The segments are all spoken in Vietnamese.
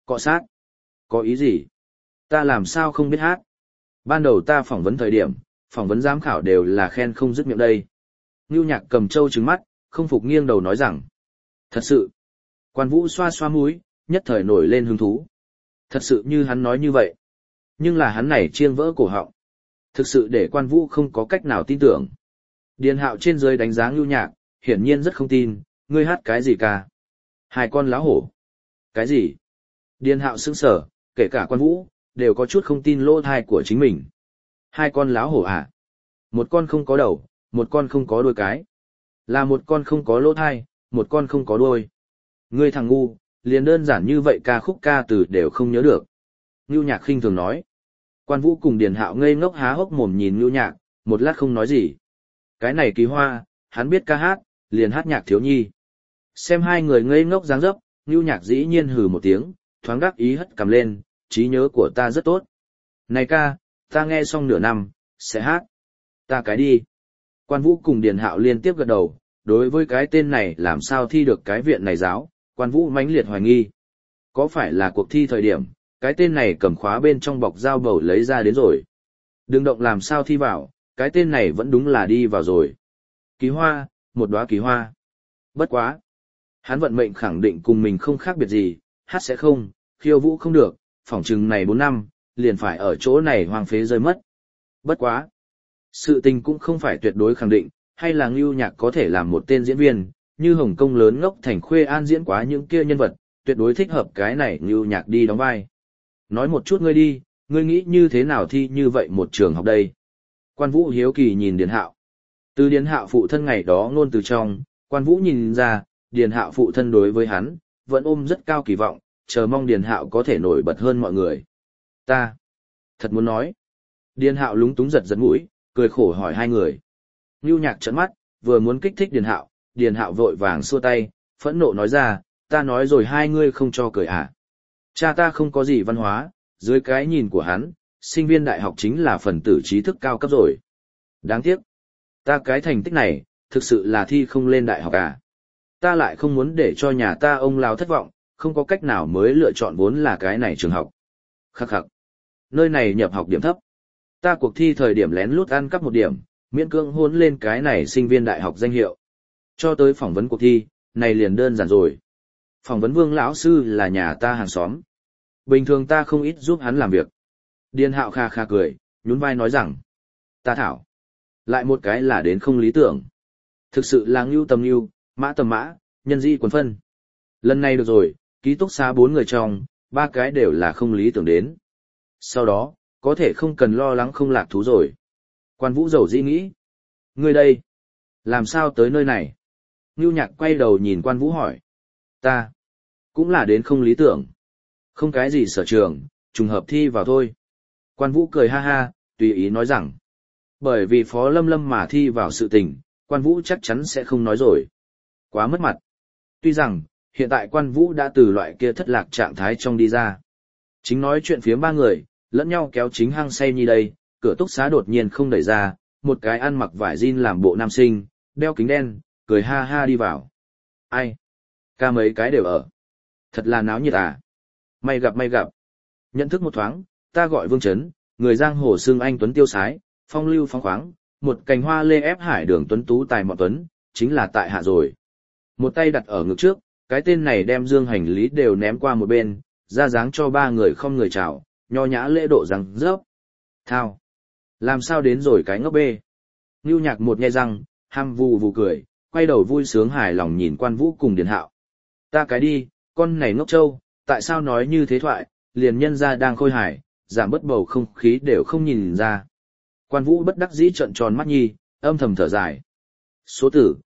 Cọ sát? Có ý gì? Ta làm sao không biết hát? Ban đầu ta phỏng vấn thời điểm, phỏng vấn giám khảo đều là khen không dứt miệng đây. Ngưu Nhạc cầm trâu trừng mắt, không phục nghiêng đầu nói rằng. Thật sự. Quan Vũ xoa xoa mũi, nhất thời nổi lên hứng thú. Thật sự như hắn nói như vậy. Nhưng là hắn này chiêng vỡ cổ họng. Thực sự để Quan Vũ không có cách nào tin tưởng. Điền Hạo trên dưới đánh giá Ngưu Nhạc, hiển nhiên rất không tin, ngươi hát cái gì ca? Hai con láo hổ. Cái gì? Điền Hạo sững sờ, kể cả Quan Vũ, đều có chút không tin lỗ thai của chính mình. Hai con láo hổ à? Một con không có đầu, một con không có đuôi cái. Là một con không có lỗ thai, một con không có đuôi. Ngươi thằng ngu, liền đơn giản như vậy ca khúc ca từ đều không nhớ được. Ngưu Nhạc khinh thường nói. Quan Vũ cùng Điền Hạo ngây ngốc há hốc mồm nhìn Ngưu Nhạc, một lát không nói gì. Cái này Kỳ Hoa, hắn biết ca hát, liền hát nhạc thiếu nhi. Xem hai người ngây ngốc dáng dấp, Ngưu Nhạc dĩ nhiên hừ một tiếng, thoáng đắc ý hất cằm lên, trí nhớ của ta rất tốt. Này ca, ta nghe xong nửa năm, sẽ hát. Ta cái đi. Quan Vũ cùng Điền Hạo liên tiếp gật đầu, đối với cái tên này làm sao thi được cái viện này giáo, Quan Vũ mãnh liệt hoài nghi. Có phải là cuộc thi thời điểm, cái tên này cầm khóa bên trong bọc dao bầu lấy ra đến rồi. Đừng động làm sao thi vào, cái tên này vẫn đúng là đi vào rồi. Kỳ Hoa, một đóa kỳ hoa. Bất quá. Hắn vận mệnh khẳng định cùng mình không khác biệt gì, hát sẽ không, khiêu vũ không được, phỏng chừng này 4 năm, liền phải ở chỗ này hoang phế rơi mất. Bất quá. Sự tình cũng không phải tuyệt đối khẳng định, hay là Ngưu Nhạc có thể làm một tên diễn viên, như Hồng Kông lớn ngốc thành Khuê An diễn quá những kia nhân vật, tuyệt đối thích hợp cái này Ngưu Nhạc đi đóng vai. Nói một chút ngươi đi, ngươi nghĩ như thế nào thi như vậy một trường học đây? Quan Vũ hiếu kỳ nhìn Điền Hạo. Từ Điền Hạo phụ thân ngày đó ngôn từ trong, Quan Vũ nhìn ra, Điền Hạo phụ thân đối với hắn, vẫn ôm rất cao kỳ vọng, chờ mong Điền Hạo có thể nổi bật hơn mọi người. Ta, thật muốn nói. Điền Hạo lúng túng giật giật mũi, cười khổ hỏi hai người. Ngưu Nhạc trợn mắt, vừa muốn kích thích Điền Hạo vội vàng xua tay, phẫn nộ nói ra, ta nói rồi hai ngươi không cho cười à. Cha ta không có gì văn hóa, dưới cái nhìn của hắn, sinh viên đại học chính là phần tử trí thức cao cấp rồi. Đáng tiếc. Ta cái thành tích này, thực sự là thi không lên đại học à. Ta lại không muốn để cho nhà ta ông lão thất vọng, không có cách nào mới lựa chọn vốn là cái này trường học. Khắc khắc. Nơi này nhập học điểm thấp. Ta cuộc thi thời điểm lén lút ăn cắp một điểm, miễn cưỡng hôn lên cái này sinh viên đại học danh hiệu. Cho tới phỏng vấn cuộc thi, này liền đơn giản rồi. Phỏng vấn Vương lão sư là nhà ta hàng xóm. Bình thường ta không ít giúp hắn làm việc. Điền Hạo kha kha cười, nhún vai nói rằng. Ta thảo. Lại một cái là đến không lý tưởng. Thực sự là ngưu tầm ngưu, mã tầm mã, nhân di quần phân. Lần này được rồi, ký túc xá 4 người trong, 3 cái đều là không lý tưởng đến. Sau đó, có thể không cần lo lắng không lạc thú rồi. Quan Vũ dầu dĩ nghĩ. Ngươi đây, làm sao tới nơi này? Ngưu Nhạc quay đầu nhìn Quan Vũ hỏi. Ta, cũng là đến không lý tưởng. Không cái gì sở trường, trùng hợp thi vào thôi. Quan Vũ cười ha ha, tùy ý nói rằng. Bởi vì Phó Lâm Lâm mà thi vào sự tình, Quan Vũ chắc chắn sẽ không nói rồi. Quá mất mặt. Tuy rằng, hiện tại Quan Vũ đã từ loại kia thất lạc trạng thái trong đi ra. Chính nói chuyện phía 3 người, lẫn nhau kéo chính hăng say như đây, cửa túc xá đột nhiên không đẩy ra, một cái ăn mặc vải jean làm bộ nam sinh, đeo kính đen, cười ha ha đi vào. Ai? Ca mấy cái đều ở. Thật là náo nhiệt à? May gặp. Nhận thức một thoáng, ta gọi Vương Trấn, người giang hồ xưng anh tuấn tiêu sái, phong lưu phóng khoáng, một cành hoa lê ép hải đường tuấn tú tài mọn tuấn, chính là tại hạ rồi. Một tay đặt ở ngực trước, cái tên này đem dương hành lý đều ném qua một bên, ra dáng cho 3 người không người chào, nho nhã lễ độ rằng rớp. Thao! Làm sao đến rồi cái ngốc bê? Ngưu Nhạc một nhe răng, ham vù vù cười, quay đầu vui sướng hài lòng nhìn Quan Vũ cùng Điền Hạo. Ta cái đi, con này ngốc trâu, tại sao nói như thế thoại, liền nhân ra đang khôi hài, giảm bớt bầu không khí đều không nhìn ra. Quan Vũ bất đắc dĩ trợn tròn mắt nhi, âm thầm thở dài. Số tử,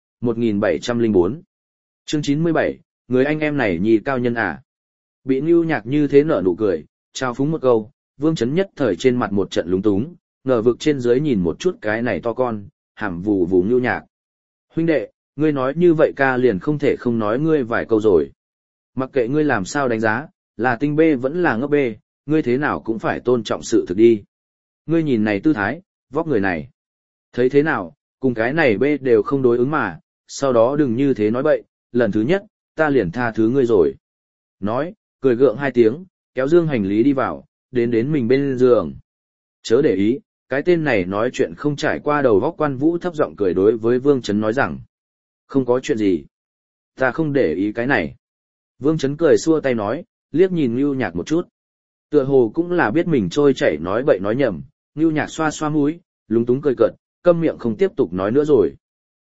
1704. Chương 97, người anh em này nhì cao nhân à. Bị Ngưu Nhạc như thế nở nụ cười, trao phúng một câu, Vương Chấn nhất thời trên mặt một trận lúng túng, ngờ vực trên dưới nhìn một chút cái này to con, hàm vù vù Ngưu Nhạc. Huynh đệ, ngươi nói như vậy ca liền không thể không nói ngươi vài câu rồi. Mặc kệ ngươi làm sao đánh giá, là tinh bê vẫn là ngốc bê, ngươi thế nào cũng phải tôn trọng sự thực đi. Ngươi nhìn này tư thái, vóc người này. Thấy thế nào, cùng cái này bê đều không đối ứng mà, sau đó đừng như thế nói bậy, lần thứ nhất, ta liền tha thứ ngươi rồi. Nói, cười gượng hai tiếng, kéo dương hành lý đi vào, đến mình bên giường. Chớ để ý, cái tên này nói chuyện không trải qua đầu góc Quan Vũ thấp giọng cười đối với Vương Chấn nói rằng, không có chuyện gì. Ta không để ý cái này. Vương Chấn cười xua tay nói, liếc nhìn Nưu Nhạc một chút. Tựa hồ cũng là biết mình trôi chảy nói bậy nói nhầm, Nưu Nhạc xoa xoa mũi, lúng túng cười cợt, câm miệng không tiếp tục nói nữa rồi.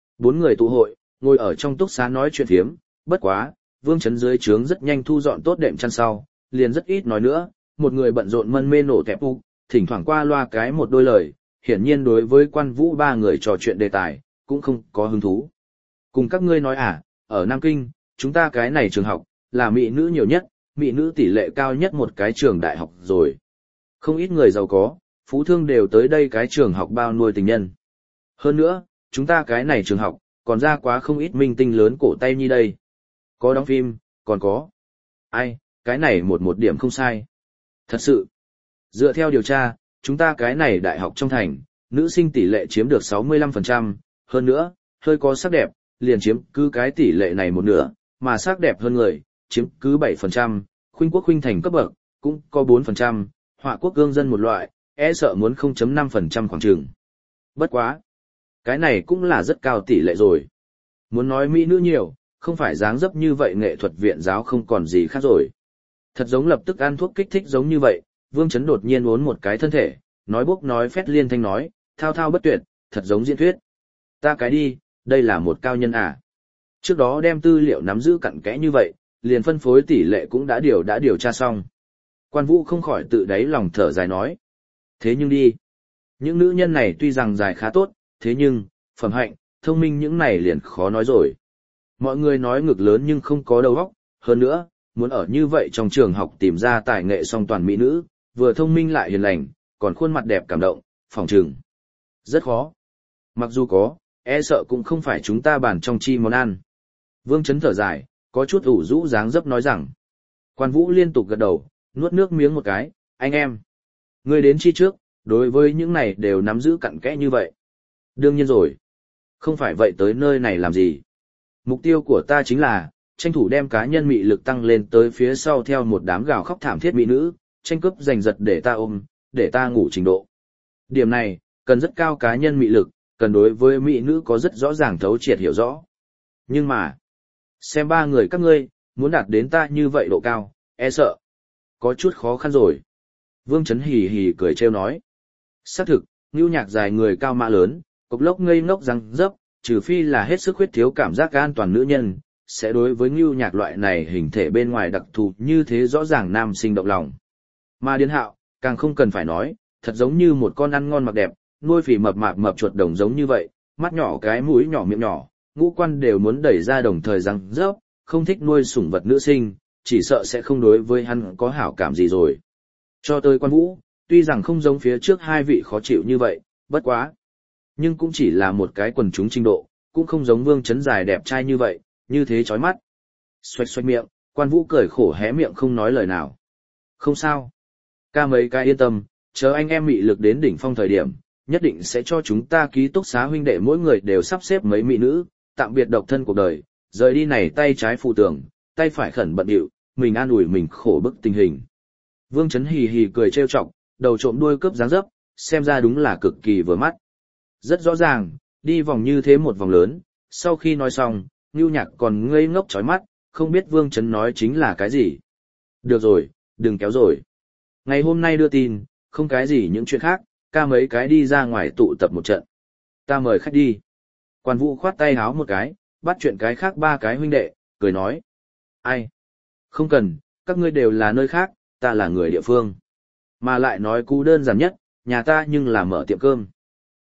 4 người tụ hội, ngồi ở trong túc xá nói chuyện phiếm, bất quá, Vương Chấn dưới trướng rất nhanh thu dọn tốt đệm chăn sau, liền rất ít nói nữa, một người bận rộn mân mê nổ tẹp u, thỉnh thoảng qua loa cái một đôi lời, hiển nhiên đối với Quan Vũ 3 người trò chuyện đề tài, cũng không có hứng thú. Cùng các ngươi nói ở Nam Kinh, chúng ta cái này trường học, là mỹ nữ nhiều nhất, mỹ nữ tỷ lệ cao nhất một cái trường đại học rồi. Không ít người giàu có, phú thương đều tới đây cái trường học bao nuôi tình nhân. Hơn nữa, chúng ta cái này trường học, còn ra quá không ít minh tinh lớn cổ tay như đây. Có đóng phim, còn có. Ai, cái này một điểm không sai. Thật sự, dựa theo điều tra, chúng ta cái này đại học trong thành, nữ sinh tỷ lệ chiếm được 65%, hơn nữa, hơi có sắc đẹp, liền chiếm cứ cái tỷ lệ này một nửa, mà sắc đẹp hơn người, chiếm cứ 7%, khuynh quốc khuynh thành cấp bậc, cũng có 4%, họa quốc gương dân một loại, e sợ muốn 0.5% khoảng chừng. Bất quá. Cái này cũng là rất cao tỷ lệ rồi. Muốn nói mỹ nữ nhiều, không phải dáng dấp như vậy nghệ thuật viện giáo không còn gì khác rồi. Thật giống lập tức ăn thuốc kích thích giống như vậy, Vương Chấn đột nhiên uốn một cái thân thể, nói bốc nói phét liên thanh nói, thao thao bất tuyệt, thật giống diễn thuyết. Ta cái đi, đây là một cao nhân à. Trước đó đem tư liệu nắm giữ cặn kẽ như vậy, liền phân phối tỷ lệ cũng đã điều tra xong. Quan Vũ không khỏi tự đáy lòng thở dài nói. Thế nhưng đi, những nữ nhân này tuy rằng dài khá tốt, thế nhưng, phẩm hạnh, thông minh những này liền khó nói rồi. Mọi người nói ngực lớn nhưng không có đầu óc, hơn nữa, muốn ở như vậy trong trường học tìm ra tài nghệ song toàn mỹ nữ, vừa thông minh lại hiền lành, còn khuôn mặt đẹp cảm động, phòng trừng. Rất khó. Mặc dù có, e sợ cũng không phải chúng ta bàn trong chi món ăn. Vương Chấn thở dài, có chút ủ rũ dáng dấp nói rằng. Quan Vũ liên tục gật đầu, nuốt nước miếng một cái, anh em. Ngươi đến chi trước, đối với những này đều nắm giữ cặn kẽ như vậy. Đương nhiên rồi. Không phải vậy tới nơi này làm gì. Mục tiêu của ta chính là, tranh thủ đem cá nhân mị lực tăng lên tới phía sau theo một đám gào khóc thảm thiết mỹ nữ, tranh cướp giành giật để ta ôm, để ta ngủ trình độ. Điểm này, cần rất cao cá nhân mị lực, cần đối với mỹ nữ có rất rõ ràng thấu triệt hiểu rõ. Nhưng mà, xem 3 người các ngươi, muốn đạt đến ta như vậy độ cao, e sợ. Có chút khó khăn rồi. Vương Chấn hì hì cười trêu nói. Xác thực, Nưu Nhạc dài người cao mã lớn, cục lốc ngây ngốc răng dấp, trừ phi là hết sức khuyết thiếu cảm giác an toàn nữ nhân, sẽ đối với Nưu Nhạc loại này hình thể bên ngoài đặc thù như thế rõ ràng nam sinh động lòng. Mà Điền Hạo, càng không cần phải nói, thật giống như một con ăn ngon mặc đẹp, nuôi phì mập mạp mập chuột đồng giống như vậy, mắt nhỏ cái mũi nhỏ miệng nhỏ, ngũ quan đều muốn đẩy ra đồng thời răng dấp, không thích nuôi sủng vật nữ sinh, chỉ sợ sẽ không đối với hắn có hảo cảm gì rồi. Cho tới Quan Vũ, tuy rằng không giống phía trước 2 vị khó chịu như vậy, bất quá. Nhưng cũng chỉ là một cái quần chúng trình độ, cũng không giống Vương Chấn dài đẹp trai như vậy, như thế chói mắt. Xoạch xoạch miệng, Quan Vũ cười khổ hé miệng không nói lời nào. Không sao. Ca mấy cái yên tâm, chờ anh em mị lực đến đỉnh phong thời điểm, nhất định sẽ cho chúng ta ký túc xá huynh đệ mỗi người đều sắp xếp mấy mỹ nữ, tạm biệt độc thân cuộc đời, rời đi này tay trái phụ tường, tay phải khẩn bận điệu, mình an ủi mình khổ bức tình hình. Vương Chấn hì hì cười trêu chọc, đầu trộm đuôi cướp dáng dấp, xem ra đúng là cực kỳ vừa mắt. Rất rõ ràng, đi vòng như thế một vòng lớn, sau khi nói xong, Nưu Nhạc còn ngây ngốc chói mắt, không biết Vương Chấn nói chính là cái gì. Được rồi, đừng kéo rồi. Ngày hôm nay đưa tin, không cái gì những chuyện khác, ca mấy cái đi ra ngoài tụ tập một trận. Ta mời khách đi. Quan Vũ khoát tay háo một cái, bắt chuyện cái khác 3 cái huynh đệ, cười nói. Ai? Không cần, các ngươi đều là nơi khác, ta là người địa phương. Mà lại nói cú đơn giản nhất, nhà ta nhưng là mở tiệm cơm.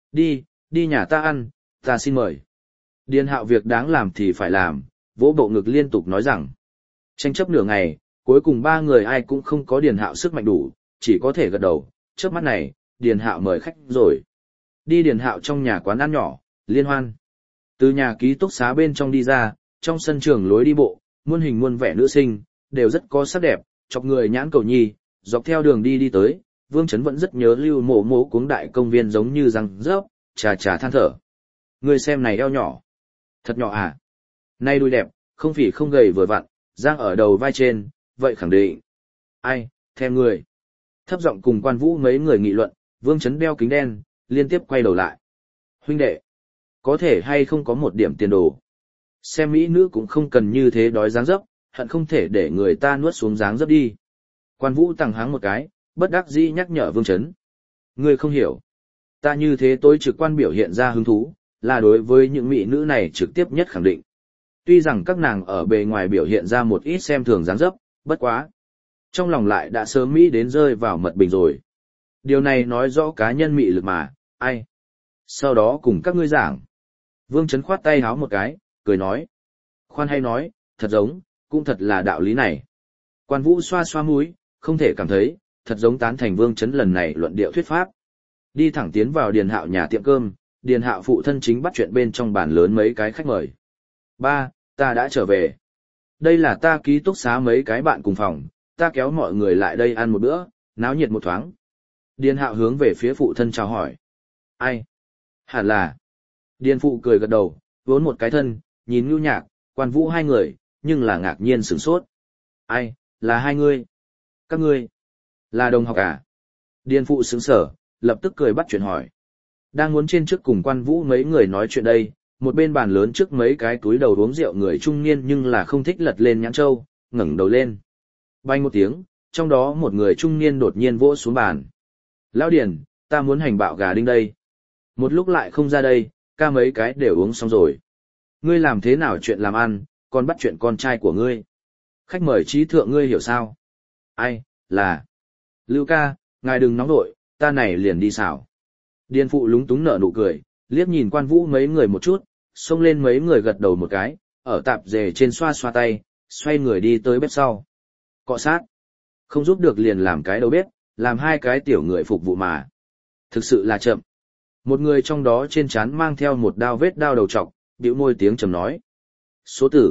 Đi nhà ta ăn, ta xin mời. Điền Hạo việc đáng làm thì phải làm, vỗ bộ ngực liên tục nói rằng. Tranh chấp nửa ngày, cuối cùng 3 người ai cũng không có Điền Hạo sức mạnh đủ, chỉ có thể gật đầu, trước mắt này, Điền Hạo mời khách rồi. Đi Điền Hạo trong nhà quán ăn nhỏ, liên hoan. Từ nhà ký túc xá bên trong đi ra, trong sân trường lối đi bộ, muôn hình muôn vẻ nữ sinh, đều rất có sắc đẹp, chọc người nhãn cầu nhi, dọc theo đường đi tới, Vương Chấn vẫn rất nhớ Lưu Mộ Mộ cuống đại công viên giống như răng rớp, trà than thở. Người xem này eo nhỏ. Thật nhỏ à? Nay đùi đẹp, không phì không gầy vừa vặn, giang ở đầu vai trên, vậy khẳng định, Ai, thèm người. Thấp giọng cùng Quan Vũ mấy người nghị luận, Vương Chấn đeo kính đen, liên tiếp quay đầu lại. Huynh đệ, có thể hay không có một điểm tiền đồ. Xem mỹ nữ cũng không cần như thế đói dáng dấp, hận không thể để người ta nuốt xuống dáng dấp đi. Quan Vũ tăng háng một cái, bất đắc dĩ nhắc nhở Vương Chấn. Ngươi không hiểu. Ta như thế tối trực quan biểu hiện ra hứng thú, là đối với những mỹ nữ này trực tiếp nhất khẳng định. Tuy rằng các nàng ở bề ngoài biểu hiện ra một ít xem thường dáng dấp, bất quá. Trong lòng lại đã sớm mỹ đến rơi vào mật bình rồi. Điều này nói rõ cá nhân mị lực mà, ai. Sau đó cùng các ngươi giảng. Vương Chấn khoát tay háo một cái, cười nói. Khoan hay nói, thật giống, cũng thật là đạo lý này. Quan Vũ xoa xoa mũi, không thể cảm thấy, thật giống tán thành Vương Chấn lần này luận điệu thuyết pháp. Đi thẳng tiến vào Điền Hạo nhà tiệm cơm, Điền Hạo phụ thân chính bắt chuyện bên trong bàn lớn mấy cái khách mời. Ba, ta đã trở về. Đây là ta ký túc xá mấy cái bạn cùng phòng, ta kéo mọi người lại đây ăn một bữa, náo nhiệt một thoáng. Điền Hạo hướng về phía phụ thân chào hỏi. Ai? Hẳn là. Điền phụ cười gật đầu, vốn một cái thân, nhìn Nưu Nhạc, Quan Vũ hai người, nhưng là ngạc nhiên sửng sốt. Ai, là hai ngươi? Các ngươi? Là đồng học à? Điền phụ sững sờ, lập tức cười bắt chuyện hỏi. Đang muốn trên trước cùng Quan Vũ mấy người nói chuyện đây, một bên bàn lớn trước mấy cái túi đầu uống rượu người trung niên nhưng là không thích lật lên nhãn châu, ngẩng đầu lên. Bay một tiếng, trong đó một người trung niên đột nhiên vỗ xuống bàn. Lão Điền, ta muốn hành bạo gà đinh đây. Một lúc lại không ra đây, ca mấy cái đều uống xong rồi. Ngươi làm thế nào chuyện làm ăn, còn bắt chuyện con trai của ngươi. Khách mời trí thượng ngươi hiểu sao? Ai, là... Lưu ca, ngài đừng nóng nội, ta này liền đi xảo. Điền phụ lúng túng nở nụ cười, liếc nhìn Quan Vũ mấy người một chút, xông lên mấy người gật đầu một cái, ở tạp dề trên xoa xoa tay, xoay người đi tới bếp sau. Cọ sát. Không giúp được liền làm cái đầu bếp, làm hai cái tiểu người phục vụ mà. Thực sự là chậm. Một người trong đó trên trán mang theo một đao vết đao đầu trọc, bĩu môi tiếng trầm nói. Số tử,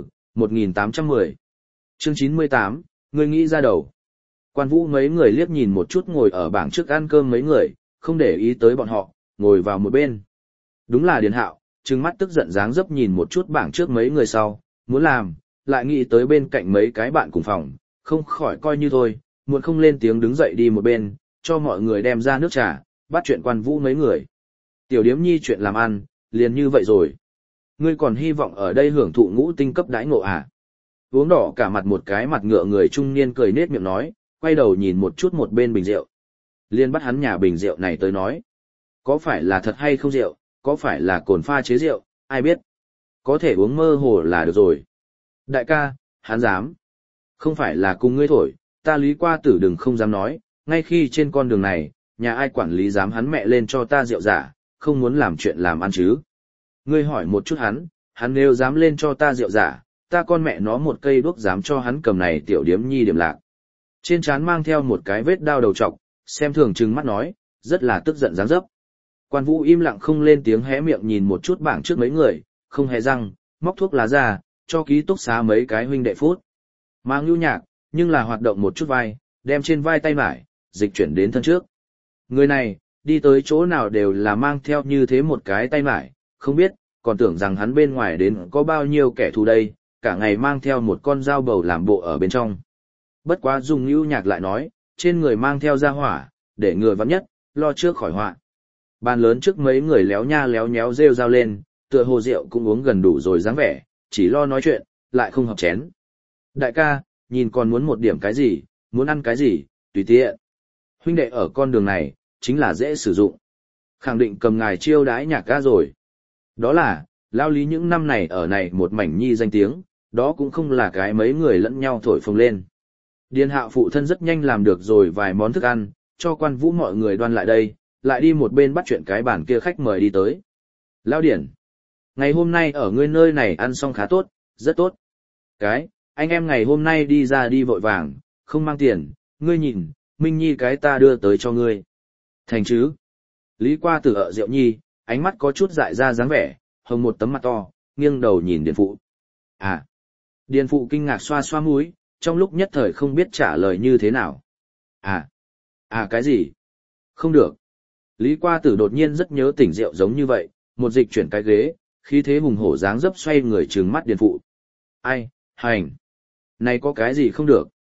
1810. Chương 98, ngươi nghĩ ra đầu. Quan Vũ mấy người liếc nhìn một chút ngồi ở bảng trước ăn cơm mấy người, không để ý tới bọn họ, ngồi vào một bên. Đúng là Điền Hạo, trừng mắt tức giận dáng dấp nhìn một chút bảng trước mấy người sau, muốn làm, lại nghĩ tới bên cạnh mấy cái bạn cùng phòng, không khỏi coi như thôi, muốn không lên tiếng đứng dậy đi một bên, cho mọi người đem ra nước trà, bắt chuyện Quan Vũ mấy người. Tiểu điếm nhi chuyện làm ăn, liền như vậy rồi. Ngươi còn hy vọng ở đây hưởng thụ ngũ tinh cấp đãi ngộ à? Uống đỏ cả mặt một cái mặt ngựa người trung niên cười nết miệng nói, quay đầu nhìn một chút một bên bình rượu. Liên bắt hắn nhà bình rượu này tới nói. Có phải là thật hay không rượu, có phải là cồn pha chế rượu, ai biết. Có thể uống mơ hồ là được rồi. Đại ca, hắn dám. Không phải là cùng ngươi thổi, ta Lý Qua Tử đừng không dám nói, ngay khi trên con đường này, nhà ai quản lý dám hắn mẹ lên cho ta rượu giả, không muốn làm chuyện làm ăn chứ. Ngươi hỏi một chút hắn nếu dám lên cho ta rượu giả, ta con mẹ nó một cây đuốc dám cho hắn cầm này tiểu điếm nhi điểm lạc. Trên trán mang theo một cái vết đao đầu trọc, xem thường trừng mắt nói, rất là tức giận dáng dấp. Quan Vũ im lặng không lên tiếng hé miệng nhìn một chút bảng trước mấy người, không hề răng, móc thuốc lá ra, cho ký túc xá mấy cái huynh đệ phút. Mang Nưu Nhạc, nhưng là hoạt động một chút vai, đem trên vai tay mải, dịch chuyển đến thân trước. Người này, đi tới chỗ nào đều là mang theo như thế một cái tay mải, không biết, còn tưởng rằng hắn bên ngoài đến có bao nhiêu kẻ thù đây, cả ngày mang theo một con dao bầu làm bộ ở bên trong. Bất quá dùng Nưu Nhạc lại nói, trên người mang theo ra hỏa, để người vắng nhất, lo trước khỏi họa. Bàn lớn trước mấy người léo nha léo nhéo rêu rao lên, tựa hồ rượu cũng uống gần đủ rồi dáng vẻ, chỉ lo nói chuyện, lại không hợp chén. Đại ca, nhìn còn muốn một điểm cái gì, muốn ăn cái gì, tùy tiện. Huynh đệ ở con đường này, chính là dễ sử dụng. Khẳng định cầm ngài chiêu đãi Nhạc ca rồi. Đó là, lao lý những năm này ở này một mảnh nhi danh tiếng, đó cũng không là cái mấy người lẫn nhau thổi phồng lên. Điền Hạo phụ thân rất nhanh làm được rồi vài món thức ăn, cho Quan Vũ mọi người đoan lại đây, lại đi một bên bắt chuyện cái bàn kia khách mời đi tới. Lao Điển, ngày hôm nay ở ngươi nơi này ăn xong khá tốt, rất tốt. Cái, anh em ngày hôm nay đi ra đi vội vàng, không mang tiền, ngươi nhìn, Minh Nhi cái ta đưa tới cho ngươi. Thành chứ? Lý Qua Tử ở rượu nhi, ánh mắt có chút dại ra dáng vẻ, hồng một tấm mặt to, nghiêng đầu nhìn Điền Phụ. À! Điền Phụ kinh ngạc xoa xoa mũi, trong lúc nhất thời không biết trả lời như thế nào. À! À cái gì? Không được. Lý Qua Tử đột nhiên rất nhớ tỉnh rượu giống như vậy, một dịch chuyển cái ghế, khí thế hùng hổ dáng dấp xoay người trừng mắt Điền Phụ. Ai, hành! Này có cái gì không được?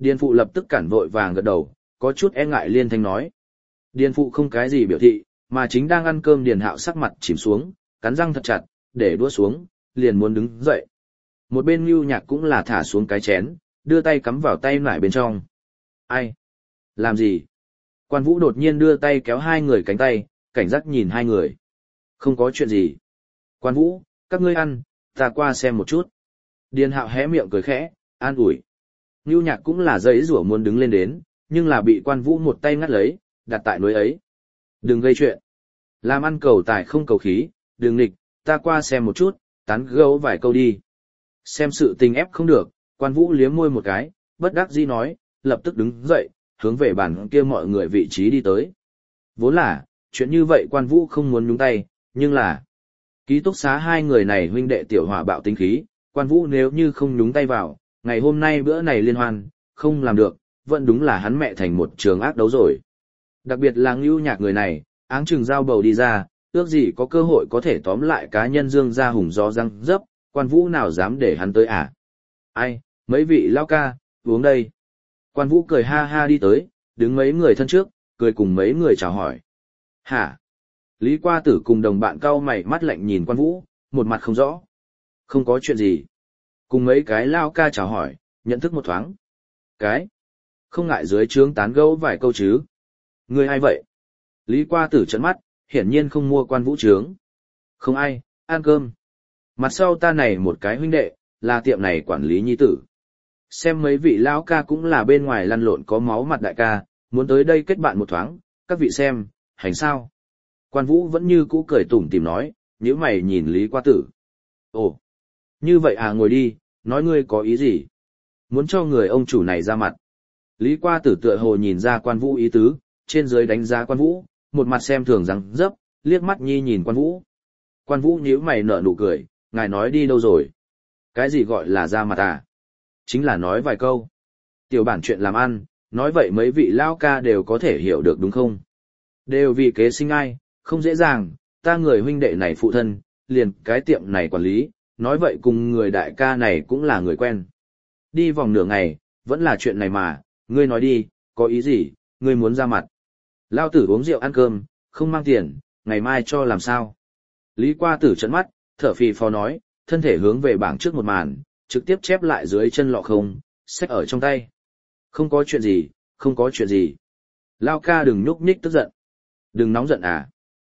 Điền phụ lập tức cản vội vàng gật đầu, có chút e ngại liên thanh nói. Điền phụ không cái gì biểu thị, mà chính đang ăn cơm Điền Hạo sắc mặt chìm xuống, cắn răng thật chặt, để đũa xuống, liền muốn đứng dậy. Một bên Nưu Nhạc cũng là thả xuống cái chén, đưa tay cắm vào tay nải bên trong. Ai? Làm gì? Quan Vũ đột nhiên đưa tay kéo hai người cánh tay, cảnh giác nhìn hai người. Không có chuyện gì. Quan Vũ, các ngươi ăn, ta qua xem một chút. Điền Hạo hé miệng cười khẽ, an ủi. Nưu Nhạc cũng là giãy giụa muốn đứng lên đến, nhưng là bị Quan Vũ một tay ngắt lấy, đặt tại núi ấy. Đừng gây chuyện. Làm ăn cầu tài không cầu khí, đừng nghịch, ta qua xem một chút, tán gẫu vài câu đi. Xem sự tình ép không được, Quan Vũ liếm môi một cái, bất đắc dĩ nói, lập tức đứng dậy, hướng về bàn kia mọi người vị trí đi tới. Vốn là, chuyện như vậy Quan Vũ không muốn nhúng tay, nhưng là ký túc xá hai người này huynh đệ tiểu hỏa bạo tính khí, Quan Vũ nếu như không nhúng tay vào, ngày hôm nay bữa này liên hoan, không làm được, vẫn đúng là hắn mẹ thành một trường ác đấu rồi. Đặc biệt là Ngưu Nhạc người này, áng chừng giao bầu đi ra, ước gì có cơ hội có thể tóm lại cá nhân Dương gia hùng gió răng dấp, Quan Vũ nào dám để hắn tới à? Ai, mấy vị lao ca, uống đây. Quan Vũ cười ha ha đi tới, đứng mấy người thân trước, cười cùng mấy người chào hỏi. Hả? Lý Qua Tử cùng đồng bạn cau mày mắt lạnh nhìn Quan Vũ, một mặt không rõ. Không có chuyện gì. Cùng mấy cái lao ca chào hỏi, nhận thức một thoáng. Cái? Không ngại dưới trướng tán gẫu vài câu chứ. Người ai vậy? Lý Qua Tử trợn mắt, hiển nhiên không mua Quan Vũ trướng. Không ai, ăn cơm. Mặt sau ta này một cái huynh đệ, là tiệm này quản lý nhi tử. Xem mấy vị lão ca cũng là bên ngoài lăn lộn có máu mặt đại ca, muốn tới đây kết bạn một thoáng, các vị xem, hành sao? Quan Vũ vẫn như cũ cười tủm tỉm nói, nhíu mày nhìn Lý Qua Tử. Ồ, như vậy à, ngồi đi, nói ngươi có ý gì? Muốn cho người ông chủ này ra mặt. Lý Qua Tử tựa hồ nhìn ra Quan Vũ ý tứ, trên dưới đánh giá Quan Vũ, một mặt xem thường rằng dấp, liếc mắt nhi nhìn Quan Vũ. Quan Vũ nhíu mày nở nụ cười, ngài nói đi đâu rồi? Cái gì gọi là ra mặt à? Chính là nói vài câu. Tiểu bản chuyện làm ăn, nói vậy mấy vị lao ca đều có thể hiểu được đúng không? Đều vì kế sinh ai, không dễ dàng, ta người huynh đệ này phụ thân, liền cái tiệm này quản lý, nói vậy cùng người đại ca này cũng là người quen. Đi vòng nửa ngày, vẫn là chuyện này mà, ngươi nói đi, có ý gì, ngươi muốn ra mặt. Lao tử uống rượu ăn cơm, không mang tiền, ngày mai cho làm sao? Lý Qua Tử trợn mắt, thở phì phò nói, thân thể hướng về bảng trước một màn, trực tiếp chép lại dưới chân lọ không, xách ở trong tay. Không có chuyện gì, không có chuyện gì. Lao ca đừng nhúc nhích tức giận. Đừng nóng giận à.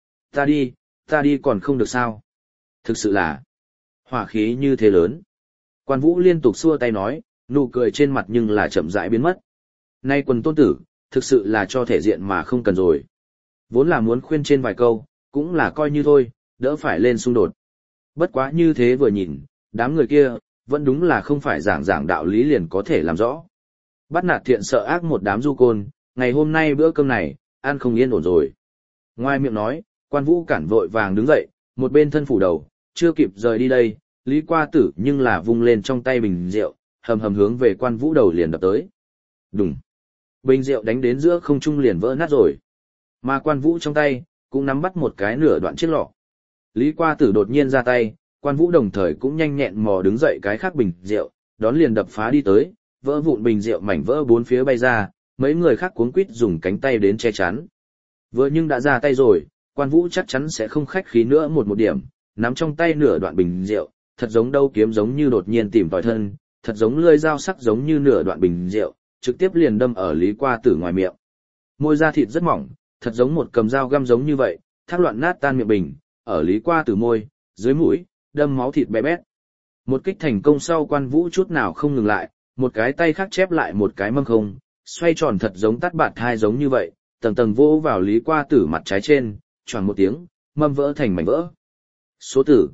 Ta đi còn không được sao. Thực sự là, hỏa khí như thế lớn. Quan Vũ liên tục xua tay nói, nụ cười trên mặt nhưng là chậm rãi biến mất. Nay quần tôn tử, thực sự là cho thể diện mà không cần rồi. Vốn là muốn khuyên trên vài câu, cũng là coi như thôi, đỡ phải lên xung đột. Bất quá như thế vừa nhìn, đám người kia, vẫn đúng là không phải giảng đạo lý liền có thể làm rõ. Bắt nạt thiện sợ ác một đám du côn, ngày hôm nay bữa cơm này, ăn không yên ổn rồi. Ngoài miệng nói, Quan Vũ cản vội vàng đứng dậy, một bên thân phủ đầu, chưa kịp rời đi đây, Lý Qua Tử nhưng là vung lên trong tay bình rượu, hầm hầm hướng về Quan Vũ đầu liền đập tới. Đùng. Bình rượu đánh đến giữa không trung liền vỡ nát rồi. Mà Quan Vũ trong tay, cũng nắm bắt một cái nửa đoạn chiếc lọ. Lý Qua Tử đột nhiên ra tay, Quan Vũ đồng thời cũng nhanh nhẹn mò đứng dậy cái khác bình rượu, đón liền đập phá đi tới, vỡ vụn bình rượu mảnh vỡ bốn phía bay ra, mấy người khác cuống quýt dùng cánh tay đến che chắn. Vừa nhưng đã ra tay rồi, Quan Vũ chắc chắn sẽ không khách khí nữa một điểm, nắm trong tay nửa đoạn bình rượu, thật giống đâu kiếm giống như đột nhiên tìm tòi thân, thật giống lưỡi dao sắc giống như nửa đoạn bình rượu, trực tiếp liền đâm ở Lý Qua Tử ngoài miệng. Môi da thịt rất mỏng, thật giống một cầm dao găm giống như vậy, thác loạn nát tan miệng bình, ở Lý Qua Tử môi, dưới mũi, đâm máu thịt bé bét. Một kích thành công sau, Quan Vũ chút nào không ngừng lại, một cái tay khác chép lại một cái mâm không, xoay tròn thật giống tát bạt hai giống như vậy, tầng tầng vỗ vào Lý Qua Tử mặt trái trên, choàng một tiếng, mâm vỡ thành mảnh vỡ. Số tử,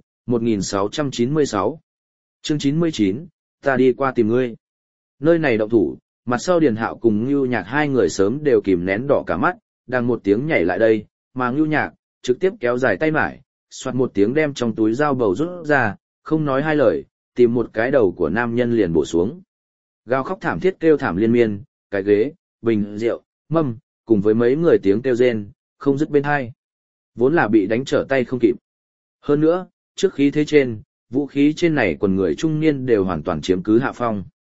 1696. Chương 99, ta đi qua tìm ngươi. Nơi này động thủ, mặt sau Điền Hạo cùng Ngưu Nhạc hai người sớm đều kìm nén đỏ cả mắt, đang một tiếng nhảy lại đây, mà Ngưu Nhạc trực tiếp kéo dài tay mải, xoạt một tiếng đem trong túi dao bầu rút ra, không nói hai lời, tìm một cái đầu của nam nhân liền bổ xuống. Gào khóc thảm thiết kêu thảm liên miên, cái ghế, bình rượu, mâm, cùng với mấy người tiếng kêu rên, không dứt bên hai. Vốn là bị đánh trở tay không kịp. Hơn nữa, trước khí thế trên, vũ khí trên này quần người trung niên đều hoàn toàn chiếm cứ hạ phong.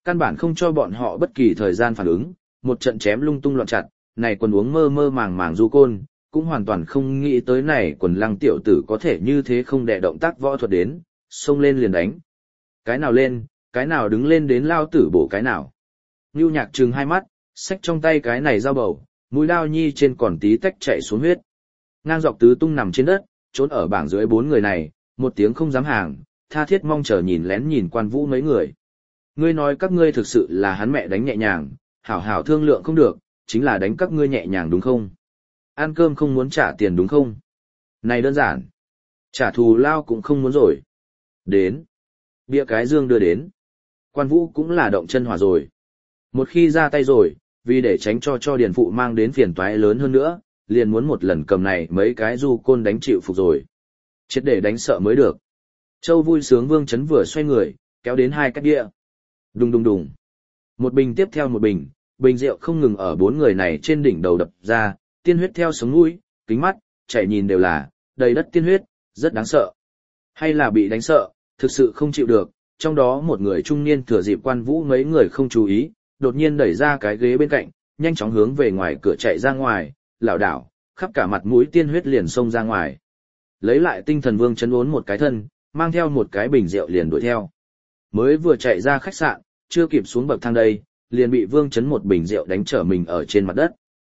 Căn bản không cho bọn họ bất kỳ thời gian phản ứng, một trận chém lung tung loạn chặt, này quần uống mơ mơ màng màng du côn, cũng hoàn toàn không nghĩ tới này quần lăng tiểu tử có thể như thế không đè động tác võ thuật đến, xông lên liền đánh. Cái nào lên, cái nào đứng lên đến lao tử bổ cái nào. Ngưu Nhạc trừng hai mắt, xách trong tay cái này dao bầu, mũi đao nhi trên còn tí tách chạy xuống huyết. Ngang dọc tứ tung nằm trên đất, trốn ở bảng dưới 4 người này, một tiếng không dám hàng, tha thiết mong chờ nhìn lén nhìn Quan Vũ mấy người. Ngươi nói các ngươi thực sự là hắn mẹ đánh nhẹ nhàng, hảo hảo thương lượng không được, chính là đánh các ngươi nhẹ nhàng đúng không? Ăn cơm không muốn trả tiền đúng không? Này đơn giản. Trả thù lao cũng không muốn rồi. Đến. Bịa cái dương đưa đến. Quan Vũ cũng là động chân hỏa rồi. Một khi ra tay rồi, vì để tránh cho điền phụ mang đến phiền toái lớn hơn nữa, liền muốn một lần cầm này mấy cái du côn đánh chịu phục rồi. Chết để đánh sợ mới được. Châu vui sướng Vương Chấn vừa xoay người, kéo đến 2 cái đĩa. Đùng đùng đùng. Một bình tiếp theo một bình, bình rượu không ngừng ở 4 người này trên đỉnh đầu đập ra, tiên huyết theo sống mũi, kính mắt, chảy nhìn đều là, đầy đất tiên huyết, rất đáng sợ. Hay là bị đánh sợ, thực sự không chịu được, trong đó một người trung niên thừa dịp Quan Vũ mấy người không chú ý, đột nhiên đẩy ra cái ghế bên cạnh, nhanh chóng hướng về ngoài cửa chạy ra ngoài, lảo đảo, khắp cả mặt mũi tiên huyết liền xông ra ngoài. Lấy lại tinh thần Vương Chấn uốn một cái thân, mang theo một cái bình rượu liền đuổi theo. Mới vừa chạy ra khách sạn, chưa kịp xuống bậc thang đây, liền bị Vương Chấn một bình rượu đánh trở mình ở trên mặt đất.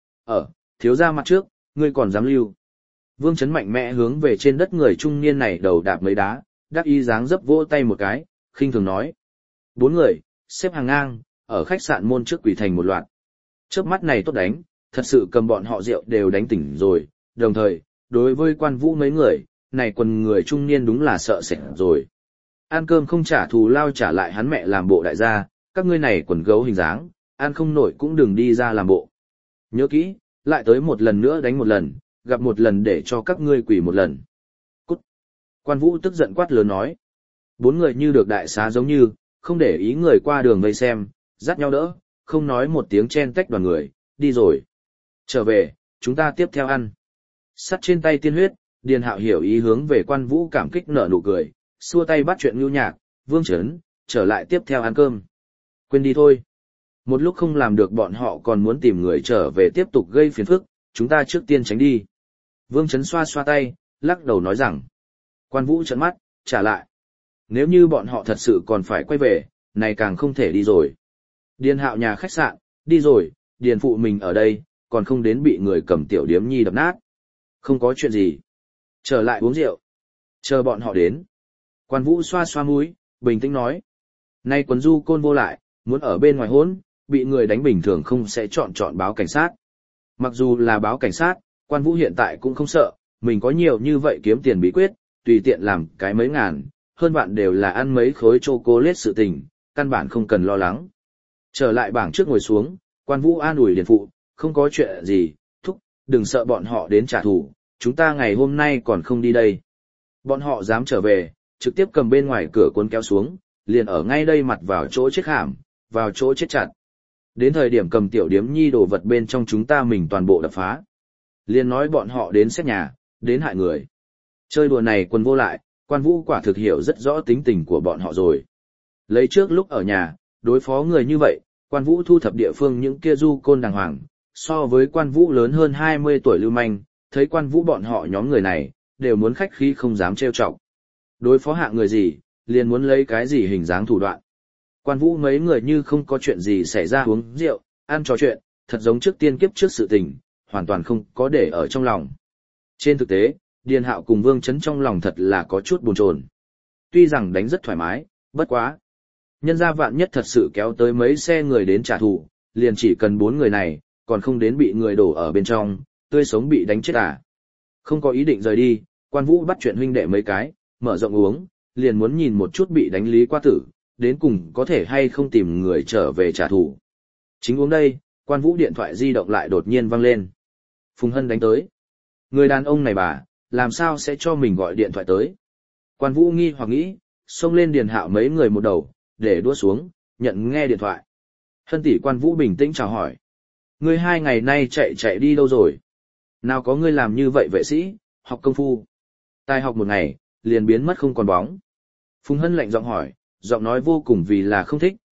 Thiếu ra mặt trước, ngươi còn dám lưu. Vương Chấn mạnh mẽ hướng về trên đất người trung niên này đầu đạp mấy đá, đắc ý dáng dấp vỗ tay một cái, khinh thường nói. 4 người, xếp hàng ngang, ở khách sạn môn trước quỳ thành một loạt. Chớp mắt này tốt đánh, thật sự cầm bọn họ rượu đều đánh tỉnh rồi, đồng thời, đối với Quan Vũ mấy người, này quần người trung niên đúng là sợ sệt rồi. Ăn cơm không trả thù lao trả lại hắn mẹ làm bộ đại gia, các ngươi này quần gấu hình dáng, ăn không nổi cũng đừng đi ra làm bộ. Nhớ kỹ, lại tới một lần nữa đánh một lần, gặp một lần để cho các ngươi quỳ một lần. Cút! Quan Vũ tức giận quát lớn nói. 4 người như được đại xá giống như, không để ý người qua đường vây xem, dắt nhau đỡ, không nói một tiếng chen tách đoàn người, đi rồi. Trở về, chúng ta tiếp theo ăn. Sắt trên tay tiên huyết, Điền Hạo hiểu ý hướng về Quan Vũ cảm kích nở nụ cười, xua tay bắt chuyện Ngưu Nhạc, Vương Chấn, trở lại tiếp theo ăn cơm. Quên đi thôi. Một lúc không làm được bọn họ còn muốn tìm người trở về tiếp tục gây phiền phức, chúng ta trước tiên tránh đi. Vương Chấn xoa xoa tay, lắc đầu nói rằng. Quan Vũ trợn mắt, trả lại. Nếu như bọn họ thật sự còn phải quay về, này càng không thể đi rồi. Điền Hạo nhà khách sạn, đi rồi, Điền phụ mình ở đây, còn không đến bị người cầm tiểu điếm nhi đập nát. Không có chuyện gì. Trở lại uống rượu. Chờ bọn họ đến. Quan Vũ xoa xoa mũi, bình tĩnh nói. Nay quần du côn vô lại, muốn ở bên ngoài hỗn, bị người đánh bình thường không sẽ chọn báo cảnh sát. Mặc dù là báo cảnh sát, Quan Vũ hiện tại cũng không sợ, mình có nhiều như vậy kiếm tiền bí quyết, tùy tiện làm cái mấy ngàn, hơn bạn đều là ăn mấy khối chocolate sự tình, căn bản không cần lo lắng. Trở lại bảng trước ngồi xuống, Quan Vũ an ủi Điền phụ, không có chuyện gì, thúc, đừng sợ bọn họ đến trả thù, chúng ta ngày hôm nay còn không đi đây. Bọn họ dám trở về, trực tiếp cầm bên ngoài cửa cuốn kéo xuống, liền ở ngay đây mặt vào chỗ chết khảm, vào chỗ chết chặt. Đến thời điểm cầm tiểu điếm nhi đồ vật bên trong chúng ta mình toàn bộ đập phá. Liền nói bọn họ đến xét nhà, đến hại người. Chơi đùa này quần vô lại, Quan Vũ quả thực hiểu rất rõ tính tình của bọn họ rồi. Lấy trước lúc ở nhà, đối phó người như vậy, Quan Vũ thu thập địa phương những kia du côn đàng hoàng, so với Quan Vũ lớn hơn 20 tuổi lưu manh, thấy Quan Vũ bọn họ nhóm người này, đều muốn khách khí không dám trêu chọc. Đối phó hạ người gì, liền muốn lấy cái gì hình dáng thủ đoạn. Quan Vũ mấy người như không có chuyện gì xảy ra uống rượu, ăn trò chuyện, thật giống trước tiên kiếp trước sự tình, hoàn toàn không có để ở trong lòng. Trên thực tế, Điền Hạo cùng Vương Chấn trong lòng thật là có chút buồn chồn. Tuy rằng đánh rất thoải mái, bất quá. Nhân ra vạn nhất thật sự kéo tới mấy xe người đến trả thù, liền chỉ cần 4 người này, còn không đến bị người đổ ở bên trong, tươi sống bị đánh chết à. Không có ý định rời đi, Quan Vũ bắt chuyện huynh đệ mấy cái, mở rộng uống, liền muốn nhìn một chút bị đánh lý qua tử, đến cùng có thể hay không tìm người trở về trả thù. Chính uống đây, Quan Vũ điện thoại di động lại đột nhiên vang lên. Phùng Hân đánh tới. Người đàn ông này bà, làm sao sẽ cho mình gọi điện thoại tới. Quan Vũ nghi hoặc nghĩ, xông lên Điền Hạo mấy người một đầu, để đua xuống, nhận nghe điện thoại. Hân tỷ. Quan Vũ bình tĩnh chào hỏi. Ngươi 2 ngày nay chạy đi đâu rồi? Nào có ngươi làm như vậy vệ sĩ, học công phu. Tài học một ngày, liền biến mất không còn bóng. Phùng Hân lạnh giọng hỏi, giọng nói vô cùng vì là không thích,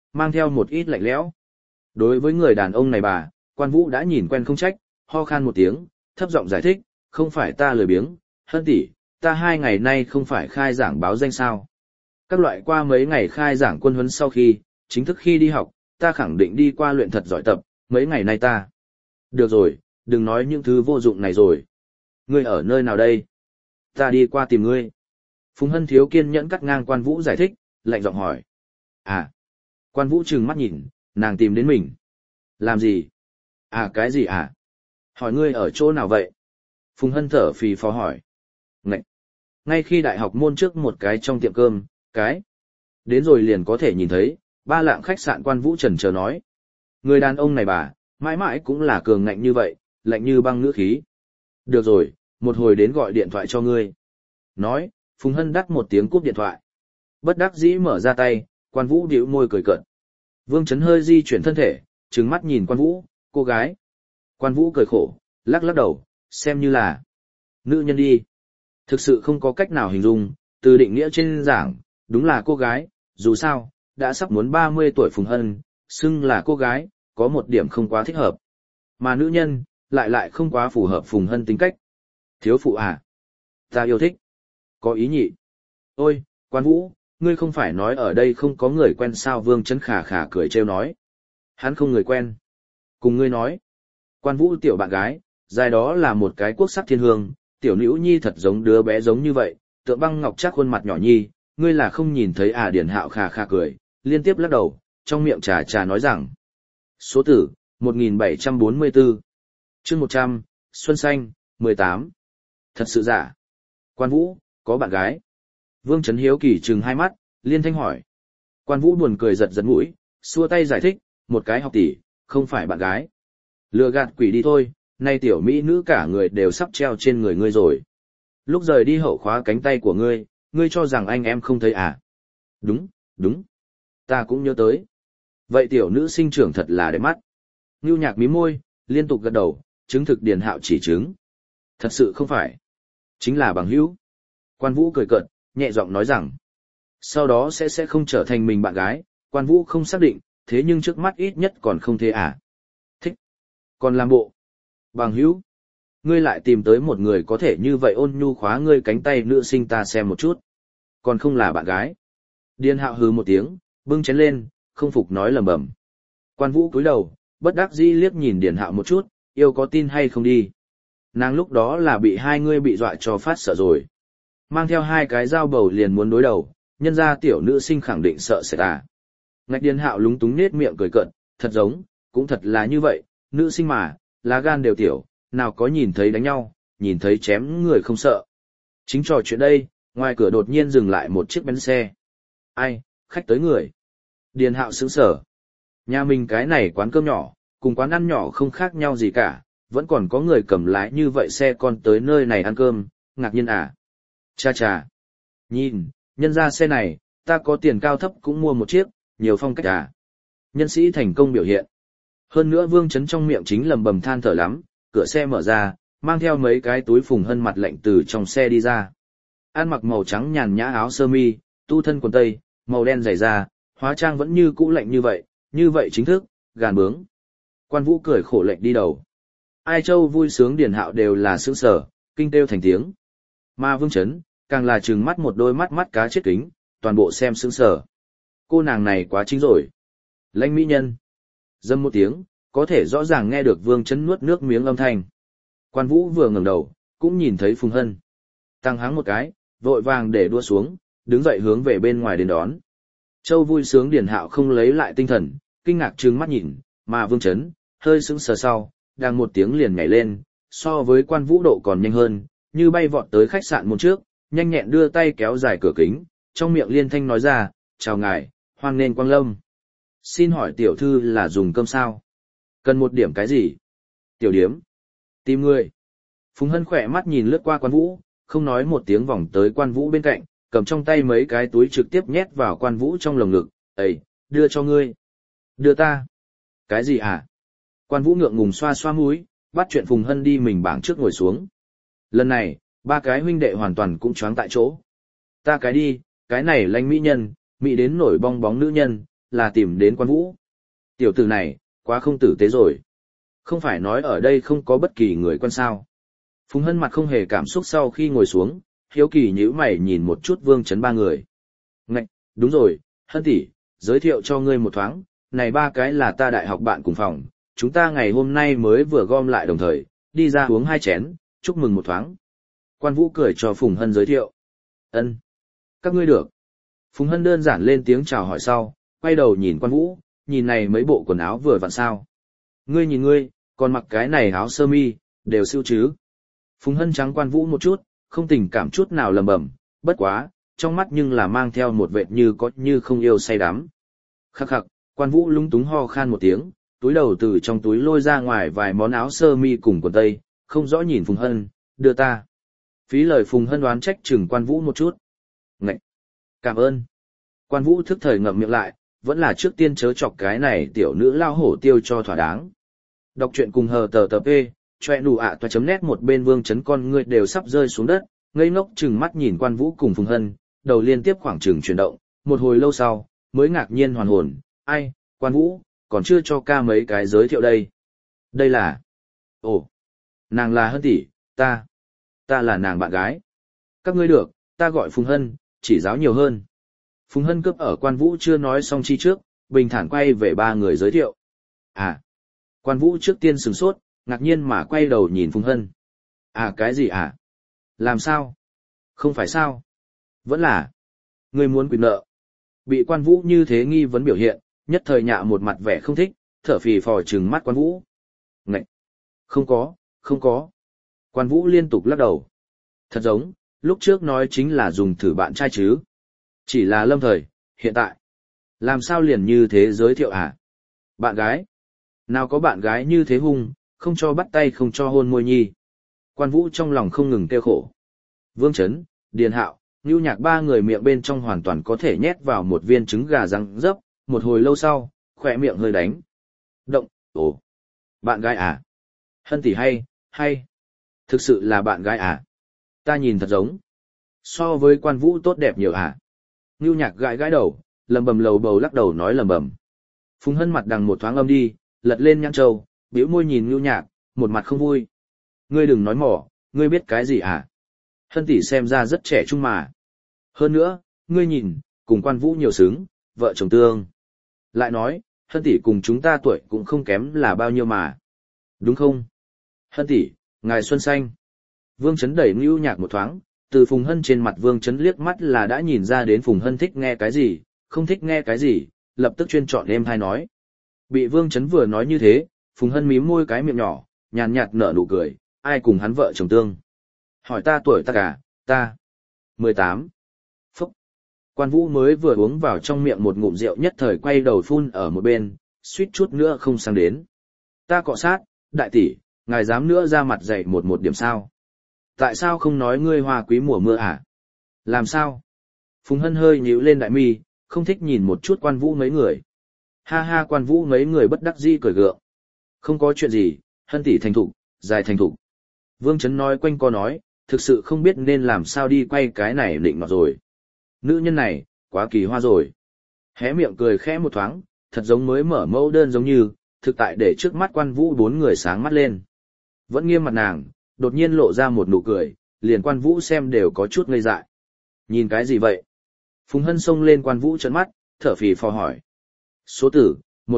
mang theo một ít lạnh lẽo. Đối với người đàn ông này bà, Quan Vũ đã nhìn quen không trách, ho khan một tiếng, thấp giọng giải thích, không phải ta lười biếng, Hân tỷ, ta 2 ngày nay không phải khai giảng báo danh sao. Các loại qua mấy ngày khai giảng quân huấn sau khi, chính thức khi đi học, ta khẳng định đi qua luyện thật giỏi tập, mấy ngày nay ta. Được rồi, đừng nói những thứ vô dụng này rồi. Ngươi ở nơi nào đây? Ta đi qua tìm ngươi. Phùng Hân thiếu kiên nhẫn cắt ngang Quan Vũ giải thích, lạnh giọng hỏi. À, Quan Vũ trừng mắt nhìn, nàng tìm đến mình. Làm gì? À cái gì à? Hỏi ngươi ở chỗ nào vậy? Phùng Hân thở phì phò hỏi. Ngậy! Ngay khi đại học môn trước một cái trong tiệm cơm, cái. Đến rồi liền có thể nhìn thấy, 3 lạng khách sạn. Quan Vũ trần chờ nói. Người đàn ông này bà, mãi mãi cũng là cường ngạnh như vậy, lạnh như băng ngữ khí. Được rồi, một hồi đến gọi điện thoại cho ngươi. Nói, Phùng Hân đắt một tiếng cúp điện thoại. Bất đắc dĩ mở ra tay, Quan Vũ bĩu môi cười cợt. Vương Chấn hơi di chuyển thân thể, trừng mắt nhìn Quan Vũ, cô gái. Quan Vũ cười khổ, lắc lắc đầu, xem như là nữ nhân đi. Thực sự không có cách nào hình dung, từ định nghĩa trên giảng, đúng là cô gái, dù sao, đã sắp muốn 30 tuổi Phùng Hân, xưng là cô gái, có một điểm không quá thích hợp. Mà nữ nhân, lại không quá phù hợp Phùng Hân tính cách. Thiếu phụ à? Ta yêu thích. Có ý nhị. Ôi, Quan Vũ, ngươi không phải nói ở đây không có người quen sao? Vương Chấn khà khà cười trêu nói. Hắn không người quen. Cùng ngươi nói. Quan Vũ tiểu bạn gái, dài đó là một cái quốc sắc thiên hương, tiểu nữ nhi thật giống đứa bé giống như vậy, tượng băng ngọc chắc khuôn mặt nhỏ nhi, ngươi là không nhìn thấy à? Điển Hạo khà khà cười, liên tiếp lắc đầu, trong miệng trà trà nói rằng. Số tử, 1744. Chương 100, Xuân Xanh, 18. Thật sự giả. Quan Vũ, có bạn gái. Vương Chấn hiếu kỳ trừng hai mắt, liên thanh hỏi. Quan Vũ buồn cười giật giật mũi, xua tay giải thích, một cái học tỷ, không phải bạn gái. Lừa gạt quỷ đi thôi, nay tiểu mỹ nữ cả người đều sắp treo trên người ngươi rồi. Lúc rời đi hậu khóa cánh tay của ngươi, ngươi cho rằng anh em không thấy à? Đúng, đúng. Ta cũng nhớ tới. Vậy tiểu nữ sinh trưởng thật là đẹp mắt. Ngưu Nhạc mím môi, liên tục gật đầu, chứng thực Điền Hạo chỉ chứng. Thật sự không phải. Chính là bằng hữu. Quan Vũ cười cợt, nhẹ giọng nói rằng. Sau đó sẽ không trở thành mình bạn gái, Quan Vũ không xác định, thế nhưng trước mắt ít nhất còn không thế à. Thích. Còn làm bộ. Bằng hữu. Ngươi lại tìm tới một người có thể như vậy ôn nhu khóa ngươi cánh tay nữ sinh ta xem một chút. Còn không là bạn gái. Điền Hạo hừ một tiếng, bưng chén lên, không phục nói lầm bầm. Quan Vũ cúi đầu, bất đắc dĩ liếc nhìn Điền Hạo một chút, yêu có tin hay không đi. Nàng lúc đó là bị hai ngươi bị dọa cho phát sợ rồi. Mang theo 2 cái dao bầu liền muốn đối đầu, nhân ra tiểu nữ sinh khẳng định sợ sẽ à. Ngạch Điền Hạo lúng túng nết miệng cười cợt, thật giống, cũng thật là như vậy, nữ sinh mà, lá gan đều tiểu, nào có nhìn thấy đánh nhau, nhìn thấy chém người không sợ. Chính trò chuyện đây, ngoài cửa đột nhiên dừng lại một chiếc bánh xe. Ai, khách tới người. Điền Hạo sững sờ. Nhà mình cái này quán cơm nhỏ, cùng quán ăn nhỏ không khác nhau gì cả, vẫn còn có người cầm lái như vậy xe con tới nơi này ăn cơm, ngạc nhiên à. Cha cha. Nhìn, nhân ra xe này, ta có tiền cao thấp cũng mua một chiếc, nhiều phong cách à. Nhân sĩ thành công biểu hiện. Hơn nữa Vương Chấn trong miệng chính lầm bầm than thở lắm, cửa xe mở ra, mang theo mấy cái túi Phùng Hân mặt lạnh từ trong xe đi ra. Ăn mặc màu trắng nhàn nhã áo sơ mi, tu thân quần tây, màu đen giày da, hóa trang vẫn như cũ lạnh như vậy chính thức, gàn bướng. Quan Vũ cười khổ lệnh đi đầu. Ai Châu vui sướng Điền Hạo đều là sướng sở, kinh kêu thành tiếng. Mà Vương Chấn, càng là trừng mắt một đôi mắt cá chết kính, toàn bộ xem sướng sở. Cô nàng này quá chính rồi. Lãnh mỹ nhân. Dâm một tiếng, có thể rõ ràng nghe được Vương Chấn nuốt nước miếng âm thanh. Quan Vũ vừa ngẩng đầu, cũng nhìn thấy Phùng Hân. Tăng háng một cái, vội vàng để đua xuống, đứng dậy hướng về bên ngoài đến đón. Châu vui sướng Điền Hạo không lấy lại tinh thần, kinh ngạc trừng mắt nhìn, mà Vương Chấn, hơi sững sờ sau, đang một tiếng liền nhảy lên, so với Quan Vũ độ còn nhanh hơn, như bay vọt tới khách sạn môn trước, nhanh nhẹn đưa tay kéo dài cửa kính, trong miệng liên thanh nói ra, chào ngài, hoan nghênh quang lâm. Xin hỏi tiểu thư là dùng cơm sao? Cần một điểm cái gì? Tiểu điếm. Tìm người. Phùng Hân khỏe mắt nhìn lướt qua Quan Vũ, không nói một tiếng vòng tới Quan Vũ bên cạnh, cầm trong tay mấy cái túi trực tiếp nhét vào Quan Vũ trong lồng ngực, "Ây, đưa cho ngươi." "Đưa ta?" "Cái gì hả?" Quan Vũ ngượng ngùng xoa xoa mũi, bắt chuyện Phùng Hân đi mình bảng trước ngồi xuống. Lần này, 3 cái huynh đệ hoàn toàn cũng choáng tại chỗ. "Ta cái đi, cái này lãnh mỹ nhân, mỹ đến nổi bong bóng nữ nhân, là tìm đến quan vũ. Tiểu tử này, quá không tử tế rồi. Không phải nói ở đây không có bất kỳ người quan sao. Phùng Hân mặt không hề cảm xúc sau khi ngồi xuống, hiếu kỳ nhíu mày nhìn một chút Vương Chấn ba người. Ngạch, đúng rồi, Hân tỷ, giới thiệu cho ngươi một thoáng, này ba cái là ta đại học bạn cùng phòng, chúng ta ngày hôm nay mới vừa gom lại đồng thời, đi ra uống 2 chén, chúc mừng một thoáng. Quan Vũ cười cho Phùng Hân giới thiệu. Ân, các ngươi được. Phùng Hân đơn giản lên tiếng chào hỏi sau, quay đầu nhìn Quan Vũ, nhìn này mấy bộ quần áo vừa vặn sao. Ngươi nhìn ngươi, còn mặc cái này áo sơ mi, đều siêu chứ. Phùng Hân trắng Quan Vũ một chút, không tình cảm chút nào lầm bầm, bất quá, trong mắt nhưng là mang theo một vệt như có như không yêu say đắm. Khắc khắc, Quan Vũ lúng túng ho khan một tiếng, túi đầu từ trong túi lôi ra ngoài vài món áo sơ mi cùng quần tây, không rõ nhìn Phùng Hân, đưa ta. Phí lời Phùng Hân đoán trách chừng Quan Vũ một chút. Ngậy! Cảm ơn! Quan Vũ thức thời ngậm miệng lại, vẫn là trước tiên chớ chọc cái này tiểu nữ lao hổ tiêu cho thỏa đáng. Đọc truyện cùng hờ tờ tờ p, choe nụ ạ toa chấm nét một bên Vương Chấn con người đều sắp rơi xuống đất, ngây ngốc chừng mắt nhìn Quan Vũ cùng Phùng Hân, đầu liên tiếp khoảng chừng chuyển động, một hồi lâu sau, mới ngạc nhiên hoàn hồn, ai, Quan Vũ, còn chưa cho ca mấy cái giới thiệu đây. Đây là... Ồ, nàng là Hân tỷ, ta là nàng bạn gái. Các ngươi được, ta gọi Phùng Hân, chỉ giáo nhiều hơn. Phùng Hân cướp ở Quan Vũ chưa nói xong chi trước, bình thản quay về ba người giới thiệu. À, Quan Vũ trước tiên sửng sốt, ngạc nhiên mà quay đầu nhìn Phùng Hân. À cái gì à? Làm sao? Không phải sao? Vẫn là. Ngươi muốn quyền nợ. Bị Quan Vũ như thế nghi vấn biểu hiện, nhất thời nhạ một mặt vẻ không thích, thở phì phò trừng mắt Quan Vũ. Ngậy! Không có, không có. Quan Vũ liên tục lắc đầu. Thật giống, lúc trước nói chính là dùng thử bạn trai chứ. Chỉ là lâm thời, hiện tại. Làm sao liền như thế giới thiệu à? Bạn gái? Nào có bạn gái như thế hung, không cho bắt tay không cho hôn môi nhi. Quan Vũ trong lòng không ngừng kêu khổ. Vương Chấn, Điền Hạo, Nưu Nhạc ba người miệng bên trong hoàn toàn có thể nhét vào một viên trứng gà răng dấp, một hồi lâu sau, khỏe miệng hơi đánh. Động, ồ, bạn gái à? Hân tỷ hay, thực sự là bạn gái à? Ta nhìn thật giống. So với Quan Vũ tốt đẹp nhiều à? Nưu Nhạc gãi gãi đầu, lầm bầm lầu bầu lắc đầu nói lầm bầm. Phùng Hân mặt đằng một thoáng âm đi, lật lên nhãn châu, bĩu môi nhìn Nưu Nhạc, một mặt không vui. Ngươi đừng nói mỏ, ngươi biết cái gì à? Hân tỷ xem ra rất trẻ trung mà. Hơn nữa, ngươi nhìn, cùng Quan Vũ nhiều xứng, vợ chồng tương. Lại nói, Hân tỷ cùng chúng ta tuổi cũng không kém là bao nhiêu mà. Đúng không? Hân tỷ, ngài xuân xanh. Vương Chấn đẩy Nưu Nhạc một thoáng, từ Phùng Hân trên mặt Vương Chấn liếc mắt là đã nhìn ra đến Phùng Hân thích nghe cái gì, không thích nghe cái gì, lập tức chuyên chọn êm hay nói. Bị Vương Chấn vừa nói như thế, Phùng Hân mím môi cái miệng nhỏ, nhàn nhạt nở nụ cười, ai cùng hắn vợ chồng tương. Hỏi ta tuổi ta cả, ta. 18. Phúc. Quan Vũ mới vừa uống vào trong miệng một ngụm rượu nhất thời quay đầu phun ở một bên, suýt chút nữa không sang đến. Ta cọ sát, đại tỷ, ngài dám nữa ra mặt dạy một điểm sao? Tại sao không nói ngươi hoa quý mùa mưa à? Làm sao? Phùng Hân hơi nhíu lên đại mi, không thích nhìn một chút Quan Vũ mấy người. Ha ha, Quan Vũ mấy người bất đắc dĩ cười gượng. Không có chuyện gì, Hân tỷ thành thục, dài thành thục. Vương Chấn nói quanh co nói, thực sự không biết nên làm sao đi quay cái này định nọ rồi. Nữ nhân này, quá kỳ hoa rồi. Hé miệng cười khẽ một thoáng, thật giống mới mở mẫu đơn giống như, thực tại để trước mắt Quan Vũ bốn người sáng mắt lên. Vẫn nghiêm mặt nàng, đột nhiên lộ ra một nụ cười, liền Quan Vũ xem đều có chút ngây dại. Nhìn cái gì vậy? Phùng Hân xông lên Quan Vũ trợn mắt, thở phì phò hỏi. Số tử,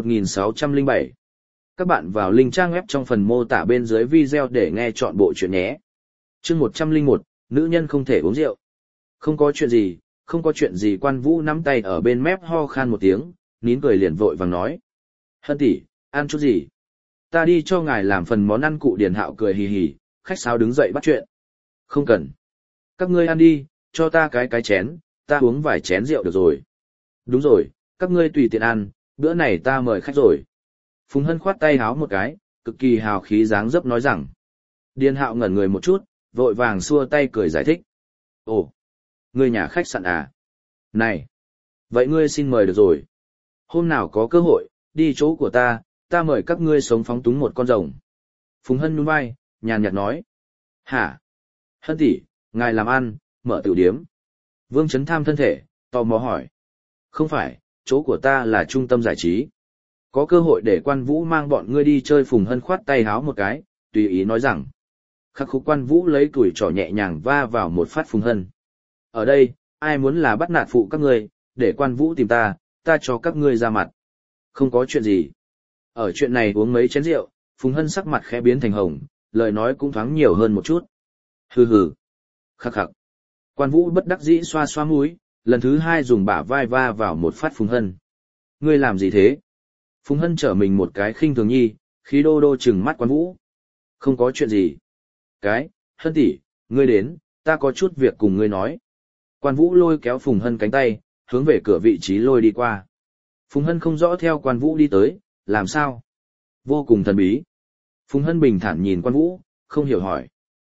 1607. Các bạn vào link trang web trong phần mô tả bên dưới video để nghe chọn bộ chuyện nhé. Chương 101, nữ nhân không thể uống rượu. Không có chuyện gì, không có chuyện gì. Quan Vũ nắm tay ở bên mép ho khan một tiếng, nín cười liền vội vàng nói. Hân tỷ, ăn chút gì? Ta đi cho ngài làm phần món ăn. Cụ Điền Hạo cười hì hì, khách sáo đứng dậy bắt chuyện. Không cần. Các ngươi ăn đi, cho ta cái chén, ta uống vài chén rượu được rồi. Đúng rồi, các ngươi tùy tiện ăn, bữa này ta mời khách rồi. Phùng Hân khoát tay háo một cái, cực kỳ hào khí dáng dấp nói rằng. Điền Hạo ngẩn người một chút, vội vàng xua tay cười giải thích. Ồ, ngươi nhà khách sạn à? Này, vậy ngươi xin mời được rồi. Hôm nào có cơ hội, đi chỗ của ta mời các ngươi sống phóng túng một con rồng. Phùng Hân nhún vai, nhàn nhạt nói. Hả? Hân tỷ, ngài làm ăn, mở tiểu điếm. Vương Chấn tham thân thể, tò mò hỏi. Không phải, chỗ của ta là trung tâm giải trí. Có cơ hội để Quan Vũ mang bọn ngươi đi chơi. Phùng Hân khoát tay háo một cái, tùy ý nói rằng. Khắc khúc. Quan Vũ lấy tuổi trỏ nhẹ nhàng va vào một phát Phùng Hân. Ở đây, ai muốn là bắt nạt phụ các ngươi, để Quan Vũ tìm ta, ta cho các ngươi ra mặt. Không có chuyện gì. Ở chuyện này uống mấy chén rượu, Phùng Hân sắc mặt khẽ biến thành hồng, lời nói cũng thoáng nhiều hơn một chút. Hừ hừ. Khắc khắc. Quan Vũ bất đắc dĩ xoa xoa mũi, lần thứ hai dùng bả vai va vào một phát Phùng Hân. Ngươi làm gì thế? Phùng Hân trở mình một cái khinh thường nhi, khí đô đô trừng mắt Quan Vũ. Không có chuyện gì. Hân tỷ, ngươi đến, ta có chút việc cùng ngươi nói. Quan Vũ lôi kéo Phùng Hân cánh tay, hướng về cửa vị trí lôi đi qua. Phùng Hân không rõ theo Quan Vũ đi tới, làm sao? Vô cùng thần bí. Phùng Hân bình thản nhìn Quan Vũ, không hiểu hỏi.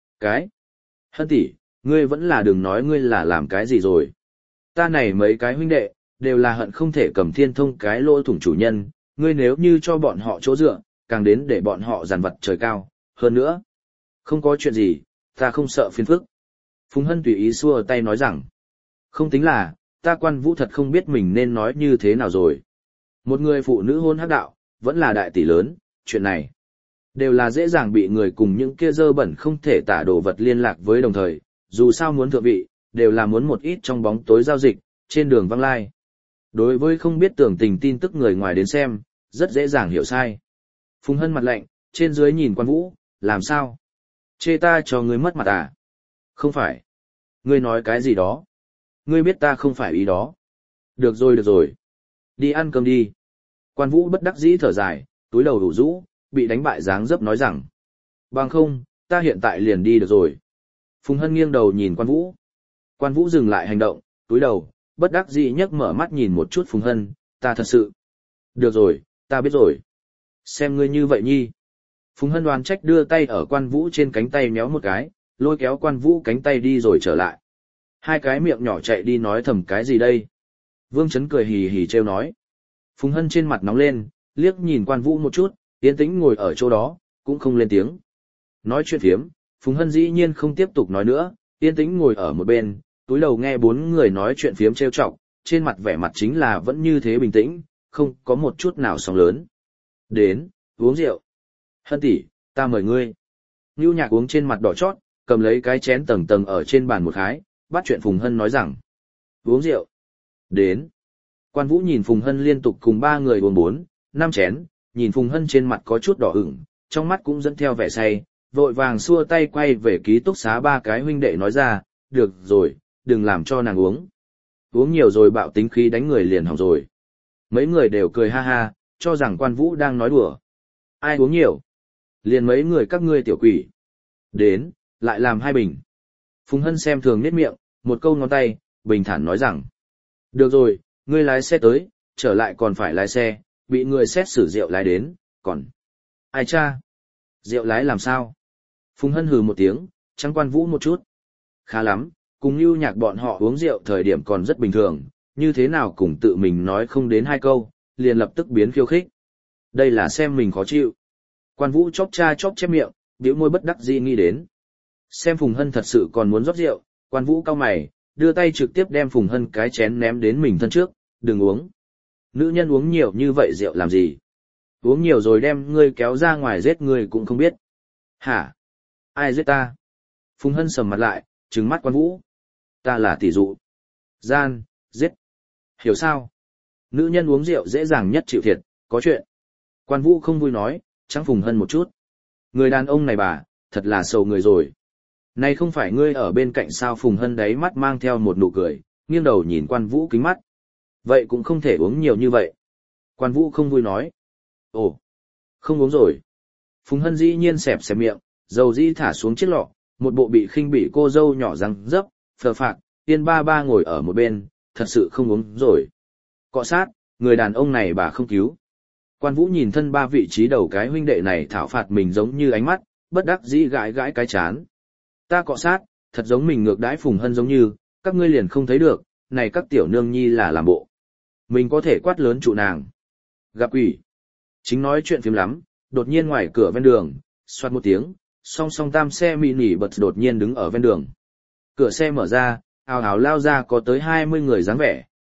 Hân tỷ, ngươi vẫn là đừng nói ngươi là làm cái gì rồi. Ta này mấy cái huynh đệ, đều là hận không thể cầm thiên thông cái lỗ thủng chủ nhân, ngươi nếu như cho bọn họ chỗ dựa, càng đến để bọn họ giàn vật trời cao, hơn nữa. Không có chuyện gì, ta không sợ phiền phức. Phùng Hân tùy ý xua tay nói rằng. Không tính là, ta Quan Vũ thật không biết mình nên nói như thế nào rồi. Một người phụ nữ hôn hắc đạo, vẫn là đại tỷ lớn, chuyện này. Đều là dễ dàng bị người cùng những kia dơ bẩn không thể tả đồ vật liên lạc với đồng thời, dù sao muốn thượng vị, đều là muốn một ít trong bóng tối giao dịch, trên đường văng lai. Đối với không biết tưởng tình tin tức người ngoài đến xem, rất dễ dàng hiểu sai. Phùng Hân mặt lạnh, trên dưới nhìn Quan Vũ, làm sao? Chê ta cho ngươi mất mặt à? Không phải. Ngươi nói cái gì đó? Ngươi biết ta không phải ý đó. Được rồi. Đi ăn cơm đi. Quan Vũ bất đắc dĩ thở dài, túi đầu đủ rũ, bị đánh bại dáng dấp nói rằng. Bằng không, ta hiện tại liền đi được rồi. Phùng Hân nghiêng đầu nhìn Quan Vũ. Quan Vũ dừng lại hành động, túi đầu, bất đắc dĩ nhấc mở mắt nhìn một chút Phùng Hân, ta thật sự. Được rồi, ta biết rồi. Xem ngươi như vậy nhi. Phùng Hân đoán trách đưa tay ở Quan Vũ trên cánh tay méo một cái, lôi kéo Quan Vũ cánh tay đi rồi trở lại. Hai cái miệng nhỏ chạy đi nói thầm cái gì đây? Vương Chấn cười hì hì trêu nói. Phùng Hân trên mặt nóng lên, liếc nhìn Quan Vũ một chút, yên tĩnh ngồi ở chỗ đó, cũng không lên tiếng. Nói chuyện phiếm, Phùng Hân dĩ nhiên không tiếp tục nói nữa, yên tĩnh ngồi ở một bên, túi đầu nghe bốn người nói chuyện phiếm trêu chọc, trên mặt vẻ mặt chính là vẫn như thế bình tĩnh, không có một chút nào sóng lớn. Đến, uống rượu. Hân tỷ, ta mời ngươi. Nưu Nhạc uống trên mặt đỏ chót, cầm lấy cái chén tầng tầng ở trên bàn một khái, bắt chuyện Phùng Hân nói rằng. Uống rượu. Đến. Quan Vũ nhìn Phùng Hân liên tục cùng ba người uống 4, 5 chén, nhìn Phùng Hân trên mặt có chút đỏ ửng, trong mắt cũng dẫn theo vẻ say, vội vàng xua tay quay về ký túc xá ba cái huynh đệ nói ra, được rồi, đừng làm cho nàng uống. Uống nhiều rồi bạo tính khí đánh người liền hỏng rồi. Mấy người đều cười ha ha, cho rằng Quan Vũ đang nói đùa. Ai uống nhiều? Liền mấy người các ngươi tiểu quỷ. Đến, lại làm 2 bình. Phùng Hân xem thường nết miệng, một câu ngón tay, bình thản nói rằng. Được rồi, ngươi lái xe tới, trở lại còn phải lái xe, bị người xét xử rượu lái đến, còn. Ai cha? Rượu lái làm sao? Phùng Hân hừ một tiếng, trắng Quan Vũ một chút. Khá lắm, cùng Nưu Nhạc bọn họ uống rượu thời điểm còn rất bình thường, như thế nào cùng tự mình nói không đến 2 câu, liền lập tức biến khiêu khích. Đây là xem mình khó chịu. Quan Vũ chóp chép miệng, bĩu môi bất đắc dĩ nghĩ đến. Xem Phùng Hân thật sự còn muốn rót rượu, Quan Vũ cau mày, đưa tay trực tiếp đem Phùng Hân cái chén ném đến mình thân trước, đừng uống. Nữ nhân uống nhiều như vậy rượu làm gì? Uống nhiều rồi đem ngươi kéo ra ngoài giết ngươi cũng không biết. Hả? Ai giết ta? Phùng Hân sầm mặt lại, trừng mắt Quan Vũ. Ta là tỷ dụ. Gian, giết. Hiểu sao? Nữ nhân uống rượu dễ dàng nhất chịu thiệt, có chuyện. Quan Vũ không vui nói, trắng Phùng Hân một chút. Người đàn ông này bà, thật là sầu người rồi. Này không phải ngươi ở bên cạnh sao? Phùng Hân đáy mắt mang theo một nụ cười, nghiêng đầu nhìn Quan Vũ kính mắt. Vậy cũng không thể uống nhiều như vậy. Quan Vũ không vui nói. Ồ, không uống rồi. Phùng Hân dĩ nhiên xẹp miệng, dầu dĩ thả xuống chiếc lọ, một bộ bị khinh bỉ cô dâu nhỏ răng dấp, phờ phạc, Tiên ba ngồi ở một bên, thật sự không uống rồi. Cọ sát, người đàn ông này bà không cứu. Quan Vũ nhìn thân ba vị trí đầu cái huynh đệ này thảo phạt mình giống như ánh mắt, bất đắc dĩ gãi cái chán. Ta cọ sát, thật giống mình ngược đãi Phùng Hân giống như, các ngươi liền không thấy được, này các tiểu nương nhi là làm bộ. Mình có thể quát lớn trụ nàng. Gặp quỷ. Chính nói chuyện phím lắm, đột nhiên ngoài cửa ven đường, xoát một tiếng, song song tam xe mini bật đột nhiên đứng ở ven đường. Cửa xe mở ra, ào ào lao ra có tới 20 người dáng vẻ,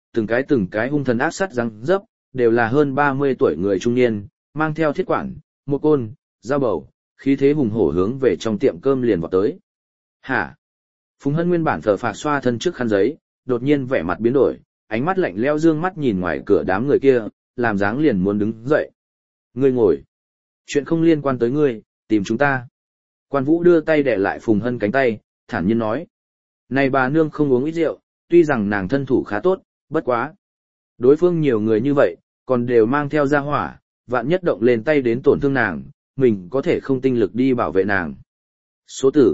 từng cái hung thần ác sát răng dấp, đều là hơn 30 tuổi người trung niên, mang theo thiết quản, một côn, dao bầu, khí thế hùng hổ hướng về trong tiệm cơm liền vọt tới. Hả? Phùng Hân nguyên bản thờ phạc xoa thân trước khăn giấy, đột nhiên vẻ mặt biến đổi, ánh mắt lạnh lẽo dương mắt nhìn ngoài cửa đám người kia, làm dáng liền muốn đứng dậy. Ngươi ngồi. Chuyện không liên quan tới ngươi, tìm chúng ta. Quan Vũ đưa tay đè lại Phùng Hân cánh tay, thản nhiên nói. Này bà nương không uống ít rượu, tuy rằng nàng thân thủ khá tốt, bất quá. Đối phương nhiều người như vậy, còn đều mang theo gia hỏa, vạn nhất động lên tay đến tổn thương nàng, mình có thể không tinh lực đi bảo vệ nàng. Số tử,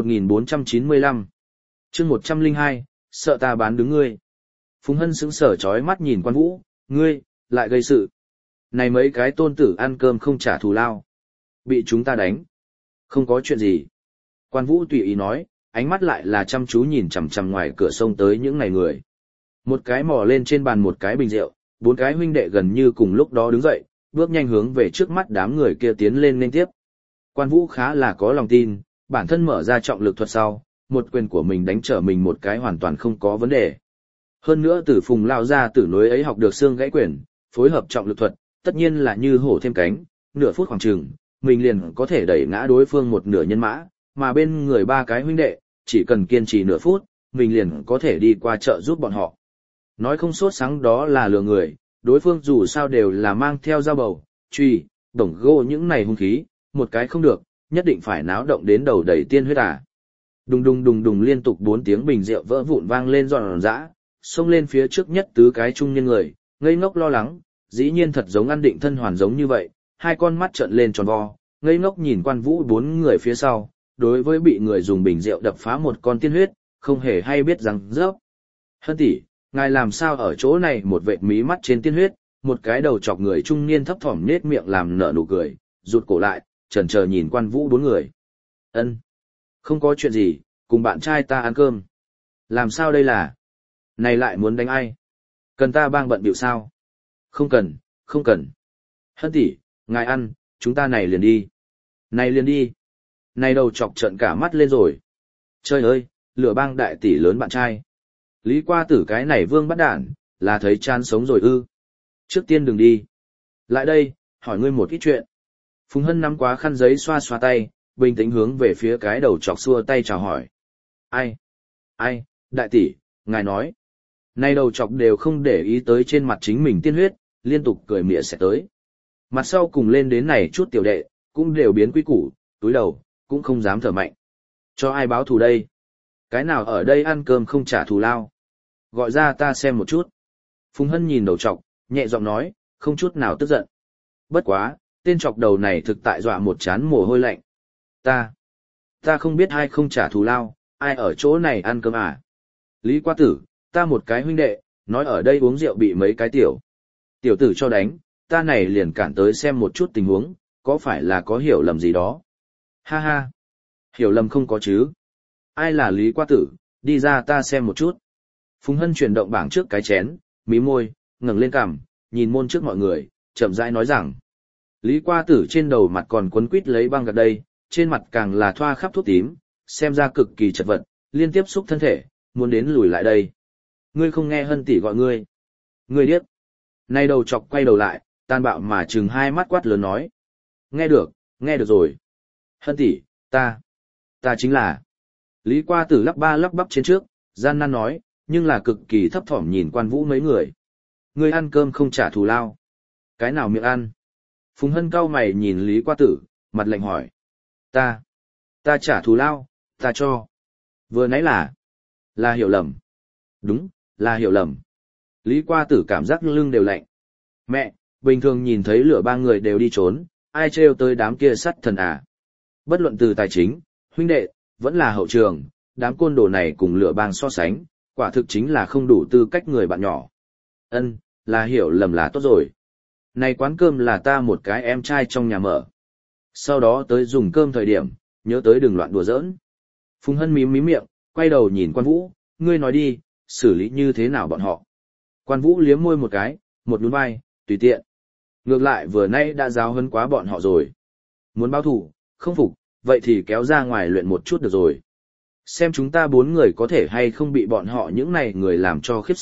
1495. Chương 102, sợ ta bán đứng ngươi. Phùng Hân sững sờ chói mắt nhìn Quan Vũ, ngươi, lại gây sự. Này mấy cái tôn tử ăn cơm không trả thù lao. Bị chúng ta đánh. Không có chuyện gì. Quan Vũ tùy ý nói, ánh mắt lại là chăm chú nhìn chằm chằm ngoài cửa sông tới những này người. Một cái mò lên trên bàn một cái bình rượu, bốn cái huynh đệ gần như cùng lúc đó đứng dậy, bước nhanh hướng về trước mắt đám người kia tiến lên nên tiếp. Quan Vũ khá là có lòng tin, bản thân mở ra trọng lực thuật sau, một quyền của mình đánh trở mình một cái hoàn toàn không có vấn đề. Hơn nữa Tử Phùng lao ra tử núi ấy học được xương gãy quyền, phối hợp trọng lực thuật, tất nhiên là như hổ thêm cánh, nửa phút khoảng chừng, mình liền có thể đẩy ngã đối phương một nửa nhân mã, mà bên người ba cái huynh đệ, chỉ cần kiên trì nửa phút, mình liền có thể đi qua chợ giúp bọn họ. Nói không sốt sáng đó là lừa người, đối phương dù sao đều là mang theo dao bầu, truy, đồng gô những này hung khí, một cái không được, nhất định phải náo động đến đầu đầy tiên huyết à. Đùng đùng đùng đùng liên tục 4 tiếng bình rượu vỡ vụn vang lên giòn giã, xông lên phía trước nhất tứ cái trung niên người, ngây ngốc lo lắng, dĩ nhiên thật giống ăn định thân hoàn giống như vậy, hai con mắt trợn lên tròn vo, ngây ngốc nhìn Quan Vũ 4 người phía sau, đối với bị người dùng bình rượu đập phá một con tiên huyết, không hề hay biết rằng rớp. Hân tỷ, ngài làm sao ở chỗ này một vệt mí mắt trên tiên huyết, một cái đầu chọc người trung niên thấp thỏm nết miệng làm nở nụ cười, rụt cổ lại, chần chờ nhìn Quan Vũ 4 người. Ân, không có chuyện gì, cùng bạn trai ta ăn cơm. Làm sao đây là? Này lại muốn đánh ai? Cần ta bang bận bịu sao? Không cần, không cần. Hân tỷ, ngài ăn, chúng ta này liền đi. Này liền đi. Này đầu chọc trợn cả mắt lên rồi. Trời ơi, lửa bang đại tỷ lớn bạn trai. Lý qua tử cái này vương bắt đản, là thấy chán sống rồi ư. Trước tiên đừng đi. Lại đây, hỏi ngươi một ít chuyện. Phùng Hân nắm quá khăn giấy xoa xoa tay, bình tĩnh hướng về phía cái đầu chọc xua tay chào hỏi. Ai? Ai, đại tỷ, ngài nói. Nay đầu chọc đều không để ý tới trên mặt chính mình tiên huyết, liên tục cười mỉa sẽ tới. Mặt sau cùng lên đến này chút tiểu đệ, cũng đều biến quý củ, túi đầu, cũng không dám thở mạnh. Cho ai báo thù đây? Cái nào ở đây ăn cơm không trả thù lao? Gọi ra ta xem một chút. Phùng Hân nhìn đầu chọc, nhẹ giọng nói, không chút nào tức giận. Bất quá, tên chọc đầu này thực tại dọa một chán mồ hôi lạnh. Ta không biết ai không trả thù lao, ai ở chỗ này ăn cơm à? Lý Qua Tử, ta một cái huynh đệ, nói ở đây uống rượu bị mấy cái tiểu tử cho đánh, ta này liền cản tới xem một chút tình huống, có phải là có hiểu lầm gì đó? Ha ha, hiểu lầm không có chứ? Ai là Lý Qua Tử, đi ra ta xem một chút. Phùng Hân chuyển động bảng trước cái chén, mí môi, ngẩng lên cằm, nhìn môn trước mọi người, chậm rãi nói rằng. Lý Qua Tử trên đầu mặt còn quấn quít lấy băng gạc đây, trên mặt càng là thoa khắp thuốc tím, xem ra cực kỳ chật vật, liên tiếp xúc thân thể, muốn đến lùi lại đây. Ngươi không nghe Hân tỷ gọi ngươi. Ngươi điếc. Nay đầu chọc quay đầu lại, tàn bạo mà trừng hai mắt quát lớn nói. Nghe được rồi. Hân tỷ, ta chính là. Lý Qua Tử lắp ba lắp bắp trên trước, gian nan nói, nhưng là cực kỳ thấp thỏm nhìn Quan Vũ mấy người. Ngươi ăn cơm không trả thù lao. Cái nào miệng ăn? Phùng Hân cau mày nhìn Lý Qua Tử, mặt lạnh hỏi. Ta trả thù lao, ta cho. Vừa nãy là hiểu lầm. Đúng, là hiểu lầm. Lý Qua Tử cảm giác lưng đều lạnh. Mẹ, bình thường nhìn thấy lửa ba người đều đi trốn, ai trêu tới đám kia sắt thần à. Bất luận từ tài chính, huynh đệ, vẫn là hậu trường, đám côn đồ này cùng lửa bang so sánh, quả thực chính là không đủ tư cách người bạn nhỏ. Ân, là hiểu lầm là tốt rồi. Này quán cơm là ta một cái em trai trong nhà mở. Sau đó tới dùng cơm thời điểm, nhớ tới đừng loạn đùa giỡn. Phùng Hân mím miệng, quay đầu nhìn Quan Vũ, ngươi nói đi, xử lý như thế nào bọn họ. Quan Vũ liếm môi một cái, một nhún vai, tùy tiện. Ngược lại vừa nay đã giáo huấn quá bọn họ rồi. Muốn báo thù, không phục, vậy thì kéo ra ngoài luyện một chút được rồi. Xem chúng ta 4 người có thể hay không bị bọn họ những này người làm cho khiếp sợ,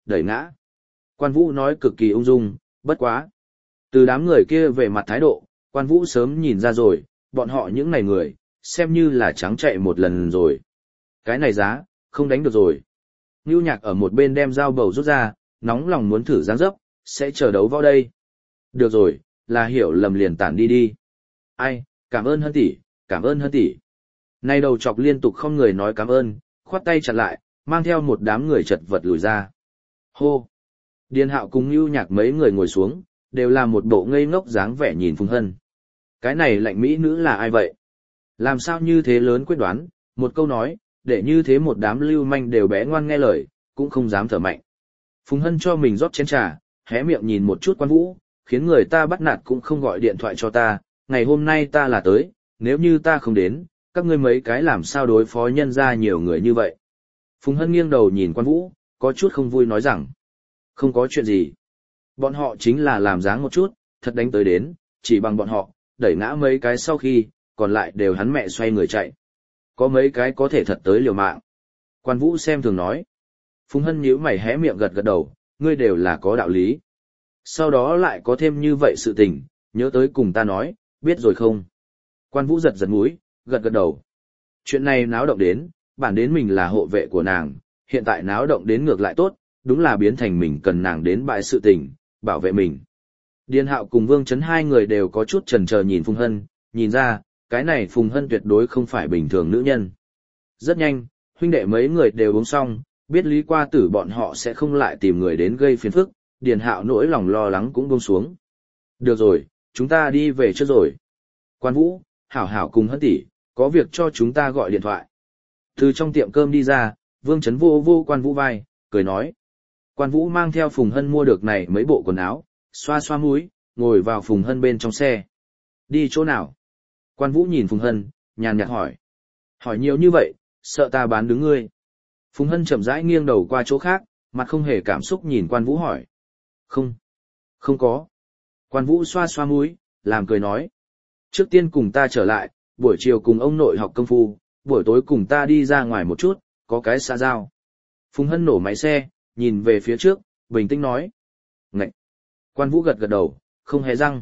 đẩy ngã. Quan Vũ nói cực kỳ ung dung, bất quá. Từ đám người kia về mặt thái độ, Quan Vũ sớm nhìn ra rồi, bọn họ những này người, xem như là trắng chạy một lần rồi. Cái này giá, không đánh được rồi. Nưu Nhạc ở một bên đem dao bầu rút ra, nóng lòng muốn thử dáng dấp, sẽ chờ đấu võ đây. Được rồi, là hiểu lầm liền tản đi đi. Ai, cảm ơn Hân tỷ, cảm ơn Hân tỷ. Nay đầu chọc liên tục không người nói cảm ơn, khoát tay chặn lại, mang theo một đám người chật vật lùi ra. Hô! Điền Hạo cùng Nưu Nhạc mấy người ngồi xuống, đều là một bộ ngây ngốc dáng vẻ nhìn Phùng Hân. Cái này lạnh mỹ nữ là ai vậy? Làm sao như thế lớn quyết đoán, một câu nói, để như thế một đám lưu manh đều bé ngoan nghe lời, cũng không dám thở mạnh. Phùng Hân cho mình rót chén trà, hé miệng nhìn một chút Quan Vũ, khiến người ta bắt nạt cũng không gọi điện thoại cho ta, ngày hôm nay ta là tới, nếu như ta không đến, các ngươi mấy cái làm sao đối phó nhân ra nhiều người như vậy. Phùng Hân nghiêng đầu nhìn Quan Vũ, có chút không vui nói rằng, không có chuyện gì. Bọn họ chính là làm dáng một chút, thật đánh tới đến, chỉ bằng bọn họ, đẩy ngã mấy cái sau khi, còn lại đều hắn mẹ xoay người chạy. Có mấy cái có thể thật tới liều mạng. Quan Vũ xem thường nói. Phùng Hân nhíu mày hé miệng gật gật đầu, ngươi đều là có đạo lý. Sau đó lại có thêm như vậy sự tình, nhớ tới cùng ta nói, biết rồi không? Quan Vũ giật giật mũi, gật gật đầu. Chuyện này náo động đến, bản đến mình là hộ vệ của nàng, hiện tại náo động đến ngược lại tốt, đúng là biến thành mình cần nàng đến bại sự tình, bảo vệ mình. Điền Hạo cùng Vương Chấn hai người đều có chút chần chờ nhìn Phùng Hân, nhìn ra, cái này Phùng Hân tuyệt đối không phải bình thường nữ nhân. Rất nhanh, huynh đệ mấy người đều uống xong, biết Lý Qua Tử bọn họ sẽ không lại tìm người đến gây phiền phức, Điền Hạo nỗi lòng lo lắng cũng buông xuống. Được rồi, chúng ta đi về trước rồi. Quan Vũ, Hảo Hảo cùng Hân tỷ, có việc cho chúng ta gọi điện thoại. Từ trong tiệm cơm đi ra, Vương Chấn vô vô Quan Vũ vai, cười nói. Quan Vũ mang theo Phùng Hân mua được này mấy bộ quần áo, xoa xoa mũi, ngồi vào Phùng Hân bên trong xe. Đi chỗ nào? Quan Vũ nhìn Phùng Hân, nhàn nhạt hỏi. Hỏi nhiều như vậy, sợ ta bán đứng ngươi. Phùng Hân chậm rãi nghiêng đầu qua chỗ khác, mặt không hề cảm xúc nhìn Quan Vũ hỏi. Không, không có. Quan Vũ xoa xoa mũi, làm cười nói. Trước tiên cùng ta trở lại, buổi chiều cùng ông nội học công phu, buổi tối cùng ta đi ra ngoài một chút, có cái xã giao. Phùng Hân nổ máy xe, nhìn về phía trước, bình tĩnh nói. Ngậy! Quan Vũ gật gật đầu, không hề răng.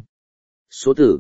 Số tử,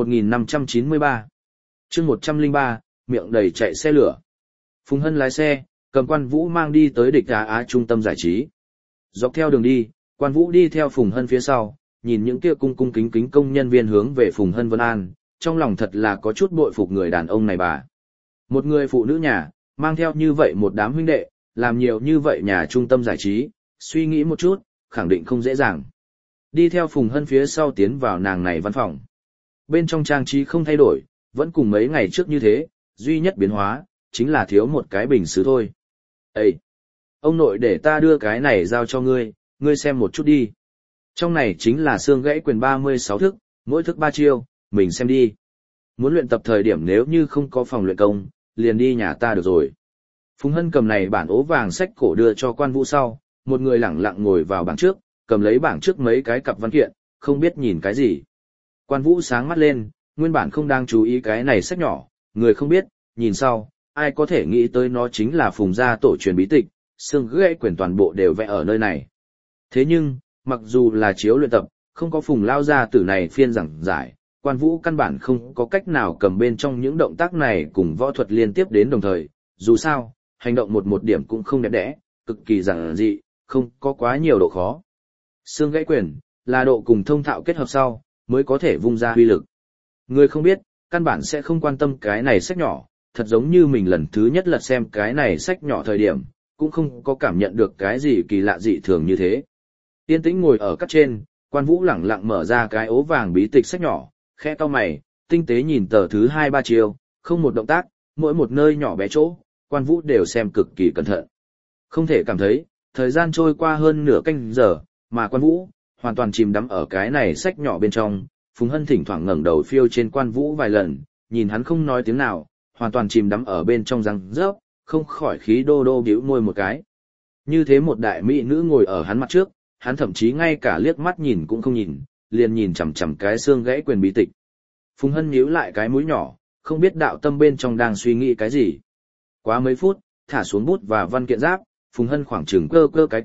1593. Chương 103, miệng đầy chạy xe lửa. Phùng Hân lái xe, cầm Quan Vũ mang đi tới địch Á trung tâm giải trí. Dọc theo đường đi, Quan Vũ đi theo Phùng Hân phía sau, nhìn những kia cung cung kính kính công nhân viên hướng về Phùng Hân Vân An, trong lòng thật là có chút bội phục người đàn ông này bà. Một người phụ nữ nhà, mang theo như vậy một đám huynh đệ, làm nhiều như vậy nhà trung tâm giải trí, suy nghĩ một chút, khẳng định không dễ dàng. Đi theo Phùng Hân phía sau tiến vào nàng này văn phòng. Bên trong trang trí không thay đổi, vẫn cùng mấy ngày trước như thế, duy nhất biến hóa, chính là thiếu một cái bình sứ thôi. Ê! Ông nội để ta đưa cái này giao cho ngươi, ngươi xem một chút đi. Trong này chính là xương gãy quyền 36 thức, mỗi thức 3 chiêu, mình xem đi. Muốn luyện tập thời điểm nếu như không có phòng luyện công, liền đi nhà ta được rồi. Phùng Hân cầm này bản ố vàng sách cổ đưa cho Quan Vũ sau, một người lẳng lặng ngồi vào bảng trước, cầm lấy bảng trước mấy cái cặp văn kiện, không biết nhìn cái gì. Quan Vũ sáng mắt lên, nguyên bản không đang chú ý cái này sách nhỏ, người không biết, nhìn sau, ai có thể nghĩ tới nó chính là Phùng gia tổ truyền bí tịch, xương gãy quyền toàn bộ đều vẽ ở nơi này. Thế nhưng, mặc dù là chiếu luyện tập, không có Phùng lao gia tử này phiên giảng giải, Quan Vũ căn bản không có cách nào cầm bên trong những động tác này cùng võ thuật liên tiếp đến đồng thời, dù sao, hành động một điểm cũng không đẹp đẽ, cực kỳ giản dị, không có quá nhiều độ khó. Xương gãy quyền là độ cùng thông thạo kết hợp sau, mới có thể vung ra uy lực. Người không biết, căn bản sẽ không quan tâm cái này sách nhỏ, thật giống như mình lần thứ nhất lật xem cái này sách nhỏ thời điểm, cũng không có cảm nhận được cái gì kỳ lạ dị thường như thế. Yên tĩnh ngồi ở các trên, Quan Vũ lẳng lặng mở ra cái ố vàng bí tịch sách nhỏ, khẽ cau mày, tinh tế nhìn tờ thứ 2-3 chiều, không một động tác, mỗi một nơi nhỏ bé chỗ, Quan Vũ đều xem cực kỳ cẩn thận. Không thể cảm thấy, thời gian trôi qua hơn nửa canh giờ, mà Quan Vũ hoàn toàn chìm đắm ở cái này sách nhỏ bên trong. Phùng Hân thỉnh thoảng ngẩng đầu phiêu trên Quan Vũ vài lần, nhìn hắn không nói tiếng nào, hoàn toàn chìm đắm ở bên trong răng rớp, không khỏi khí đô đô bĩu môi một cái. Như thế một đại mỹ nữ ngồi ở hắn mặt trước, hắn thậm chí ngay cả liếc mắt nhìn cũng không nhìn, liền nhìn chằm chằm cái xương gãy quyền bí tịch. Phùng Hân nhíu lại cái mũi nhỏ, không biết đạo tâm bên trong đang suy nghĩ cái gì. Quá mấy phút, thả xuống bút và văn kiện giáp, Phùng Hân khoảng chừng cơ cái cổ,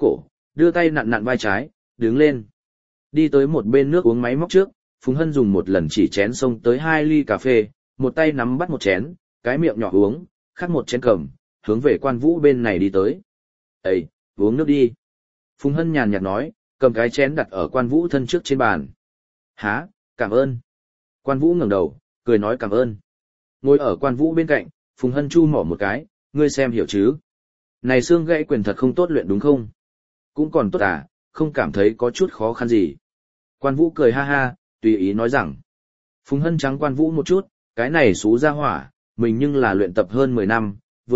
đưa tay nặn nặn vai trái, đứng lên. Đi tới một bên nước uống máy móc trước, Phùng Hân dùng một lần chỉ chén xông tới 2 ly cà phê, một tay nắm bắt một chén, cái miệng nhỏ uống, khát một chén cầm, hướng về Quan Vũ bên này đi tới. "Ê, uống nước đi." Phùng Hân nhàn nhạt nói, cầm cái chén đặt ở Quan Vũ thân trước trên bàn. "Hả, cảm ơn." Quan Vũ ngẩng đầu, cười nói cảm ơn. Ngồi ở Quan Vũ bên cạnh, Phùng Hân chu mỏ một cái, "Ngươi xem hiểu chứ? Này xương gãy quyền thật không tốt luyện đúng không?" "Cũng còn tốt à, không cảm thấy có chút khó khăn gì." Quan Vũ cười ha ha, tùy ý nói rằng. Phùng Hân trắng Quan Vũ một chút, cái này xú ra hỏa, mình nhưng là luyện tập hơn 10 năm,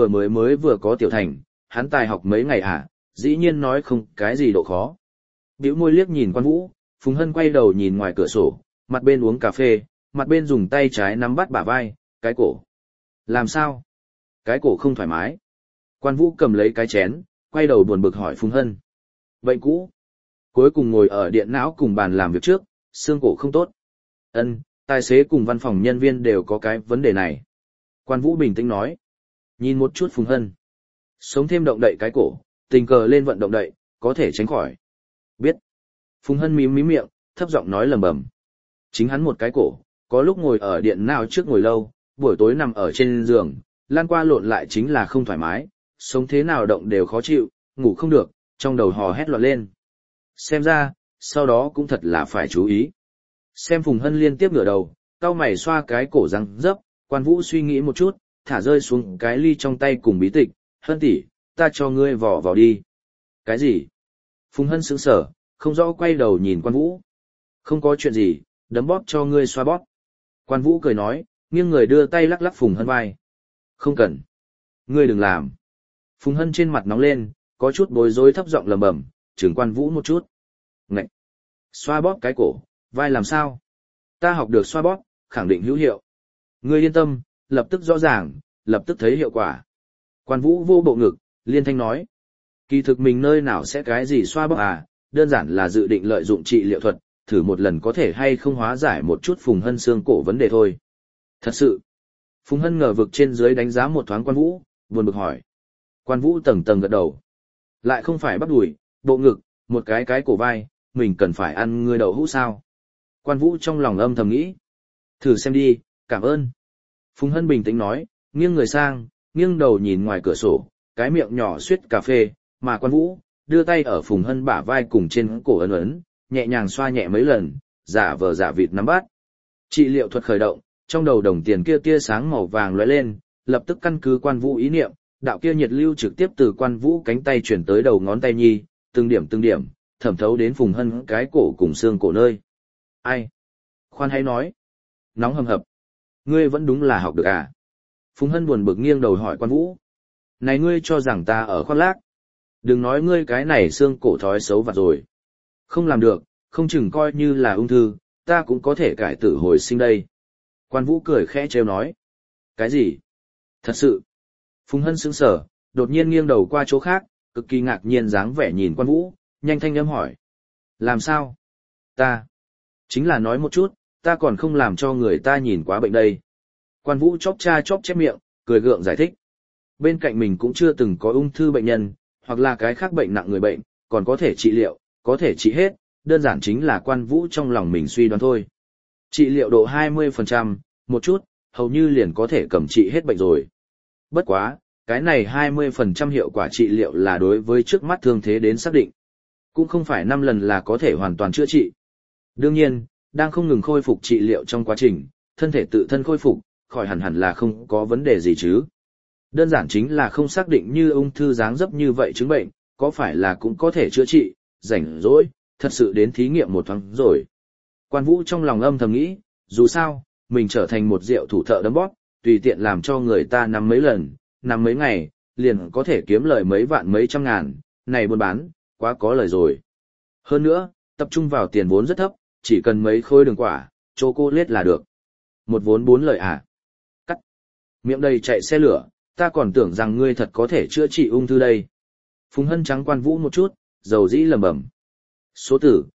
vừa có tiểu thành, hắn tài học mấy ngày hả, dĩ nhiên nói không cái gì độ khó. Bĩu môi liếc nhìn Quan Vũ, Phùng Hân quay đầu nhìn ngoài cửa sổ, mặt bên uống cà phê, mặt bên dùng tay trái nắm bắt bả vai, cái cổ. "Làm sao? Cái cổ không thoải mái?" Quan Vũ cầm lấy cái chén, quay đầu buồn bực hỏi Phùng Hân. "Bệnh cũ. Cuối cùng ngồi ở điện não cùng bàn làm việc trước, xương cổ không tốt." "Ân, tài xế cùng văn phòng nhân viên đều có cái vấn đề này." Quan Vũ bình tĩnh nói. Nhìn một chút Phùng Hân. Sống thêm động đậy cái cổ, tình cờ lên vận động đậy, có thể tránh khỏi. "Biết." Phùng Hân mím mím miệng, thấp giọng nói lầm bầm. Chính hắn một cái cổ, có lúc ngồi ở điện não trước ngồi lâu, buổi tối nằm ở trên giường, lan qua lộn lại chính là không thoải mái, sống thế nào động đều khó chịu, ngủ không được, trong đầu hò hét loạn lên. Xem ra, sau đó cũng thật là phải chú ý. Xem Phùng Hân liên tiếp ngửa đầu, cau mày xoa cái cổ răng dấp, Quan Vũ suy nghĩ một chút, thả rơi xuống cái ly trong tay cùng bí tịch, "Hân tỷ, ta cho ngươi vò vào đi." "Cái gì?" Phùng Hân sững sờ, không rõ quay đầu nhìn Quan Vũ. "Không có chuyện gì, đấm bóp cho ngươi xoa bóp." Quan Vũ cười nói, nghiêng người đưa tay lắc lắc Phùng Hân vai. "Không cần. Ngươi đừng làm." Phùng Hân trên mặt nóng lên, có chút bối rối thấp giọng lẩm bẩm, chừng Quan Vũ một chút. "Ngậy! Xoa bóp cái cổ, vai làm sao? Ta học được xoa bóp, khẳng định hữu hiệu." "Ngươi yên tâm, lập tức rõ ràng, lập tức thấy hiệu quả." Quan Vũ vô bộ ngực, liên thanh nói. Kỳ thực mình nơi nào sẽ cái gì xoa bóp à, đơn giản là dự định lợi dụng trị liệu thuật, thử một lần có thể hay không hóa giải một chút Phùng Hân xương cổ vấn đề thôi. "Thật sự?" Phùng Hân ngờ vực trên dưới đánh giá một thoáng Quan Vũ, buồn bực hỏi. Quan Vũ tầng tầng gật đầu. "Lại không phải bắp đùi, bộ ngực, một cái cổ vai, mình cần phải ăn ngươi đậu hũ sao?" Quan Vũ trong lòng âm thầm nghĩ. "Thử xem đi, cảm ơn." Phùng Hân bình tĩnh nói, nghiêng người sang, nghiêng đầu nhìn ngoài cửa sổ, cái miệng nhỏ suýt cà phê, mà Quan Vũ đưa tay ở Phùng Hân bả vai cùng trên cổ ấn ấn, nhẹ nhàng xoa nhẹ mấy lần, giả vờ giả vịt nắm bắt. Trị liệu thuật khởi động, trong đầu đồng tiền kia tia sáng màu vàng lóe lên, lập tức căn cứ Quan Vũ ý niệm, đạo kia nhiệt lưu trực tiếp từ Quan Vũ cánh tay chuyển tới đầu ngón tay nhi, từng điểm, thẩm thấu đến Phùng Hân cái cổ cùng xương cổ nơi. "Ai? Khoan hãy nói." "Nóng hầm hập. Ngươi vẫn đúng là học được à?" Phùng Hân buồn bực nghiêng đầu hỏi Quan Vũ. "Này ngươi cho rằng ta ở khoác lác? Đừng nói ngươi cái này xương cổ thói xấu vặt rồi. Không làm được, không chừng coi như là ung thư, ta cũng có thể cải tử hồi sinh đây." Quan Vũ cười khẽ trêu nói. "Cái gì? Thật sự?" Phùng Hân sững sờ, đột nhiên nghiêng đầu qua chỗ khác, cực kỳ ngạc nhiên dáng vẻ nhìn Quan Vũ, nhanh thanh âm hỏi. "Làm sao?" "Ta chính là nói một chút, ta còn không làm cho người ta nhìn quá bệnh đây." Quan Vũ chóp chép miệng, cười gượng giải thích. Bên cạnh mình cũng chưa từng có ung thư bệnh nhân, hoặc là cái khác bệnh nặng người bệnh, còn có thể trị liệu, có thể trị hết, đơn giản chính là Quan Vũ trong lòng mình suy đoán thôi. Trị liệu độ 20%, một chút, hầu như liền có thể cầm trị hết bệnh rồi. Bất quá, cái này 20% hiệu quả trị liệu là đối với trước mắt thương thế đến xác định. Cũng không phải 5 lần là có thể hoàn toàn chữa trị. Đương nhiên, đang không ngừng khôi phục trị liệu trong quá trình, thân thể tự thân khôi phục, khỏi hẳn là không có vấn đề gì chứ. Đơn giản chính là không xác định như ung thư dáng dấp như vậy chứng bệnh, có phải là cũng có thể chữa trị, rảnh rỗi, thật sự đến thí nghiệm một thoáng rồi. Quan Vũ trong lòng âm thầm nghĩ, dù sao, mình trở thành một rượu thủ thợ đấm bóp, tùy tiện làm cho người ta nằm mấy lần, nằm mấy ngày, liền có thể kiếm lời mấy vạn mấy trăm ngàn, này buôn bán, quá có lời rồi. Hơn nữa, tập trung vào tiền vốn rất thấp, chỉ cần mấy khối đường quả, chocolate là được. Một vốn 4 lời à? Cắt. Miệng đầy chạy xe lửa, ta còn tưởng rằng ngươi thật có thể chữa trị ung thư đây. Phùng Hân trắng Quan Vũ một chút, dầu dĩ lẩm bẩm. Số tử,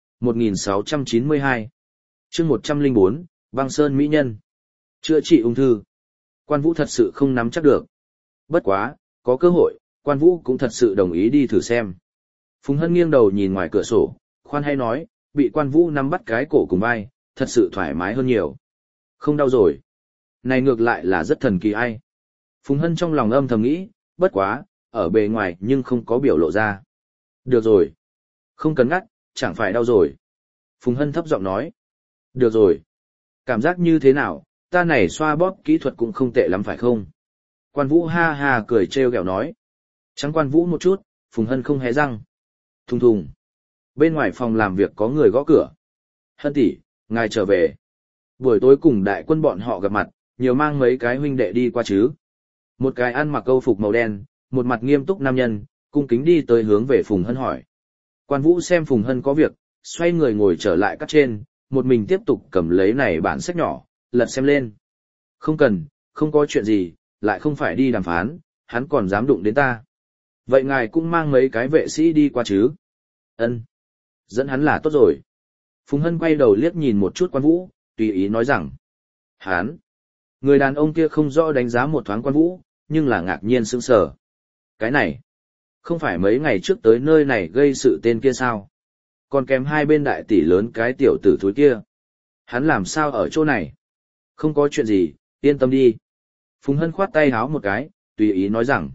1692. Chương 104, Băng Sơn Mỹ Nhân. Chữa trị ung thư. Quan Vũ thật sự không nắm chắc được. Bất quá, có cơ hội, Quan Vũ cũng thật sự đồng ý đi thử xem. Phùng Hân nghiêng đầu nhìn ngoài cửa sổ, khoan hay nói, bị Quan Vũ nắm bắt cái cổ cùng vai, thật sự thoải mái hơn nhiều. Không đau rồi. Này ngược lại là rất thần kỳ ai. Phùng Hân trong lòng âm thầm nghĩ, bất quá, ở bề ngoài nhưng không có biểu lộ ra. Được rồi. Không cần ngắt, chẳng phải đau rồi. Phùng Hân thấp giọng nói. Được rồi. Cảm giác như thế nào, ta này xoa bóp kỹ thuật cũng không tệ lắm phải không? Quan Vũ ha ha cười trêu ghẹo nói. Trắng Quan Vũ một chút, Phùng Hân không hé răng. Thùng thùng. Bên ngoài phòng làm việc có người gõ cửa. Hân tỷ, ngài trở về. Buổi tối cùng đại quân bọn họ gặp mặt, nhiều mang mấy cái huynh đệ đi qua chứ. Một cái ăn mặc câu phục màu đen, một mặt nghiêm túc nam nhân, cung kính đi tới hướng về Phùng Hân hỏi. Quan Vũ xem Phùng Hân có việc, xoay người ngồi trở lại các trên, một mình tiếp tục cầm lấy này bản sách nhỏ, lật xem lên. Không cần, không có chuyện gì, lại không phải đi đàm phán, hắn còn dám đụng đến ta. Vậy ngài cũng mang mấy cái vệ sĩ đi qua chứ? Ân, dẫn hắn là tốt rồi. Phùng Hân quay đầu liếc nhìn một chút Quan Vũ, tùy ý nói rằng. Hắn. Người đàn ông kia không rõ đánh giá một thoáng Quan Vũ, nhưng là ngạc nhiên sững sờ. Cái này, không phải mấy ngày trước tới nơi này gây sự tên kia sao? Còn kèm hai bên đại tỷ lớn cái tiểu tử thúi kia. Hắn làm sao ở chỗ này? Không có chuyện gì, yên tâm đi. Phùng Hân khoát tay háo một cái, tùy ý nói rằng.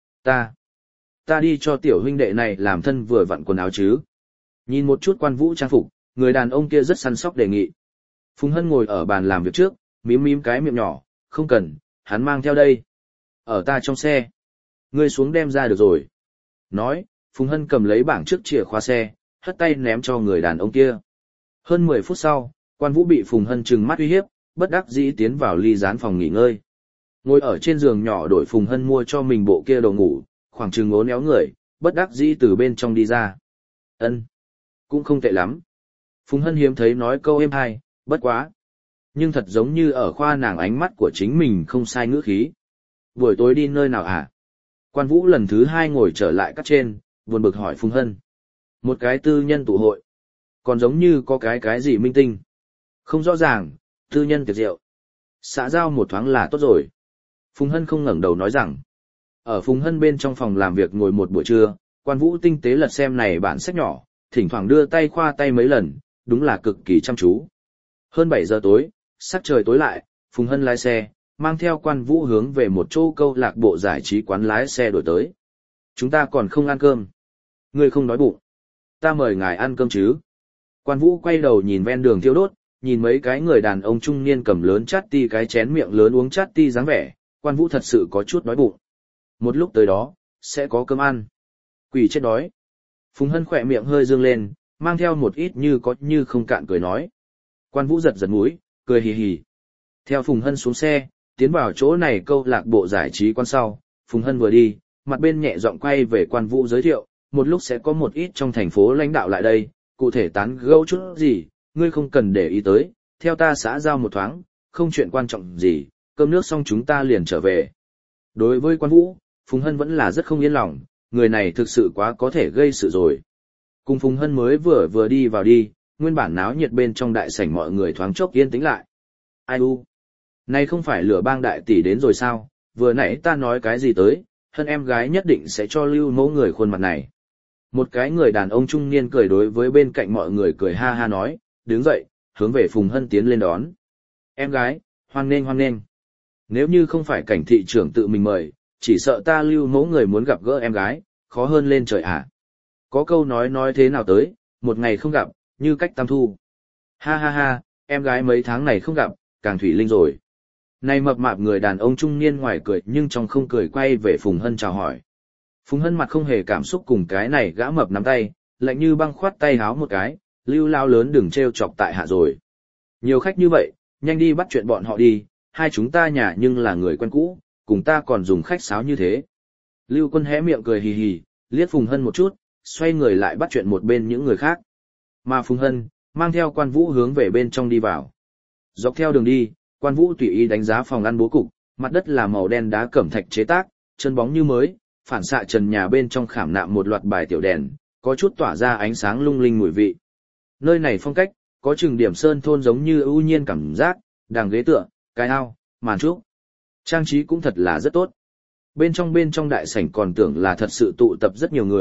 Ta đi cho tiểu huynh đệ này làm thân vừa vặn quần áo chứ. Nhìn một chút Quan Vũ trang phục, người đàn ông kia rất săn sóc đề nghị. Phùng Hân ngồi ở bàn làm việc trước, mím mím cái miệng nhỏ, không cần, hắn mang theo đây. Ở ta trong xe. Ngươi xuống đem ra được rồi. Nói, Phùng Hân cầm lấy bảng trước chìa khóa xe, hất tay ném cho người đàn ông kia. Hơn 10 phút sau, Quan Vũ bị Phùng Hân trừng mắt uy hiếp, bất đắc dĩ tiến vào ly gián phòng nghỉ ngơi. Ngồi ở trên giường nhỏ đổi Phùng Hân mua cho mình bộ kia đồ ngủ, khoảng chừng ngốn éo người, bất đắc dĩ từ bên trong đi ra. Ân, cũng không tệ lắm. Phùng Hân hiếm thấy nói câu êm hay, bất quá. Nhưng thật giống như ở khoa nàng ánh mắt của chính mình không sai ngữ khí. Buổi tối đi nơi nào hả? Quan Vũ lần thứ 2 ngồi trở lại các trên, buồn bực hỏi Phùng Hân. Một cái tư nhân tụ hội. Còn giống như có cái gì minh tinh. Không rõ ràng, tư nhân tiệc rượu. Xã giao một thoáng là tốt rồi. Phùng Hân không ngẩng đầu nói rằng. Ở Phùng Hân bên trong phòng làm việc ngồi một buổi trưa, Quan Vũ tinh tế lật xem này bản sách nhỏ, thỉnh thoảng đưa tay khoa tay mấy lần, đúng là cực kỳ chăm chú. Hơn 7 giờ tối, sắc trời tối lại, Phùng Hân lái xe, mang theo Quan Vũ hướng về một chỗ câu lạc bộ giải trí quán lái xe đổi tới. Chúng ta còn không ăn cơm. Ngươi không đói bụng. Ta mời ngài ăn cơm chứ. Quan Vũ quay đầu nhìn ven đường thiêu đốt, nhìn mấy cái người đàn ông trung niên cầm lớn chát ti cái chén miệng lớn uống chát ti dáng vẻ, Quan Vũ thật sự có chút đói bụng. Một lúc tới đó, sẽ có cơm ăn. Quỷ chết đói. Phùng Hân khỏe miệng hơi dương lên, mang theo một ít như có như không cạn cười nói. Quan Vũ giật giật mũi, cười hì hì. Theo Phùng Hân xuống xe, tiến vào chỗ này câu lạc bộ giải trí quan sau, Phùng Hân vừa đi, mặt bên nhẹ giọng quay về Quan Vũ giới thiệu, một lúc sẽ có một ít trong thành phố lãnh đạo lại đây, cụ thể tán gẫu chút gì, ngươi không cần để ý tới, theo ta xã giao một thoáng, không chuyện quan trọng gì, cơm nước xong chúng ta liền trở về. Đối với Quan Vũ, Phùng Hân vẫn là rất không yên lòng, người này thực sự quá có thể gây sự rồi. Cùng Phùng Hân mới vừa đi vào đi, nguyên bản náo nhiệt bên trong đại sảnh mọi người thoáng chốc yên tĩnh lại. Ai u? Này không phải Lửa Bang đại tỷ đến rồi sao? Vừa nãy ta nói cái gì tới, Hân em gái nhất định sẽ cho lưu mẫu người khuôn mặt này. Một cái người đàn ông trung niên cười đối với bên cạnh mọi người cười ha ha nói, đứng dậy, hướng về Phùng Hân tiến lên đón. Em gái, hoan nghênh hoan nghênh. Nếu như không phải cảnh thị trưởng tự mình mời, chỉ sợ ta lưu mẫu người muốn gặp gỡ em gái, khó hơn lên trời ạ. Có câu nói thế nào tới, một ngày không gặp, như cách tam thu. Ha ha ha, em gái mấy tháng này không gặp, càng thủy linh rồi. Này mập mạp người đàn ông trung niên ngoài cười nhưng trong không cười quay về Phùng Hân chào hỏi. Phùng Hân mặt không hề cảm xúc cùng cái này gã mập nắm tay, lạnh như băng khoát tay háo một cái, lưu lao lớn đừng trêu chọc tại hạ rồi. Nhiều khách như vậy, nhanh đi bắt chuyện bọn họ đi, hai chúng ta nhà nhưng là người quen cũ, cùng ta còn dùng khách sáo như thế. Lưu Quân hé miệng cười hì hì, liếc Phùng Hân một chút, xoay người lại bắt chuyện một bên những người khác. Mà Phùng Hân, mang theo Quan Vũ hướng về bên trong đi vào. Dọc theo đường đi, Quan Vũ tùy ý đánh giá phòng ăn bố cục, mặt đất là màu đen đá cẩm thạch chế tác, chân bóng như mới, phản xạ trần nhà bên trong khảm nạm một loạt bài tiểu đèn, có chút tỏa ra ánh sáng lung linh mùi vị. Nơi này phong cách, có chừng điểm sơn thôn giống như ưu nhiên cảm giác, đàng ghế tựa, cái ao, màn trúc. Trang trí cũng thật là rất tốt. Bên trong đại sảnh còn tưởng là thật sự tụ tập rất nhiều người,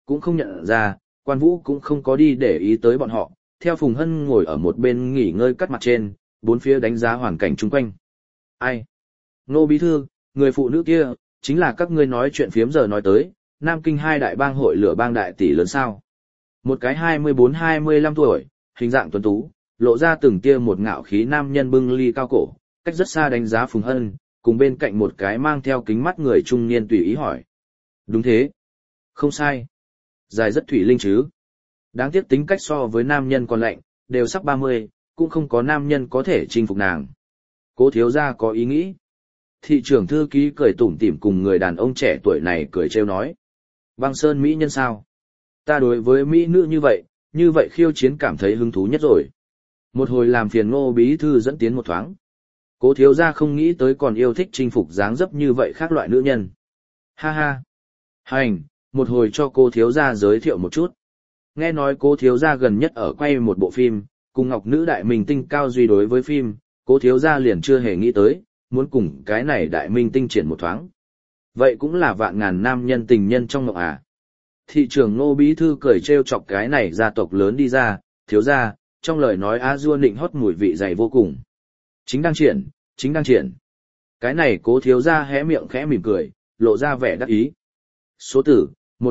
cũng không nhận ra, Quan Vũ cũng không có đi để ý tới bọn họ, theo Phùng Hân ngồi ở một bên nghỉ ngơi cắt mặt trên, bốn phía đánh giá hoàn cảnh chung quanh. Ai? Ngô bí thư, người phụ nữ kia, chính là các ngươi nói chuyện phiếm giờ nói tới, Nam Kinh hai đại bang hội lửa bang đại tỷ lớn sao. Một cái 24-25 tuổi, hình dạng tuấn tú, lộ ra từng tia một ngạo khí nam nhân bưng ly cao cổ, cách rất xa đánh giá Phùng Hân, cùng bên cạnh một cái mang theo kính mắt người trung niên tùy ý hỏi. Đúng thế. Không sai. Dài rất thủy linh chứ. Đáng tiếc tính cách so với nam nhân còn lạnh, đều sắp 30, cũng không có nam nhân có thể chinh phục nàng. Cố thiếu gia có ý nghĩ. Thị trưởng thư ký cười tủm tỉm cùng người đàn ông trẻ tuổi này cười trêu nói. Băng Sơn Mỹ nhân sao? Ta đối với Mỹ nữ như vậy khiêu chiến cảm thấy hứng thú nhất rồi. Một hồi làm phiền Ngô bí thư dẫn tiến một thoáng. Cố thiếu gia không nghĩ tới còn yêu thích chinh phục dáng dấp như vậy khác loại nữ nhân. Ha ha. Hành, một hồi cho cô thiếu gia giới thiệu một chút. Nghe nói cố thiếu gia gần nhất ở quay một bộ phim, cùng ngọc nữ đại minh tinh Cao Duy đối với phim, cố thiếu gia liền chưa hề nghĩ tới, muốn cùng cái này đại minh tinh triển một thoáng. Vậy cũng là vạn ngàn nam nhân tình nhân trong mộng à. Thị trưởng Ngô bí thư cười trêu chọc cái này gia tộc lớn đi ra, thiếu gia, trong lời nói á dua nịnh hót mùi vị dày vô cùng. Chính đang triển. Cái này cố thiếu gia hé miệng khẽ mỉm cười, lộ ra vẻ đắc ý. Số tử,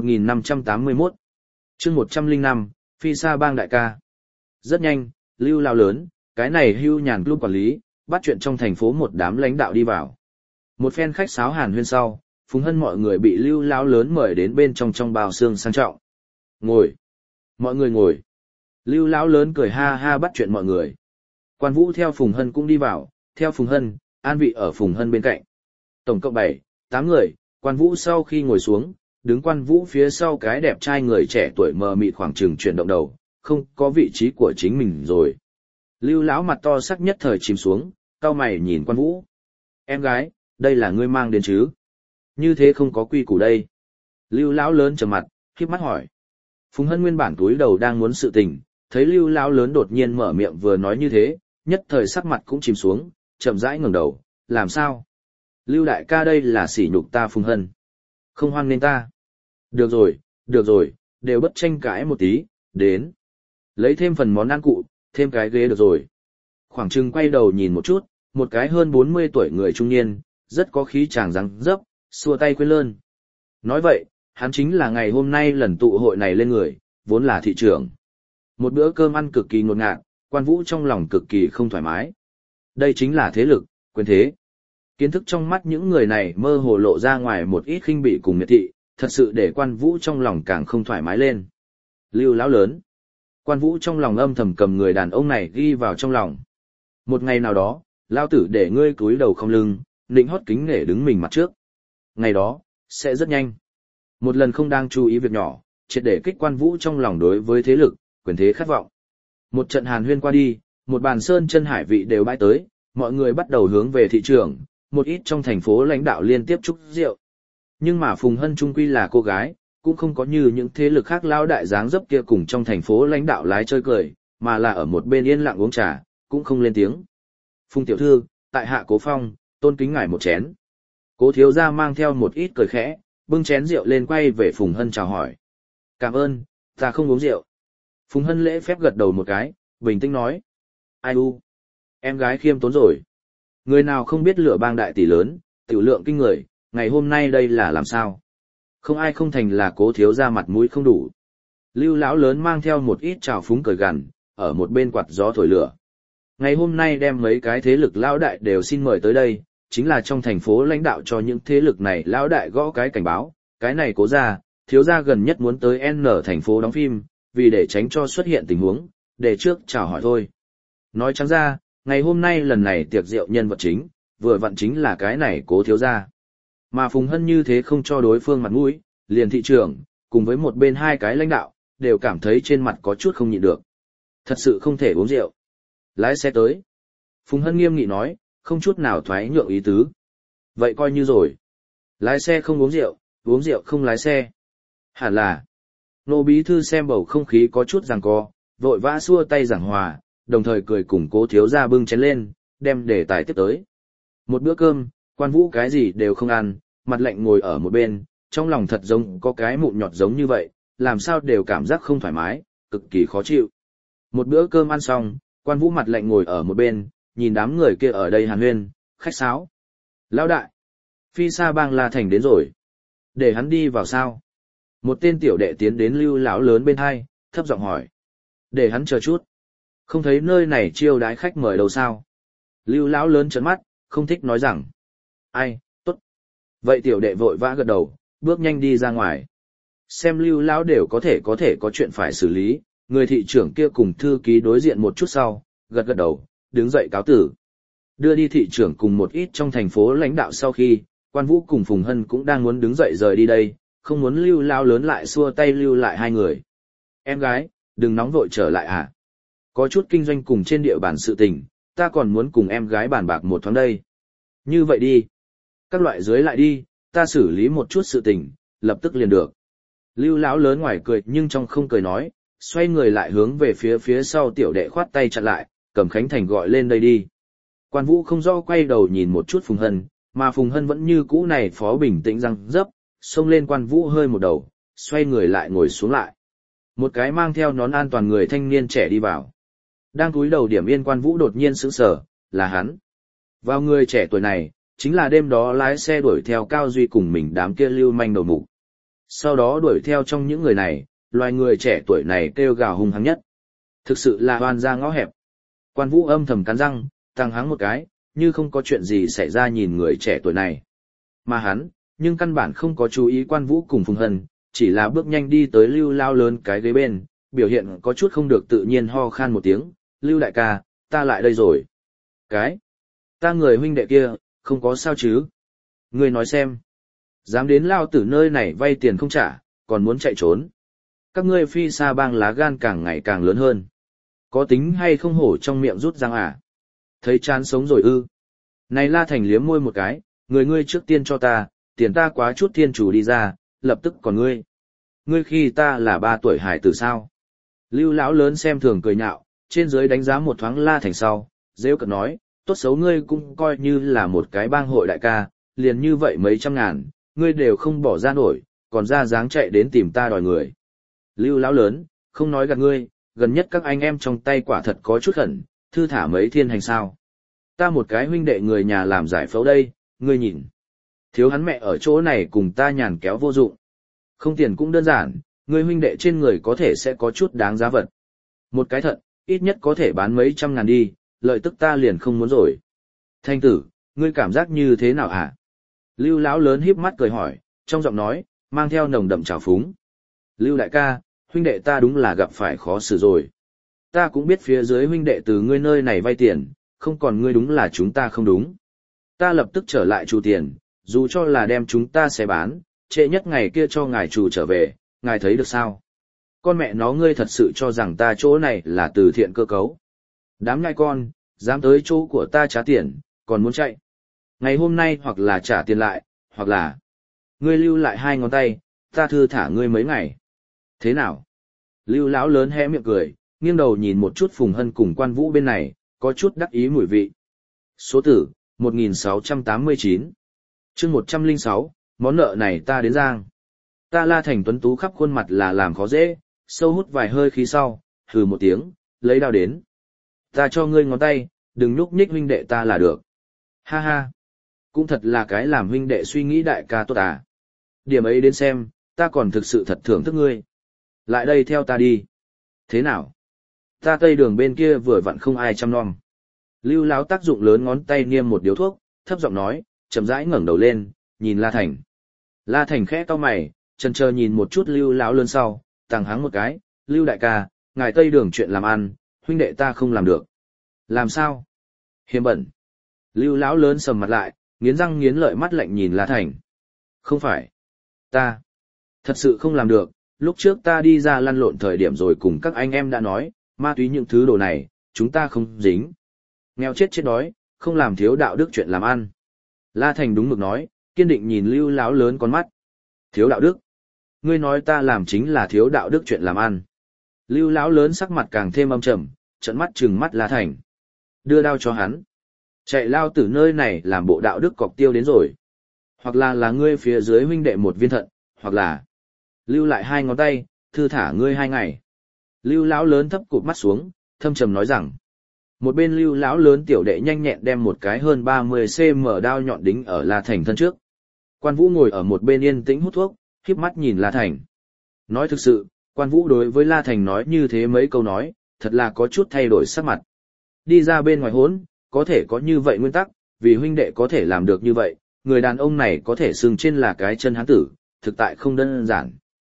1581. Chương 105, Phi Sa Bang đại ca. Rất nhanh, Lưu Lao lớn, cái này Hưu Nhàn Club quản lý, bắt chuyện trong thành phố một đám lãnh đạo đi vào. Một phen khách sáo hàn huyên sau, Phùng Hân mọi người bị Lưu Lao lớn mời đến bên trong bao xương sang trọng. Ngồi. Mọi người ngồi. Lưu Lão lớn cười ha ha bắt chuyện mọi người. Quan Vũ theo Phùng Hân cũng đi vào, theo Phùng Hân, an vị ở Phùng Hân bên cạnh. Tổng cộng 7-8 người, Quan Vũ sau khi ngồi xuống, đứng Quan Vũ phía sau cái đẹp trai người trẻ tuổi mờ mịt khoảng chừng chuyển động đầu, không có vị trí của chính mình rồi. Lưu Lão mặt to sắc nhất thời chìm xuống, cau mày nhìn Quan Vũ. Em gái, đây là ngươi mang đến chứ? Như thế không có quy củ đây. Lưu Lão lớn trầm mặt, khép mắt hỏi. Phùng Hân nguyên bản túi đầu đang muốn sự tình, thấy Lưu Lão lớn đột nhiên mở miệng vừa nói như thế, nhất thời sắc mặt cũng chìm xuống, chậm rãi ngẩng đầu, làm sao? Lưu đại ca đây là sỉ nhục ta Phùng Hân. Không hoan nên ta. Được rồi, đều bất tranh cãi một tí, đến. Lấy thêm phần món ăn cụ, thêm cái ghế được rồi. Khoảng chừng quay đầu nhìn một chút, một cái hơn 40 tuổi người trung niên, rất có khí chàng răng dấp, xua tay quên lơn. Nói vậy, hắn chính là ngày hôm nay lần tụ hội này lên người, vốn là thị trưởng. Một bữa cơm ăn cực kỳ ngột ngạt, Quan Vũ trong lòng cực kỳ không thoải mái. Đây chính là thế lực, quyền thế. Kiến thức trong mắt những người này mơ hồ lộ ra ngoài một ít khinh bỉ cùng miệt thị, thật sự để Quan Vũ trong lòng càng không thoải mái lên. Lưu Lão lớn. Quan Vũ trong lòng âm thầm cầm người đàn ông này ghi vào trong lòng. Một ngày nào đó, Lão tử để ngươi cúi đầu không lưng, nịnh hót kính nể đứng mình mặt trước. Ngày đó, sẽ rất nhanh. Một lần không đang chú ý việc nhỏ, triệt để kích Quan Vũ trong lòng đối với thế lực, quyền thế khát vọng. Một trận hàn huyên qua đi, một bàn sơn chân hải vị đều bãi tới, mọi người bắt đầu hướng về thị trường, một ít trong thành phố lãnh đạo liên tiếp chúc rượu. Nhưng mà Phùng Hân trung quy là cô gái, cũng không có như những thế lực khác lao đại dáng dấp kia cùng trong thành phố lãnh đạo lái chơi cười, mà là ở một bên yên lặng uống trà, cũng không lên tiếng. Phùng tiểu thư, tại hạ Cố Phong, tôn kính ngài một chén. Cố thiếu gia mang theo một ít cười khẽ, bưng chén rượu lên quay về Phùng Hân chào hỏi. Cảm ơn, ta không uống rượu. Phùng Hân lễ phép gật đầu một cái, bình tĩnh nói. Ai u, em gái khiêm tốn rồi. Người nào không biết lửa bang đại tỷ lớn, tiểu lượng kinh người, ngày hôm nay đây là làm sao? Không ai không thành là Cố thiếu gia mặt mũi không đủ. Lưu Lão lớn mang theo một ít trào phúng cười gằn, ở một bên quạt gió thổi lửa. Ngày hôm nay đem mấy cái thế lực lão đại đều xin mời tới đây, chính là trong thành phố lãnh đạo cho những thế lực này lão đại gõ cái cảnh báo, cái này Cố gia, thiếu gia gần nhất muốn tới N thành phố đóng phim, vì để tránh cho xuất hiện tình huống, để trước chào hỏi thôi. Nói trắng ra, ngày hôm nay lần này tiệc rượu nhân vật chính, vừa vặn chính là cái này Cố thiếu gia. Mà Phùng Hân như thế không cho đối phương mặt mũi, liền thị trưởng, cùng với một bên hai cái lãnh đạo, đều cảm thấy trên mặt có chút không nhịn được. Thật sự không thể uống rượu. Lái xe tới. Phùng Hân nghiêm nghị nói, không chút nào thoái nhượng ý tứ. Vậy coi như rồi. Lái xe không uống rượu không lái xe. Hẳn là. Nô bí thư xem bầu không khí có chút giằng co, vội vã xua tay giảng hòa, đồng thời cười cùng Cố thiếu gia bưng chén lên, đem đề tài tiếp tới. Một bữa cơm, Quan Vũ cái gì đều không ăn, mặt lạnh ngồi ở một bên, trong lòng thật giống có cái mụn nhọt giống như vậy, làm sao đều cảm giác không thoải mái, cực kỳ khó chịu. Một bữa cơm ăn xong, Quan Vũ mặt lạnh ngồi ở một bên, nhìn đám người kia ở đây hàn huyên, khách sáo. Lão đại, Phi Sa Bang La Thành đến rồi. Để hắn đi vào sao? Một tên tiểu đệ tiến đến Lưu lão lớn bên hai, thấp giọng hỏi. Để hắn chờ chút. Không thấy nơi này chiêu đái khách mời đâu sao? Lưu lão lớn trợn mắt, không thích nói rằng. Ai, tốt. Vậy tiểu đệ vội vã gật đầu, bước nhanh đi ra ngoài. Xem Lưu lão đều có thể có chuyện phải xử lý, người thị trưởng kia cùng thư ký đối diện một chút sau, gật gật đầu, đứng dậy cáo tử. Đưa đi thị trưởng cùng một ít trong thành phố lãnh đạo sau khi, Quan Vũ cùng Phùng Hân cũng đang muốn đứng dậy rời đi đây, không muốn Lưu lão lớn lại xua tay lưu lại hai người. Em gái, đừng nóng vội trở lại à? Có chút kinh doanh cùng trên địa bàn sự tình, ta còn muốn cùng em gái bàn bạc một thoáng đây. Như vậy đi. Các loại dưới lại đi, ta xử lý một chút sự tình, lập tức liền được. Lưu lão lớn ngoài cười nhưng trong không cười nói, xoay người lại hướng về phía sau tiểu đệ khoát tay chặn lại, Cầm Khánh Thành gọi lên đây đi. Quan Vũ không rõ quay đầu nhìn một chút Phùng Hân, mà Phùng Hân vẫn như cũ này phó bình tĩnh răng dấp, xông lên Quan Vũ hơi một đầu, xoay người lại ngồi xuống lại. Một cái mang theo nón an toàn người thanh niên trẻ đi vào. Đang cúi đầu điểm yên Quan Vũ đột nhiên sững sờ, là hắn. Vào người trẻ tuổi này, chính là đêm đó lái xe đuổi theo Cao Duy cùng mình đám kia lưu manh đầu mục. Sau đó đuổi theo trong những người này, loài người trẻ tuổi này kêu gào hung hăng nhất. Thực sự là oan ra ngõ hẹp. Quan Vũ âm thầm cắn răng, tăng hắng một cái, như không có chuyện gì xảy ra nhìn người trẻ tuổi này. Mà hắn, nhưng căn bản không có chú ý Quan Vũ cùng Phùng Hân, chỉ là bước nhanh đi tới Lưu lao lớn cái ghế bên, biểu hiện có chút không được tự nhiên ho khan một tiếng, Lưu đại ca, ta lại đây rồi. Cái? Ta người huynh đệ kia, không có sao chứ? Ngươi nói xem. Dám đến lao tử nơi này vay tiền không trả, còn muốn chạy trốn. Các ngươi Phi Sa Bang lá gan càng ngày càng lớn hơn. Có tính hay không hổ trong miệng rút răng à? Thấy chán sống rồi ư? Này La Thành liếm môi một cái, người ngươi trước tiên cho ta, tiền ta quá chút thiên chủ đi ra, lập tức còn ngươi. Ngươi khi ta là 3 tuổi hải tử sao? Lưu lão lớn xem thường cười nhạo, trên dưới đánh giá một thoáng La Thành sau, rêu cợt nói, tốt xấu ngươi cũng coi như là một cái bang hội đại ca, liền như vậy mấy trăm ngàn, ngươi đều không bỏ ra nổi, còn ra dáng chạy đến tìm ta đòi người. Lưu lão lớn, không nói gạt ngươi, gần nhất các anh em trong tay quả thật có chút khẩn, thư thả mấy thiên hành sao. Ta một cái huynh đệ người nhà làm giải phẫu đây, ngươi nhìn. Thiếu hắn mẹ ở chỗ này cùng ta nhàn kéo vô dụng. Không tiền cũng đơn giản, ngươi huynh đệ trên người có thể sẽ có chút đáng giá vật. Một cái thận, ít nhất có thể bán mấy trăm ngàn đi, lợi tức ta liền không muốn rồi. Thanh tử, ngươi cảm giác như thế nào hả? Lưu lão lớn híp mắt cười hỏi, trong giọng nói, mang theo nồng đậm trào phúng. Lưu đại ca, huynh đệ ta đúng là gặp phải khó xử rồi. Ta cũng biết phía dưới huynh đệ từ ngươi nơi này vay tiền, không còn ngươi đúng là chúng ta không đúng. Ta lập tức trở lại chủ tiền, dù cho là đem chúng ta sẽ bán, trễ nhất ngày kia cho ngài chủ trở về, ngài thấy được sao? Con mẹ nó ngươi thật sự cho rằng ta chỗ này là từ thiện cơ cấu. Đám ngai con, dám tới chỗ của ta trả tiền, còn muốn chạy. Ngày hôm nay hoặc là trả tiền lại, hoặc là ngươi lưu lại 2 ngón tay, ta thư thả ngươi mấy ngày. Thế nào? Lưu lão lớn hé miệng cười, nghiêng đầu nhìn một chút Phùng Hân cùng Quan Vũ bên này, có chút đắc ý mùi vị. Số tử, 1689. Chương 106, món nợ này ta đến giang. Ta La Thành tuấn tú khắp khuôn mặt là làm khó dễ, sâu hút vài hơi khí sau, hừ một tiếng, lấy đao đến. Ta cho ngươi ngón tay, đừng nhúc nhích huynh đệ ta là được. Ha ha, cũng thật là cái làm huynh đệ suy nghĩ đại ca tốt à. Điểm ấy đến xem, ta còn thực sự thật thưởng thức ngươi. Lại đây theo ta đi. Thế nào? Ta tây đường bên kia vừa vặn không ai chăm nom. Lưu lão tác dụng lớn ngón tay niêm một điếu thuốc, thấp giọng nói, chậm rãi ngẩng đầu lên, nhìn La Thành. La Thành khẽ cau mày, chần chờ nhìn một chút Lưu lão lớn sau, tàng hắng một cái, Lưu đại ca, ngài tây đường chuyện làm ăn, huynh đệ ta không làm được. Làm sao? Hiếm bẩn. Lưu lão lớn sầm mặt lại, nghiến răng nghiến lợi mắt lạnh nhìn La Thành. Không phải. Ta. Thật sự không làm được, lúc trước ta đi ra lăn lộn thời điểm rồi cùng các anh em đã nói, ma túy những thứ đồ này, chúng ta không dính. Nghèo chết chết đói, không làm thiếu đạo đức chuyện làm ăn. La Thành đúng mực nói, kiên định nhìn Lưu lão lớn con mắt. Thiếu đạo đức? Ngươi nói ta làm chính là thiếu đạo đức chuyện làm ăn. Lưu lão lớn sắc mặt càng thêm âm trầm, trợn mắt trừng mắt La Thành. Đưa đao cho hắn. Chạy lao từ nơi này làm bộ đạo đức cọc tiêu đến rồi. Hoặc là ngươi phía dưới huynh đệ một viên thận, hoặc là lưu lại 2 ngón tay, thư thả ngươi 2 ngày. Lưu lão lớn thấp cụp mắt xuống, thâm trầm nói rằng. Một bên Lưu lão lớn tiểu đệ nhanh nhẹn đem một cái hơn 30 cm đao nhọn đính ở La Thành thân trước. Quan Vũ ngồi ở một bên yên tĩnh hút thuốc, khép mắt nhìn La Thành. Nói thực sự, Quan Vũ đối với La Thành nói như thế mấy câu nói, thật là có chút thay đổi sắc mặt. Đi ra bên ngoài hỗn, có thể có như vậy nguyên tắc, vì huynh đệ có thể làm được như vậy, người đàn ông này có thể xưng trên là cái chân hán tử, thực tại không đơn giản.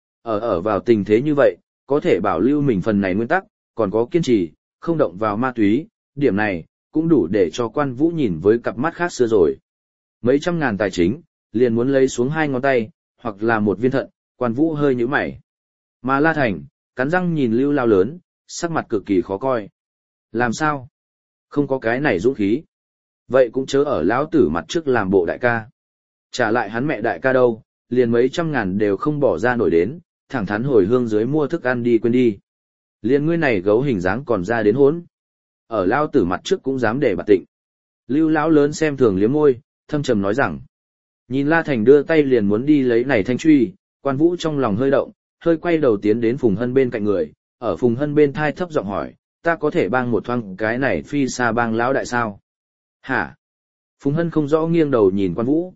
Ở vào tình thế như vậy, có thể bảo lưu mình phần này nguyên tắc, còn có kiên trì, không động vào ma túy, điểm này, cũng đủ để cho Quan Vũ nhìn với cặp mắt khác xưa rồi. Mấy trăm ngàn tài chính, liền muốn lấy xuống 2 ngón tay, hoặc là một viên thận, Quan Vũ hơi nhíu mày. Mà La Thành, cắn răng nhìn Lưu lão lớn, sắc mặt cực kỳ khó coi. Làm sao? Không có cái này dũng khí. Vậy cũng chớ ở lão tử mặt trước làm bộ đại ca. Trả lại hắn mẹ đại ca đâu, liền mấy trăm ngàn đều không bỏ ra nổi đến, thẳng thắn hồi hương dưới mua thức ăn đi quên đi. Liền ngươi này gấu hình dáng còn ra đến hốn. Ở lão tử mặt trước cũng dám để bạt tịnh. Lưu lão lớn xem thường liếm môi, thâm trầm nói rằng. Nhìn La Thành đưa tay liền muốn đi lấy này thanh truy, Quan Vũ trong lòng hơi động, hơi quay đầu tiến đến Phùng Hân bên cạnh người, ở Phùng Hân bên thai thấp giọng hỏi, ta có thể bang một thoáng cái này phi xa bang lão đại sao? Hả? Phùng Hân không rõ nghiêng đầu nhìn Quan Vũ.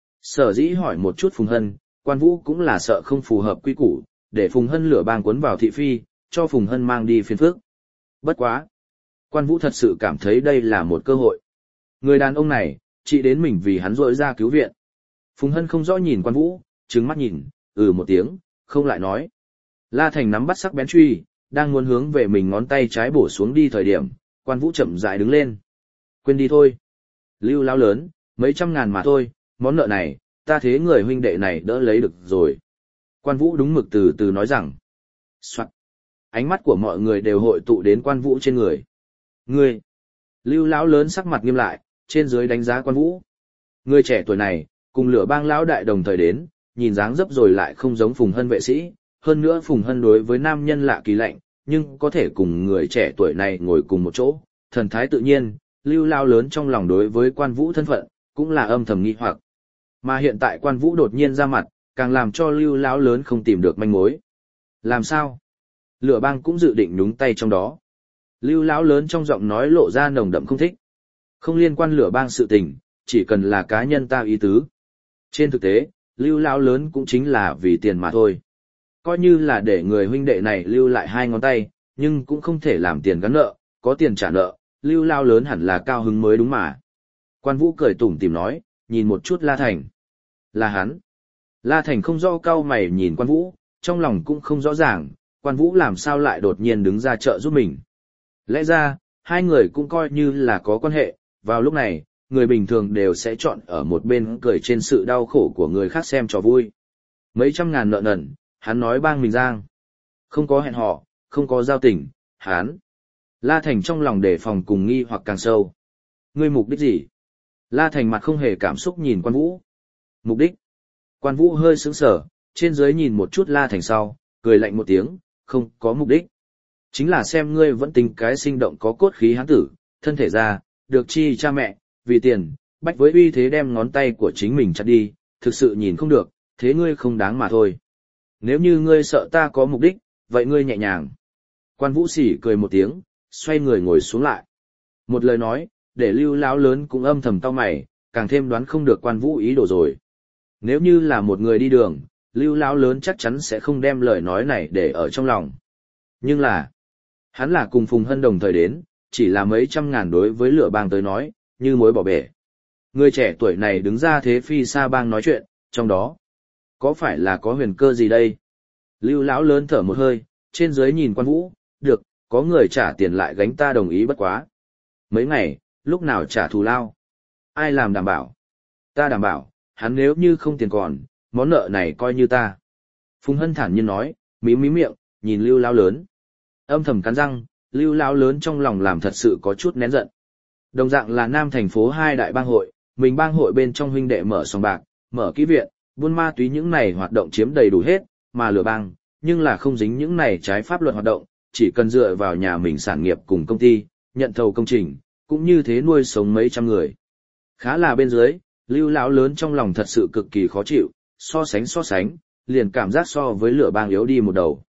Sở dĩ hỏi một chút Phùng Hân, Quan Vũ cũng là sợ không phù hợp quy củ, để Phùng Hân lửa bang cuốn vào thị phi, cho Phùng Hân mang đi phiền phức. Bất quá. Quan Vũ thật sự cảm thấy đây là một cơ hội. Người đàn ông này, chỉ đến mình vì hắn rỗi ra cứu viện. Phùng Hân không rõ nhìn Quan Vũ, trừng mắt nhìn, một tiếng, không lại nói. La Thành nắm bắt sắc bén truy, đang muốn hướng về mình ngón tay trái bổ xuống đi thời điểm, Quan Vũ chậm rãi đứng lên. Quên đi thôi. Lưu lão lớn, mấy trăm ngàn mà thôi, món nợ này, ta thế người huynh đệ này đỡ lấy được rồi. Quan Vũ đúng mực từ từ nói rằng. Soạn. Ánh mắt của mọi người đều hội tụ đến Quan Vũ trên người. Ngươi. Lưu lão lớn sắc mặt nghiêm lại, trên dưới đánh giá Quan Vũ. Người trẻ tuổi này, cùng lửa bang lão đại đồng thời đến, nhìn dáng dấp rồi lại không giống Phùng Hân vệ sĩ, hơn nữa Phùng Hân đối với nam nhân lạ kỳ lạnh, nhưng có thể cùng người trẻ tuổi này ngồi cùng một chỗ, thần thái tự nhiên, Lưu lão lớn trong lòng đối với Quan Vũ thân phận, cũng là âm thầm nghi hoặc. Mà hiện tại Quan Vũ đột nhiên ra mặt, càng làm cho Lưu lão lớn không tìm được manh mối. Làm sao? Lửa bang cũng dự định nhúng tay trong đó. Lưu lão lớn trong giọng nói lộ ra nồng đậm không thích. Không liên quan lửa bang sự tình, chỉ cần là cá nhân ta ý tứ. Trên thực tế, Lưu lão lớn cũng chính là vì tiền mà thôi. Coi như là để người huynh đệ này lưu lại 2 ngón tay, nhưng cũng không thể làm tiền gắn nợ, có tiền trả nợ, Lưu lão lớn hẳn là cao hứng mới đúng mà. Quan Vũ cười tủm tỉm nói, nhìn một chút La Thành. Là hắn. La Thành không rõ cau mày nhìn Quan Vũ, trong lòng cũng không rõ ràng, Quan Vũ làm sao lại đột nhiên đứng ra trợ giúp mình. Lẽ ra, hai người cũng coi như là có quan hệ, vào lúc này, người bình thường đều sẽ chọn ở một bên cười trên sự đau khổ của người khác xem cho vui. Mấy trăm ngàn nợ nần, hắn nói bang mình giang. Không có hẹn hò, không có giao tình, hắn. La Thành trong lòng đề phòng cùng nghi hoặc càng sâu. Ngươi mục đích gì? La Thành mặt không hề cảm xúc nhìn Quan Vũ. Mục đích? Quan Vũ hơi sững sờ, trên dưới nhìn một chút La Thành sau, cười lạnh một tiếng, không có mục đích. Chính là xem ngươi vẫn tính cái sinh động có cốt khí hán tử, thân thể ra, được chi cha mẹ, vì tiền, bách với uy thế đem ngón tay của chính mình chặt đi, thực sự nhìn không được, thế ngươi không đáng mà thôi. Nếu như ngươi sợ ta có mục đích, vậy ngươi nhẹ nhàng. Quan Vũ sỉ cười một tiếng, xoay người ngồi xuống lại. Một lời nói, để Lưu lão lớn cũng âm thầm cau mày, càng thêm đoán không được Quan Vũ ý đồ rồi. Nếu như là một người đi đường, Lưu lão lớn chắc chắn sẽ không đem lời nói này để ở trong lòng. Nhưng là, hắn là cùng Phùng Hân đồng thời đến, chỉ là mấy trăm ngàn đối với lửa bang tới nói, như mối bỏ bể. Người trẻ tuổi này đứng ra thế phi xa bang nói chuyện, trong đó, có phải là có huyền cơ gì đây? Lưu lão lớn thở một hơi, trên dưới nhìn Quan Vũ, được, có người trả tiền lại gánh ta đồng ý bất quá. Mấy ngày, lúc nào trả thù lao? Ai làm đảm bảo? Ta đảm bảo, hắn nếu như không tiền còn, món nợ này coi như ta. Phùng Hân thản nhiên nói, mím miệng, nhìn Lưu lão lớn. Âm thầm cắn răng, Lưu lão lớn trong lòng làm thật sự có chút nén giận. Đồng dạng là Nam thành phố 2 đại bang hội, mình bang hội bên trong huynh đệ mở sòng bạc, mở kỹ viện, buôn ma túy những này hoạt động chiếm đầy đủ hết, mà lửa bang, nhưng là không dính những này trái pháp luật hoạt động, chỉ cần dựa vào nhà mình sản nghiệp cùng công ty, nhận thầu công trình, cũng như thế nuôi sống mấy trăm người. Khá là bên dưới, Lưu lão lớn trong lòng thật sự cực kỳ khó chịu, so sánh, liền cảm giác so với lửa bang yếu đi một đầu.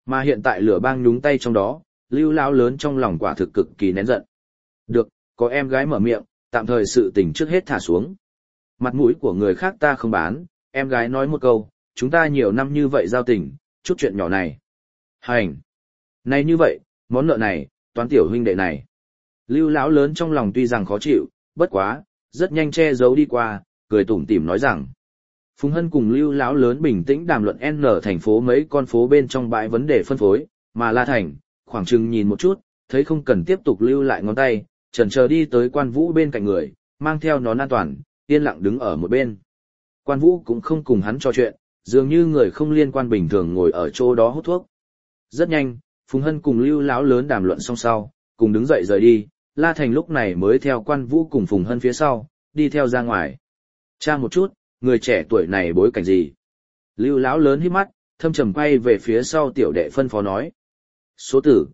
Mà hiện tại lửa bang nhúng tay trong đó, Lưu lão lớn trong lòng quả thực cực kỳ nén giận. Được, có em gái mở miệng, tạm thời sự tình trước hết thả xuống. Mặt mũi của người khác ta không bán, em gái nói một câu, chúng ta nhiều năm như vậy giao tình, chút chuyện nhỏ này. Hành! Này như vậy, món nợ này, toán tiểu huynh đệ này. Lưu lão lớn trong lòng tuy rằng khó chịu, bất quá, rất nhanh che giấu đi qua, cười tủm tỉm nói rằng. Phùng Hân cùng Lưu lão lớn bình tĩnh đàm luận N thành phố mấy con phố bên trong bãi vấn đề phân phối, mà La Thành, khoảng chừng nhìn một chút, thấy không cần tiếp tục lưu lại ngón tay, chần chờ đi tới Quan Vũ bên cạnh người, mang theo nón an toàn, yên lặng đứng ở một bên. Quan Vũ cũng không cùng hắn trò chuyện, dường như người không liên quan bình thường ngồi ở chỗ đó hút thuốc. Rất nhanh, Phùng Hân cùng Lưu lão lớn đàm luận xong sau, cùng đứng dậy rời đi, La Thành lúc này mới theo Quan Vũ cùng Phùng Hân phía sau, đi theo ra ngoài. Tra một chút, người trẻ tuổi này bối cảnh gì? Lưu lão lớn hít mắt, thâm trầm quay về phía sau tiểu đệ phân phó nói. Số tử,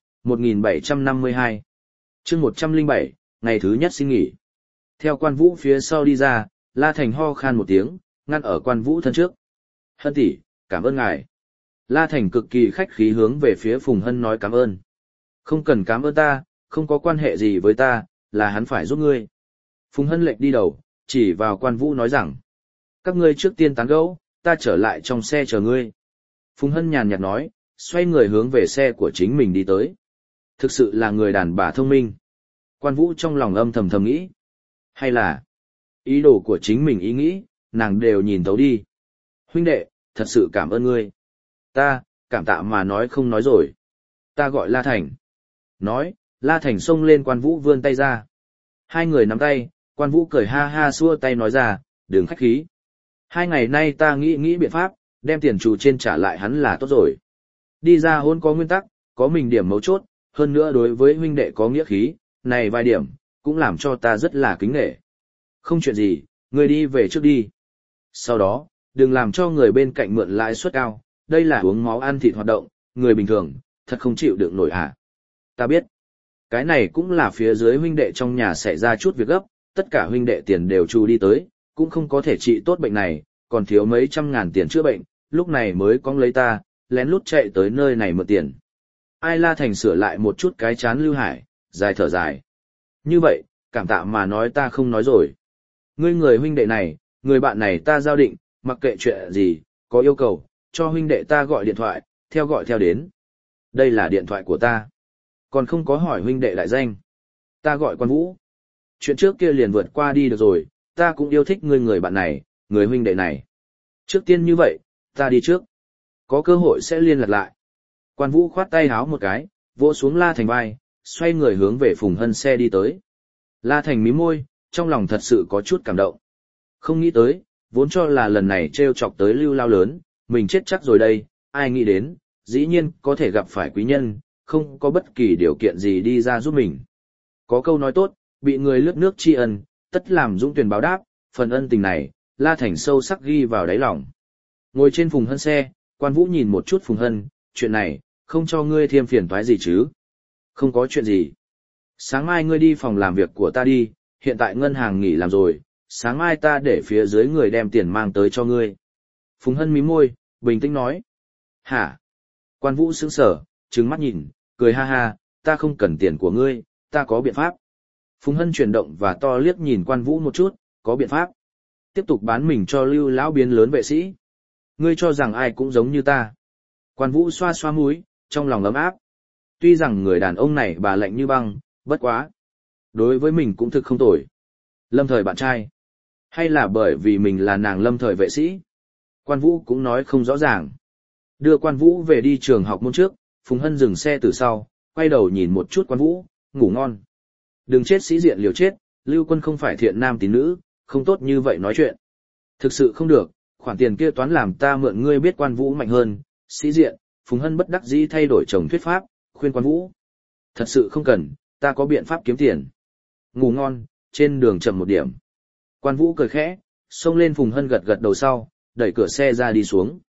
1752. Chương 107, ngày thứ nhất xin nghỉ. Theo Quan Vũ phía sau đi ra, La Thành ho khan một tiếng, ngăn ở Quan Vũ thân trước. Hân tỷ, cảm ơn ngài. La Thành cực kỳ khách khí hướng về phía Phùng Hân nói cảm ơn. Không cần cảm ơn ta, không có quan hệ gì với ta, là hắn phải giúp ngươi. Phùng Hân lệch đi đầu, chỉ vào Quan Vũ nói rằng. Các ngươi trước tiên tán gẫu, ta trở lại trong xe chờ ngươi. Phùng Hân nhàn nhạt nói, xoay người hướng về xe của chính mình đi tới. Thực sự là người đàn bà thông minh. Quan Vũ trong lòng âm thầm thầm nghĩ. Hay là, ý đồ của chính mình ý nghĩ, nàng đều nhìn thấu đi. Huynh đệ, thật sự cảm ơn ngươi. Ta, cảm tạ mà nói không nói rồi. Ta gọi La Thành. Nói, La Thành xông lên Quan Vũ vươn tay ra. Hai người nắm tay, Quan Vũ cười ha ha xua tay nói ra, đừng khách khí. 2 ngày nay ta nghĩ biện pháp, đem tiền trù trên trả lại hắn là tốt rồi. Đi ra hôn có nguyên tắc, có mình điểm mấu chốt, hơn nữa đối với huynh đệ có nghĩa khí, này vài điểm, cũng làm cho ta rất là kính nể. Không chuyện gì, người đi về trước đi. Sau đó, đừng làm cho người bên cạnh mượn lãi suất cao, đây là uống máu ăn thịt hoạt động, người bình thường, thật không chịu được nổi hả. Ta biết, cái này cũng là phía dưới huynh đệ trong nhà xảy ra chút việc gấp, tất cả huynh đệ tiền đều trù đi tới, cũng không có thể trị tốt bệnh này, còn thiếu mấy trăm ngàn tiền chữa bệnh, lúc này mới cong lấy ta, lén lút chạy tới nơi này mượn tiền. Ai La Thành sửa lại một chút cái chán Lưu Hải, dài thở dài. Như vậy, cảm tạ mà nói ta không nói rồi. Ngươi người huynh đệ này, người bạn này ta giao định, mặc kệ chuyện gì, có yêu cầu, cho huynh đệ ta gọi điện thoại, theo gọi theo đến. Đây là điện thoại của ta. Còn không có hỏi huynh đệ lại danh. Ta gọi Quan Vũ. Chuyện trước kia liền vượt qua đi được rồi, ta cũng yêu thích ngươi người bạn này, người huynh đệ này. Trước tiên như vậy, ta đi trước. Có cơ hội sẽ liên lạc lại. Quan Vũ khoát tay háo một cái, vỗ xuống La Thành vai, xoay người hướng về Phùng Hân xe đi tới. La Thành mím môi, trong lòng thật sự có chút cảm động. Không nghĩ tới, vốn cho là lần này trêu chọc tới Lưu lao lớn, mình chết chắc rồi đây, ai nghĩ đến, dĩ nhiên có thể gặp phải quý nhân, không có bất kỳ điều kiện gì đi ra giúp mình. Có câu nói tốt, bị người lướt nước tri ân, tất làm dũng tuyển báo đáp, phần ân tình này, La Thành sâu sắc ghi vào đáy lòng. Ngồi trên Phùng Hân xe, Quan Vũ nhìn một chút Phùng Hân, chuyện này, không cho ngươi thêm phiền toái gì chứ? Không có chuyện gì. Sáng mai ngươi đi phòng làm việc của ta đi, hiện tại ngân hàng nghỉ làm rồi, sáng mai ta để phía dưới người đem tiền mang tới cho ngươi. Phùng Hân mím môi, bình tĩnh nói. Hả? Quan Vũ sững sờ, trừng mắt nhìn, cười ha ha, ta không cần tiền của ngươi, ta có biện pháp. Phùng Hân chuyển động và to liếc nhìn Quan Vũ một chút, có biện pháp. Tiếp tục bán mình cho Lưu lão biến lớn vệ sĩ. Ngươi cho rằng ai cũng giống như ta. Quan Vũ xoa xoa mũi, trong lòng ấm áp. Tuy rằng người đàn ông này bà lạnh như băng, bất quá. Đối với mình cũng thực không tồi. Lâm thời bạn trai. Hay là bởi vì mình là nàng lâm thời vệ sĩ? Quan Vũ cũng nói không rõ ràng. Đưa Quan Vũ về đi trường học môn trước, Phùng Hân dừng xe từ sau, quay đầu nhìn một chút Quan Vũ, ngủ ngon. Đừng chết sĩ diện liều chết, Lưu Quân không phải thiện nam tín nữ, không tốt như vậy nói chuyện. Thực sự không được, khoản tiền kia toán làm ta mượn ngươi biết Quan Vũ mạnh hơn, sĩ diện, Phùng Hân bất đắc dĩ thay đổi chồng thuyết pháp, khuyên Quan Vũ. Thật sự không cần, ta có biện pháp kiếm tiền. Ngủ ngon, trên đường chậm một điểm. Quan Vũ cười khẽ, xông lên Phùng Hân gật gật đầu sau, đẩy cửa xe ra đi xuống.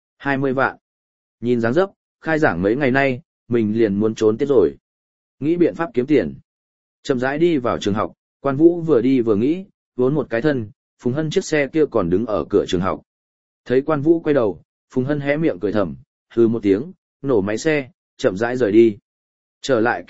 20 vạn. Nhìn dáng dấp, khai giảng mấy ngày nay, mình liền muốn trốn tiết rồi. Nghĩ biện pháp kiếm tiền. Chậm rãi đi vào trường học, Quan Vũ vừa đi vừa nghĩ, vốn một cái thân, Phùng Hân chiếc xe kia còn đứng ở cửa trường học. Thấy Quan Vũ quay đầu, Phùng Hân hé miệng cười thầm, hừ một tiếng, nổ máy xe, chậm rãi rời đi. Trở lại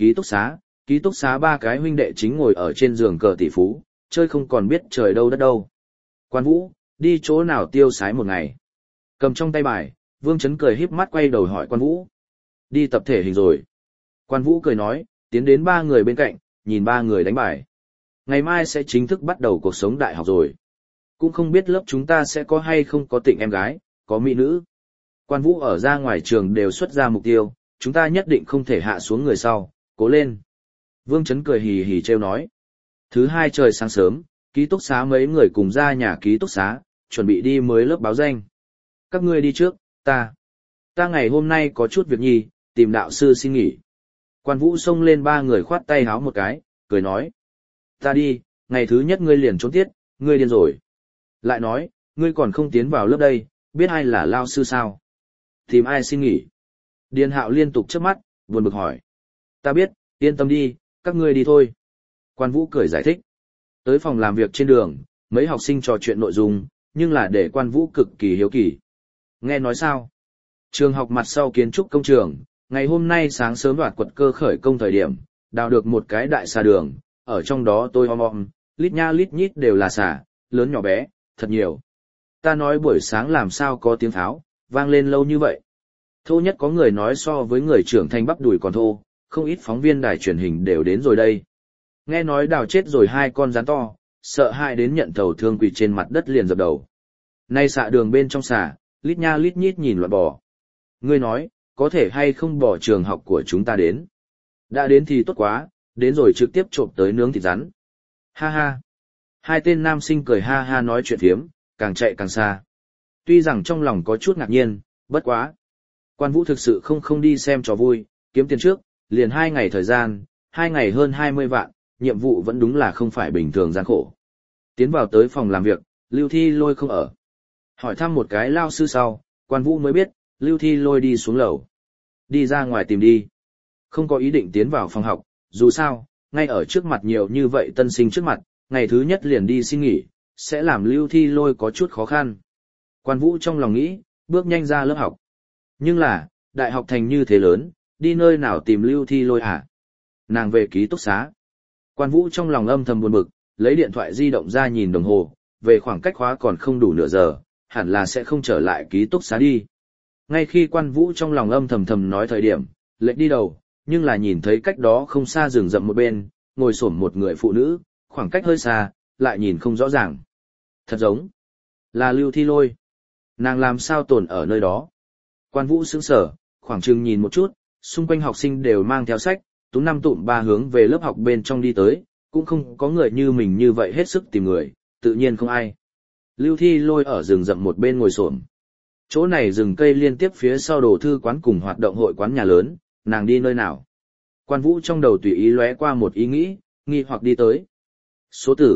ký túc xá ba cái huynh đệ chính ngồi ở trên giường cờ tỷ phú, chơi không còn biết trời đâu đất đâu. Quan Vũ, đi chỗ nào tiêu sái một ngày? Cầm trong tay bài, Vương Chấn cười híp mắt quay đầu hỏi Quan Vũ. Đi tập thể hình rồi. Quan Vũ cười nói, tiến đến ba người bên cạnh, nhìn ba người đánh bài. Ngày mai sẽ chính thức bắt đầu cuộc sống đại học rồi. Cũng không biết lớp chúng ta sẽ có hay không có tịnh em gái, có mỹ nữ. Quan Vũ ở ra ngoài trường đều xuất ra mục tiêu, chúng ta nhất định không thể hạ xuống người sau, cố lên. Vương Chấn cười hì hì trêu nói. Thứ hai trời sáng sớm, ký túc xá mấy người cùng ra nhà ký túc xá, chuẩn bị đi mới lớp báo danh. Các ngươi đi trước, ta ngày hôm nay có chút việc nhi, tìm đạo sư xin nghỉ. Quan Vũ xông lên ba người khoát tay háo một cái, cười nói. Ta đi, ngày thứ nhất ngươi liền trốn tiết, ngươi điên rồi. Lại nói, ngươi còn không tiến vào lớp đây, biết ai là lao sư sao? Tìm ai xin nghỉ? Điền Hạo liên tục chớp mắt, buồn bực hỏi. Ta biết, yên tâm đi, các ngươi đi thôi. Quan Vũ cười giải thích. Tới phòng làm việc trên đường, mấy học sinh trò chuyện nội dung, nhưng là để Quan Vũ cực kỳ hiếu kỳ. Nghe nói sao? Trường học mặt sau kiến trúc công trường, ngày hôm nay sáng sớm đoạt quật cơ khởi công thời điểm, đào được một cái đại xà đường, ở trong đó tôi om, lít nha lít nhít đều là xà, lớn nhỏ bé, thật nhiều. Ta nói buổi sáng làm sao có tiếng tháo, vang lên lâu như vậy. Thô nhất có người nói so với người trưởng thành bắp đùi còn thô, không ít phóng viên đài truyền hình đều đến rồi đây. Nghe nói đào chết rồi hai con rắn to, sợ hãi đến nhận thầu thương quỳ trên mặt đất liền dập đầu. Nay xạ đường bên trong xà, lít nha lít nhít nhìn loạn bò. Ngươi nói, có thể hay không bỏ trường học của chúng ta đến? Đã đến thì tốt quá, đến rồi trực tiếp trộm tới nướng thịt rắn. Ha ha. Hai tên nam sinh cười ha ha nói chuyện phiếm, càng chạy càng xa. Tuy rằng trong lòng có chút ngạc nhiên, bất quá. Quan Vũ thực sự không đi xem trò vui, kiếm tiền trước, liền 2 ngày thời gian, 2 ngày hơn 20 vạn, nhiệm vụ vẫn đúng là không phải bình thường gian khổ. Tiến vào tới phòng làm việc, Lưu Thi Lôi không ở. Hỏi thăm một cái lao sư sau, Quan Vũ mới biết, Lưu Thi Lôi đi xuống lầu. Đi ra ngoài tìm đi. Không có ý định tiến vào phòng học, dù sao, ngay ở trước mặt nhiều như vậy tân sinh trước mặt, ngày thứ nhất liền đi xin nghỉ, sẽ làm Lưu Thi Lôi có chút khó khăn. Quan Vũ trong lòng nghĩ, bước nhanh ra lớp học. Nhưng là, đại học thành như thế lớn, đi nơi nào tìm Lưu Thi Lôi hả? Nàng về ký túc xá. Quan Vũ trong lòng âm thầm buồn bực, lấy điện thoại di động ra nhìn đồng hồ, về khoảng cách khóa còn không đủ nửa giờ, hẳn là sẽ không trở lại ký túc xá đi. Ngay khi Quan Vũ trong lòng âm thầm nói thời điểm, lệch đi đầu, nhưng là nhìn thấy cách đó không xa rừng rậm một bên, ngồi xổm một người phụ nữ, khoảng cách hơi xa, lại nhìn không rõ ràng. Thật giống là Lưu Thi Lôi. Nàng làm sao tồn ở nơi đó? Quan Vũ sững sờ, khoảng chừng nhìn một chút, xung quanh học sinh đều mang theo sách, túm năm tụm ba hướng về lớp học bên trong đi tới, cũng không có người như mình như vậy hết sức tìm người, tự nhiên không ai. Lưu Thi Lôi ở rừng rậm một bên ngồi xổm. Chỗ này rừng cây liên tiếp phía sau đồ thư quán cùng hoạt động hội quán nhà lớn, nàng đi nơi nào? Quan Vũ trong đầu tùy ý lóe qua một ý nghĩ, nghi hoặc đi tới. Số tử,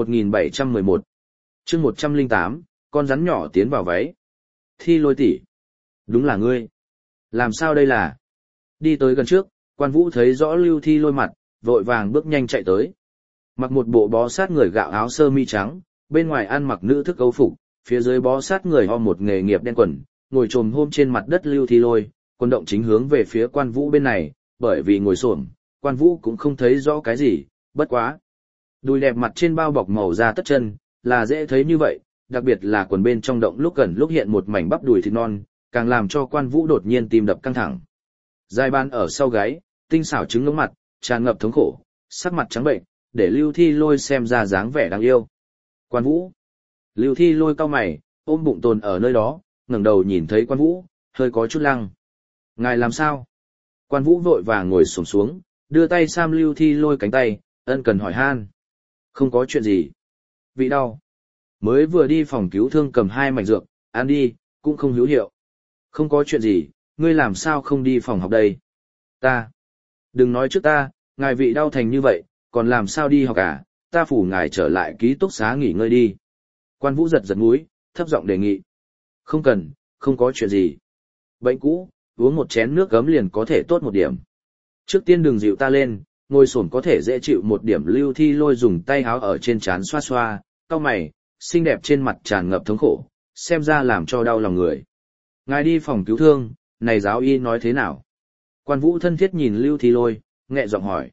1711. Chương 108, con rắn nhỏ tiến vào váy. Thi Lôi tỷ, đúng là ngươi. Làm sao đây là? Đi tới gần trước, Quan Vũ thấy rõ Lưu Thi Lôi mặt, vội vàng bước nhanh chạy tới. Mặc một bộ bó sát người gạo áo sơ mi trắng, bên ngoài ăn mặc nữ thức âu phục, phía dưới bó sát người ho một nghề nghiệp đen quần, ngồi trồm hôm trên mặt đất Lưu Thi Lôi, quân động chính hướng về phía Quan Vũ bên này, bởi vì ngồi xổm, Quan Vũ cũng không thấy rõ cái gì, bất quá. Đùi đẹp mặt trên bao bọc màu da tất chân, là dễ thấy như vậy, đặc biệt là quần bên trong động lúc gần lúc hiện một mảnh bắp đùi thịt non, càng làm cho Quan Vũ đột nhiên tim đập căng thẳng. Dài ban ở sau gáy, tinh xảo trứng ngưỡng mặt, tràn ngập thống khổ, sắc mặt trắng bệnh, để Lưu Thi Lôi xem ra dáng vẻ đáng yêu. Quan Vũ. Lưu Thi Lôi cau mày, ôm bụng tồn ở nơi đó, ngẩng đầu nhìn thấy Quan Vũ, hơi có chút lăng. Ngài làm sao? Quan Vũ vội vàng ngồi xổm xuống, đưa tay sam Lưu Thi Lôi cánh tay, ân cần hỏi han. Không có chuyện gì. Vị đau. Mới vừa đi phòng cứu thương cầm 2 mảnh dược, ăn đi, cũng không hữu hiệu. Không có chuyện gì, ngươi làm sao không đi phòng học đây? Ta. Đừng nói trước ta, ngài vị đau thành như vậy, còn làm sao đi học à, ta phủ ngài trở lại ký túc xá nghỉ ngơi đi. Quan Vũ giật mũi, thấp giọng đề nghị. Không cần, không có chuyện gì. Bệnh cũ, uống một chén nước gấm liền có thể tốt một điểm. Trước tiên đừng dịu ta lên, ngồi xổm có thể dễ chịu một điểm. Lưu Thi Lôi dùng tay áo ở trên trán xoa xoa, cau mày, xinh đẹp trên mặt tràn ngập thống khổ, xem ra làm cho đau lòng người. Ngài đi phòng cứu thương, này giáo y nói thế nào? Quan Vũ thân thiết nhìn Lưu Thi Lôi, nhẹ giọng hỏi.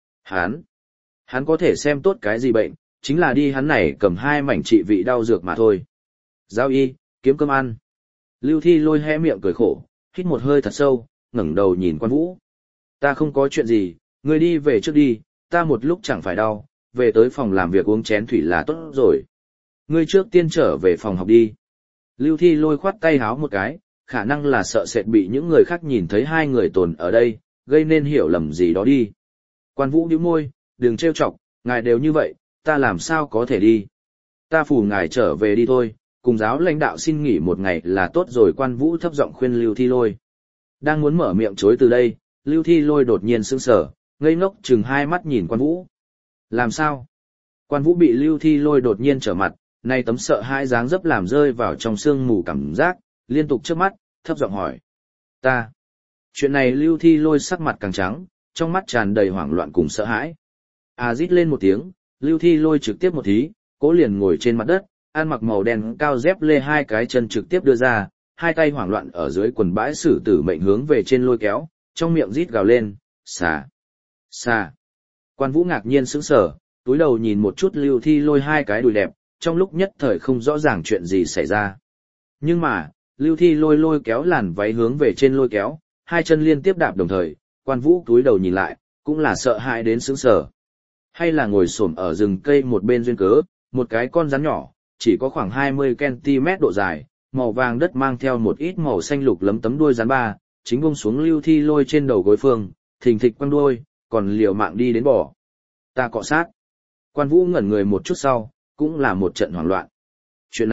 Hắn có thể xem tốt cái gì bệnh, chính là đi hắn này cầm 2 mảnh trị vị đau dược mà thôi. Giáo y, kiếm cơm ăn. Lưu Thi Lôi hé miệng cười khổ, hít một hơi thật sâu, ngẩng đầu nhìn Quan Vũ. Ta không có chuyện gì, ngươi đi về trước đi, ta một lúc chẳng phải đau, về tới phòng làm việc uống chén thủy là tốt rồi. Ngươi trước tiên trở về phòng học đi. Lưu Thi Lôi khoát tay háo một cái, khả năng là sợ sệt bị những người khác nhìn thấy 2 người tồn ở đây, gây nên hiểu lầm gì đó đi. Quan Vũ nhíu môi, đừng trêu chọc, ngài đều như vậy, ta làm sao có thể đi. Ta phủ ngài trở về đi thôi, cùng giáo lãnh đạo xin nghỉ một ngày là tốt rồi. Quan Vũ thấp giọng khuyên Lưu Thi Lôi. Đang muốn mở miệng chối từ đây, Lưu Thi Lôi đột nhiên sững sờ, ngây ngốc chừng 2 mắt nhìn Quan Vũ. Làm sao? Quan Vũ bị Lưu Thi Lôi đột nhiên trở mặt, nay tấm sợ hãi dáng dấp làm rơi vào trong sương mù cảm giác, liên tục chớp mắt, thấp giọng hỏi. Ta. Chuyện này Lưu Thi Lôi sắc mặt càng trắng, trong mắt tràn đầy hoảng loạn cùng sợ hãi. Rít lên một tiếng, Lưu Thi Lôi trực tiếp một thí, cố liền ngồi trên mặt đất, ăn mặc màu đen cao dép lê 2 cái chân trực tiếp đưa ra, 2 tay hoảng loạn ở dưới quần bãi sử tử mệnh hướng về trên lôi kéo, trong miệng rít gào lên, xà, xà. Quan Vũ ngạc nhiên sững sờ, túi đầu nhìn một chút Lưu Thi Lôi 2 cái đùi đẹp, trong lúc nhất thời không rõ ràng chuyện gì xảy ra. Nhưng mà, Lưu Thi Lôi lôi kéo làn váy hướng về trên lôi kéo, 2 chân liên tiếp đạp đồng thời, Quan Vũ túi đầu nhìn lại, cũng là sợ hãi đến sững sờ. Hay là ngồi xổm ở rừng cây một bên duyên cớ, một cái con rắn nhỏ, chỉ có khoảng 20cm độ dài, màu vàng đất mang theo một ít màu xanh lục lấm tấm đuôi rắn ba, chính buông xuống Lưu Thi Lôi trên đầu gối phương, thình thịch quăng đuôi, còn liều mạng đi đến bỏ. Ta cọ sát. Quan Vũ ngẩn người một chút sau, cũng là một trận hoảng loạn. Chuyện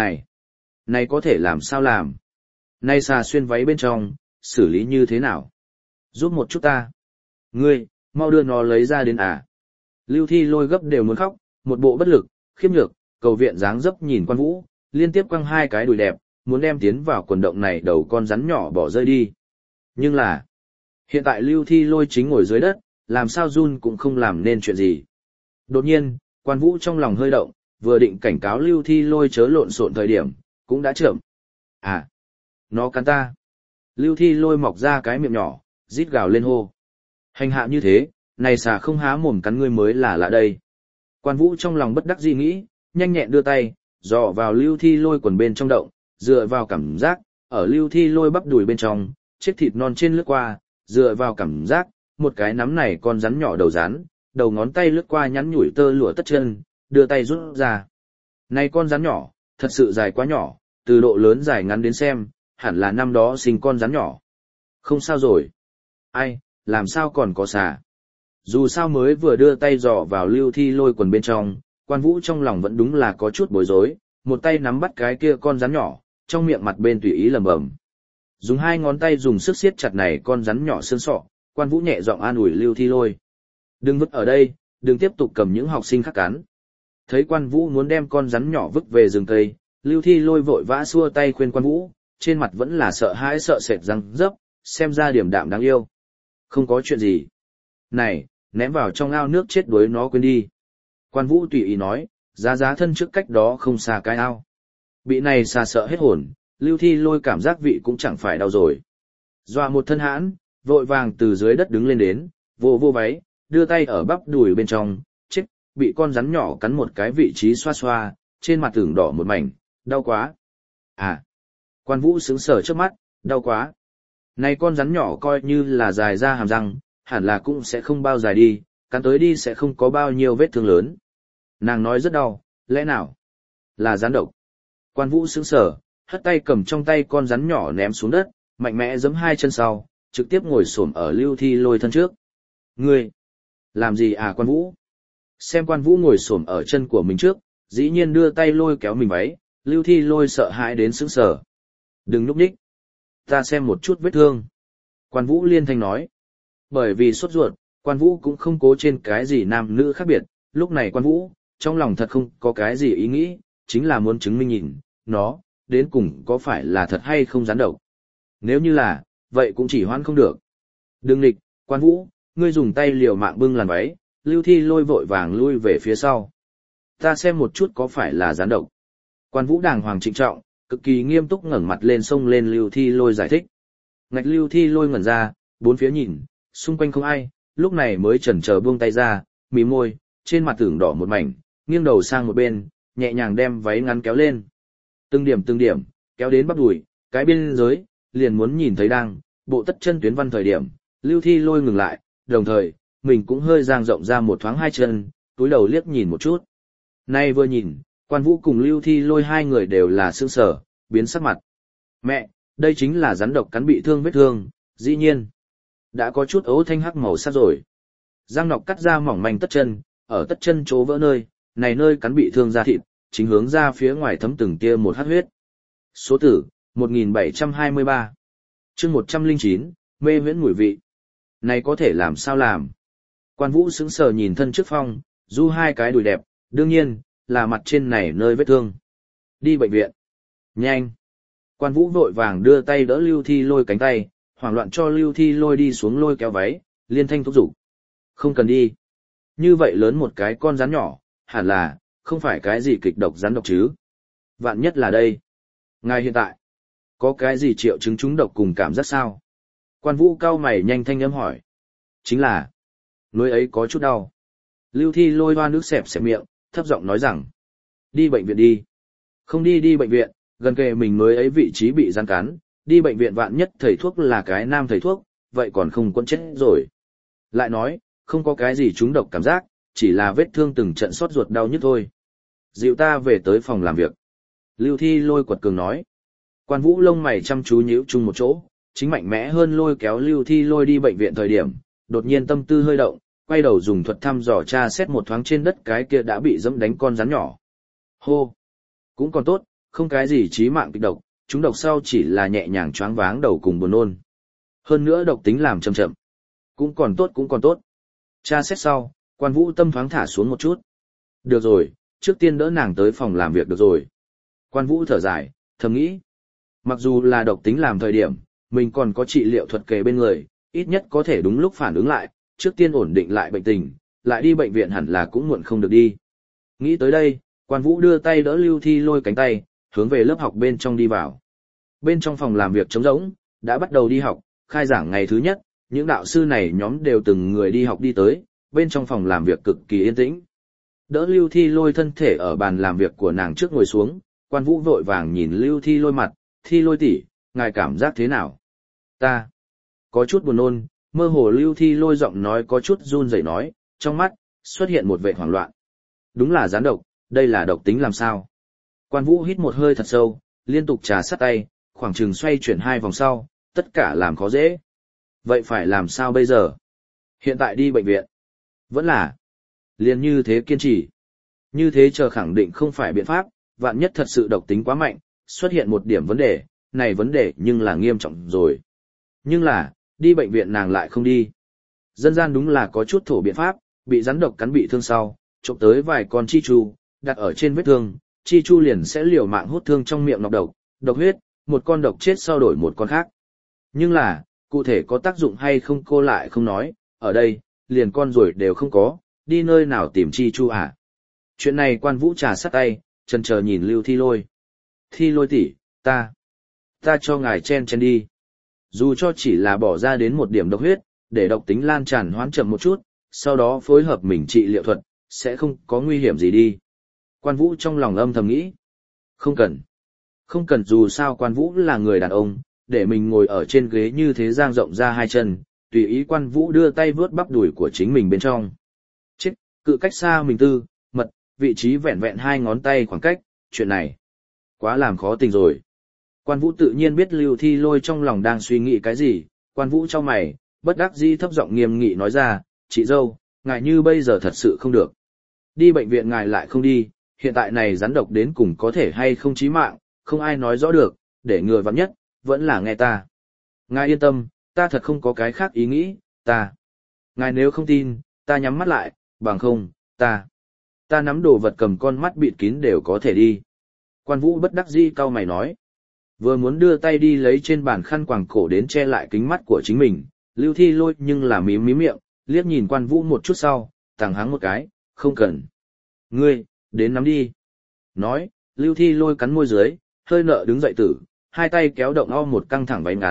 này có thể làm sao làm? Nay xà xuyên váy bên trong, xử lý như thế nào? Giúp một chút ta. Ngươi, mau đưa nó lấy ra đến à. Lưu Thi Lôi gấp đều muốn khóc, một bộ bất lực, khiếp nhược, cầu viện dáng dấp nhìn Quan Vũ, liên tiếp quăng 2 cái đùi đẹp, muốn đem tiến vào quần động này đầu con rắn nhỏ bỏ rơi đi. Nhưng là, hiện tại Lưu Thi Lôi chính ngồi dưới đất, làm sao run cũng không làm nên chuyện gì. Đột nhiên, Quan Vũ trong lòng hơi động, vừa định cảnh cáo Lưu Thi Lôi chớ lộn xộn thời điểm, cũng đã chậm. Nó cắn ta. Lưu Thi Lôi mọc ra cái miệng nhỏ, rít gào lên hô. Hành hạ như thế, này xà không há mồm cắn ngươi mới là lạ đây. Quan Vũ trong lòng bất đắc dĩ nghĩ, nhanh nhẹn đưa tay, dò vào Lưu Thi Lôi quần bên trong động, dựa vào cảm giác, ở Lưu Thi Lôi bắp đùi bên trong, chiếc thịt non trên lướt qua, dựa vào cảm giác, một cái nắm này con rắn nhỏ đầu rắn, đầu ngón tay lướt qua nhắn nhủi tơ lụa tất chân, đưa tay rút ra. Này con rắn nhỏ, thật sự dài quá nhỏ, từ độ lớn dài ngắn đến xem, hẳn là năm đó sinh con rắn nhỏ. Không sao rồi. Ai, làm sao còn có xà? Dù sao mới vừa đưa tay dò vào Lưu Thi Lôi quần bên trong, Quan Vũ trong lòng vẫn đúng là có chút bối rối, một tay nắm bắt cái kia con rắn nhỏ, trong miệng mặt bên tùy ý lẩm bẩm. Dùng 2 ngón tay dùng sức siết chặt này con rắn nhỏ xương sọ, Quan Vũ nhẹ giọng an ủi Lưu Thi Lôi. Đừng vứt ở đây, đừng tiếp tục cầm những học sinh khác cắn. Thấy Quan Vũ muốn đem con rắn nhỏ vứt về rừng cây, Lưu Thi Lôi vội vã xua tay khuyên Quan Vũ, trên mặt vẫn là sợ hãi sợ sệt răng dấp, xem ra điểm đạm đáng yêu. Không có chuyện gì. Này, ném vào trong ao nước chết đuối nó quên đi. Quan Vũ tùy ý nói, giá thân trước cách đó không xa cái ao. Bị này xà sợ hết hồn, Lưu Thi Lôi cảm giác vị cũng chẳng phải đau rồi. Dọa một thân hãn, vội vàng từ dưới đất đứng lên đến, vô váy, đưa tay ở bắp đùi bên trong, chết, bị con rắn nhỏ cắn một cái vị trí xoa xoa, trên mặt tưởng đỏ một mảnh, đau quá. Quan Vũ sững sờ trước mắt, đau quá. Này con rắn nhỏ coi như là dài ra hàm răng, hẳn là cũng sẽ không bao dài đi, cắn tới đi sẽ không có bao nhiêu vết thương lớn. Nàng nói rất đau, lẽ nào là rắn độc? Quan Vũ sững sờ, hất tay cầm trong tay con rắn nhỏ ném xuống đất, mạnh mẽ giẫm 2 chân sau, trực tiếp ngồi xổm ở Lưu Thi Lôi thân trước. Ngươi làm gì Quan Vũ? Xem Quan Vũ ngồi xổm ở chân của mình trước, dĩ nhiên đưa tay lôi kéo mình váy, Lưu Thi Lôi sợ hãi đến sững sờ. Đừng núp đích. Ta xem một chút vết thương. Quan Vũ liên thanh nói. Bởi vì sốt ruột, Quan Vũ cũng không cố trên cái gì nam nữ khác biệt, lúc này Quan Vũ, trong lòng thật không có cái gì ý nghĩ, chính là muốn chứng minh nhìn, nó, đến cùng có phải là thật hay không rắn độc. Nếu như là, vậy cũng chỉ hoãn không được. Đừng nghịch, Quan Vũ, ngươi dùng tay liều mạng bưng làn váy, Lưu Thi Lôi vội vàng lui về phía sau. Ta xem một chút có phải là rắn độc. Quan Vũ đàng hoàng trịnh trọng, cực kỳ nghiêm túc ngẩng mặt lên xông lên Lưu Thi Lôi giải thích. Ngạch Lưu Thi Lôi ngẩn ra, bốn phía nhìn, xung quanh không ai, lúc này mới chần chờ buông tay ra, mí môi, trên mặt tưởng đỏ một mảnh, nghiêng đầu sang một bên, nhẹ nhàng đem váy ngắn kéo lên. Từng điểm, kéo đến bắp đùi, cái biên giới, liền muốn nhìn thấy đang, bộ tất chân tuyến văn thời điểm, Lưu Thi Lôi ngừng lại, đồng thời, mình cũng hơi dang rộng ra một thoáng hai chân, túi đầu liếc nhìn một chút. Nay vừa nhìn, Quan Vũ cùng Lưu Thi Lôi hai người đều là sững sờ, biến sắc mặt. Mẹ, đây chính là rắn độc cắn bị thương vết thương, dĩ nhiên. Đã có chút ấu thanh hắc màu sắc rồi. Giang Nọc cắt ra mỏng manh tất chân, ở tất chân chỗ vỡ nơi, này nơi cắn bị thương da thịt, chính hướng ra phía ngoài thấm từng tia một hắc huyết. Số tử, 1723. Chương 109, mê huyễn mùi vị. Này có thể làm sao làm? Quan Vũ sững sờ nhìn thân trước phong, du hai cái đùi đẹp, đương nhiên, là mặt trên này nơi vết thương. Đi bệnh viện. Nhanh. Quan Vũ vội vàng đưa tay đỡ Lưu Thi Lôi cánh tay, hoảng loạn cho Lưu Thi Lôi đi xuống lôi kéo váy, liên thanh thúc giục. Không cần đi. Như vậy lớn một cái con rắn nhỏ, hẳn là, không phải cái gì kịch độc rắn độc chứ. Vạn nhất là đây. Ngài hiện tại, có cái gì triệu chứng trúng độc cùng cảm giác sao? Quan Vũ cau mày nhanh thanh âm hỏi. Chính là, nơi ấy có chút đau. Lưu Thi Lôi hoa nước xẹp xẹp miệng, thấp giọng nói rằng. Đi bệnh viện đi. Không đi bệnh viện, gần kề mình mới ấy vị trí bị rắn cắn, đi bệnh viện vạn nhất thầy thuốc là cái nam thầy thuốc, vậy còn không quấn chết rồi. Lại nói, không có cái gì trúng độc cảm giác, chỉ là vết thương từng trận xót ruột đau nhức thôi. Dịu ta về tới phòng làm việc. Lưu Thi Lôi quật cường nói. Quan Vũ lông mày chăm chú nhíu chung một chỗ, chính mạnh mẽ hơn lôi kéo Lưu Thi Lôi đi bệnh viện thời điểm, đột nhiên tâm tư hơi động, quay đầu dùng thuật thăm dò tra xét một thoáng trên đất cái kia đã bị dẫm đánh con rắn nhỏ. Hô! Cũng còn tốt, không cái gì chí mạng kịch độc, chúng độc sau chỉ là nhẹ nhàng choáng váng đầu cùng buồn nôn. Hơn nữa độc tính làm chậm chậm. Cũng còn tốt. Tra xét sau, Quan Vũ tâm thoáng thả xuống một chút. Được rồi, trước tiên đỡ nàng tới phòng làm việc được rồi. Quan Vũ thở dài, thầm nghĩ. Mặc dù là độc tính làm thời điểm, mình còn có trị liệu thuật kề bên người, ít nhất có thể đúng lúc phản ứng lại, trước tiên ổn định lại bệnh tình, lại đi bệnh viện hẳn là cũng muộn không được đi. Nghĩ tới đây, Quan Vũ đưa tay đỡ Lưu Thi Lôi cánh tay, hướng về lớp học bên trong đi vào. Bên trong phòng làm việc trống rỗng, đã bắt đầu đi học, khai giảng ngày thứ nhất, những đạo sư này nhóm đều từng người đi học đi tới, bên trong phòng làm việc cực kỳ yên tĩnh. Đỡ Lưu Thi Lôi thân thể ở bàn làm việc của nàng trước ngồi xuống, Quan Vũ vội vàng nhìn Lưu Thi Lôi mặt, Thi Lôi tỷ, ngài cảm giác thế nào? Ta có chút buồn nôn, mơ hồ Lưu Thi Lôi giọng nói có chút run rẩy nói, trong mắt xuất hiện một vẻ hoảng loạn. Đúng là gián độc, đây là độc tính làm sao? Quan Vũ hít một hơi thật sâu, liên tục trà sát tay, khoảng chừng xoay chuyển 2 vòng sau, tất cả làm khó dễ. Vậy phải làm sao bây giờ? Hiện tại đi bệnh viện. Vẫn là liền như thế kiên trì. Như thế chờ khẳng định không phải biện pháp, vạn nhất thật sự độc tính quá mạnh, xuất hiện một điểm vấn đề, này vấn đề nhưng là nghiêm trọng rồi. Nhưng là, đi bệnh viện nàng lại không đi. Dân gian đúng là có chút thổ biện pháp, bị rắn độc cắn bị thương sau, trộm tới vài con chi chu, đặt ở trên vết thương, chi chu liền sẽ liều mạng hút thương trong miệng nọc độc, độc huyết, một con độc chết sau đổi một con khác. Nhưng là, cụ thể có tác dụng hay không cô lại không nói, ở đây, liền con ruồi đều không có, đi nơi nào tìm chi chu à? Chuyện này Quan Vũ trà sát tay, chần chờ nhìn Lưu Thi Lôi. Thi Lôi tỷ, ta cho ngài chen đi. Dù cho chỉ là bỏ ra đến một điểm độc huyết, để độc tính lan tràn hoãn chậm một chút, sau đó phối hợp mình trị liệu thuật, sẽ không có nguy hiểm gì đi. Quan Vũ trong lòng âm thầm nghĩ. Không cần dù sao Quan Vũ là người đàn ông, để mình ngồi ở trên ghế như thế dang rộng ra hai chân, tùy ý Quan Vũ đưa tay vướt bắp đùi của chính mình bên trong. Chết, cự cách xa mình tư, mật, vị trí vẹn vẹn 2 ngón tay khoảng cách, chuyện này quá làm khó tình rồi. Quan Vũ tự nhiên biết Lưu Thi Lôi trong lòng đang suy nghĩ cái gì, Quan Vũ chau mày, bất đắc dĩ thấp giọng nghiêm nghị nói ra, chị dâu, ngài như bây giờ thật sự không được. Đi bệnh viện ngài lại không đi, hiện tại này rắn độc đến cùng có thể hay không chí mạng, không ai nói rõ được, để ngừa vắng nhất, vẫn là nghe ta. Ngài yên tâm, ta thật không có cái khác ý nghĩ, ngài nếu không tin, ta nhắm mắt lại, bằng không, ta nắm đồ vật cầm con mắt bịt kín đều có thể đi. Quan Vũ bất đắc dĩ cau mày nói. Vừa muốn đưa tay đi lấy trên bàn khăn quàng cổ đến che lại kính mắt của chính mình, Lưu Thi Lôi nhưng là mím miệng, liếc nhìn Quan Vũ một chút sau, thẳng hắng một cái, không cần. Ngươi, đến nắm đi. Nói, Lưu Thi Lôi cắn môi dưới, hơi nợ đứng dậy tử, hai tay kéo động o một căng thẳng váy ngắn,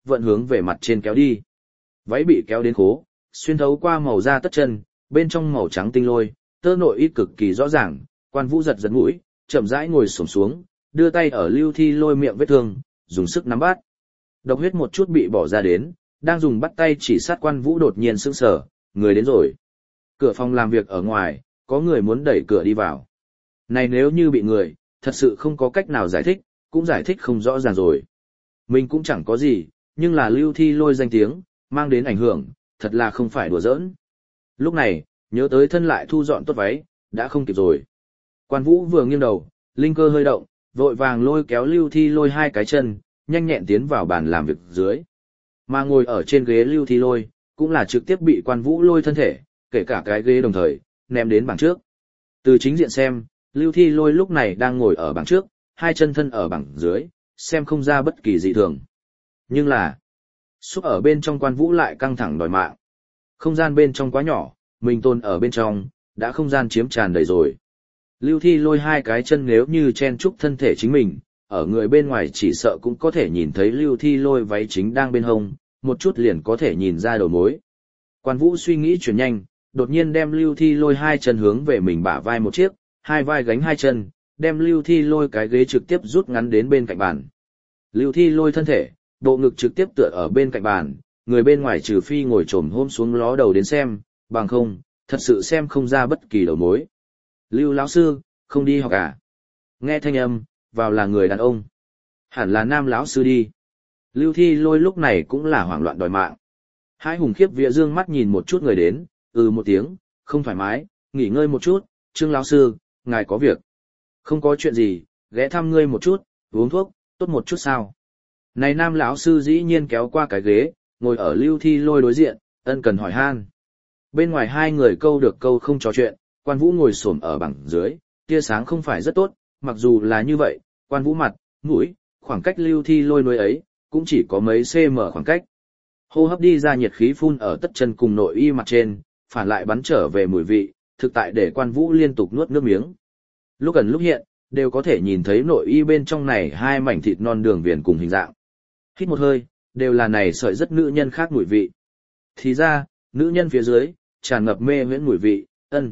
vận hướng về mặt trên kéo đi. Váy bị kéo đến khố, xuyên thấu qua màu da tất chân, bên trong màu trắng tinh lôi, tơ nội y cực kỳ rõ ràng, Quan Vũ giật giật mũi, chậm rãi ngồi xổm xuống, đưa tay ở Lưu Thi Lôi miệng vết thương, dùng sức nắm bắt. Độc huyết một chút bị bỏ ra đến, đang dùng bắt tay chỉ sát Quan Vũ đột nhiên sững sờ, người đến rồi. Cửa phòng làm việc ở ngoài, có người muốn đẩy cửa đi vào. Này nếu như bị người, thật sự không có cách nào giải thích, cũng giải thích không rõ ràng rồi. Mình cũng chẳng có gì, nhưng là Lưu Thi Lôi danh tiếng, mang đến ảnh hưởng, thật là không phải đùa giỡn. Lúc này, nhớ tới thân lại thu dọn tốt váy, đã không kịp rồi. Quan Vũ vừa nghiêng đầu, linh cơ hơi động, vội vàng lôi kéo Lưu Thi Lôi hai cái chân, nhanh nhẹn tiến vào bàn làm việc dưới. Mà ngồi ở trên ghế Lưu Thi Lôi, cũng là trực tiếp bị Quan Vũ lôi thân thể, kể cả cái ghế đồng thời, ném đến bảng trước. Từ chính diện xem, Lưu Thi Lôi lúc này đang ngồi ở bảng trước, hai chân thân ở bảng dưới, xem không ra bất kỳ dị thường. Nhưng là, xúc ở bên trong Quan Vũ lại căng thẳng đòi mạng. Không gian bên trong quá nhỏ, mình tồn ở bên trong, đã không gian chiếm tràn đầy rồi. Lưu Thi Lôi hai cái chân nếu như chen chúc thân thể chính mình, ở người bên ngoài chỉ sợ cũng có thể nhìn thấy Lưu Thi Lôi váy chính đang bên hông, một chút liền có thể nhìn ra đầu mối. Quan Vũ suy nghĩ chuyển nhanh, đột nhiên đem Lưu Thi Lôi hai chân hướng về mình bả vai một chiếc, hai vai gánh hai chân, đem Lưu Thi Lôi cái ghế trực tiếp rút ngắn đến bên cạnh bàn. Lưu Thi Lôi thân thể, bộ ngực trực tiếp tựa ở bên cạnh bàn, người bên ngoài trừ phi ngồi trồm hôm xuống ló đầu đến xem, bằng không, thật sự xem không ra bất kỳ đầu mối. Lưu lão sư, không đi học à? Nghe thanh âm, vào là người đàn ông. Hẳn là nam lão sư đi. Lưu Thi Lôi lúc này cũng là hoảng loạn đòi mạng. Hai hùng khiếp vía dương mắt nhìn một chút người đến, một tiếng, không thoải mái, nghỉ ngơi một chút, Trương lão sư, ngài có việc. Không có chuyện gì, ghé thăm ngươi một chút, uống thuốc, tốt một chút sao? Này nam lão sư dĩ nhiên kéo qua cái ghế, ngồi ở Lưu Thi Lôi đối diện, ân cần hỏi han. Bên ngoài hai người câu được câu không trò chuyện, Quan Vũ ngồi xổm ở bảng dưới, tia sáng không phải rất tốt, mặc dù là như vậy, Quan Vũ mặt, mũi, khoảng cách Lưu Thi Lôi nơi ấy, cũng chỉ có mấy cm khoảng cách. Hô hấp đi ra nhiệt khí phun ở tất chân cùng nội y mặt trên, phản lại bắn trở về mùi vị, thực tại để Quan Vũ liên tục nuốt nước miếng. Lúc gần lúc hiện, đều có thể nhìn thấy nội y bên trong này hai mảnh thịt non đường viền cùng hình dạng. Hít một hơi, đều là này sợi rất nữ nhân khác mùi vị. Thì ra, nữ nhân phía dưới, tràn ngập mê huyễn mùi vị,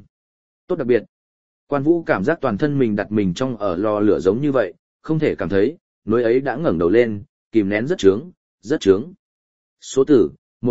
tốt đặc biệt. Quan Vũ cảm giác toàn thân mình đặt mình trong ở lò lửa giống như vậy, không thể cảm thấy, nỗi ấy đã ngẩng đầu lên, kìm nén rất trướng, rất trướng. Số tử,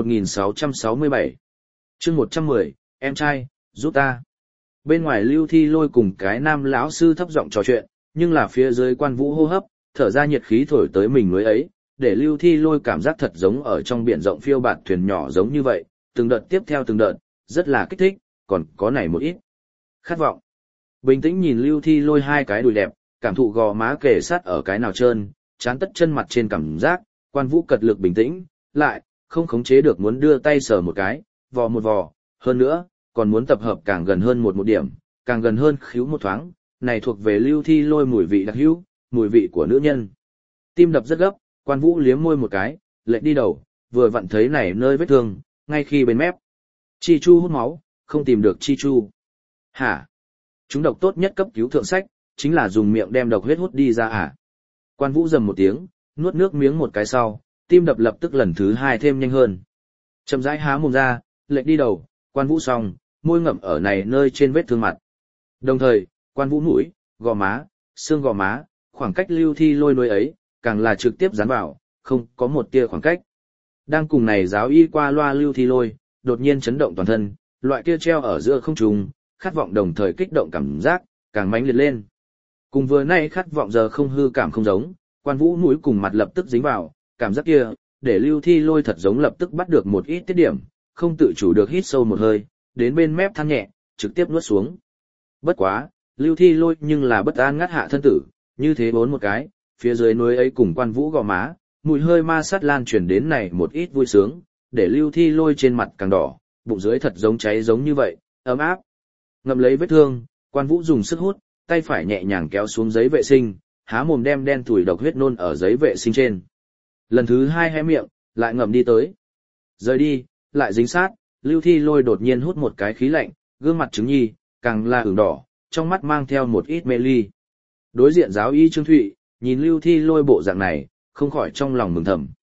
1667. Chương 110, em trai, giúp ta. Bên ngoài Lưu Thi Lôi cùng cái nam lão sư thấp giọng trò chuyện, nhưng là phía dưới Quan Vũ hô hấp, thở ra nhiệt khí thổi tới mình nỗi ấy, để Lưu Thi Lôi cảm giác thật giống ở trong biển rộng phiêu bạt thuyền nhỏ giống như vậy, từng đợt tiếp theo từng đợt, rất là kích thích, còn có này một ít khát vọng. Bình tĩnh nhìn Lưu Thi Lôi hai cái đùi đẹp, cảm thụ gò má kề sát ở cái nào trơn, chán tất chân mặt trên cảm giác, Quan Vũ cật lực bình tĩnh, lại, không khống chế được muốn đưa tay sờ một cái, vò một vò, hơn nữa, còn muốn tập hợp càng gần hơn một điểm, càng gần hơn khíu một thoáng, này thuộc về Lưu Thi Lôi mùi vị đặc hữu, mùi vị của nữ nhân. Tim đập rất gấp, Quan Vũ liếm môi một cái, lệch đi đầu, vừa vặn thấy này nơi vết thương, ngay khi bên mép. Chi chu hút máu, không tìm được chi chu. Hả? Chúng độc tốt nhất cấp cứu thượng sách, chính là dùng miệng đem độc huyết hút đi ra à? Quan Vũ rầm một tiếng, nuốt nước miếng một cái sau, tim đập lập tức lần thứ hai thêm nhanh hơn. Chậm rãi há mồm ra, lệch đi đầu, Quan Vũ xong, môi ngậm ở này nơi trên vết thương mặt. Đồng thời, Quan Vũ mũi, gò má, xương gò má, khoảng cách Lưu Thi Lôi nơi ấy, càng là trực tiếp dán vào, không có một tia khoảng cách. Đang cùng này giáo y qua loa Lưu Thi Lôi, đột nhiên chấn động toàn thân, loại kia treo ở giữa không trung, khát vọng đồng thời kích động cảm giác, càng mãnh liệt lên. Cùng vừa nay khát vọng giờ không hư cảm không giống, Quan Vũ mũi cùng mặt lập tức dính vào, cảm giác kia, để Lưu Thi Lôi thật giống lập tức bắt được một ít tiết điểm, không tự chủ được hít sâu một hơi, đến bên mép than nhẹ, trực tiếp nuốt xuống. Bất quá, Lưu Thi Lôi nhưng là bất an ngắt hạ thân tử, như thế bốn một cái, phía dưới núi ấy cùng Quan Vũ gò má, mùi hơi ma sát lan truyền đến này một ít vui sướng, để Lưu Thi Lôi trên mặt càng đỏ, bụng dưới thật giống cháy giống như vậy, ấm áp. Ngậm lấy vết thương, Quan Vũ dùng sức hút, tay phải nhẹ nhàng kéo xuống giấy vệ sinh, há mồm đem đen thủi độc huyết nôn ở giấy vệ sinh trên. Lần thứ hai hé miệng, lại ngậm đi tới. Rời đi, lại dính sát, Lưu Thi Lôi đột nhiên hút một cái khí lạnh, gương mặt trứng nhi, càng là ửng đỏ, trong mắt mang theo một ít mê ly. Đối diện giáo y Trương Thụy, nhìn Lưu Thi Lôi bộ dạng này, không khỏi trong lòng mừng thầm.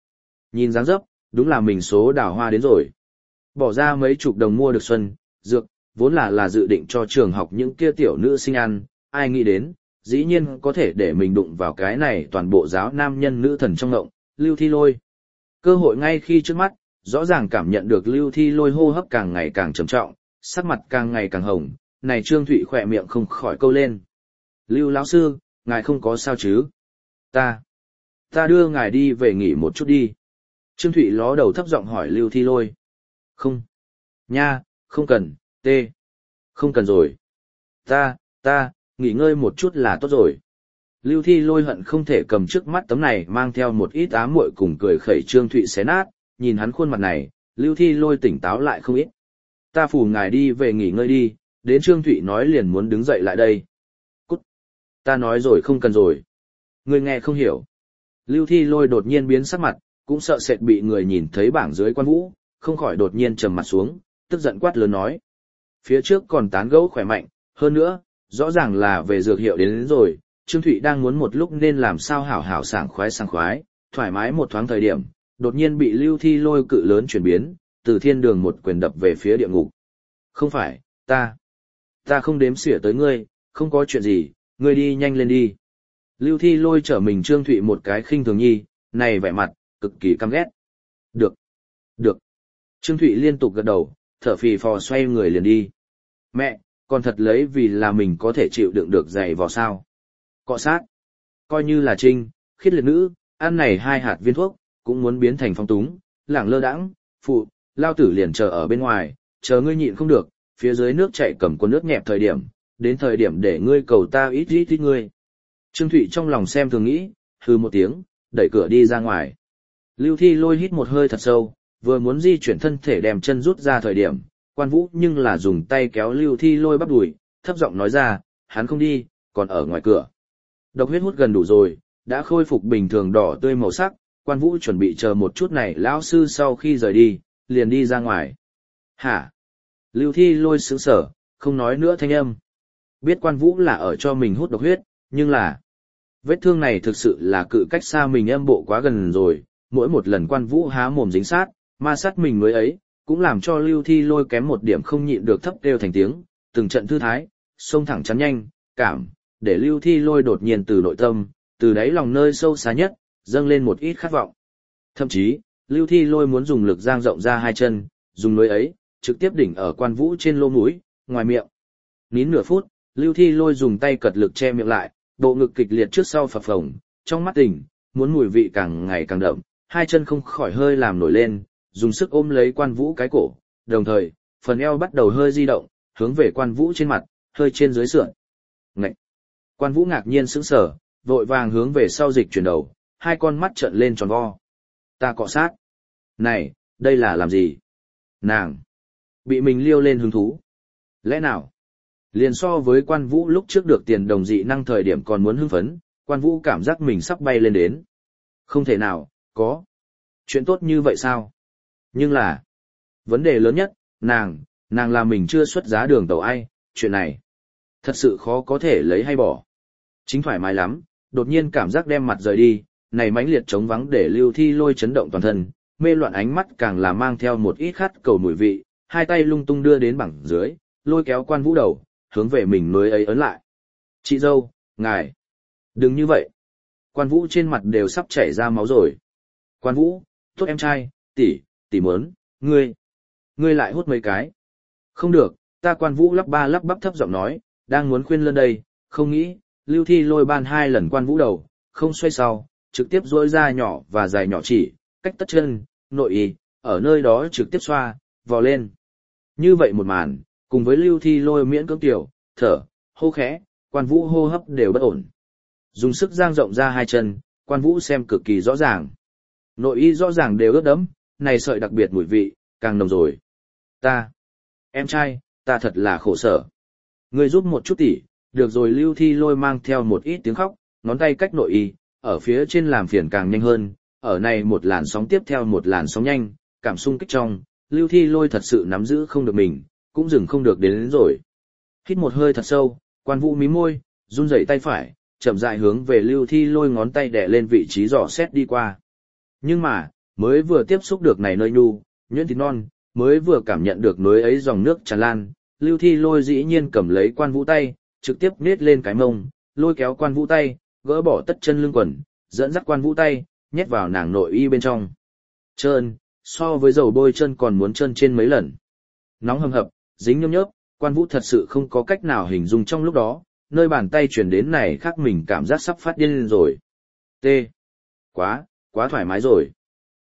Nhìn dáng dấp, đúng là mình số đào hoa đến rồi. Bỏ ra mấy chục đồng mua được xuân, dược, vốn là dự định cho trường học những kia tiểu nữ sinh ăn, ai nghĩ đến, dĩ nhiên có thể để mình đụng vào cái này toàn bộ giáo nam nhân nữ thần trong ngộng, Lưu Thi Lôi. Cơ hội ngay khi trước mắt, rõ ràng cảm nhận được Lưu Thi Lôi hô hấp càng ngày càng trầm trọng, sắc mặt càng ngày càng hồng, này Trương Thụy khỏe miệng không khỏi câu lên. Lưu lão sư, ngài không có sao chứ? Ta đưa ngài đi về nghỉ một chút đi. Trương Thụy ló đầu thấp giọng hỏi Lưu Thi Lôi. Không. Nha, không cần, không cần rồi. Ta, nghỉ ngơi một chút là tốt rồi. Lưu Thi Lôi hận không thể cầm trước mắt tấm này mang theo một ít ám muội cùng cười khẩy Trương Thụy xé nát, nhìn hắn khuôn mặt này, Lưu Thi Lôi tỉnh táo lại không ít. Ta phủ ngài đi về nghỉ ngơi đi, đến Trương Thụy nói liền muốn đứng dậy lại đây. Cút. Ta nói rồi không cần rồi. Ngươi nghe không hiểu. Lưu Thi Lôi đột nhiên biến sắc mặt, cũng sợ sệt bị người nhìn thấy bảng dưới quan vũ, không khỏi đột nhiên trầm mặt xuống, tức giận quát lớn nói. Phía trước còn tán gẫu khỏe mạnh, hơn nữa, rõ ràng là về dược hiệu đến rồi, Trương Thụy đang muốn một lúc nên làm sao hảo hảo sảng khoái, thoải mái một thoáng thời điểm, đột nhiên bị Lưu Thi Lôi cự lớn chuyển biến, từ thiên đường một quyền đập về phía địa ngục. Không phải, ta không đếm xỉa tới ngươi, không có chuyện gì, ngươi đi nhanh lên đi. Lưu Thi Lôi trở mình Trương Thụy một cái khinh thường nhi, này vẻ mặt, cực kỳ căm ghét. Được. Trương Thụy liên tục gật đầu, thở phì phò xoay người liền đi. Mẹ, còn thật lấy vì là mình có thể chịu đựng được giày vò sao. Cọ sát. Coi như là trinh, khiết liệt nữ, ăn này 2 hạt viên thuốc, cũng muốn biến thành phong túng, lẳng lơ đãng, phụ, lao tử liền chờ ở bên ngoài, chờ ngươi nhịn không được, phía dưới nước chảy cầm con nước nhẹp thời điểm, đến thời điểm để ngươi cầu ta ít ngươi. Trương Thụy trong lòng xem thường nghĩ, hừ một tiếng, đẩy cửa đi ra ngoài. Lưu Thi Lôi hít một hơi thật sâu, vừa muốn di chuyển thân thể đem chân rút ra thời điểm, quan vũ nhưng là dùng tay kéo Lưu Thi Lôi bắp đùi, thấp giọng nói ra, hắn không đi, còn ở ngoài cửa. Độc huyết hút gần đủ rồi, đã khôi phục bình thường đỏ tươi màu sắc, quan vũ chuẩn bị chờ một chút này lão sư sau khi rời đi, liền đi ra ngoài. Hả? Lưu Thi Lôi sững sờ, không nói nữa thanh âm. Biết quan vũ là ở cho mình hút độc huyết, nhưng là vết thương này thực sự là cự cách xa mình âm bộ quá gần rồi, mỗi một lần quan vũ há mồm dính sát, ma sát mình mới ấy, cũng làm cho Lưu Thi Lôi kém một điểm không nhịn được thấp kêu thành tiếng, từng trận thư thái, xông thẳng chắn nhanh, cảm, để Lưu Thi Lôi đột nhiên từ nội tâm, từ đáy lòng nơi sâu xa nhất, dâng lên một ít khát vọng. Thậm chí, Lưu Thi Lôi muốn dùng lực dang rộng ra 2 chân, dùng lưới ấy, trực tiếp đỉnh ở quan vũ trên lỗ mũi, ngoài miệng. Nín nửa phút, Lưu Thi Lôi dùng tay cật lực che miệng lại, bộ ngực kịch liệt trước sau phập phồng, trong mắt tỉnh, muốn mùi vị càng ngày càng đậm, 2 chân không khỏi hơi làm nổi lên, dùng sức ôm lấy quan vũ cái cổ, đồng thời, phần eo bắt đầu hơi di động, hướng về quan vũ trên mặt, hơi trên dưới sườn. Ngậy! Quan vũ ngạc nhiên sững sờ, vội vàng hướng về sau dịch chuyển đầu, 2 con mắt trợn lên tròn vo. Ta cọ sát! Này, đây là làm gì? Nàng! Bị mình liêu lên hứng thú. Lẽ nào? Liền so với quan vũ lúc trước được tiền đồng dị năng thời điểm còn muốn hưng phấn, quan vũ cảm giác mình sắp bay lên đến. Không thể nào, có. Chuyện tốt như vậy sao? Nhưng là, vấn đề lớn nhất, nàng là mình chưa xuất giá đường tàu ai, chuyện này. Thật sự khó có thể lấy hay bỏ. Chính thoải mái lắm, đột nhiên cảm giác đem mặt rời đi, này mãnh liệt trống vắng để Lưu Thi Lôi chấn động toàn thân, mê loạn ánh mắt càng là mang theo một ít khát cầu mùi vị, 2 tay lung tung đưa đến bảng dưới, lôi kéo quan vũ đầu, hướng về mình mới ấy ấn lại. Chị dâu, ngài, đừng như vậy. Quan vũ trên mặt đều sắp chảy ra máu rồi. Quan vũ, tốt em trai, tỷ muốn, ngươi lại hút mấy cái. Không được, ta quan vũ lắp ba lắp bắp thấp giọng nói, đang muốn khuyên lên đây, không nghĩ, Lưu Thi Lôi ban 2 lần quan vũ đầu, không xoay sau, trực tiếp duỗi ra nhỏ và dài nhỏ chỉ, cách tất chân, nội y, ở nơi đó trực tiếp xoa, vò lên. Như vậy một màn, cùng với Lưu Thi Lôi miễn cưỡng tiểu, thở, hô khẽ, quan vũ hô hấp đều bất ổn. Dùng sức dang rộng ra 2 chân, quan vũ xem cực kỳ rõ ràng. Nội y rõ ràng đều ướt đẫm, này sợi đặc biệt mùi vị, càng nồng rồi. Em trai, ta thật là khổ sở. Ngươi giúp một chút tỷ, được rồi. Lưu Thi Lôi mang theo một ít tiếng khóc, ngón tay cách nội y, ở phía trên làm phiền càng nhanh hơn, ở này một làn sóng tiếp theo một làn sóng nhanh, cảm xung kích trong, Lưu Thi Lôi thật sự nắm giữ không được mình, cũng dừng không được đến rồi. Hít một hơi thật sâu, quan vũ mím môi, run rẩy tay phải, chậm rãi hướng về Lưu Thi Lôi ngón tay đè lên vị trí dò xét đi qua. Nhưng mà, mới vừa tiếp xúc được này nơi nhu, nhuyễn thịt non, mới vừa cảm nhận được núi ấy dòng nước tràn lan, Lưu Thi Lôi dĩ nhiên cầm lấy Quan Vũ tay, trực tiếp nết lên cái mông, lôi kéo Quan Vũ tay, gỡ bỏ tất chân lưng quần, dẫn dắt Quan Vũ tay, nhét vào nàng nội y bên trong. Trơn, so với dầu bôi chân còn muốn trơn trên mấy lần. Nóng hầm hập, dính nhớp nhớp, Quan Vũ thật sự không có cách nào hình dung trong lúc đó, nơi bàn tay chuyển đến này khác mình cảm giác sắp phát điên lên rồi. T. Quá thoải mái rồi.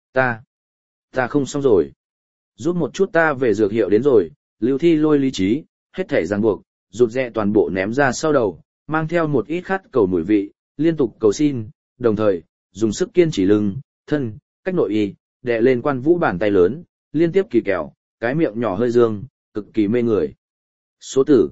Ta không xong rồi. Rút một chút ta về dược hiệu đến rồi, Lưu Thi Lôi lý trí, hết thể ràng buộc, rụt rè toàn bộ ném ra sau đầu, mang theo một ít khát cầu mùi vị, liên tục cầu xin, đồng thời, dùng sức kiên trì lưng, thân, cách nội y, đè lên Quan Vũ bàn tay lớn, liên tiếp kỳ kẹo, cái miệng nhỏ hơi dương, cực kỳ mê người. Số tử,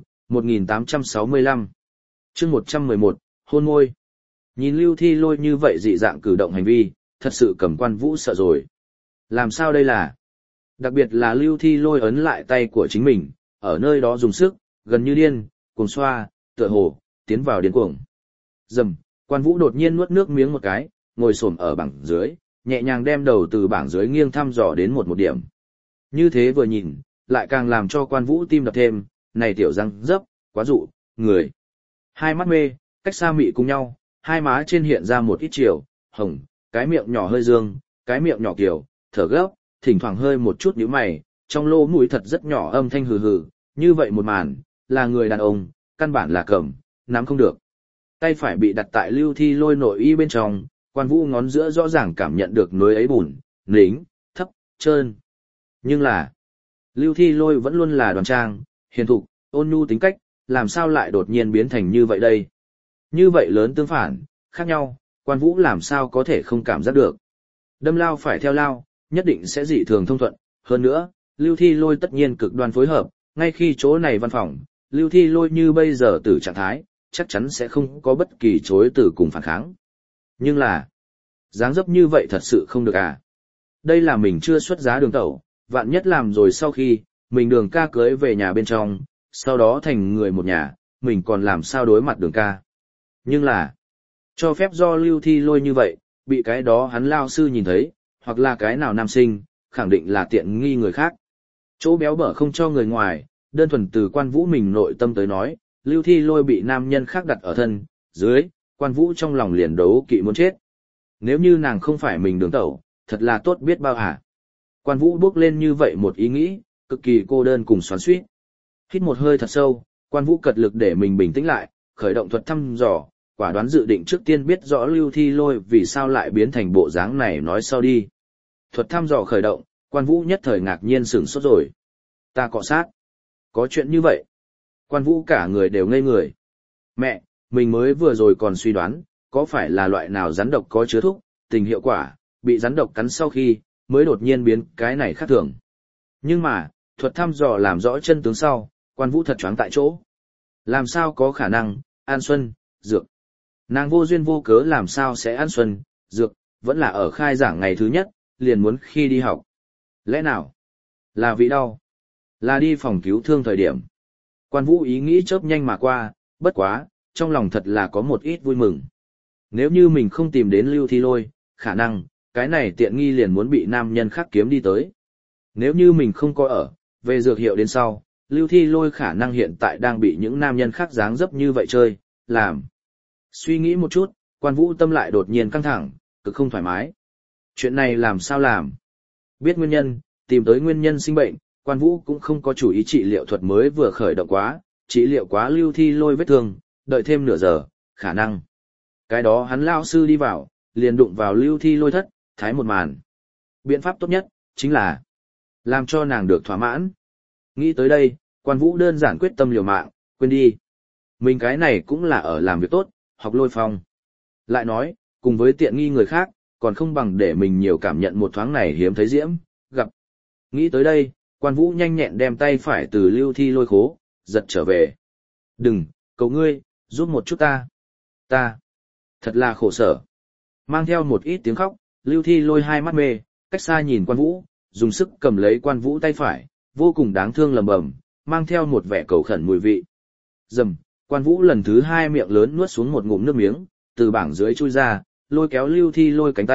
1865. Chương 111, hôn môi. Nhìn Lưu Thi Lôi như vậy dị dạng cử động hành vi, thật sự cầm Quan Vũ sợ rồi. Làm sao đây là? Đặc biệt là Lưu Thi Lôi ấn lại tay của chính mình, ở nơi đó dùng sức, gần như điên, cuồng xoa, tựa hồ, tiến vào điên cuồng. Dầm, Quan Vũ đột nhiên nuốt nước miếng một cái, ngồi xổm ở bảng dưới, nhẹ nhàng đem đầu từ bảng dưới nghiêng thăm dò đến một điểm. Như thế vừa nhìn, lại càng làm cho Quan Vũ tim đập thêm, này tiểu răng dấp, quá dụ, người. Hai mắt mê, cách xa mị cùng nhau, hai má trên hiện ra một ít chiều, hồng, cái miệng nhỏ hơi dương, cái miệng nhỏ kiểu, thở gấp, thỉnh thoảng hơi một chút nhíu mày, trong lỗ mũi thật rất nhỏ âm thanh hừ hừ, như vậy một màn, là người đàn ông, căn bản là cầm, nắm không được. Tay phải bị đặt tại Lưu Thi Lôi nội y bên trong, Quan Vũ ngón giữa rõ ràng cảm nhận được núi ấy bùn, nính, thấp, trơn. Nhưng là, Lưu Thi Lôi vẫn luôn là đoan trang, hiền thục, ôn nhu tính cách, làm sao lại đột nhiên biến thành như vậy đây? Như vậy lớn tương phản, khác nhau, Quan Vũ làm sao có thể không cảm giác được. Đâm lao phải theo lao, nhất định sẽ dị thường thông thuận. Hơn nữa, Lưu Thi Lôi tất nhiên cực đoan phối hợp, ngay khi chỗ này văn phòng, Lưu Thi Lôi như bây giờ từ trạng thái, chắc chắn sẽ không có bất kỳ chối từ cùng phản kháng. Nhưng là, dáng dấp như vậy thật sự không được à. Đây là mình chưa xuất giá Đường tẩu, vạn nhất làm rồi sau khi, mình Đường ca cưới về nhà bên trong, sau đó thành người một nhà, mình còn làm sao đối mặt Đường ca. Nhưng là, cho phép do Lưu Thi Lôi như vậy, bị cái đó hắn lao sư nhìn thấy, hoặc là cái nào nam sinh, khẳng định là tiện nghi người khác. Chỗ béo bở không cho người ngoài, đơn thuần từ Quan Vũ mình nội tâm tới nói, Lưu Thi Lôi bị nam nhân khác đặt ở thân, dưới, Quan Vũ trong lòng liền đấu kỵ muốn chết. Nếu như nàng không phải mình Đường tẩu, thật là tốt biết bao hả. Quan Vũ bước lên như vậy một ý nghĩ, cực kỳ cô đơn cùng xoắn xuýt. Hít một hơi thật sâu, Quan Vũ cật lực để mình bình tĩnh lại, khởi động thuật thăm dò, quả đoán dự định trước tiên biết rõ Lưu Thi Lôi vì sao lại biến thành bộ dáng này nói sau đi. Thuật thăm dò khởi động, Quan Vũ nhất thời ngạc nhiên sửng sốt rồi. Ta cọ sát. Có chuyện như vậy. Quan Vũ cả người đều ngây người. Mẹ, mình mới vừa rồi còn suy đoán, có phải là loại nào rắn độc có chứa thuốc, tình hiệu quả, bị rắn độc cắn sau khi, mới đột nhiên biến cái này khác thường. Nhưng mà, thuật thăm dò làm rõ chân tướng sau, Quan Vũ thật choáng tại chỗ. Làm sao có khả năng, an xuân, dược. Nàng vô duyên vô cớ làm sao sẽ ăn xuân, dược, vẫn là ở khai giảng ngày thứ nhất, liền muốn khi đi học. Lẽ nào? Là vị đau? Là đi phòng cứu thương thời điểm. Quan Vũ ý nghĩ chớp nhanh mà qua, bất quá, trong lòng thật là có một ít vui mừng. Nếu như mình không tìm đến Lưu Thi Lôi, khả năng, cái này tiện nghi liền muốn bị nam nhân khác kiếm đi tới. Nếu như mình không có ở, về dược hiệu đến sau, Lưu Thi Lôi khả năng hiện tại đang bị những nam nhân khác dáng dấp như vậy chơi, làm. Suy nghĩ một chút, Quan Vũ tâm lại đột nhiên căng thẳng, cực không thoải mái. Chuyện này làm sao làm? Biết nguyên nhân, tìm tới nguyên nhân sinh bệnh, Quan Vũ cũng không có chủ ý trị liệu thuật mới vừa khởi động quá, trị liệu quá Lưu Thi Lôi vết thương, đợi thêm nửa giờ, khả năng. Cái đó hắn lao sư đi vào, liền đụng vào Lưu Thi Lôi thất, thái một màn. Biện pháp tốt nhất, chính là làm cho nàng được thỏa mãn. Nghĩ tới đây, Quan Vũ đơn giản quyết tâm liều mạng, quên đi. Mình cái này cũng là ở làm việc tốt, học Lôi Phong. Lại nói, cùng với tiện nghi người khác, còn không bằng để mình nhiều cảm nhận một thoáng này hiếm thấy diễm, gặp. Nghĩ tới đây, Quan Vũ nhanh nhẹn đem tay phải từ Lưu Thi Lôi khố, giật trở về. Đừng, cầu ngươi, giúp một chút ta. Ta, thật là khổ sở. Mang theo một ít tiếng khóc, Lưu Thi Lôi hai mắt mê, cách xa nhìn Quan Vũ, dùng sức cầm lấy Quan Vũ tay phải, vô cùng đáng thương lầm bầm, mang theo một vẻ cầu khẩn mùi vị. Dầm, Quan Vũ lần thứ hai miệng lớn nuốt xuống một ngụm nước miếng, từ bảng dưới chui ra, lôi kéo Lưu Thi Lôi cánh tay,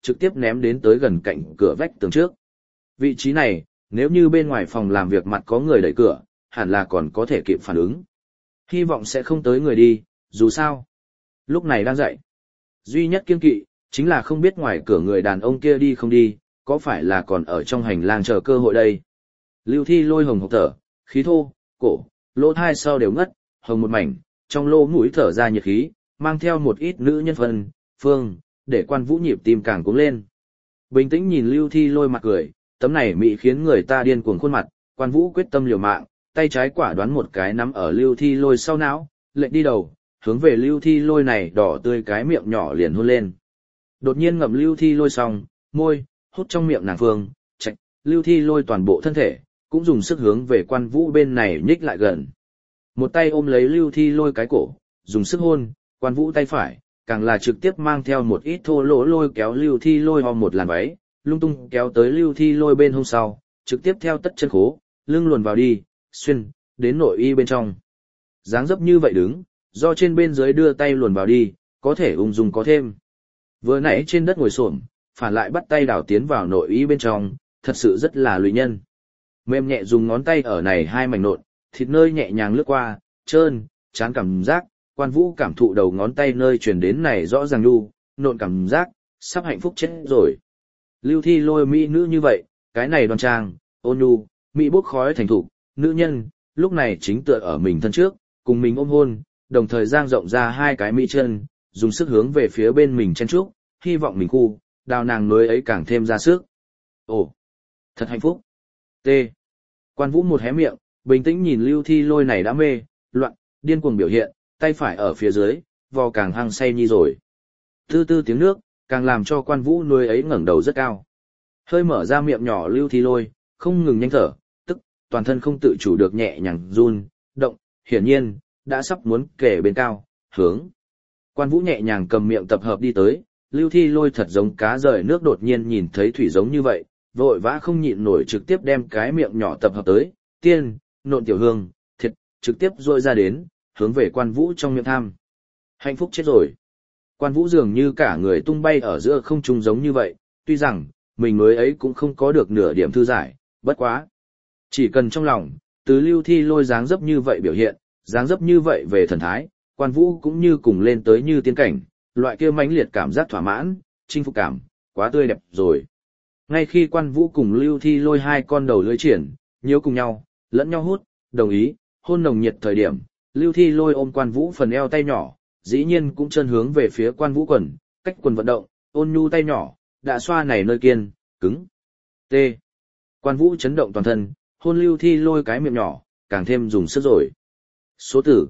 trực tiếp ném đến tới gần cạnh cửa vách tường trước. Vị trí này, nếu như bên ngoài phòng làm việc mặt có người đẩy cửa, hẳn là còn có thể kịp phản ứng. Hy vọng sẽ không tới người đi, dù sao. Lúc này đang dậy. Duy nhất kiêng kỵ, chính là không biết ngoài cửa người đàn ông kia đi không đi, có phải là còn ở trong hành lang chờ cơ hội đây. Lưu Thi Lôi hồng hộc thở, khí thô, cổ, lỗ thai sau đều ngất, hồng một mảnh, trong lỗ mũi thở ra nhiệt khí, mang theo một ít nữ nhân phân, phương, để Quan Vũ nhịp tim càng cuống lên. Bình tĩnh nhìn Lưu Thi Lôi mặt cười, tấm này mị khiến người ta điên cuồng khuôn mặt, Quan Vũ quyết tâm liều mạng, tay trái quả đoán một cái nắm ở Lưu Thi Lôi sau não, lệnh đi đầu, hướng về Lưu Thi Lôi này đỏ tươi cái miệng nhỏ liền hôn lên. Đột nhiên ngậm Lưu Thi Lôi xong, môi, hút trong miệng nàng phương, chạch, Lưu Thi Lôi toàn bộ thân thể, cũng dùng sức hướng về Quan Vũ bên này nhích lại gần. Một tay ôm lấy Lưu Thi Lôi cái cổ, dùng sức hôn, Quan Vũ tay phải, càng là trực tiếp mang theo một ít thô lỗ lôi kéo Lưu Thi Lôi ho một làn váy, lung tung kéo tới Lưu Thi Lôi bên hông sau, trực tiếp theo tất chân khố, lưng luồn vào đi, xuyên, đến nội y bên trong. Dáng dấp như vậy đứng, do trên bên dưới đưa tay luồn vào đi, có thể ung dung có thêm. Vừa nãy trên đất ngồi xổm, phản lại bắt tay đảo tiến vào nội y bên trong, thật sự rất là lụy nhân. Mềm nhẹ dùng ngón tay ở này hai mảnh nộn, thịt nơi nhẹ nhàng lướt qua, trơn, chán cảm giác, Quan Vũ cảm thụ đầu ngón tay nơi truyền đến này rõ ràng nhu, nộn cảm giác, sắp hạnh phúc chết rồi. Lưu Thi Lôi mỹ nữ như vậy, cái này đoan trang, ôn nhu, mỹ bốc khói thành thục, nữ nhân, lúc này chính tựa ở mình thân trước, cùng mình ôm hôn, đồng thời dang rộng ra hai cái mỹ chân, dùng sức hướng về phía bên mình chen trúc, hy vọng mình khu, đào nàng nối ấy càng thêm ra sức. Ồ, thật hạnh phúc. T. Quan Vũ một hé miệng, bình tĩnh nhìn Lưu Thi Lôi này đã mê, loạn, điên cuồng biểu hiện, tay phải ở phía dưới, vò càng hăng say nhi rồi. Tư tư tiếng nước, càng làm cho Quan Vũ nuôi ấy ngẩng đầu rất cao. Hơi mở ra miệng nhỏ Lưu Thi Lôi, không ngừng nhanh thở, tức, toàn thân không tự chủ được nhẹ nhàng run, động, hiển nhiên, đã sắp muốn kể bên cao, hướng. Quan Vũ nhẹ nhàng cầm miệng tập hợp đi tới, Lưu Thi Lôi thật giống cá rời nước đột nhiên nhìn thấy thủy giống như vậy, vội vã không nhịn nổi trực tiếp đem cái miệng nhỏ tập hợp tới, tiên, nộn tiểu hương, thịt, trực tiếp rôi ra đến, hướng về Quan Vũ trong miệng tham. Hạnh phúc chết rồi. Quan Vũ dường như cả người tung bay ở giữa không trung giống như vậy, tuy rằng, mình mới ấy cũng không có được nửa điểm thư giải, bất quá. Chỉ cần trong lòng, từ Lưu Thi Lôi dáng dấp như vậy biểu hiện, dáng dấp như vậy về thần thái, Quan Vũ cũng như cùng lên tới như tiên cảnh, loại kia mãnh liệt cảm giác thỏa mãn, chinh phục cảm, quá tươi đẹp rồi. Ngay khi Quan Vũ cùng Lưu Thi Lôi hai con đầu lưỡi triển, nhiễu cùng nhau, lẫn nhau hút, đồng ý, hôn nồng nhiệt thời điểm, Lưu Thi Lôi ôm Quan Vũ phần eo tay nhỏ, dĩ nhiên cũng chân hướng về phía Quan Vũ quần, cách quần vận động, ôn nhu tay nhỏ, đã xoa này nơi kiên, cứng. T. Quan Vũ chấn động toàn thân, hôn Lưu Thi Lôi cái miệng nhỏ, càng thêm dùng sức rồi. Số tử,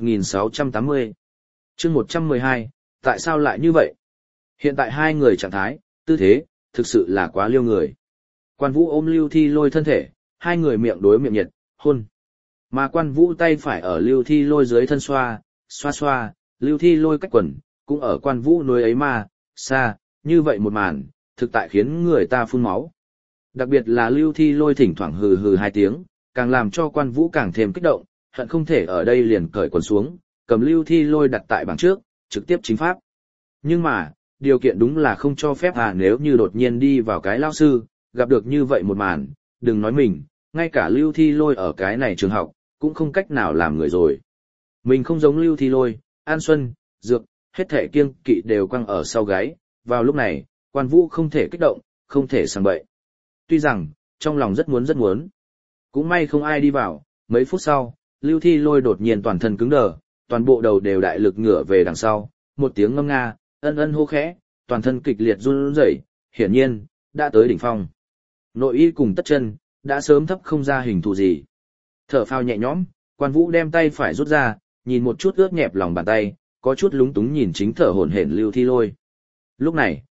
1680. Chương 112, tại sao lại như vậy? Hiện tại hai người trạng thái, tư thế, thực sự là quá liêu người. Quan Vũ ôm Lưu Thi Lôi thân thể, hai người miệng đối miệng nhiệt, hôn. Mà Quan Vũ tay phải ở Lưu Thi Lôi dưới thân xoa, xoa xoa, Lưu Thi Lôi cách quần, cũng ở Quan Vũ nuôi ấy mà, xa, như vậy một màn, thực tại khiến người ta phun máu. Đặc biệt là Lưu Thi Lôi thỉnh thoảng hừ hừ hai tiếng, càng làm cho Quan Vũ càng thêm kích động, hận không thể ở đây liền cởi quần xuống, cầm Lưu Thi Lôi đặt tại bảng trước, trực tiếp chính pháp. Nhưng mà, điều kiện đúng là không cho phép nếu như đột nhiên đi vào cái lao sư, gặp được như vậy một màn, đừng nói mình, ngay cả Lưu Thi Lôi ở cái này trường học, cũng không cách nào làm người rồi. Mình không giống Lưu Thi Lôi, An Xuân, Dược, hết thể kiêng kỵ đều quăng ở sau gáy, vào lúc này, Quan Vũ không thể kích động, không thể sang bậy. Tuy rằng, trong lòng rất muốn. Cũng may không ai đi vào, mấy phút sau, Lưu Thi Lôi đột nhiên toàn thân cứng đờ, toàn bộ đầu đều đại lực ngửa về đằng sau, một tiếng ngâm nga, ân ân hô khẽ, toàn thân kịch liệt run rẩy, hiển nhiên, đã tới đỉnh phong. Nội y cùng tất chân, đã sớm thấp không ra hình thù gì. Thở phào nhẹ nhõm, Quan Vũ đem tay phải rút ra, nhìn một chút ướt nhẹp lòng bàn tay, có chút lúng túng nhìn chính thở hổn hển Lưu Thi Lôi. Lúc này,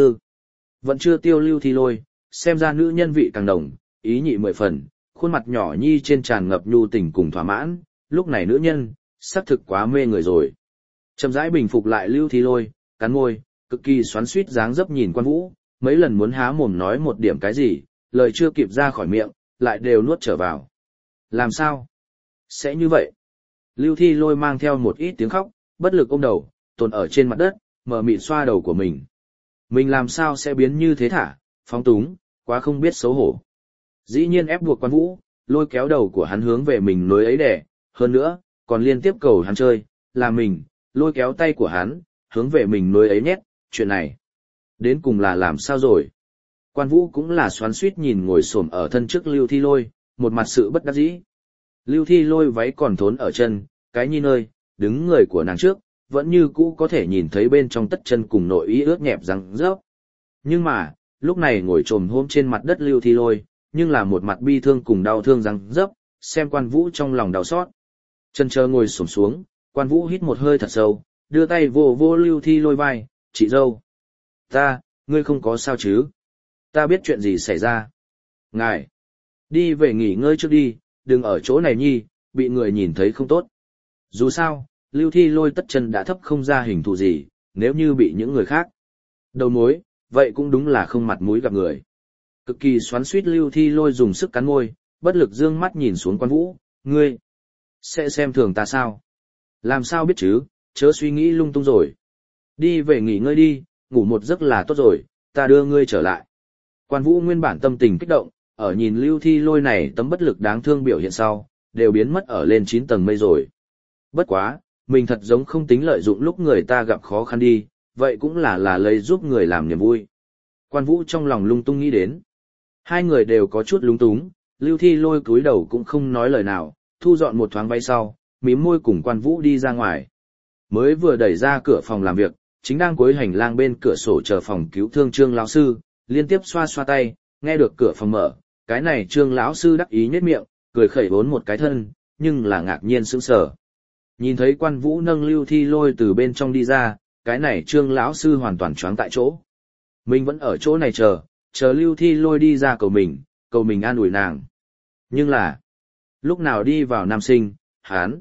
vẫn chưa tiêu Lưu Thi Lôi, xem ra nữ nhân vị càng đồng, ý nhị 10 phần, khuôn mặt nhỏ nhi trên tràn ngập nhu tình cùng thỏa mãn, lúc này nữ nhân, xác thực quá mê người rồi. Chậm rãi bình phục lại Lưu Thi Lôi, cắn môi, cực kỳ xoắn xuýt dáng dấp nhìn Quan Vũ, mấy lần muốn há mồm nói một điểm cái gì, lời chưa kịp ra khỏi miệng, lại đều nuốt trở vào. Làm sao? Sẽ như vậy? Lưu Thi Lôi mang theo một ít tiếng khóc, bất lực ôm đầu, tồn ở trên mặt đất, mờ mịt xoa đầu của mình. Mình làm sao sẽ biến như thế thả, phóng túng, quá không biết xấu hổ. Dĩ nhiên ép buộc Quan Vũ, lôi kéo đầu của hắn hướng về mình nối ấy đẻ, hơn nữa, còn liên tiếp cầu hắn chơi, là mình, lôi kéo tay của hắn, hướng về mình nối ấy nhét, chuyện này. Đến cùng là làm sao rồi? Quan Vũ cũng là xoắn xuýt nhìn ngồi xổm ở thân trước Lưu Thi Lôi, một mặt sự bất đắc dĩ. Lưu Thi Lôi váy còn thốn ở chân, cái nhi nơi, đứng người của nàng trước, vẫn như cũ có thể nhìn thấy bên trong tất chân cùng nội ý ướt nhẹp răng rớp. Nhưng mà, lúc này ngồi trồm hôm trên mặt đất Lưu Thi Lôi, nhưng là một mặt bi thương cùng đau thương răng rớp, xem Quan Vũ trong lòng đau xót. Chân chờ ngồi xổm xuống, Quan Vũ hít một hơi thật sâu, đưa tay vô vô Lưu Thi Lôi vai, chị dâu. Ngươi không có sao chứ? Ta biết chuyện gì xảy ra. Ngài, đi về nghỉ ngơi trước đi, đừng ở chỗ này nhi, bị người nhìn thấy không tốt. Dù sao, Lưu Thi Lôi tất chân đã thấp không ra hình thù gì, nếu như bị những người khác đầu mối, vậy cũng đúng là không mặt mũi gặp người. Cực kỳ xoắn xuýt Lưu Thi Lôi dùng sức cắn môi, bất lực dương mắt nhìn xuống Quan Vũ, ngươi sẽ xem thường ta sao? Làm sao biết chứ, chớ suy nghĩ lung tung rồi. Đi về nghỉ ngơi đi, ngủ một giấc là tốt rồi, ta đưa ngươi trở lại. Quan Vũ nguyên bản tâm tình kích động, ở nhìn Lưu Thi Lôi này tấm bất lực đáng thương biểu hiện sau, đều biến mất ở lên 9 tầng mây rồi. Bất quá, mình thật giống không tính lợi dụng lúc người ta gặp khó khăn đi, vậy cũng là lấy giúp người làm niềm vui. Quan Vũ trong lòng lung tung nghĩ đến. Hai người đều có chút lung túng, Lưu Thi Lôi cúi đầu cũng không nói lời nào, thu dọn một thoáng váy sau, mím môi cùng Quan Vũ đi ra ngoài. Mới vừa đẩy ra cửa phòng làm việc, chính đang cuối hành lang bên cửa sổ chờ phòng cứu thương Trương lão sư, liên tiếp xoa xoa tay, nghe được cửa phòng mở, cái này Trương lão sư đắc ý nhếch miệng, cười khẩy vốn một cái thân, nhưng là ngạc nhiên sững sờ. Nhìn thấy Quan Vũ nâng Lưu Thi Lôi từ bên trong đi ra, cái này Trương lão sư hoàn toàn choáng tại chỗ. Mình vẫn ở chỗ này chờ Lưu Thi Lôi đi ra cầu mình an ủi nàng. Nhưng là, lúc nào đi vào nam sinh, hán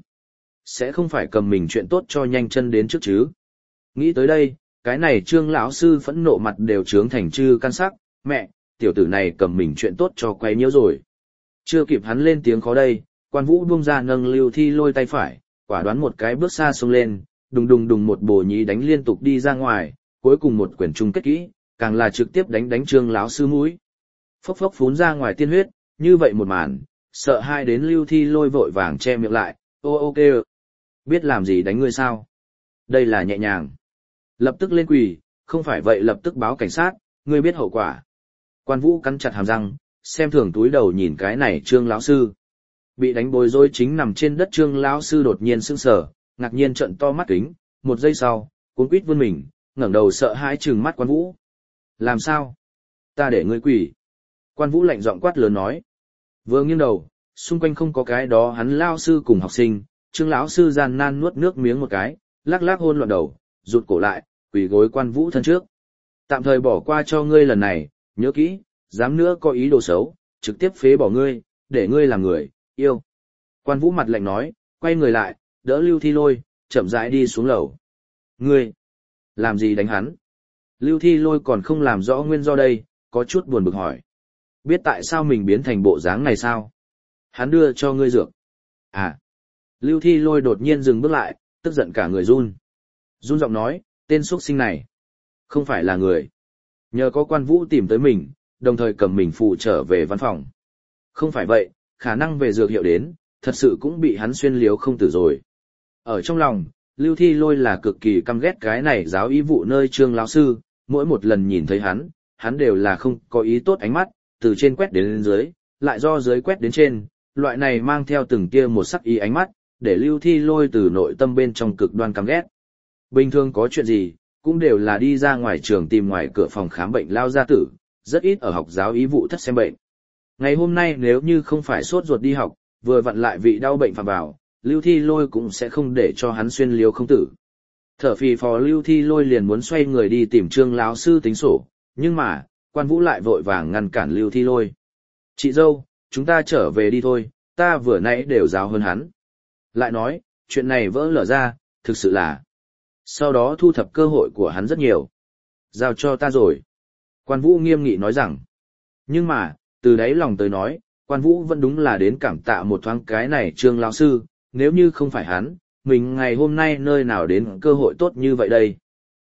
sẽ không phải cầm mình chuyện tốt cho nhanh chân đến trước chứ. Nghĩ tới đây, cái này Trương lão sư phẫn nộ mặt đều trướng thành chư căn sắc, mẹ, tiểu tử này cầm mình chuyện tốt cho quay nhiễu rồi. Chưa kịp hắn lên tiếng khó đây, Quan Vũ buông ra nâng Lưu Thi Lôi tay phải, quả đoán một cái bước xa xông lên, đùng đùng đùng một bổ nhí đánh liên tục đi ra ngoài, cuối cùng một quyển chung kết kỹ, càng là trực tiếp đánh Trương lão sư mũi. Phốc phốc phún ra ngoài tiên huyết, như vậy một màn, sợ hai đến Lưu Thi Lôi vội vàng che miệng lại, ok, biết làm gì đánh ngươi sao? Đây là nhẹ nhàng. Lập tức lên quỳ, không phải vậy lập tức báo cảnh sát, ngươi biết hậu quả. Quan Vũ cắn chặt hàm răng, xem thường túi đầu nhìn cái này Trương lão sư. Bị đánh bối rối chính nằm trên đất Trương lão sư đột nhiên sững sờ, ngạc nhiên trợn to mắt kính, một giây sau, cuống quýt vươn mình, ngẩng đầu sợ hãi trừng mắt Quan Vũ. Làm sao? Ta để ngươi quỳ. Quan Vũ lạnh giọng quát lớn nói. Vừa nghiêng đầu, xung quanh không có cái đó hắn lao sư cùng học sinh, Trương lão sư gian nan nuốt nước miếng một cái, lắc lắc hôn loạn đầu, rụt cổ lại, quỳ gối Quan Vũ thân trước. Tạm thời bỏ qua cho ngươi lần này, nhớ kỹ, dám nữa có ý đồ xấu, trực tiếp phế bỏ ngươi, để ngươi làm người, yêu. Quan Vũ mặt lạnh nói, quay người lại, đỡ Lưu Thi Lôi, chậm rãi đi xuống lầu. Ngươi, làm gì đánh hắn? Lưu Thi Lôi còn không làm rõ nguyên do đây, có chút buồn bực hỏi. Biết tại sao mình biến thành bộ dáng này sao? Hắn đưa cho ngươi dược. À. Lưu Thi Lôi đột nhiên dừng bước lại, tức giận cả người run. Run giọng nói, tên xuất sinh này, không phải là người. Nhờ có Quan Vũ tìm tới mình, đồng thời cầm mình phụ trở về văn phòng. Không phải vậy, khả năng về dược hiệu đến, thật sự cũng bị hắn xuyên liếu không tử rồi. Ở trong lòng, Lưu Thi Lôi là cực kỳ căm ghét cái này giáo ý vụ nơi Trương lão sư, mỗi một lần nhìn thấy hắn đều là không có ý tốt ánh mắt, từ trên quét đến lên dưới, lại do dưới quét đến trên, loại này mang theo từng tia một sắc ý ánh mắt, để Lưu Thi Lôi từ nội tâm bên trong cực đoan căm ghét. Bình thường có chuyện gì, cũng đều là đi ra ngoài trường tìm ngoài cửa phòng khám bệnh lao gia tử, rất ít ở học giáo ý vụ thất xem bệnh. Ngày hôm nay nếu như không phải sốt ruột đi học, vừa vặn lại vị đau bệnh phạm vào, Lưu Thi Lôi cũng sẽ không để cho hắn xuyên liếu không tử. Thở phì phò Lưu Thi Lôi liền muốn xoay người đi tìm Trương lão sư tính sổ, nhưng mà, Quan Vũ lại vội vàng ngăn cản Lưu Thi Lôi. Chị dâu, chúng ta trở về đi thôi, ta vừa nãy đều giáo hơn hắn. Lại nói, chuyện này vỡ lở ra, thực sự là. Sau đó thu thập cơ hội của hắn rất nhiều. Giao cho ta rồi. Quan Vũ nghiêm nghị nói rằng. Nhưng mà, từ đáy lòng tới nói, Quan Vũ vẫn đúng là đến cảm tạ một thoáng cái này Trương lão sư, nếu như không phải hắn, mình ngày hôm nay nơi nào đến cơ hội tốt như vậy đây.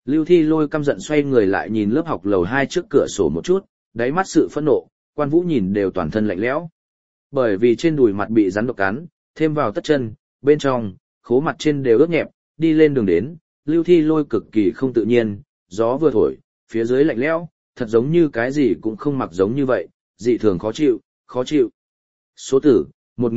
Lưu Thi Lôi căm giận xoay người lại nhìn lớp học lầu 2 trước cửa sổ một chút, đáy mắt sự phẫn nộ, Quan Vũ nhìn đều toàn thân lạnh lẽo. Bởi vì trên đùi mặt bị rắn độc cắn, thêm vào tất chân, bên trong, khố mặt trên đều ướt nhẹp, đi lên đường đến, Lưu Thi Lôi cực kỳ không tự nhiên, gió vừa thổi, phía dưới lạnh lẽo, thật giống như cái gì cũng không mặc giống như vậy, dị thường khó chịu, khó chịu. Số tử,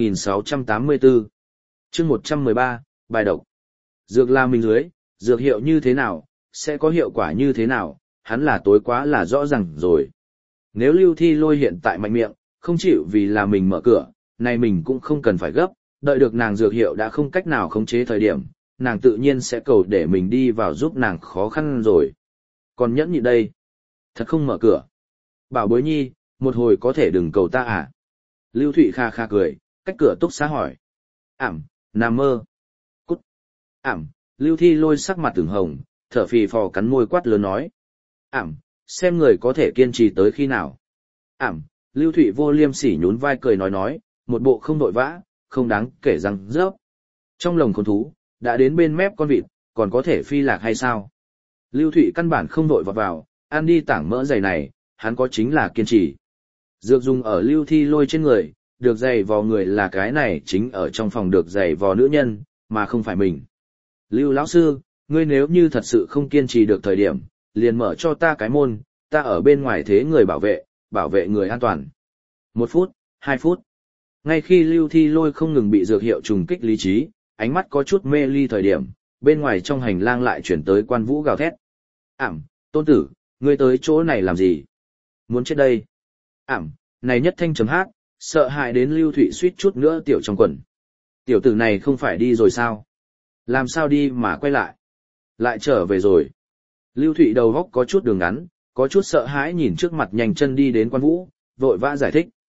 1684. Chương 113, bài độc. Dược là mình dưới, dược hiệu như thế nào, sẽ có hiệu quả như thế nào, hắn là tối quá là rõ ràng rồi. Nếu Lưu Thi Lôi hiện tại mạnh miệng, không chịu vì là mình mở cửa, này mình cũng không cần phải gấp, đợi được nàng dược hiệu đã không cách nào khống chế thời điểm, nàng tự nhiên sẽ cầu để mình đi vào giúp nàng khó khăn rồi. Còn nhẫn nhịn đây, thật không mở cửa. Bảo bối nhi, một hồi có thể đừng cầu ta à? Lưu Thụy kha kha cười, cách cửa túc xá hỏi. Nằm mơ. Cút. Lưu Thi Lôi sắc mặt từng hồng, thở phì phò cắn môi quát lớn nói. Xem người có thể kiên trì tới khi nào. Lưu Thụy vô liêm sỉ nhún vai cười nói, một bộ không đội vã, không đáng kể răng rớp. Trong lồng con thú, đã đến bên mép con vịt, còn có thể phi lạc hay sao? Lưu Thụy căn bản không đội vào, ăn đi tảng mỡ dày này, hắn có chính là kiên trì. Dược dùng ở Lưu Thi Lôi trên người, được giày vò người là cái này chính ở trong phòng được giày vò nữ nhân, mà không phải mình. Lưu lão sư, ngươi nếu như thật sự không kiên trì được thời điểm, liền mở cho ta cái môn, ta ở bên ngoài thế người bảo vệ người an toàn. 1 phút, 2 phút. Ngay khi Lưu Thi Lôi không ngừng bị dược hiệu trùng kích lý trí, ánh mắt có chút mê ly thời điểm, bên ngoài trong hành lang lại chuyển tới Quan Vũ gào thét. Tôn tử, ngươi tới chỗ này làm gì? Muốn chết đây. Này nhất thanh chấm hát, sợ hãi đến Lưu Thụy suýt chút nữa tiểu trong quần. Tiểu tử này không phải đi rồi sao? Làm sao đi mà quay lại? Lại trở về rồi. Lưu Thụy đầu góc có chút đường ngắn, có chút sợ hãi nhìn trước mặt nhanh chân đi đến Quan Vũ, vội vã giải thích.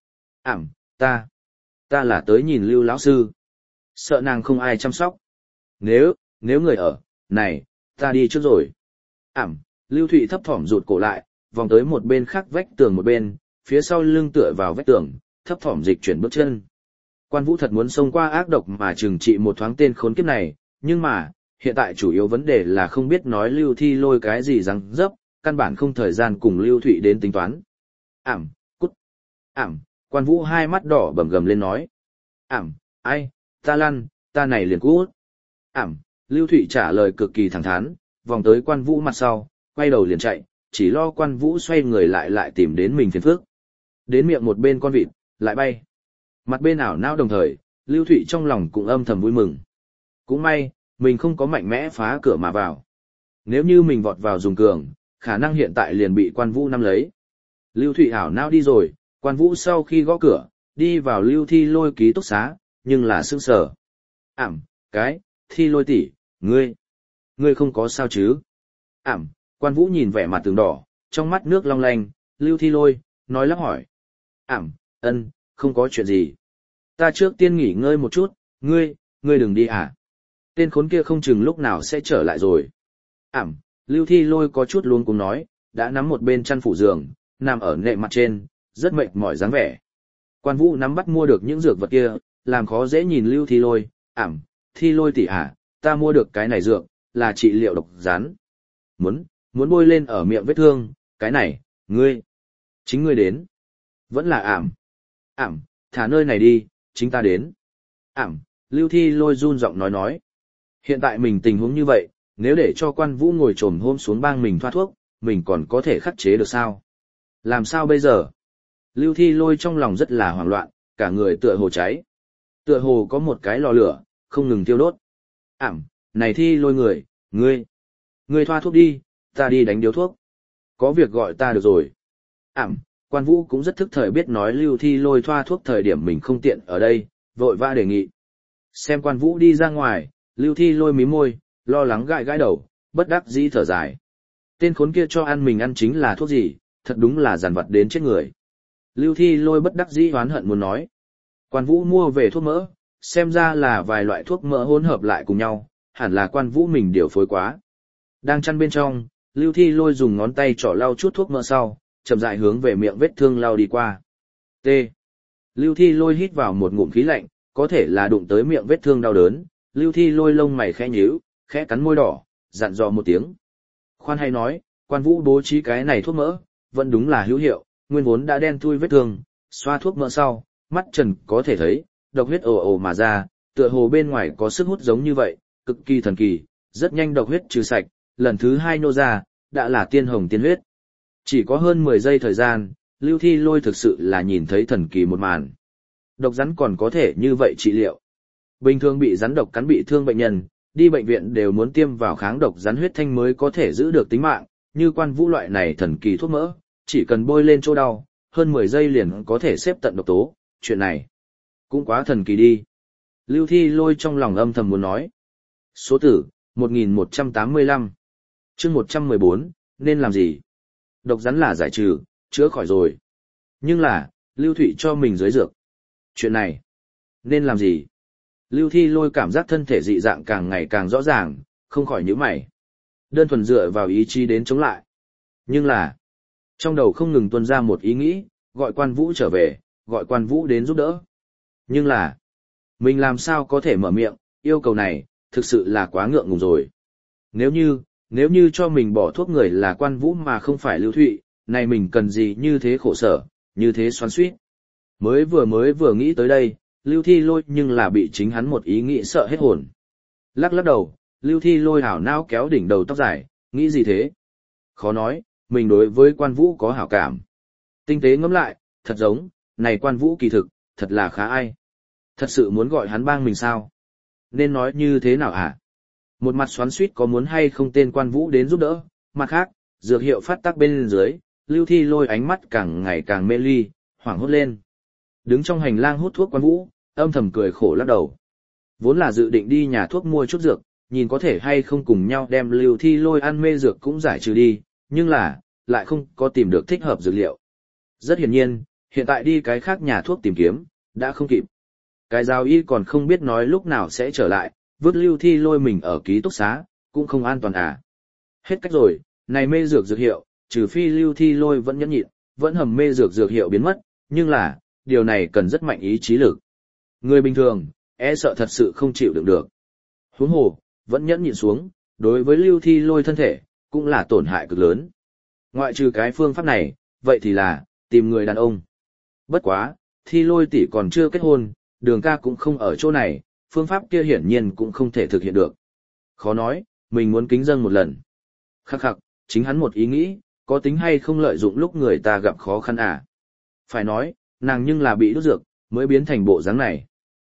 Ta là tới nhìn Lưu lão sư. Sợ nàng không ai chăm sóc. Nếu người ở, này, ta đi trước rồi. Lưu Thụy thấp thỏm rụt cổ lại, vòng tới một bên khác vách tường một bên, phía sau lưng tựa vào vách tường, thấp thỏm dịch chuyển bước chân. Quan Vũ thật muốn xông qua ác độc mà trừng trị một thoáng tên khốn kiếp này, nhưng mà, hiện tại chủ yếu vấn đề là không biết nói Lưu Thi Lôi cái gì răng dấp, căn bản không thời gian cùng Lưu Thụy đến tính toán. Cút. Quan Vũ hai mắt đỏ bầm gầm lên nói. Ai, ta lăn, ta này liền cút. Lưu Thụy trả lời cực kỳ thẳng thắn, vòng tới Quan Vũ mặt sau, quay đầu liền chạy, chỉ lo Quan Vũ xoay người lại tìm đến mình phiền phức. Đến miệng một bên con vịt, lại bay. Mặt bên ảo não đồng thời, Lưu Thụy trong lòng cũng âm thầm vui mừng. Cũng may, mình không có mạnh mẽ phá cửa mà vào. Nếu như mình vọt vào dùng cường, khả năng hiện tại liền bị Quan Vũ nắm lấy. Lưu Thụy ảo não đi rồi, Quan Vũ sau khi gõ cửa, đi vào Lưu Thi Lôi ký túc xá, nhưng là sững sờ. Thi Lôi tỷ, ngươi không có sao chứ? Quan Vũ nhìn vẻ mặt tường đỏ, trong mắt nước long lanh, Lưu Thi Lôi, nói lắp hỏi. Không có chuyện gì. Ta trước tiên nghỉ ngơi một chút, ngươi đừng đi à? Tên khốn kia không chừng lúc nào sẽ trở lại rồi. Lưu Thi Lôi có chút luống cuống nói, đã nắm một bên chăn phủ giường, nằm ở nệm mặt trên, rất mệt mỏi dáng vẻ. Quan Vũ nắm bắt mua được những dược vật kia, làm khó dễ nhìn Lưu Thi Lôi. Thi Lôi tỷ à, ta mua được cái này dược, là trị liệu độc rắn. Muốn bôi lên ở miệng vết thương, cái này, chính ngươi đến. Vẫn là thả nơi này đi, chính ta đến. Lưu Thi Lôi run giọng nói. Hiện tại mình tình huống như vậy, nếu để cho Quan Vũ ngồi trồm hôm xuống bang mình thoa thuốc, mình còn có thể khắc chế được sao? Làm sao bây giờ? Lưu Thi Lôi trong lòng rất là hoảng loạn, cả người tựa hồ cháy. Tựa hồ có một cái lò lửa, không ngừng tiêu đốt. Này Thi Lôi ngươi thoa thuốc đi, ta đi đánh điếu thuốc. Có việc gọi ta được rồi. Quan Vũ cũng rất thức thời biết nói Lưu Thi Lôi thoa thuốc thời điểm mình không tiện ở đây, vội vã đề nghị. Xem Quan Vũ đi ra ngoài, Lưu Thi Lôi mím môi, lo lắng gãi đầu, bất đắc dĩ thở dài. Tên khốn kia cho ăn mình ăn chính là thuốc gì, thật đúng là giàn vật đến chết người. Lưu Thi Lôi bất đắc dĩ oán hận muốn nói. Quan Vũ mua về thuốc mỡ, xem ra là vài loại thuốc mỡ hỗn hợp lại cùng nhau, hẳn là Quan Vũ mình điều phối quá. Đang chăn bên trong, Lưu Thi Lôi dùng ngón tay trỏ lau chút thuốc mỡ sau, chậm rãi hướng về miệng vết thương lau đi qua. T. Lưu Thi Lôi hít vào một ngụm khí lạnh, có thể là đụng tới miệng vết thương đau đớn, Lưu Thi Lôi lông mày khẽ nhíu, khẽ cắn môi đỏ, dặn dò một tiếng. Khoan hay nói, quan vũ bố trí cái này thuốc mỡ, vẫn đúng là hữu hiệu, nguyên vốn đã đen thui vết thương, xoa thuốc mỡ sau, mắt trần có thể thấy, độc huyết ồ ồ mà ra, tựa hồ bên ngoài có sức hút giống như vậy, cực kỳ thần kỳ, rất nhanh độc huyết trừ sạch, lần thứ hai nô ra, đã là tiên hồng tiên huyết. Chỉ có hơn 10 giây thời gian, Lưu Thi Lôi thực sự là nhìn thấy thần kỳ một màn. Độc rắn còn có thể như vậy trị liệu. Bình thường bị rắn độc cắn bị thương bệnh nhân, đi bệnh viện đều muốn tiêm vào kháng độc rắn huyết thanh mới có thể giữ được tính mạng, như quan vũ loại này thần kỳ thuốc mỡ, chỉ cần bôi lên chỗ đau, hơn 10 giây liền có thể xếp tận độc tố, chuyện này cũng quá thần kỳ đi. Lưu Thi Lôi trong lòng âm thầm muốn nói. Số tử, 1185. Chương 114, nên làm gì? Độc rắn là giải trừ, chữa khỏi rồi. Nhưng là, Lưu Thụy cho mình dưới dược. Chuyện này, nên làm gì? Lưu Thi Lôi cảm giác thân thể dị dạng càng ngày càng rõ ràng, không khỏi nhíu mày. Đơn thuần dựa vào ý chí đến chống lại. Nhưng là, trong đầu không ngừng tuôn ra một ý nghĩ, gọi quan vũ trở về, gọi quan vũ đến giúp đỡ. Nhưng là, mình làm sao có thể mở miệng, yêu cầu này, thực sự là quá ngượng ngùng rồi. Nếu như cho mình bỏ thuốc người là quan vũ mà không phải Lưu Thụy, này mình cần gì như thế khổ sở, như thế xoắn xuýt. Mới vừa nghĩ tới đây, Lưu Thi Lôi nhưng là bị chính hắn một ý nghĩ sợ hết hồn. Lắc đầu, Lưu Thi Lôi hảo não kéo đỉnh đầu tóc dài, nghĩ gì thế? Khó nói, mình đối với quan vũ có hảo cảm. Tinh tế ngẫm lại, thật giống, này quan vũ kỳ thực, thật là khá ai. Thật sự muốn gọi hắn bang mình sao? Nên nói như thế nào hả? Một mặt xoắn xuýt có muốn hay không tên quan vũ đến giúp đỡ, mặt khác, dược hiệu phát tác bên dưới, Lưu Thi Lôi ánh mắt càng ngày càng mê ly, hoảng hốt lên. Đứng trong hành lang hút thuốc quan vũ, âm thầm cười khổ lắc đầu. Vốn là dự định đi nhà thuốc mua chút dược, nhìn có thể hay không cùng nhau đem Lưu Thi Lôi ăn mê dược cũng giải trừ đi, nhưng là, lại không có tìm được thích hợp dược liệu. Rất hiển nhiên, hiện tại đi cái khác nhà thuốc tìm kiếm, đã không kịp. Cái giáo y còn không biết nói lúc nào sẽ trở lại, vứt Lưu Thi Lôi mình ở ký túc xá, cũng không an toàn à. Hết cách rồi, này mê dược dược hiệu, trừ phi Lưu Thi Lôi vẫn nhẫn nhịn, vẫn hầm mê dược dược hiệu biến mất, nhưng là, điều này cần rất mạnh ý chí lực. Người bình thường, e sợ thật sự không chịu đựng được. Huống hồ, vẫn nhẫn nhịn xuống, đối với Lưu Thi Lôi thân thể, cũng là tổn hại cực lớn. Ngoại trừ cái phương pháp này, vậy thì là, tìm người đàn ông. Bất quá, Thi Lôi tỷ còn chưa kết hôn, Đường ca cũng không ở chỗ này, phương pháp kia hiển nhiên cũng không thể thực hiện được. Khó nói, mình muốn kính dâng một lần. Khắc khắc, chính hắn một ý nghĩ, có tính hay không lợi dụng lúc người ta gặp khó khăn à. Phải nói, nàng nhưng là bị đốt dược, mới biến thành bộ dáng này.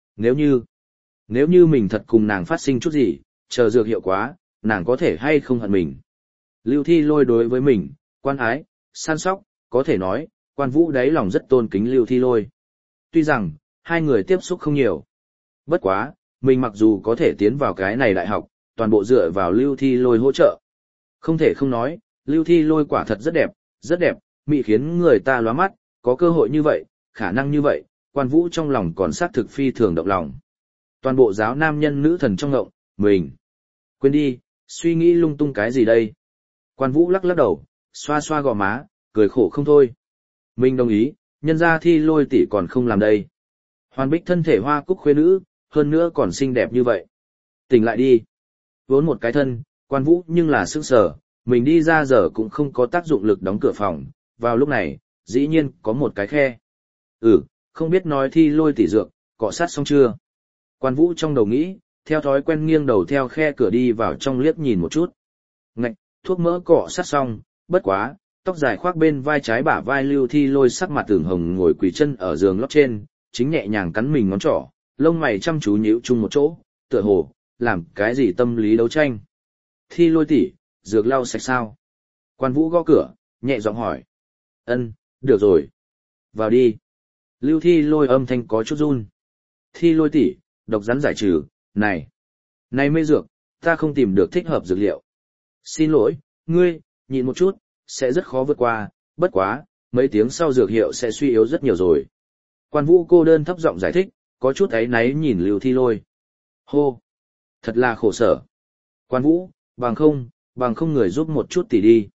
Nếu như mình thật cùng nàng phát sinh chút gì, chờ dược hiệu quá, nàng có thể hay không hận mình. Lưu Thi Lôi đối với mình, quan ái, săn sóc, có thể nói, quan vũ đáy lòng rất tôn kính Lưu Thi Lôi. Tuy rằng, hai người tiếp xúc không nhiều. Bất quá, mình mặc dù có thể tiến vào cái này đại học, toàn bộ dựa vào Lưu Thi Lôi hỗ trợ. Không thể không nói, Lưu Thi Lôi quả thật rất đẹp, mị khiến người ta lóa mắt, có cơ hội như vậy, khả năng như vậy, quan vũ trong lòng còn xác thực phi thường động lòng. Toàn bộ giáo nam nhân nữ thần trong ngộng, mình. Quên đi, suy nghĩ lung tung cái gì đây? Quan vũ lắc đầu, xoa xoa gò má, cười khổ không thôi. Mình đồng ý, nhân ra Thi Lôi tỷ còn không làm đây. Hoàn Bích thân thể hoa cúc khuê nữ, hơn nữa còn xinh đẹp như vậy. Tỉnh lại đi. Vốn một cái thân, quan vũ nhưng là sức sở, mình đi ra giờ cũng không có tác dụng lực đóng cửa phòng, vào lúc này, dĩ nhiên có một cái khe. Không biết nói Thi Lôi tỷ dược, cọ sát xong chưa? Quan vũ trong đầu nghĩ, theo thói quen nghiêng đầu theo khe cửa đi vào trong liếc nhìn một chút. Ngạch, thuốc mỡ cọ sát xong, bất quá, tóc dài khoác bên vai trái bả vai Lưu Thi Lôi sắc mặt ửng hồng ngồi quỳ chân ở giường lót trên, chính nhẹ nhàng cắn mình ngón trỏ, lông mày chăm chú nhíu chung một chỗ, tựa hồ làm cái gì tâm lý đấu tranh. Thi Lôi tỷ, dược lau sạch sao? Quan vũ gõ cửa, nhẹ giọng hỏi. Ân, được rồi. Vào đi. Lưu Thi Lôi âm thanh có chút run. Thi Lôi tỷ, độc rắn giải trừ, này mê dược, ta không tìm được thích hợp dược liệu. Xin lỗi, ngươi, nhịn một chút, sẽ rất khó vượt qua, bất quá, mấy tiếng sau dược hiệu sẽ suy yếu rất nhiều rồi. Quan vũ cô đơn thấp giọng giải thích, có chút áy náy nhìn Lưu Thi Lôi. Hô, thật là khổ sở. Quan vũ, bằng không người giúp một chút tỷ đi.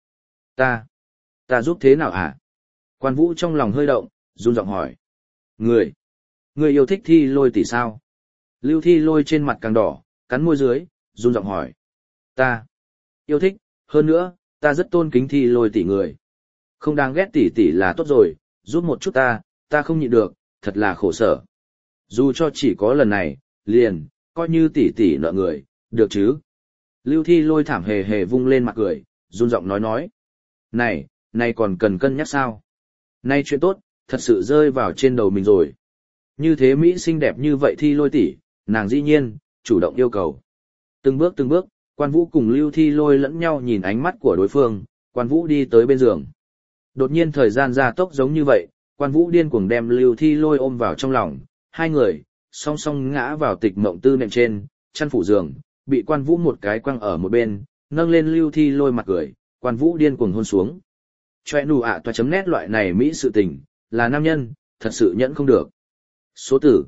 Ta giúp thế nào hả? Quan vũ trong lòng hơi động, run giọng hỏi. Người yêu thích Thi Lôi tỷ sao? Lưu Thi Lôi trên mặt càng đỏ, cắn môi dưới, run giọng hỏi. Ta yêu thích, hơn nữa, ta rất tôn kính Thi Lôi tỷ người. Không đáng ghét tỷ tỷ là tốt rồi, giúp một chút ta không nhịn được, thật là khổ sở. Dù cho chỉ có lần này, liền, coi như tỷ tỷ nợ người, được chứ. Lưu Thi Lôi thảm hề hề vung lên mặt cười, run giọng nói. Này còn cần cân nhắc sao? Nay chuyện tốt, thật sự rơi vào trên đầu mình rồi. Như thế Mỹ xinh đẹp như vậy Thi Lôi tỷ, nàng dĩ nhiên, chủ động yêu cầu. Từng bước, Quan Vũ cùng Lưu Thi Lôi lẫn nhau nhìn ánh mắt của đối phương, Quan Vũ đi tới bên giường. Đột nhiên thời gian gia tốc giống như vậy, Quan Vũ điên cuồng đem Lưu Thi Lôi ôm vào trong lòng, hai người, song song ngã vào tịch mộng tư nệm trên, chăn phủ giường, bị Quan Vũ một cái quăng ở một bên, nâng lên Lưu Thi Lôi mặt cười, Quan Vũ điên cuồng hôn xuống. Choe nụ ạ toa chấm nét loại này Mỹ sự tình, là nam nhân, thật sự nhẫn không được. Số tử,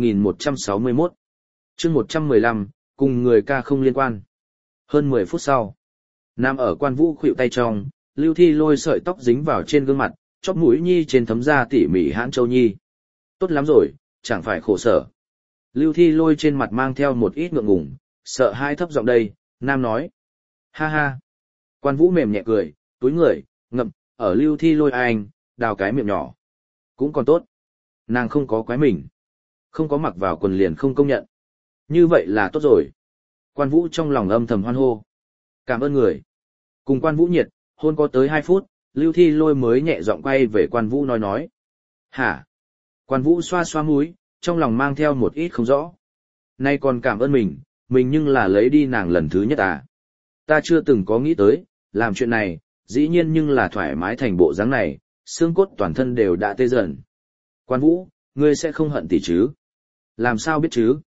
1161. Chương 115, cùng người ca không liên quan. Hơn 10 phút sau, nằm ở Quan Vũ khuỵu tay trong, Lưu Thi Lôi sợi tóc dính vào trên gương mặt, chóp mũi nhi trên thấm da tỉ mỉ hãn châu nhi. Tốt lắm rồi, chẳng phải khổ sở. Lưu Thi Lôi trên mặt mang theo một ít ngượng ngùng, sợ hai thấp giọng đây, nam nói. Ha ha. Quan Vũ mềm nhẹ cười, túi người, ngậm, ở Lưu Thi Lôi anh, đào cái miệng nhỏ. Cũng còn tốt. Nàng không có quái mình. Không có mặc vào quần liền không công nhận. Như vậy là tốt rồi. Quan Vũ trong lòng âm thầm hoan hô. Cảm ơn người. Cùng Quan Vũ nhiệt, hôn có tới 2 phút, Lưu Thi Lôi mới nhẹ giọng quay về Quan Vũ nói. Hả? Quan Vũ xoa xoa mũi, trong lòng mang theo một ít không rõ. Nay còn cảm ơn mình nhưng là lấy đi nàng lần thứ nhất à. Ta chưa từng có nghĩ tới, làm chuyện này, dĩ nhiên nhưng là thoải mái thành bộ dáng này, xương cốt toàn thân đều đã tê dần. Quan Vũ, ngươi sẽ không hận tỷ chứ? Làm sao biết chứ?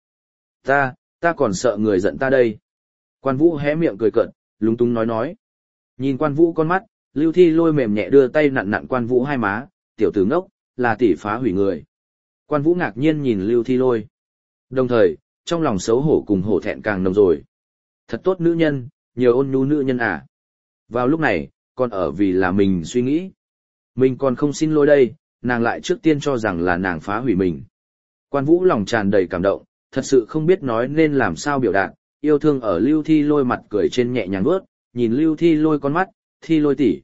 Ta còn sợ người giận ta đây. Quan Vũ hé miệng cười cợt, lúng túng nói. Nhìn Quan Vũ con mắt, Lưu Thi Lôi mềm nhẹ đưa tay nặn nặn Quan Vũ hai má, tiểu tử ngốc, là tỷ phá hủy người. Quan Vũ ngạc nhiên nhìn Lưu Thi Lôi. Đồng thời, trong lòng xấu hổ cùng hổ thẹn càng nồng rồi. Thật tốt nữ nhân, nhiều ôn nhu nữ nhân à. Vào lúc này, còn ở vì là mình suy nghĩ. Mình còn không xin lỗi đây, nàng lại trước tiên cho rằng là nàng phá hủy mình. Quan Vũ lòng tràn đầy cảm động, thật sự không biết nói nên làm sao biểu đạt, yêu thương ở Lưu Thi Lôi mặt cười trên nhẹ nhàng bước, nhìn Lưu Thi Lôi con mắt, Thi Lôi tỷ,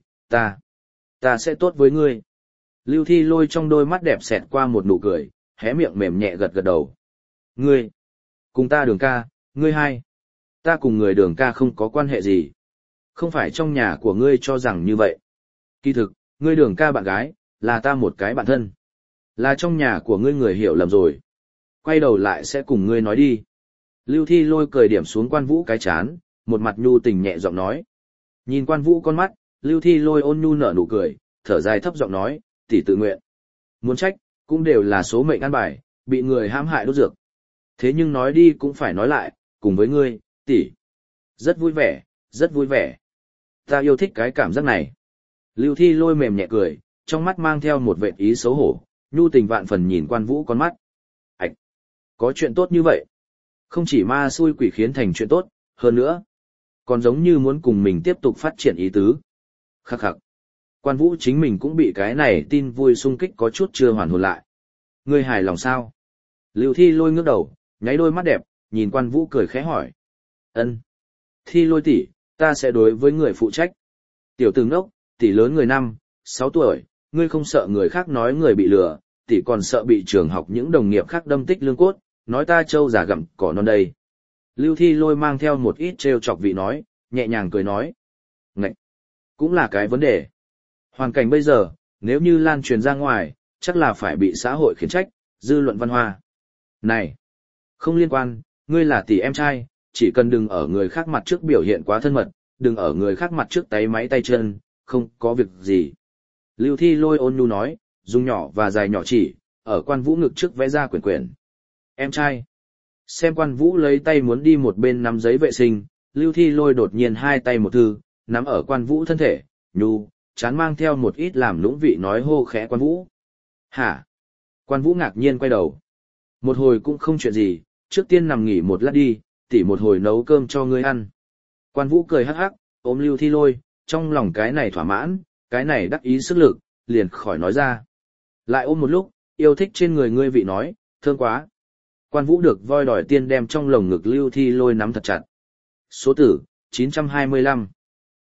ta sẽ tốt với ngươi. Lưu Thi Lôi trong đôi mắt đẹp xẹt qua một nụ cười, hé miệng mềm nhẹ gật gật đầu. Ngươi, cùng ta Đường ca, ngươi hai. Ta cùng người Đường ca không có quan hệ gì. Không phải trong nhà của ngươi cho rằng như vậy. Kỳ thực, ngươi Đường ca bạn gái, là ta một cái bạn thân. Là trong nhà của ngươi người hiểu lầm rồi. Quay đầu lại sẽ cùng ngươi nói đi. Lưu Thi Lôi cười điểm xuống Quan Vũ cái chán, một mặt nhu tình nhẹ giọng nói. Nhìn Quan Vũ con mắt, Lưu Thi Lôi ôn nhu nở nụ cười, thở dài thấp giọng nói, tỷ tự nguyện. Muốn trách, cũng đều là số mệnh ăn bài, bị người hãm hại đốt dược. Thế nhưng nói đi cũng phải nói lại, cùng với ngươi, tỷ. Rất vui vẻ, rất vui vẻ. Ta yêu thích cái cảm giác này. Lưu Thi Lôi mềm nhẹ cười, trong mắt mang theo một vệt ý xấu hổ, nhu tình vạn phần nhìn Quan Vũ con mắt. Ảch! Có chuyện tốt như vậy. Không chỉ ma xui quỷ khiến thành chuyện tốt, hơn nữa. Còn giống như muốn cùng mình tiếp tục phát triển ý tứ. Khắc khắc. Quan Vũ chính mình cũng bị cái này tin vui sung kích có chút chưa hoàn hồn lại. Ngươi hài lòng sao? Lưu Thi Lôi ngước đầu, nháy đôi mắt đẹp, nhìn Quan Vũ cười khẽ hỏi. Ân. Thi Lôi tỷ, ta sẽ đối với người phụ trách. Tiểu tử ngốc, tỷ lớn người 6 tuổi, ngươi không sợ người khác nói người bị lừa, tỷ còn sợ bị trường học những đồng nghiệp khác đâm tích lương cốt, nói ta trâu già gặm cỏ non đây. Lưu Thi Lôi mang theo một ít trêu chọc vị nói, nhẹ nhàng cười nói. Ngậy! Cũng là cái vấn đề. Hoàn cảnh bây giờ, nếu như lan truyền ra ngoài, chắc là phải bị xã hội khiển trách, dư luận văn hoa. Này! Không liên quan, ngươi là tỷ em trai, chỉ cần đừng ở người khác mặt trước biểu hiện quá thân mật, đừng ở người khác mặt trước tay máy tay chân, không có việc gì. Lưu Thi Lôi ôn nhu nói, dùng nhỏ và dài nhỏ chỉ, ở Quan Vũ ngực trước vẽ ra quyển quyển. Em trai. Xem Quan Vũ lấy tay muốn đi một bên nắm giấy vệ sinh, Lưu Thi Lôi đột nhiên hai tay một thư, nắm ở Quan Vũ thân thể, nhu, chán mang theo một ít làm lũng vị nói hô khẽ Quan Vũ. Hả? Quan Vũ ngạc nhiên quay đầu. Một hồi cũng không chuyện gì, trước tiên nằm nghỉ một lát đi, tỉ một hồi nấu cơm cho ngươi ăn. Quan Vũ cười hắc hắc, ôm Lưu Thi Lôi, trong lòng cái này thỏa mãn, cái này đắc ý sức lực, liền khỏi nói ra. Lại ôm một lúc, yêu thích trên người ngươi vị nói, thương quá. Quan Vũ được voi đòi tiên đem trong lồng ngực Lưu Thi Lôi nắm thật chặt. Số tử, 925.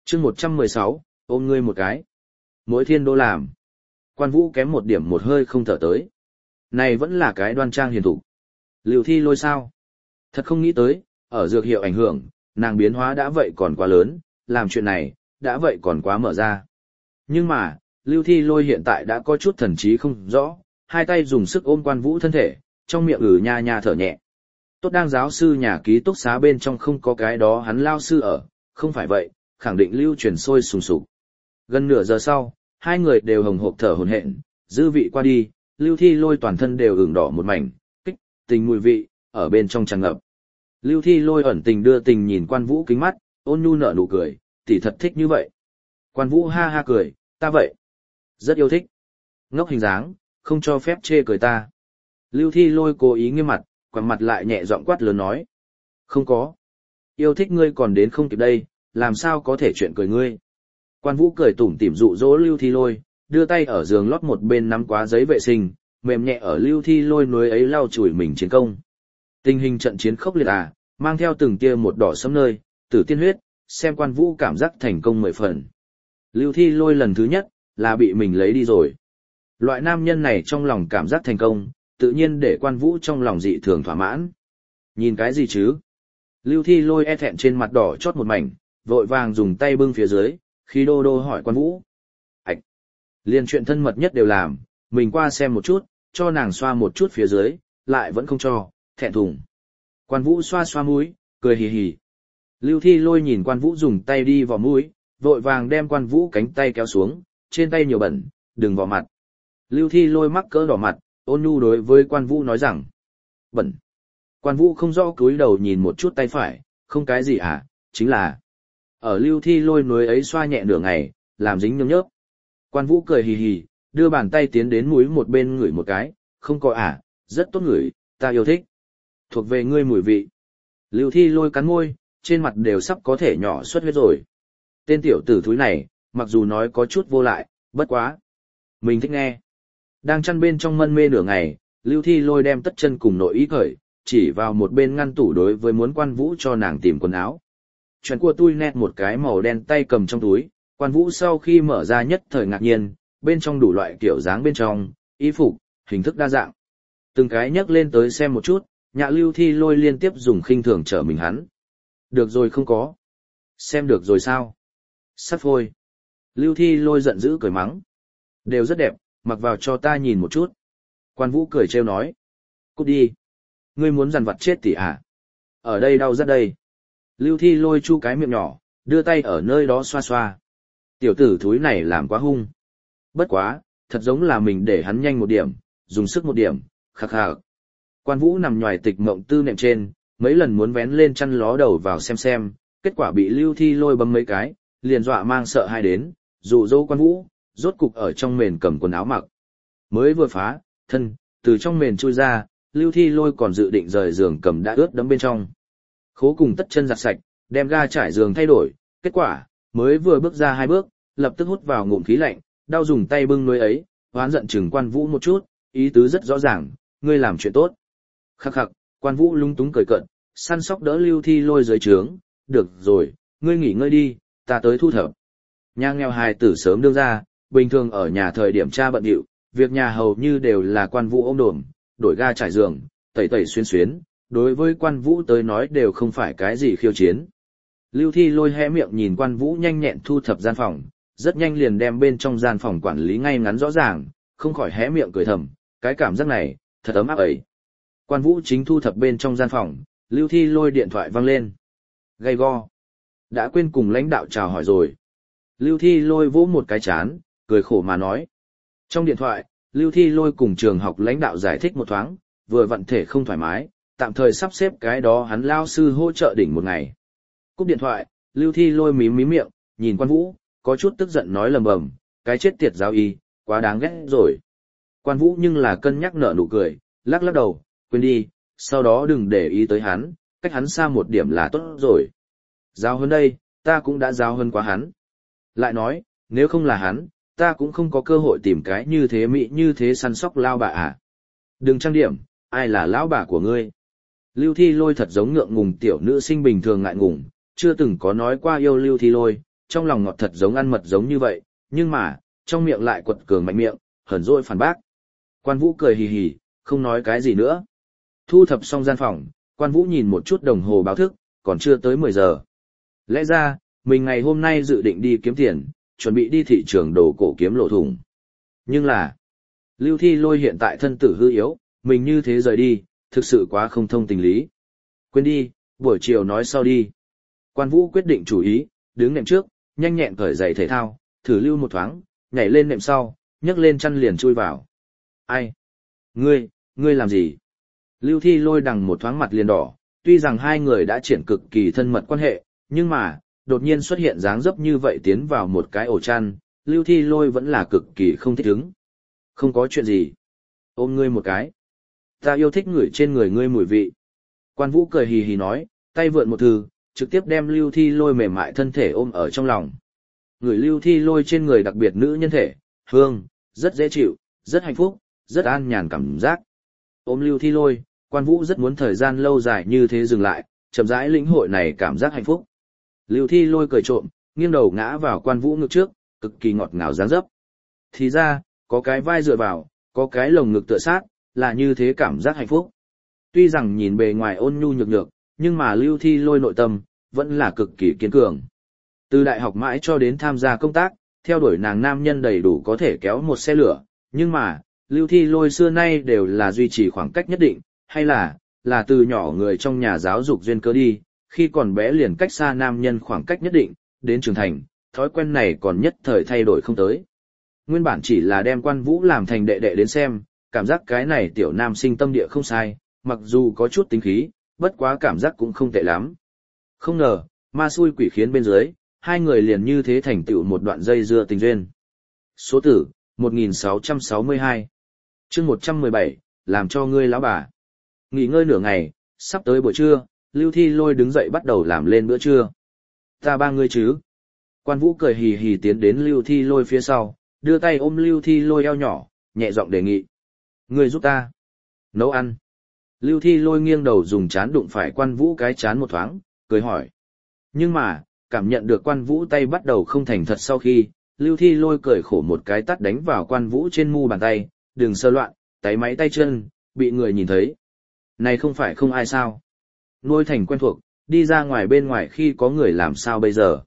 chương 116, ôm ngươi một cái. Mỗi thiên đô làm. Quan Vũ kém một điểm một hơi không thở tới. Này vẫn là cái đoan trang hiền thục. Lưu Thi Lôi sao? Thật không nghĩ tới, ở dược hiệu ảnh hưởng, nàng biến hóa đã vậy còn quá lớn, làm chuyện này, đã vậy còn quá mở ra. Nhưng mà, Lưu Thi Lôi hiện tại đã có chút thần trí không rõ, hai tay dùng sức ôm Quan Vũ thân thể, trong miệng nha nha thở nhẹ. Tốt đang giáo sư nhà ký túc xá bên trong không có cái đó hắn lao sư ở, không phải vậy, khẳng định lưu truyền sôi sùng sục. Gần nửa giờ sau, hai người đều hồng hộc thở hổn hển, dư vị qua đi, Lưu Thi Lôi toàn thân đều ửng đỏ một mảnh, kích, tình mùi vị, ở bên trong tràn ngập. Lưu Thi Lôi ẩn tình đưa tình nhìn Quan Vũ kính mắt, ôn nhu nở nụ cười, tỷ thật thích như vậy. Quan Vũ ha ha cười, ta vậy. Rất yêu thích. Ngốc hình dáng, không cho phép chê cười ta. Lưu Thi Lôi cố ý nghiêm mặt, quẳng mặt lại nhẹ giọng quát lớn nói. Không có. Yêu thích ngươi còn đến không kịp đây, làm sao có thể chuyện cười ngươi. Quan Vũ cười tủm tỉm dụ dỗ Lưu Thi Lôi, đưa tay ở giường lót một bên nắm quá giấy vệ sinh, mềm nhẹ ở Lưu Thi Lôi núi ấy lau chùi mình chiến công. Tình hình trận chiến khốc liệt mang theo từng tia một đỏ sẫm nơi, tử tiên huyết, xem Quan Vũ cảm giác thành công 10 phần. Lưu Thi Lôi lần thứ nhất, là bị mình lấy đi rồi. Loại nam nhân này trong lòng cảm giác thành công, tự nhiên để Quan Vũ trong lòng dị thường thỏa mãn. Nhìn cái gì chứ? Lưu Thi Lôi e thẹn trên mặt đỏ chót một mảnh, vội vàng dùng tay bưng phía dưới, khi đô đô hỏi Quan Vũ. Ảch! Liên chuyện thân mật nhất đều làm, mình qua xem một chút, cho nàng xoa một chút phía dưới, lại vẫn không cho, thẹn thùng. Quan Vũ xoa xoa mũi, cười hì hì. Lưu Thi Lôi nhìn Quan Vũ dùng tay đi vào mũi, vội vàng đem Quan Vũ cánh tay kéo xuống, trên tay nhiều bẩn, đừng vào mặt. Lưu Thi Lôi mắc cỡ đỏ mặt, ôn nhu đối với Quan Vũ nói rằng. Bẩn. Quan Vũ không rõ cúi đầu nhìn một chút tay phải, không cái gì chính là. Ở Lưu Thi Lôi núi ấy xoa nhẹ nửa ngày, làm dính nhớp nhớp. Quan Vũ cười hì hì, đưa bàn tay tiến đến mũi một bên ngửi một cái, không có rất tốt ngửi, ta yêu thích. Thuộc về ngươi mùi vị. Lưu Thi Lôi cắn môi, trên mặt đều sắp có thể nhỏ xuất huyết rồi. Tên tiểu tử thúi này, mặc dù nói có chút vô lại, bất quá. Mình thích nghe. Đang chăn bên trong mân mê nửa ngày, Lưu Thi Lôi đem tất chân cùng nội ý cởi, chỉ vào một bên ngăn tủ đối với muốn Quan Vũ cho nàng tìm quần áo. Chuyện của tôi nét một cái màu đen tay cầm trong túi, Quan Vũ sau khi mở ra nhất thời ngạc nhiên, bên trong đủ loại kiểu dáng bên trong, y phục, hình thức đa dạng. Từng cái nhấc lên tới xem một chút, nhạ Lưu Thi Lôi liên tiếp dùng khinh thường trở mình hắn. Được rồi không có. Xem được rồi sao? Sắp phôi. Lưu Thi Lôi giận dữ cười mắng. Đều rất đẹp, mặc vào cho ta nhìn một chút. Quan Vũ cười trêu nói. Cút đi. Ngươi muốn dằn vặt chết tỷ Ở đây đau rất đây. Lưu Thi Lôi chu cái miệng nhỏ, đưa tay ở nơi đó xoa xoa. Tiểu tử thúi này làm quá hung. Bất quá, thật giống là mình để hắn nhanh một điểm, dùng sức một điểm, khắc khắc. Quan Vũ nằm nhòi tịch mộng tư nệm trên, mấy lần muốn vén lên chăn ló đầu vào xem, kết quả bị Lưu Thi Lôi bấm mấy cái, liền dọa mang sợ hai đến, dụ dỗ Quan Vũ, rốt cục ở trong mền cầm quần áo mặc. Mới vừa phá, thân, từ trong mền chui ra, Lưu Thi Lôi còn dự định rời giường cầm đã ướt đẫm bên trong. Khố cùng tất chân giặt sạch, đem ga trải giường thay đổi, kết quả, mới vừa bước ra 2 bước, lập tức hút vào ngụm khí lạnh, đau dùng tay bưng núi ấy, hoán giận chừng Quan Vũ một chút, ý tứ rất rõ ràng, ngươi làm chuyện tốt. Khắc khắc, Quan Vũ lung túng cười cợt, săn sóc đỡ Lưu Thi Lôi dưới trướng, được rồi, ngươi nghỉ ngơi đi, ta tới thu thập. Nhà nghèo hài tử sớm đương ra, bình thường ở nhà thời điểm cha bận điệu, việc nhà hầu như đều là Quan Vũ ôm đồm, đổi ga trải giường, tẩy tẩy xuyên xuyến, đối với Quan Vũ tới nói đều không phải cái gì khiêu chiến. Lưu Thi Lôi hé miệng nhìn Quan Vũ nhanh nhẹn thu thập gian phòng, rất nhanh liền đem bên trong gian phòng quản lý ngay ngắn rõ ràng, không khỏi hé miệng cười thầm, cái cảm giác này, thật ấm áp ấy. Quan Vũ chính thu thập bên trong gian phòng, Lưu Thi Lôi điện thoại vang lên. Gay go. Đã quên cùng lãnh đạo chào hỏi rồi. Lưu Thi Lôi vỗ một cái chán, cười khổ mà nói. Trong điện thoại, Lưu Thi Lôi cùng trường học lãnh đạo giải thích một thoáng, vừa vận thể không thoải mái, tạm thời sắp xếp cái đó hắn lao sư hỗ trợ đỉnh một ngày. Cúp điện thoại, Lưu Thi Lôi mím miệng, nhìn Quan Vũ, có chút tức giận nói lầm bầm, cái chết tiệt giáo y, quá đáng ghét rồi. Quan Vũ nhưng là cân nhắc nở nụ cười, lắc lắc đầu, quên đi, sau đó đừng để ý tới hắn, cách hắn xa một điểm là tốt rồi. Giáo hơn đây, ta cũng đã giáo hơn quá hắn. Lại nói, nếu không là hắn, ta cũng không có cơ hội tìm cái như thế mỹ như thế săn sóc lao bà Đừng trang điểm, ai là lão bà của ngươi? Lưu Thi Lôi thật giống ngượng ngùng tiểu nữ sinh bình thường ngại ngùng, chưa từng có nói qua yêu Lưu Thi Lôi, trong lòng ngọt thật giống ăn mật giống như vậy, nhưng mà, trong miệng lại quật cường mạnh miệng, hờn dỗi phản bác. Quan Vũ cười hì hì, không nói cái gì nữa. Thu thập xong gian phòng, Quan Vũ nhìn một chút đồng hồ báo thức, còn chưa tới 10 giờ. Lẽ ra, mình ngày hôm nay dự định đi kiếm tiền, chuẩn bị đi thị trường đồ cổ kiếm lộ thủng. Nhưng là, Lưu Thi Lôi hiện tại thân tử hư yếu, mình như thế rời đi, thực sự quá không thông tình lý. Quên đi, buổi chiều nói sau đi. Quan Vũ quyết định chủ ý, đứng nệm trước, nhanh nhẹn cởi giày thể thao, thử lưu một thoáng, nhảy lên nệm sau, nhấc lên chăn liền chui vào. Ai? Ngươi làm gì? Lưu Thi Lôi đằng một thoáng mặt liền đỏ, tuy rằng hai người đã triển cực kỳ thân mật quan hệ, nhưng mà, đột nhiên xuất hiện dáng dấp như vậy tiến vào một cái ổ chăn, Lưu Thi Lôi vẫn là cực kỳ không thích ứng. Không có chuyện gì. Ôm ngươi một cái. Ta yêu thích ngửi trên người ngươi mùi vị. Quan Vũ cười hì hì nói, tay vượn một thư, trực tiếp đem Lưu Thi Lôi mềm mại thân thể ôm ở trong lòng. Ngửi Lưu Thi Lôi trên người đặc biệt nữ nhân thể, hương, rất dễ chịu, rất hạnh phúc, rất an nhàn cảm giác. Ôm Lưu Thi Lôi, Quan Vũ rất muốn thời gian lâu dài như thế dừng lại, chậm rãi lĩnh hội này cảm giác hạnh phúc. Lưu Thi Lôi cười trộm, nghiêng đầu ngã vào Quan Vũ ngực trước, cực kỳ ngọt ngào dáng dấp. Thì ra, có cái vai dựa vào, có cái lồng ngực tựa sát, là như thế cảm giác hạnh phúc. Tuy rằng nhìn bề ngoài ôn nhu nhược nhược, nhưng mà Lưu Thi Lôi nội tâm, vẫn là cực kỳ kiên cường. Từ đại học mãi cho đến tham gia công tác, theo đuổi nàng nam nhân đầy đủ có thể kéo một xe lửa, nhưng mà, Lưu Thi Lôi xưa nay đều là duy trì khoảng cách nhất định, hay là từ nhỏ người trong nhà giáo dục duyên cớ đi, khi còn bé liền cách xa nam nhân khoảng cách nhất định, đến trưởng thành, thói quen này còn nhất thời thay đổi không tới. Nguyên bản chỉ là đem Quan Vũ làm thành đệ đệ đến xem, cảm giác cái này tiểu nam sinh tâm địa không sai, mặc dù có chút tính khí, bất quá cảm giác cũng không tệ lắm. Không ngờ, ma xui quỷ khiến bên dưới, hai người liền như thế thành tựu một đoạn dây dưa tình duyên. Số tử, 1662. Chương 117, làm cho ngươi lão bà. Nghỉ ngơi nửa ngày, sắp tới buổi trưa, Lưu Thi Lôi đứng dậy bắt đầu làm lên bữa trưa. Ta ba ngươi chứ? Quan Vũ cười hì hì tiến đến Lưu Thi Lôi phía sau, đưa tay ôm Lưu Thi Lôi eo nhỏ, nhẹ giọng đề nghị. Ngươi giúp ta nấu ăn. Lưu Thi Lôi nghiêng đầu dùng chán đụng phải Quan Vũ cái chán một thoáng, cười hỏi. Nhưng mà, cảm nhận được Quan Vũ tay bắt đầu không thành thật sau khi, Lưu Thi Lôi cười khổ một cái tát đánh vào Quan Vũ trên mu bàn tay, đừng sơ loạn, tay máy tay chân, bị người nhìn thấy. Này không phải không ai sao. Nuôi thành quen thuộc, đi ra ngoài bên ngoài khi có người làm sao bây giờ.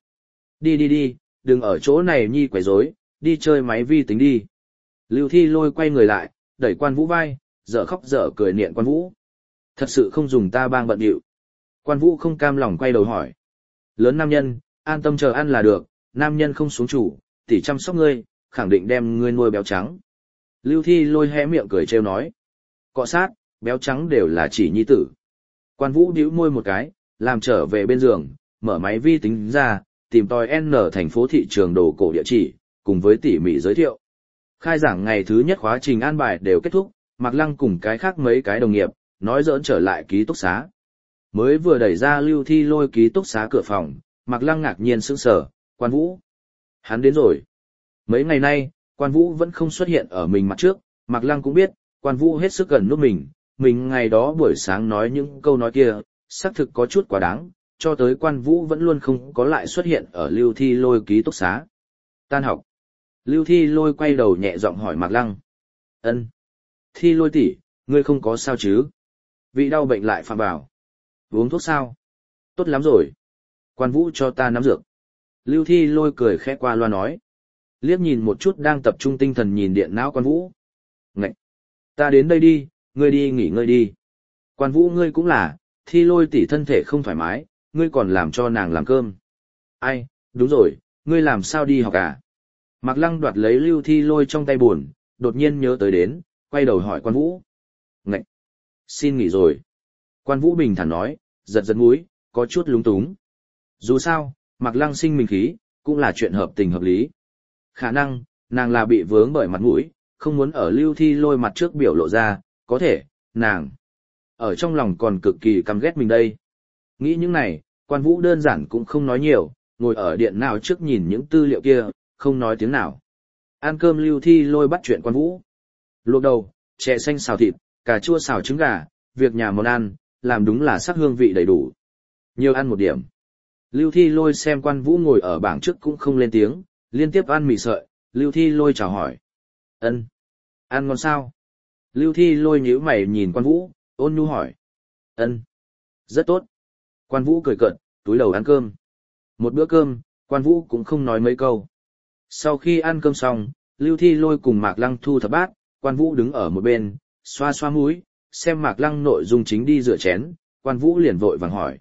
Đi, đừng ở chỗ này nhi quấy rối, đi chơi máy vi tính đi. Lưu Thi Lôi quay người lại, đẩy Quan Vũ vai, dở khóc dở cười niệm Quan Vũ. Thật sự không dùng ta bang bận điệu. Quan Vũ không cam lòng quay đầu hỏi. Lớn nam nhân, an tâm chờ ăn là được, nam nhân không xuống chủ, tỉ chăm sóc ngươi, khẳng định đem ngươi nuôi béo trắng. Lưu Thi Lôi hé miệng cười trêu nói. Cọ sát, béo trắng đều là chỉ nhi tử. Quan Vũ bĩu môi một cái, làm trở về bên giường, mở máy vi tính ra, tìm tòi N thành phố thị trường đồ cổ địa chỉ, cùng với tỉ mỉ giới thiệu. Khai giảng ngày thứ nhất khóa trình an bài đều kết thúc, Mạc Lăng cùng cái khác mấy cái đồng nghiệp, nói giỡn trở lại ký túc xá. Mới vừa đẩy ra Lưu Thi Lôi ký túc xá cửa phòng, Mạc Lăng ngạc nhiên sững sờ, Quan Vũ. Hắn đến rồi. Mấy ngày nay, Quan Vũ vẫn không xuất hiện ở mình mặt trước, Mạc Lăng cũng biết, Quan Vũ hết sức gần nút mình ngày đó buổi sáng nói những câu nói kia, xác thực có chút quá đáng, cho tới Quan Vũ vẫn luôn không có lại xuất hiện ở Lưu Thi Lôi ký túc xá. Tan học. Lưu Thi Lôi quay đầu nhẹ giọng hỏi Mạc Lăng. Ân. Thi Lôi tỷ, ngươi không có sao chứ? Vị đau bệnh lại phạm vào. Uống thuốc sao? Tốt lắm rồi. Quan Vũ cho ta nắm dược. Lưu Thi Lôi cười khẽ qua loa nói. Liếc nhìn một chút đang tập trung tinh thần nhìn điện não Quan Vũ. Ngậy! Ta đến đây đi, ngươi đi nghỉ ngơi đi. Quan Vũ ngươi cũng là, Thi Lôi tỷ thân thể không thoải mái, ngươi còn làm cho nàng làm cơm. Ai, đúng rồi, ngươi làm sao đi học à? Mạc Lăng đoạt lấy Lưu Thi Lôi trong tay buồn, đột nhiên nhớ tới đến, quay đầu hỏi Quan Vũ. Ngậy! Xin nghỉ rồi. Quan Vũ bình thản nói, giật giật mũi, có chút lúng túng. Dù sao, Mạc Lăng sinh mình khí, cũng là chuyện hợp tình hợp lý. Khả năng, nàng là bị vướng bởi mặt mũi, không muốn ở Lưu Thi Lôi mặt trước biểu lộ ra, có thể, nàng ở trong lòng còn cực kỳ căm ghét mình đây. Nghĩ những này, Quan Vũ đơn giản cũng không nói nhiều, ngồi ở điện não trước nhìn những tư liệu kia, không nói tiếng nào. Ăn cơm Lưu Thi Lôi bắt chuyện Quan Vũ. Luộc đầu, chè xanh xào thịt, cà chua xào trứng gà, việc nhà món ăn, làm đúng là sắc hương vị đầy đủ. Nhiều ăn một điểm. Lưu Thi Lôi xem Quan Vũ ngồi ở bảng trước cũng không lên tiếng, liên tiếp ăn mì sợi, Lưu Thi Lôi chào hỏi. Ân, ăn ngon sao? Lưu Thi Lôi nhíu mày nhìn Quan Vũ, ôn nhu hỏi. Ân, rất tốt. Quan Vũ cười cợt, túi đầu ăn cơm. Một bữa cơm, Quan Vũ cũng không nói mấy câu. Sau khi ăn cơm xong, Lưu Thi Lôi cùng Mạc Lăng thu thập bát, Quan Vũ đứng ở một bên, xoa xoa mũi, xem Mạc Lăng nội dung chính đi rửa chén, Quan Vũ liền vội vàng hỏi,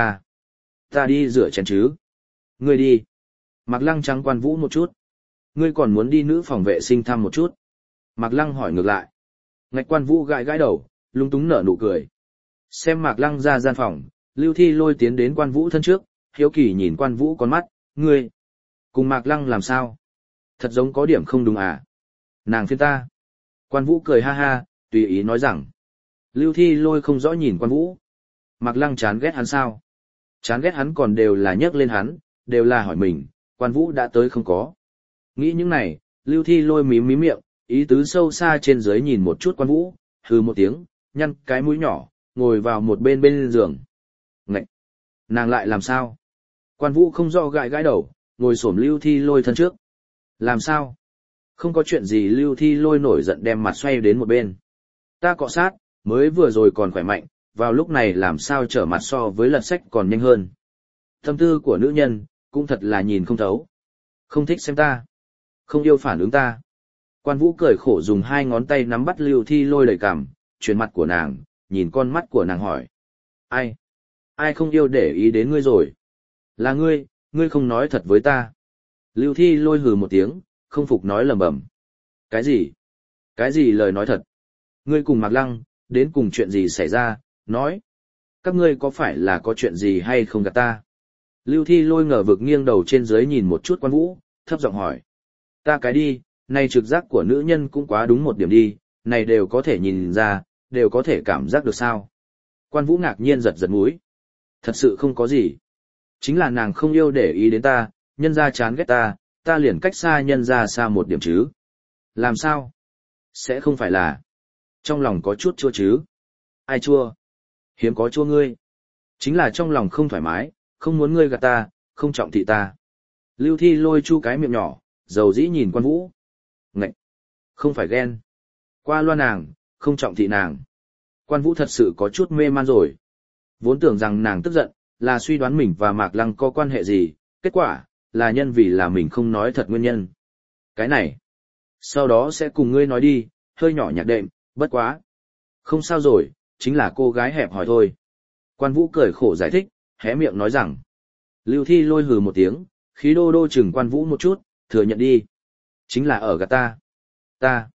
ta đi rửa chén chứ? Ngươi đi. Mạc Lăng trắng Quan Vũ một chút. Ngươi còn muốn đi nữ phòng vệ sinh thăm một chút. Mạc Lăng hỏi ngược lại. Ngạch Quan Vũ gãi gãi đầu, lung túng nở nụ cười. Xem Mạc Lăng ra gian phòng, Lưu Thi Lôi tiến đến Quan Vũ thân trước, hiếu kỳ nhìn Quan Vũ con mắt, ngươi, cùng Mạc Lăng làm sao? Thật giống có điểm không đúng à? Nàng phiền ta. Quan Vũ cười ha ha, tùy ý nói rằng. Lưu Thi Lôi không rõ nhìn Quan Vũ. Mạc Lăng chán ghét hắn sao? Chán ghét hắn còn đều là nhắc lên hắn, đều là hỏi mình, Quan Vũ đã tới không có. Nghĩ những này, Lưu Thi Lôi mím mím miệng, ý tứ sâu xa trên dưới nhìn một chút Quan Vũ, hừ một tiếng, nhăn cái mũi nhỏ, ngồi vào một bên giường. Ngậy! Nàng lại làm sao? Quan Vũ không rõ gãi gãi đầu, ngồi xổm Lưu Thi Lôi thân trước. Làm sao? Không có chuyện gì. Lưu Thi Lôi nổi giận đem mặt xoay đến một bên. Ta cọ sát, mới vừa rồi còn khỏe mạnh, vào lúc này làm sao trở mặt so với lật sách còn nhanh hơn. Tâm tư của nữ nhân, cũng thật là nhìn không thấu. Không thích xem ta. Không yêu phản ứng ta. Quan Vũ cười khổ dùng hai ngón tay nắm bắt Lưu Thi Lôi đầy cằm, chuyển mặt của nàng, nhìn con mắt của nàng hỏi. Ai? Ai không yêu để ý đến ngươi rồi? Là ngươi không nói thật với ta. Lưu Thi Lôi hừ một tiếng, không phục nói lầm bầm. Cái gì? Cái gì lời nói thật? Ngươi cùng Mạc Lăng, đến cùng chuyện gì xảy ra, nói. Các ngươi có phải là có chuyện gì hay không gạt ta? Lưu Thi Lôi ngờ vực nghiêng đầu trên dưới nhìn một chút Quan Vũ, thấp giọng hỏi. Ta cái đi, này trực giác của nữ nhân cũng quá đúng một điểm đi, này đều có thể nhìn ra, đều có thể cảm giác được sao. Quan Vũ ngạc nhiên giật giật mũi. Thật sự không có gì. Chính là nàng không yêu để ý đến ta, nhân ra chán ghét ta liền cách xa nhân ra xa một điểm chứ. Làm sao? Sẽ không phải là trong lòng có chút chua chứ? Ai chua? Hiếm có chua ngươi. Chính là trong lòng không thoải mái, không muốn ngươi gạt ta, không trọng thị ta. Lưu Thi Lôi chu cái miệng nhỏ, dầu dĩ nhìn Quan Vũ. Ngậy! Không phải ghen. Qua loa nàng, không trọng thị nàng. Quan Vũ thật sự có chút mê man rồi. Vốn tưởng rằng nàng tức giận, là suy đoán mình và Mạc Lăng có quan hệ gì, kết quả, là nhân vì là mình không nói thật nguyên nhân. Cái này, sau đó sẽ cùng ngươi nói đi, hơi nhỏ nhạc đệm, bất quá. Không sao rồi, chính là cô gái hẹp hòi thôi. Quan Vũ cười khổ giải thích, hé miệng nói rằng. Lưu Thi Lôi hừ một tiếng, khí đô đô chừng Quan Vũ một chút, thừa nhận đi. Chính là ở gạt ta. Ta.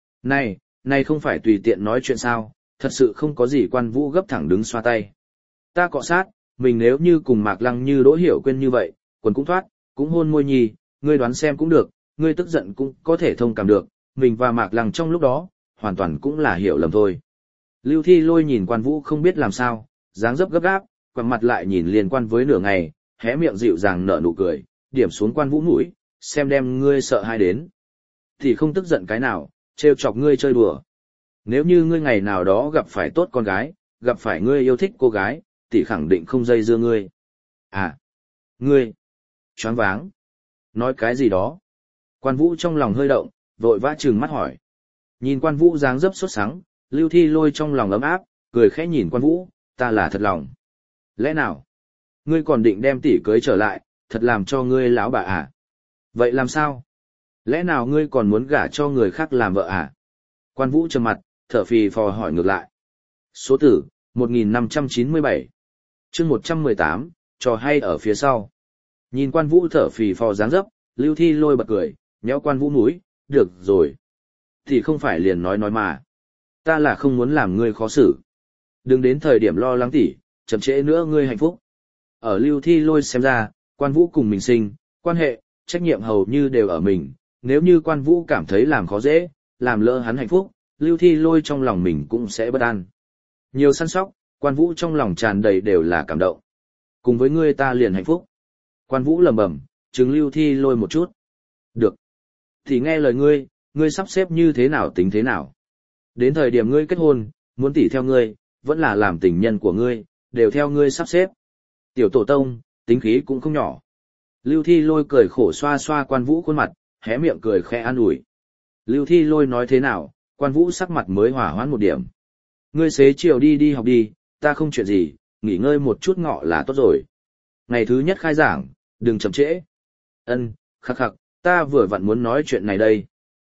Này không phải tùy tiện nói chuyện sao, thật sự không có gì. Quan Vũ gấp thẳng đứng xoa tay. Ta cọ sát, mình nếu như cùng Mạc Lăng như Đỗ Hiểu Quyên như vậy, quần cũng thoát, cũng hôn môi nhì, ngươi đoán xem cũng được, ngươi tức giận cũng có thể thông cảm được, mình và Mạc Lăng trong lúc đó, hoàn toàn cũng là hiểu lầm thôi. Lưu Thi Lôi nhìn Quan Vũ không biết làm sao, dáng dấp gấp gáp, quằn mặt lại nhìn liên quan với nửa ngày, hé miệng dịu dàng nở nụ cười, điểm xuống Quan Vũ mũi, xem đem ngươi sợ hai đến. Thì không tức giận cái nào, trêu chọc ngươi chơi đùa. Nếu như ngươi ngày nào đó gặp phải tốt con gái, gặp phải ngươi yêu thích cô gái, thì khẳng định không dây dưa ngươi. À, ngươi, choáng váng. Nói cái gì đó? Quan Vũ trong lòng hơi động, vội vã trừng mắt hỏi. Nhìn Quan Vũ dáng dấp sốt sắng, Lưu Thi Lôi trong lòng ấm áp, cười khẽ nhìn Quan Vũ, ta là thật lòng. Lẽ nào? Ngươi còn định đem tỷ cưới trở lại, thật làm cho ngươi lão bà à? Vậy làm sao? Lẽ nào ngươi còn muốn gả cho người khác làm vợ à? Quan Vũ trầm mặt, thở phì phò hỏi ngược lại. Số tử, 1597. Chương 118, trò hay ở phía sau. Nhìn Quan Vũ thở phì phò dáng dấp, Lưu Thi Lôi bật cười, nhéo Quan Vũ mũi, được rồi. Thì không phải liền nói mà. Ta là không muốn làm ngươi khó xử. Đừng đến thời điểm lo lắng tỉ, chậm trễ nữa ngươi hạnh phúc. Ở Lưu Thi Lôi xem ra, Quan Vũ cùng mình sinh, quan hệ, trách nhiệm hầu như đều ở mình. Nếu như Quan Vũ cảm thấy làm khó dễ, làm lỡ hắn hạnh phúc, Lưu Thi Lôi trong lòng mình cũng sẽ bất an. Nhiều săn sóc, Quan Vũ trong lòng tràn đầy đều là cảm động. Cùng với ngươi ta liền hạnh phúc. Quan Vũ lẩm bẩm, trừng Lưu Thi Lôi một chút. Được. Thì nghe lời ngươi sắp xếp như thế nào tính thế nào. Đến thời điểm ngươi kết hôn, muốn tỉ theo ngươi, vẫn là làm tình nhân của ngươi, đều theo ngươi sắp xếp. Tiểu tổ tông, tính khí cũng không nhỏ. Lưu Thi Lôi cười khổ xoa xoa Quan Vũ khuôn mặt, hé miệng cười khẽ an ủi. Lưu Thi Lôi nói thế nào, Quan Vũ sắc mặt mới hỏa hoãn một điểm. Ngươi xế chiều đi học đi, ta không chuyện gì, nghỉ ngơi một chút ngọ là tốt rồi. Ngày thứ nhất khai giảng, đừng chậm trễ. Ân, khắc khắc, ta vừa vặn muốn nói chuyện này đây.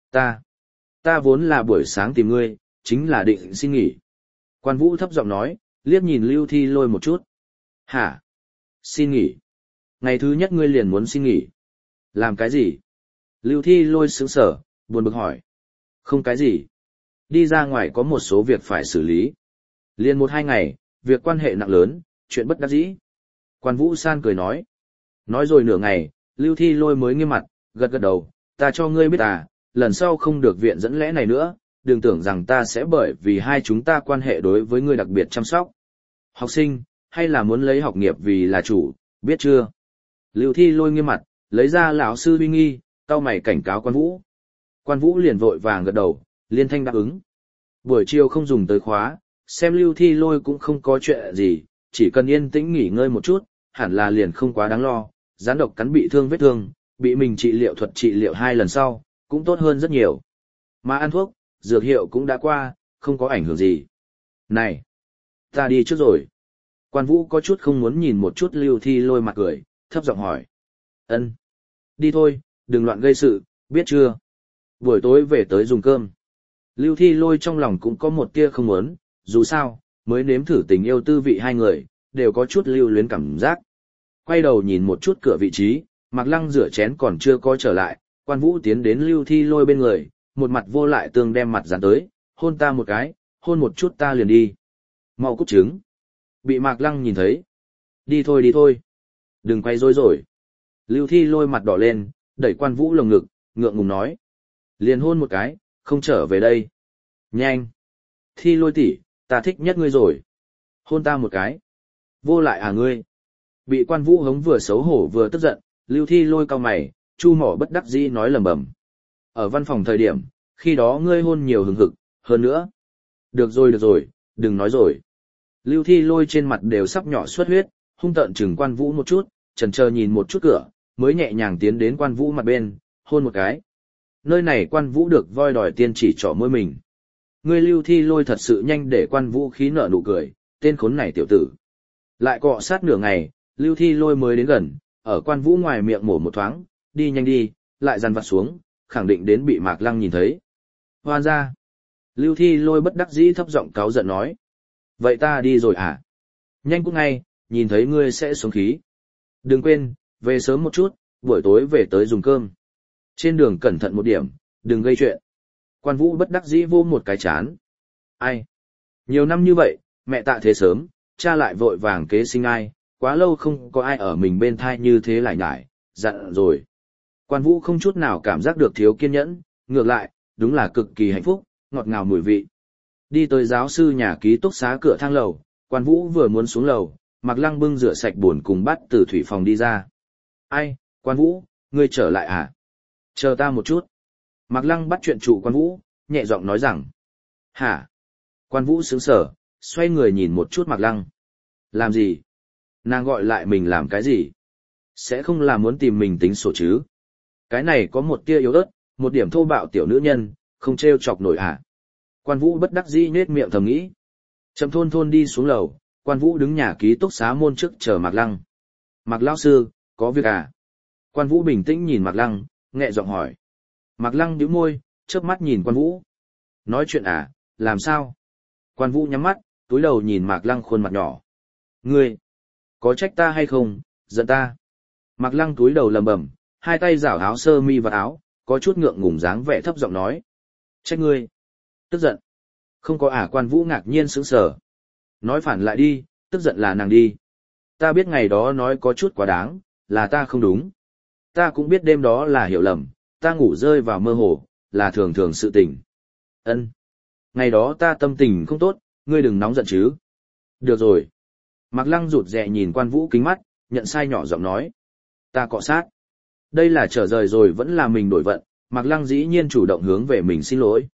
Ta vốn là buổi sáng tìm ngươi, chính là định xin nghỉ. Quan Vũ thấp giọng nói, liếc nhìn Lưu Thi Lôi một chút. Hả? Xin nghỉ? Ngày thứ nhất ngươi liền muốn xin nghỉ. Làm cái gì? Lưu Thi Lôi sững sờ, buồn bực hỏi. Không cái gì. Đi ra ngoài có một số việc phải xử lý. Liền 1-2 ngày, việc quan hệ nặng lớn, chuyện bất đắc dĩ. Quan Vũ San cười nói. Nói rồi nửa ngày, Lưu Thi Lôi mới nghiêm mặt, gật gật đầu, ta cho ngươi biết lần sau không được viện dẫn lẽ này nữa, đừng tưởng rằng ta sẽ bởi vì hai chúng ta quan hệ đối với ngươi đặc biệt chăm sóc. Học sinh, hay là muốn lấy học nghiệp vì là chủ, biết chưa? Lưu Thi Lôi nghiêm mặt, lấy ra lão sư uy nghi, cau mày cảnh cáo Quan Vũ. Quan Vũ liền vội vàng gật đầu, liên thanh đáp ứng. Buổi chiều không dùng tới khóa, xem Lưu Thi Lôi cũng không có chuyện gì, chỉ cần yên tĩnh nghỉ ngơi một chút, hẳn là liền không quá đáng lo, gián độc cắn bị thương vết thương, bị mình trị liệu thuật trị liệu 2 lần sau, cũng tốt hơn rất nhiều. Mà ăn thuốc, dược hiệu cũng đã qua, không có ảnh hưởng gì. Này, ta đi trước rồi. Quan Vũ có chút không muốn nhìn một chút Lưu Thi Lôi mặt cười, thấp giọng hỏi. Ân, đi thôi, đừng loạn gây sự, biết chưa? Buổi tối về tới dùng cơm. Lưu Thi Lôi trong lòng cũng có một tia không muốn, dù sao, mới nếm thử tình yêu tư vị hai người, đều có chút lưu luyến cảm giác. Quay đầu nhìn một chút cửa vị trí, Mạc Lăng rửa chén còn chưa có trở lại, Quan Vũ tiến đến Lưu Thi Lôi bên người, một mặt vô lại tương đem mặt dán tới, hôn ta một cái, hôn một chút ta liền đi. Mau cút trứng. Bị Mạc Lăng nhìn thấy. Đi thôi. Đừng quay rối rồi. Lưu Thi Lôi mặt đỏ lên, đẩy Quan Vũ lồng ngực, ngượng ngùng nói. Liền hôn một cái, không trở về đây. Nhanh. Thi Lôi tỷ, ta thích nhất ngươi rồi. Hôn ta một cái. Vô lại à ngươi. Bị Quan Vũ hống vừa xấu hổ vừa tức giận, Lưu Thi Lôi cau mày, chu mỏ bất đắc dĩ nói lầm bầm. Ở văn phòng thời điểm, khi đó ngươi hôn nhiều hừng hực, hơn nữa. Được rồi, đừng nói rồi. Lưu Thi Lôi trên mặt đều sắp nhỏ xuất huyết, hung tợn chừng Quan Vũ một chút, chần chờ nhìn một chút cửa, mới nhẹ nhàng tiến đến Quan Vũ mặt bên, hôn một cái. Nơi này Quan Vũ được voi đòi tiên chỉ trỏ môi mình. Ngươi Lưu Thi Lôi thật sự nhanh để Quan Vũ khí nở nụ cười, tên khốn này tiểu tử. Lại cọ sát nửa ngày, Lưu Thi Lôi mới đến gần, ở Quan Vũ ngoài miệng mổ một thoáng, đi nhanh đi, lại dằn vặt xuống, khẳng định đến bị Mạc Lăng nhìn thấy. Hoan ra. Lưu Thi Lôi bất đắc dĩ thấp giọng cáu giận nói. Vậy ta đi rồi à? Nhanh cũng ngay, nhìn thấy ngươi sẽ xuống khí. Đừng quên, về sớm một chút, buổi tối về tới dùng cơm. Trên đường cẩn thận một điểm, đừng gây chuyện. Quan Vũ bất đắc dĩ vô một cái chán. Ai? Nhiều năm như vậy, mẹ tạ thế sớm, cha lại vội vàng kế sinh ai, quá lâu không có ai ở mình bên thai như thế lại nhải, dặn rồi. Quan Vũ không chút nào cảm giác được thiếu kiên nhẫn, ngược lại, đúng là cực kỳ hạnh phúc, ngọt ngào mùi vị. Đi tới giáo sư nhà ký túc xá cửa thang lầu, Quan Vũ vừa muốn xuống lầu, Mạc Lăng bưng rửa sạch buồn cùng bát từ thủy phòng đi ra. Ai, Quan Vũ, ngươi trở lại à? Chờ ta một chút. Mạc Lăng bắt chuyện trụ Quan Vũ, nhẹ giọng nói rằng. Hả? Quan Vũ sững sờ, xoay người nhìn một chút Mạc Lăng. Làm gì? Nàng gọi lại mình làm cái gì? Sẽ không là muốn tìm mình tính sổ chứ? Cái này có một tia yếu ớt, một điểm thô bạo tiểu nữ nhân, không trêu chọc nổi à? Quan Vũ bất đắc dĩ nhếch miệng thầm nghĩ. Trầm thôn đi xuống lầu, Quan Vũ đứng nhà ký túc xá môn trước chờ Mạc Lăng. Mạc lão sư, có việc à? Quan Vũ bình tĩnh nhìn Mạc Lăng, nhẹ giọng hỏi. Mạc Lăng nhíu môi, chớp mắt nhìn Quan Vũ. Nói chuyện à, làm sao? Quan Vũ nhắm mắt, túi đầu nhìn Mạc Lăng khuôn mặt nhỏ. Ngươi, có trách ta hay không, giận ta? Mạc Lăng túi đầu lẩm bẩm, hai tay giảo áo sơ mi và áo, có chút ngượng ngùng dáng vẻ thấp giọng nói. Trách ngươi. Tức giận. Không có à? Quan Vũ ngạc nhiên sững sờ. Nói phản lại đi, tức giận là nàng đi. Ta biết ngày đó nói có chút quá đáng, là ta không đúng. Ta cũng biết đêm đó là hiểu lầm, ta ngủ rơi vào mơ hồ, là thường thường sự tình. Ân. Ngày đó ta tâm tình không tốt, ngươi đừng nóng giận chứ. Được rồi. Mạc Lăng rụt rè nhìn Quan Vũ kính mắt, nhận sai nhỏ giọng nói. Ta cọ sát. Đây là trở rời rồi vẫn là mình đổi vận, Mạc Lăng dĩ nhiên chủ động hướng về mình xin lỗi.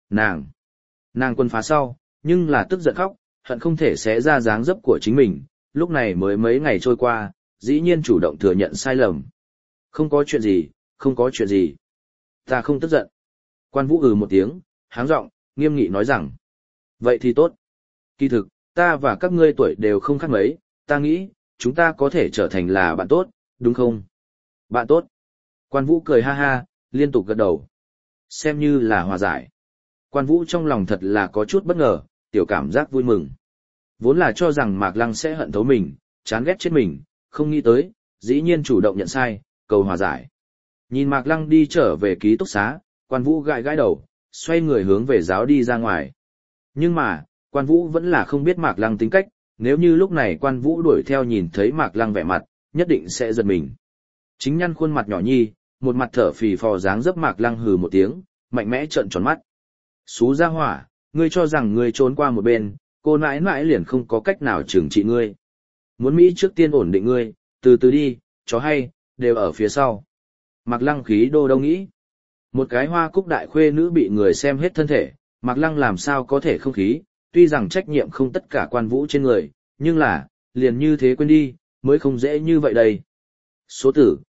Nàng quân phá sau, nhưng là tức giận khóc, hận không thể xé ra dáng dấp của chính mình, lúc này mới mấy ngày trôi qua, dĩ nhiên chủ động thừa nhận sai lầm. Không có chuyện gì, không có chuyện gì. Ta không tức giận. Quan Vũ một tiếng, háng giọng, nghiêm nghị nói rằng. Vậy thì tốt. Kỳ thực, ta và các ngươi tuổi đều không khác mấy, ta nghĩ, chúng ta có thể trở thành là bạn tốt, đúng không? Bạn tốt. Quan Vũ cười ha ha, liên tục gật đầu. Xem như là hòa giải. Quan Vũ trong lòng thật là có chút bất ngờ, tiểu cảm giác vui mừng. Vốn là cho rằng Mạc Lăng sẽ hận thấu mình, chán ghét chết mình, không nghĩ tới, dĩ nhiên chủ động nhận sai, cầu hòa giải. Nhìn Mạc Lăng đi trở về ký túc xá, Quan Vũ gãi gãi đầu, xoay người hướng về giáo đi ra ngoài. Nhưng mà, Quan Vũ vẫn là không biết Mạc Lăng tính cách, nếu như lúc này Quan Vũ đuổi theo nhìn thấy Mạc Lăng vẻ mặt, nhất định sẽ giật mình. Chính nhăn khuôn mặt nhỏ nhi, một mặt thở phì phò dáng dấp Mạc Lăng hừ một tiếng, mạnh mẽ trợn tròn mắt. Xú ra hỏa, ngươi cho rằng ngươi trốn qua một bên, cô nãi nãi liền không có cách nào trừng trị ngươi. Muốn Mỹ trước tiên ổn định ngươi, từ từ đi, chó hay, đều ở phía sau. Mạc Lăng khí đô đâu nghĩ. Một cái hoa cúc đại khuê nữ bị người xem hết thân thể, Mạc Lăng làm sao có thể không khí, tuy rằng trách nhiệm không tất cả Quan Vũ trên người, nhưng là, liền như thế quên đi, mới không dễ như vậy đây. Số tử,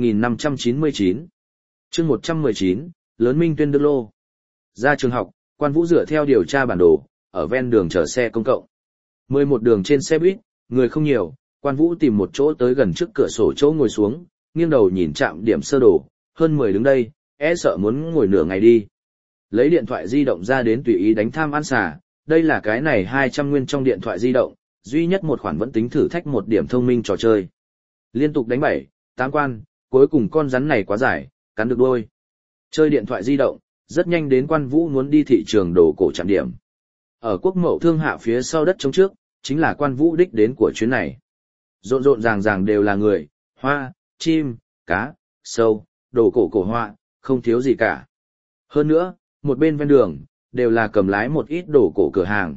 1599. Chương 119, Lớn Minh Tuyên Đức Lô. Ra trường học, Quan Vũ dựa theo điều tra bản đồ, ở ven đường chờ xe công cộng. 11 đường trên xe buýt, người không nhiều, Quan Vũ tìm một chỗ tới gần trước cửa sổ chỗ ngồi xuống, nghiêng đầu nhìn trạm điểm sơ đồ, hơn 10 đứng đây, sợ muốn ngồi nửa ngày đi. Lấy điện thoại di động ra đến tùy ý đánh tham ăn xà, đây là cái này 200 nguyên trong điện thoại di động, duy nhất một khoản vẫn tính thử thách một điểm thông minh trò chơi. Liên tục đánh 7, 8 quan, cuối cùng con rắn này quá dài, cắn được đuôi. Chơi điện thoại di động, rất nhanh đến Quan Vũ muốn đi thị trường đồ cổ trạm điểm. Ở Quốc Mậu Thương Hạ phía sau đất trống trước, chính là Quan Vũ đích đến của chuyến này. Rộn rộn ràng ràng đều là người, hoa, chim, cá, sâu, đồ cổ cổ họa, không thiếu gì cả. Hơn nữa, một bên ven đường, đều là cầm lái một ít đồ cổ cửa hàng.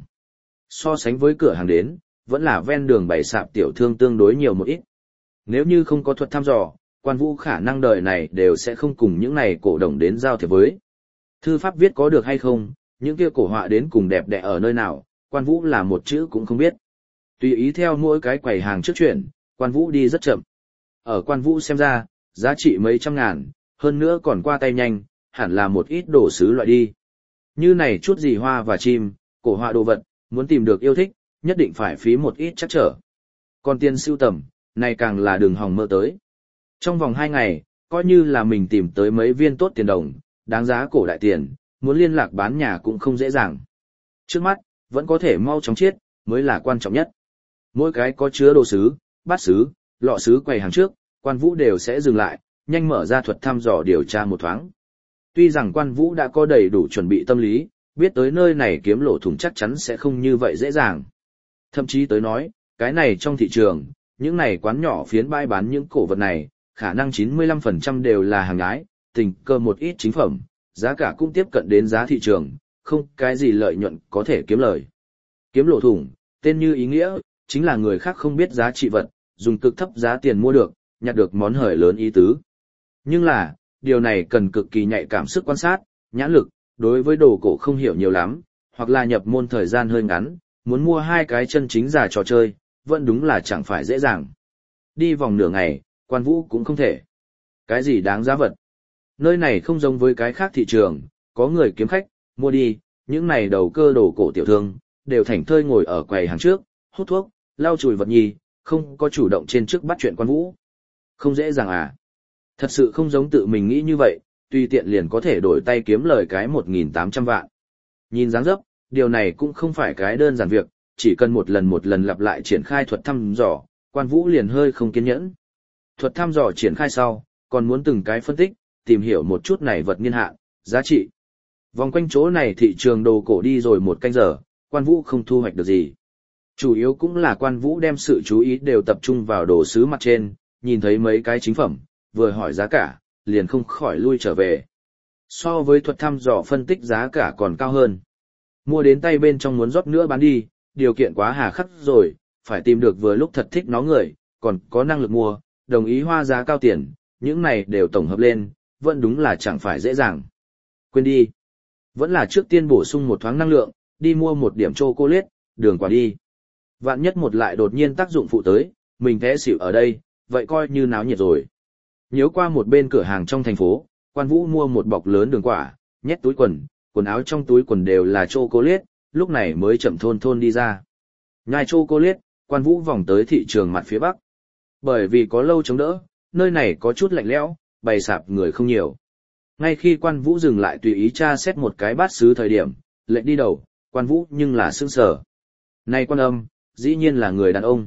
So sánh với cửa hàng đến, vẫn là ven đường bày sạp tiểu thương tương đối nhiều một ít. Nếu như không có thuật thăm dò, Quan Vũ khả năng đời này đều sẽ không cùng những này cổ đồng đến giao thiệp với. Thư pháp viết có được hay không, những kia cổ họa đến cùng đẹp đẽ ở nơi nào, Quan Vũ là một chữ cũng không biết. Tùy ý theo mỗi cái quầy hàng trước chuyển, Quan Vũ đi rất chậm. Ở Quan Vũ xem ra, giá trị mấy trăm ngàn, hơn nữa còn qua tay nhanh, hẳn là một ít đồ sứ loại đi. Như này chút gì hoa và chim, cổ họa đồ vật, muốn tìm được yêu thích, nhất định phải phí một ít chắc trở. Còn tiền sưu tầm, này càng là đường hòng mơ tới. Trong vòng 2 ngày, coi như là mình tìm tới mấy viên tốt tiền đồng, đáng giá cổ đại tiền, muốn liên lạc bán nhà cũng không dễ dàng. Trước mắt, vẫn có thể mau chóng chiết, mới là quan trọng nhất. Mỗi cái có chứa đồ sứ, bát sứ, lọ sứ quầy hàng trước, Quan Vũ đều sẽ dừng lại, nhanh mở ra thuật thăm dò điều tra một thoáng. Tuy rằng Quan Vũ đã có đầy đủ chuẩn bị tâm lý, biết tới nơi này kiếm lỗ thủng chắc chắn sẽ không như vậy dễ dàng. Thậm chí tới nói, cái này trong thị trường, những này quán nhỏ phiến bãi bán những cổ vật này, khả năng 95% đều là hàng nhái, tình cờ một ít chính phẩm, giá cả cũng tiếp cận đến giá thị trường, không cái gì lợi nhuận có thể kiếm lời. Kiếm lỗ thủng, tên như ý nghĩa, chính là người khác không biết giá trị vật, dùng cực thấp giá tiền mua được, nhặt được món hời lớn ý tứ. Nhưng là, điều này cần cực kỳ nhạy cảm sức quan sát, nhãn lực, đối với đồ cổ không hiểu nhiều lắm, hoặc là nhập môn thời gian hơi ngắn, muốn mua 2 cái chân chính giả trò chơi, vẫn đúng là chẳng phải dễ dàng. Đi vòng nửa ngày, Quan Vũ cũng không thể. Cái gì đáng giá vật? Nơi này không giống với cái khác thị trường, có người kiếm khách, mua đi, những này đầu cơ đồ cổ tiểu thương, đều thảnh thơi ngồi ở quầy hàng trước, hút thuốc, lau chùi vật nhì, không có chủ động trên trước bắt chuyện Quan Vũ. Không dễ dàng à? Thật sự không giống tự mình nghĩ như vậy, tùy tiện liền có thể đổi tay kiếm lời cái 1.800 vạn. Nhìn dáng dấp, điều này cũng không phải cái đơn giản việc, chỉ cần một lần lặp lại triển khai thuật thăm dò, Quan Vũ liền hơi không kiên nhẫn. Thuật thăm dò triển khai sau, còn muốn từng cái phân tích, tìm hiểu một chút này vật niên hạn, giá trị. Vòng quanh chỗ này thị trường đồ cổ đi rồi 1 canh giờ, Quan Vũ không thu hoạch được gì. Chủ yếu cũng là Quan Vũ đem sự chú ý đều tập trung vào đồ sứ mặt trên, nhìn thấy mấy cái chính phẩm, vừa hỏi giá cả, liền không khỏi lui trở về. So với thuật thăm dò phân tích giá cả còn cao hơn. Mua đến tay bên trong muốn rót nữa bán đi, điều kiện quá hà khắc rồi, phải tìm được vừa lúc thật thích nó người, còn có năng lực mua, đồng ý hoa giá cao tiền, những này đều tổng hợp lên, vẫn đúng là chẳng phải dễ dàng. Quên đi. Vẫn là trước tiên bổ sung một thoáng năng lượng, đi mua một điểm chocolate, đường quả đi. Vạn nhất một lại đột nhiên tác dụng phụ tới, mình té xỉu ở đây, vậy coi như náo nhiệt rồi. Nhiếu qua một bên cửa hàng trong thành phố, Quan Vũ mua một bọc lớn đường quả, nhét túi quần áo trong túi quần đều là chocolate, lúc này mới chậm thôn thôn đi ra. Nhai chocolate, Quan Vũ vòng tới thị trường mặt phía bắc. Bởi vì có lâu chống đỡ, nơi này có chút lạnh lẽo, bày sạp người không nhiều. Ngay khi Quan Vũ dừng lại tùy ý tra xét một cái bát sứ thời điểm, lệnh đi đầu, Quan Vũ nhưng là sững sờ. Này Quan Âm, dĩ nhiên là người đàn ông.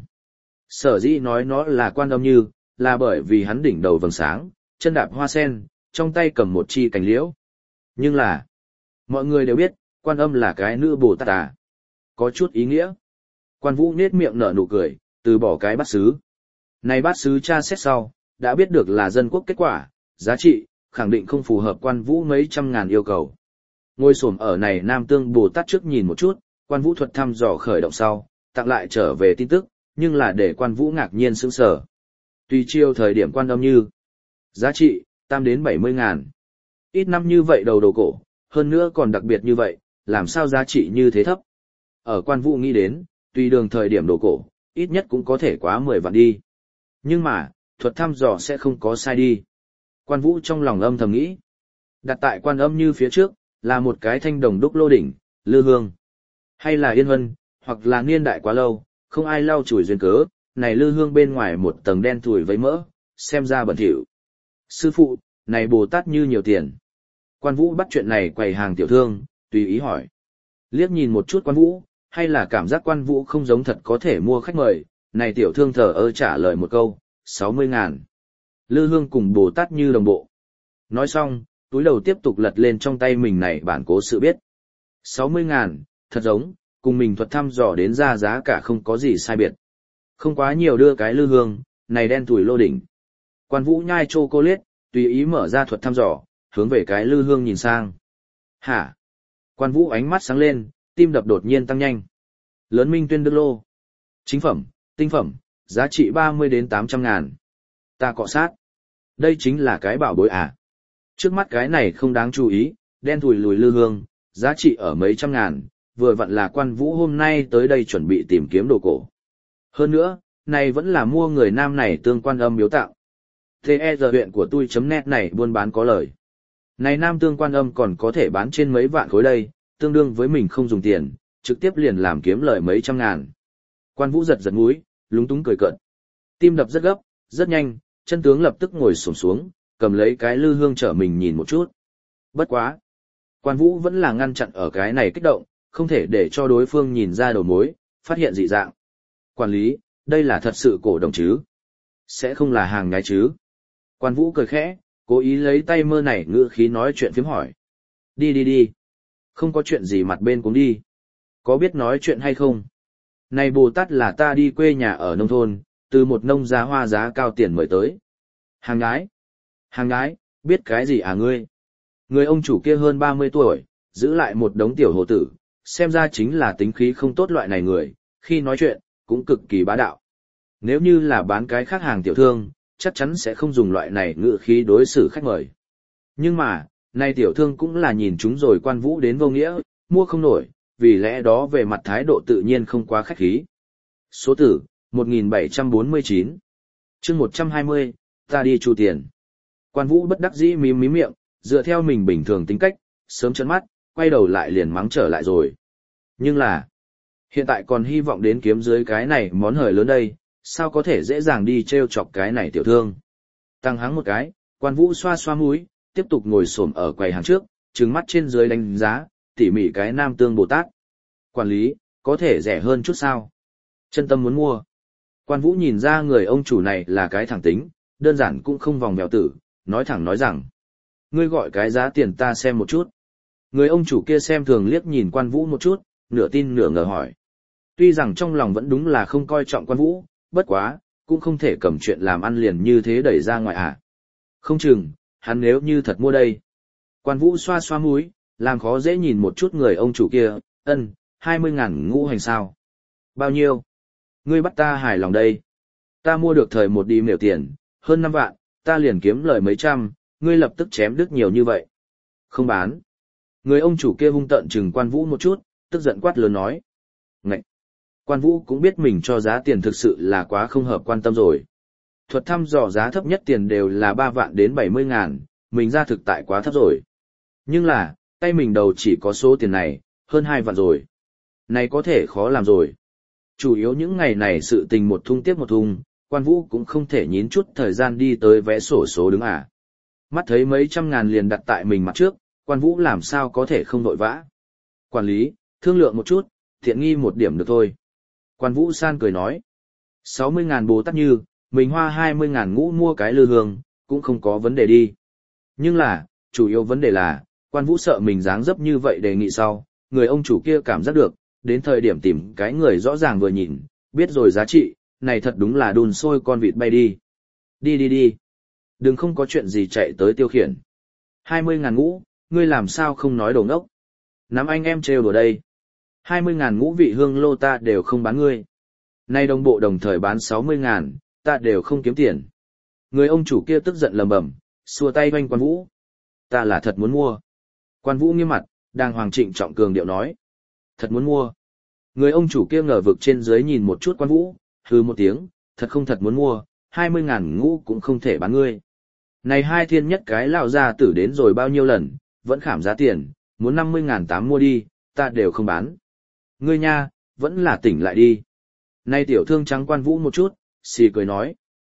Sở dĩ nói nó là Quan Âm Như, là bởi vì hắn đỉnh đầu vầng sáng, chân đạp hoa sen, trong tay cầm một chi cành liễu. Nhưng là, mọi người đều biết, Quan Âm là cái nữ Bồ Tát à. Có chút ý nghĩa. Quan Vũ nết miệng nở nụ cười, từ bỏ cái bát sứ. Này bát sứ tra xét sau, đã biết được là dân quốc kết quả, giá trị, khẳng định không phù hợp Quan Vũ mấy trăm ngàn yêu cầu. Ngồi xổm ở này Nam Tương Bồ Tát trước nhìn một chút, Quan Vũ thuật thăm dò khởi động sau, tặng lại trở về tin tức, nhưng là để Quan Vũ ngạc nhiên sững sờ. Tùy chiêu thời điểm Quan Âm Như, giá trị, 8 đến 70 ngàn. Ít năm như vậy đầu cổ, hơn nữa còn đặc biệt như vậy, làm sao giá trị như thế thấp. Ở Quan Vũ nghĩ đến, tùy đường thời điểm đồ cổ, ít nhất cũng có thể quá 10 vạn đi. Nhưng mà, thuật thăm dò sẽ không có sai đi. Quan Vũ trong lòng âm thầm nghĩ. Đặt tại Quan Âm Như phía trước, là một cái thanh đồng đúc lô đỉnh, lư hương. Hay là yên vân, hoặc là niên đại quá lâu, không ai lau chùi duyên cớ, này lư hương bên ngoài một tầng đen thủi với mỡ, xem ra bẩn thỉu. Sư phụ, này Bồ Tát Như nhiều tiền. Quan Vũ bắt chuyện này quầy hàng tiểu thương, tùy ý hỏi. Liếc nhìn một chút Quan Vũ, hay là cảm giác Quan Vũ không giống thật có thể mua khách mời, này tiểu thương thờ ơ trả lời một câu, 60 ngàn. Lư hương cùng Bồ Tát Như đồng bộ. Nói xong, túi đầu tiếp tục lật lên trong tay mình này bản cố sự biết. 60 ngàn, thật giống, cùng mình thuật thăm dò đến ra giá cả không có gì sai biệt. Không quá nhiều đưa cái lư hương, này đen tuổi lô đỉnh. Quan Vũ nhai chocolate, tùy ý mở ra thuật thăm dò, hướng về cái lư hương nhìn sang. Hả? Quan Vũ ánh mắt sáng lên, tim đập đột nhiên tăng nhanh. Lớn Minh Tuyên Đức lô. Chính phẩm, tinh phẩm, giá trị 30 đến 800 ngàn. Ta cọ sát. Đây chính là cái bảo bối à. Trước mắt cái này không đáng chú ý, đen thùi lùi lư hương, giá trị ở mấy trăm ngàn, vừa vặn là Quan Vũ hôm nay tới đây chuẩn bị tìm kiếm đồ cổ. Hơn nữa, này vẫn là mua người nam này tương Quan Âm biếu tặng. TR huyện của tôi.net này buôn bán có lời. Này nam tương Quan Âm còn có thể bán trên mấy vạn khối đây, tương đương với mình không dùng tiền, trực tiếp liền làm kiếm lời mấy trăm ngàn. Quan Vũ giật giật mũi, lúng túng cười cợt. Tim đập rất gấp, rất nhanh, chân tướng lập tức ngồi xổm xuống, cầm lấy cái lư hương trở mình nhìn một chút. Bất quá. Quan Vũ vẫn là ngăn chặn ở cái này kích động, không thể để cho đối phương nhìn ra đầu mối, phát hiện dị dạng. Quản lý, đây là thật sự cổ đồng chứ? Sẽ không là hàng nhái chứ? Quan Vũ cười khẽ, cố ý lấy tay mơ này ngữ khí nói chuyện phiếm hỏi. Đi. Không có chuyện gì mặt bên cũng đi. Có biết nói chuyện hay không? Này Bồ Tát là ta đi quê nhà ở nông thôn, từ một nông gia hoa giá cao tiền mời tới. Hàng nhái, biết cái gì à ngươi? Người ông chủ kia hơn 30 tuổi, giữ lại một đống tiểu hồ tử, xem ra chính là tính khí không tốt loại này người, khi nói chuyện, cũng cực kỳ bá đạo. Nếu như là bán cái khác hàng tiểu thương, chắc chắn sẽ không dùng loại này ngữ khí đối xử khách mời. Nhưng mà, nay tiểu thương cũng là nhìn chúng rồi Quan Vũ đến vô nghĩa, mua không nổi, vì lẽ đó về mặt thái độ tự nhiên không quá khách khí. Số tử, 1749. Chương 120, ta đi chu tiền. Quan Vũ bất đắc dĩ mím mím miệng, dựa theo mình bình thường tính cách, sớm chấn mắt, quay đầu lại liền mắng trở lại rồi. Nhưng là, hiện tại còn hy vọng đến kiếm dưới cái này món hời lớn đây, sao có thể dễ dàng đi treo chọc cái này tiểu thương. Tăng hắng một cái, Quan Vũ xoa xoa mũi, tiếp tục ngồi xổm ở quầy hàng trước, trừng mắt trên dưới đánh giá, tỉ mỉ cái nam tương Bồ Tát. Quản lý, có thể rẻ hơn chút sao? Chân tâm muốn mua. Quan Vũ nhìn ra người ông chủ này là cái thẳng tính, đơn giản cũng không vòng mèo tử, nói thẳng nói rằng. Ngươi gọi cái giá tiền ta xem một chút. Người ông chủ kia xem thường liếc nhìn Quan Vũ một chút, nửa tin nửa ngờ hỏi. Tuy rằng trong lòng vẫn đúng là không coi trọng Quan Vũ, bất quá, cũng không thể cầm chuyện làm ăn liền như thế đẩy ra ngoài à. Không chừng, hắn nếu như thật mua đây. Quan Vũ xoa xoa mũi, làm khó dễ nhìn một chút người ông chủ kia, 20.000 ngũ hành sao. Bao nhiêu? Ngươi bắt ta hài lòng đây. Ta mua được thời một đi mèo tiền, hơn 5 vạn, ta liền kiếm lời mấy trăm, ngươi lập tức chém đứt nhiều như vậy. Không bán. Người ông chủ kia hung tợn chừng Quan Vũ một chút, tức giận quát lớn nói. Ngậy! Quan Vũ cũng biết mình cho giá tiền thực sự là quá không hợp quan tâm rồi. Thuật thăm dò giá thấp nhất tiền đều là 3 vạn đến 70 ngàn, mình ra thực tại quá thấp rồi. Nhưng là, tay mình đầu chỉ có số tiền này, hơn 2 vạn rồi. Này có thể khó làm rồi. Chủ yếu những ngày này sự tình một thung tiếp một thung, Quan Vũ cũng không thể nhín chút thời gian đi tới vẽ sổ số đứng à. Mắt thấy mấy trăm ngàn liền đặt tại mình mặt trước, Quan Vũ làm sao có thể không vội vã. Quản lý, thương lượng một chút, thiện nghi một điểm được thôi. Quan Vũ san cười nói. 60 ngàn Bồ Tát Như, mình hoa 20 ngàn ngũ mua cái lư hương, cũng không có vấn đề đi. Nhưng là, chủ yếu vấn đề là, Quan Vũ sợ mình dáng dấp như vậy đề nghị sau, người ông chủ kia cảm giác được, đến thời điểm tìm cái người rõ ràng vừa nhìn, biết rồi giá trị, này thật đúng là đun sôi con vịt bay đi. Đi. Đừng không có chuyện gì chạy tới tiêu khiển. 20 ngàn ngũ, ngươi làm sao không nói đồ ngốc. Nắm anh em trêu đùa đây. 20 ngàn ngũ vị hương lô ta đều không bán ngươi. Nay đồng bộ đồng thời bán 60 ngàn, ta đều không kiếm tiền. Người ông chủ kia tức giận lầm bầm, xua tay quanh Quan Vũ. Ta là thật muốn mua. Quan Vũ nghiêm mặt, đàng hoàng trịnh trọng cường điệu nói. Thật muốn mua. Người ông chủ kia ngờ vực trên dưới nhìn một chút Quan Vũ, hừ một tiếng, thật không thật muốn mua, 20 ngàn ngũ cũng không thể bán ngươi. Này hai thiên nhất cái lão gia tử đến rồi bao nhiêu lần, vẫn khảm giá tiền, muốn 50 ngàn tám mua đi, ta đều không bán. Ngươi nha, vẫn là tỉnh lại đi. Nay tiểu thương trắng Quan Vũ một chút, xì cười nói.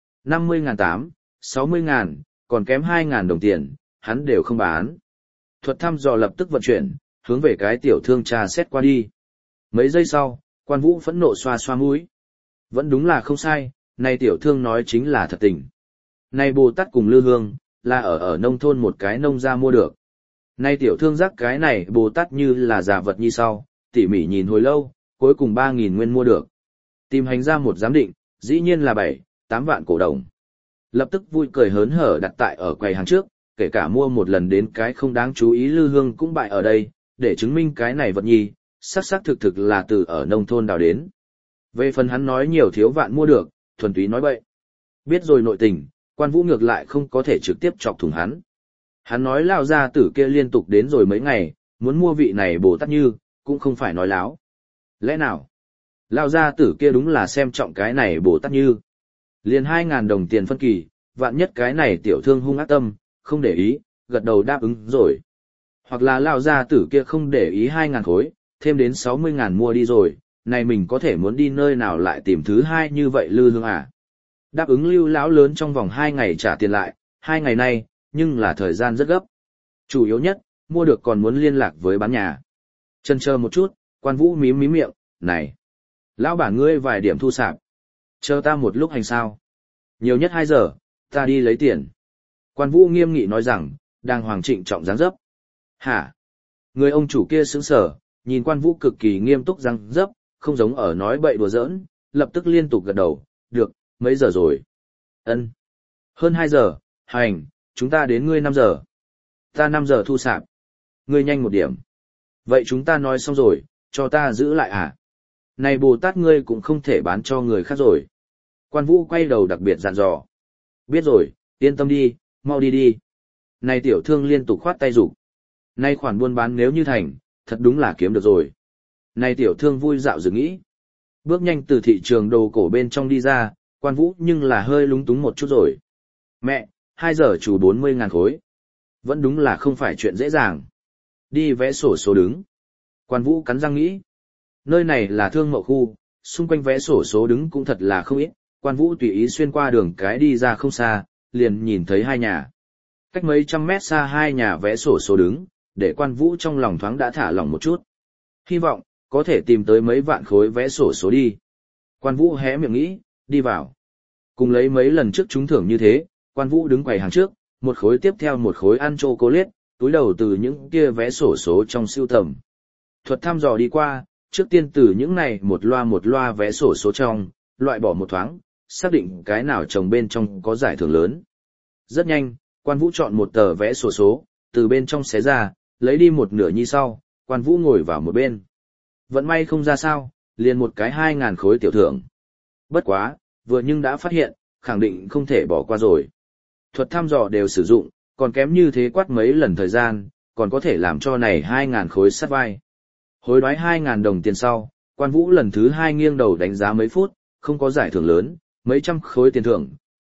50 ngàn tám, 60 ngàn, còn kém 2 ngàn đồng tiền, hắn đều không bán. Thuật thăm dò lập tức vận chuyển, hướng về cái tiểu thương tra xét qua đi. Mấy giây sau, Quan Vũ phẫn nộ xoa xoa mũi. Vẫn đúng là không sai, này tiểu thương nói chính là thật tình. Này Bồ Tát cùng lư hương, là ở nông thôn một cái nông gia mua được. Này tiểu thương giác cái này Bồ Tát như là giả vật như sau, tỉ mỉ nhìn hồi lâu, cuối cùng 3.000 nguyên mua được. Tìm hành ra một giám định, dĩ nhiên là 7-8 vạn cổ đồng. Lập tức vui cười hớn hở đặt tại ở quầy hàng trước, kể cả mua một lần đến cái không đáng chú ý lư hương cũng bại ở đây, để chứng minh cái này vật nhi, xác thực là từ ở nông thôn đào đến. Về phần hắn nói nhiều thiếu vạn mua được, thuần túy nói bậy. Biết rồi nội tình, Quan Vũ ngược lại không có thể trực tiếp chọc thủng hắn. Hắn nói lao gia tử kia liên tục đến rồi mấy ngày, muốn mua vị này Bồ Tát Như, cũng không phải nói láo. Lẽ nào? Lao gia tử kia đúng là xem trọng cái này Bồ Tát Như. Liền 2.000 đồng tiền phân kỳ, vạn nhất cái này tiểu thương hung ác tâm, không để ý, gật đầu đáp ứng rồi. Hoặc là lao gia tử kia không để ý 2.000 khối, thêm đến 60 ngàn mua đi rồi, này mình có thể muốn đi nơi nào lại tìm thứ hai như vậy lư hương à. Đáp ứng lưu lão lớn trong vòng 2 ngày trả tiền lại, 2 ngày nay, nhưng là thời gian rất gấp. Chủ yếu nhất, mua được còn muốn liên lạc với bán nhà. Chần chờ một chút, Quan Vũ mím miệng, này. Lão bản ngươi vài điểm thu sạp. Chờ ta một lúc hành sao. Nhiều nhất 2 giờ, ta đi lấy tiền. Quan Vũ nghiêm nghị nói rằng, đang hoàng trịnh trọng dáng dấp. Hả? Người ông chủ kia sững sờ, nhìn Quan Vũ cực kỳ nghiêm túc dáng dấp, không giống ở nói bậy đùa giỡn, lập tức liên tục gật đầu, được, mấy giờ rồi? Ân. Hơn 2 giờ, hành, chúng ta đến ngươi 5 giờ. Ta 5 giờ thu sạp. Ngươi nhanh một điểm. Vậy chúng ta nói xong rồi, cho ta giữ lại à? Này Bồ Tát ngươi cũng không thể bán cho người khác rồi. Quan Vũ quay đầu đặc biệt dặn dò. Biết rồi, yên tâm đi, mau đi đi. Này tiểu thương liên tục khoát tay rủ. Này khoản buôn bán nếu như thành, thật đúng là kiếm được rồi. Này tiểu thương vui dạo dừng nghĩ. Bước nhanh từ thị trường đồ cổ bên trong đi ra, Quan Vũ nhưng là hơi lúng túng một chút rồi. Mẹ, 2 giờ chủ 40 ngàn khối. Vẫn đúng là không phải chuyện dễ dàng. Đi vẽ sổ số đứng. Quan Vũ cắn răng nghĩ. Nơi này là thương mậu khu, xung quanh vẽ sổ số đứng cũng thật là không ít. Quan Vũ tùy ý xuyên qua đường cái đi ra không xa, liền nhìn thấy 2 nhà. Cách mấy trăm mét xa 2 nhà vẽ sổ số đứng, để Quan Vũ trong lòng thoáng đã thả lỏng một chút. Hy vọng, có thể tìm tới mấy vạn khối vẽ sổ số đi. Quan Vũ hé miệng nghĩ, đi vào. Cùng lấy mấy lần trước trúng thưởng như thế, Quan Vũ đứng quầy hàng trước, một khối tiếp theo một khối ăn chocolate, túi đầu từ những kia vẽ sổ số trong sưu tầm. Thuật thăm dò đi qua, trước tiên từ những này một loa vẽ sổ số trong, loại bỏ một thoáng, xác định cái nào trồng bên trong có giải thưởng lớn. Rất nhanh, Quan Vũ chọn một tờ vẽ sổ số, từ bên trong xé ra, lấy đi một nửa như sau, Quan Vũ ngồi vào một bên. Vận may không ra sao, liền một cái 2.000 khối tiểu thưởng. Bất quá, vừa nhưng đã phát hiện, khẳng định không thể bỏ qua rồi. Thuật thăm dò đều sử dụng, còn kém như thế quát mấy lần thời gian, còn có thể làm cho này 2.000 khối sắt vai. Hối đoái 2.000 đồng tiền sau, Quan Vũ lần thứ 2 nghiêng đầu đánh giá mấy phút, không có giải thưởng lớn, mấy trăm khối tiền thưởng,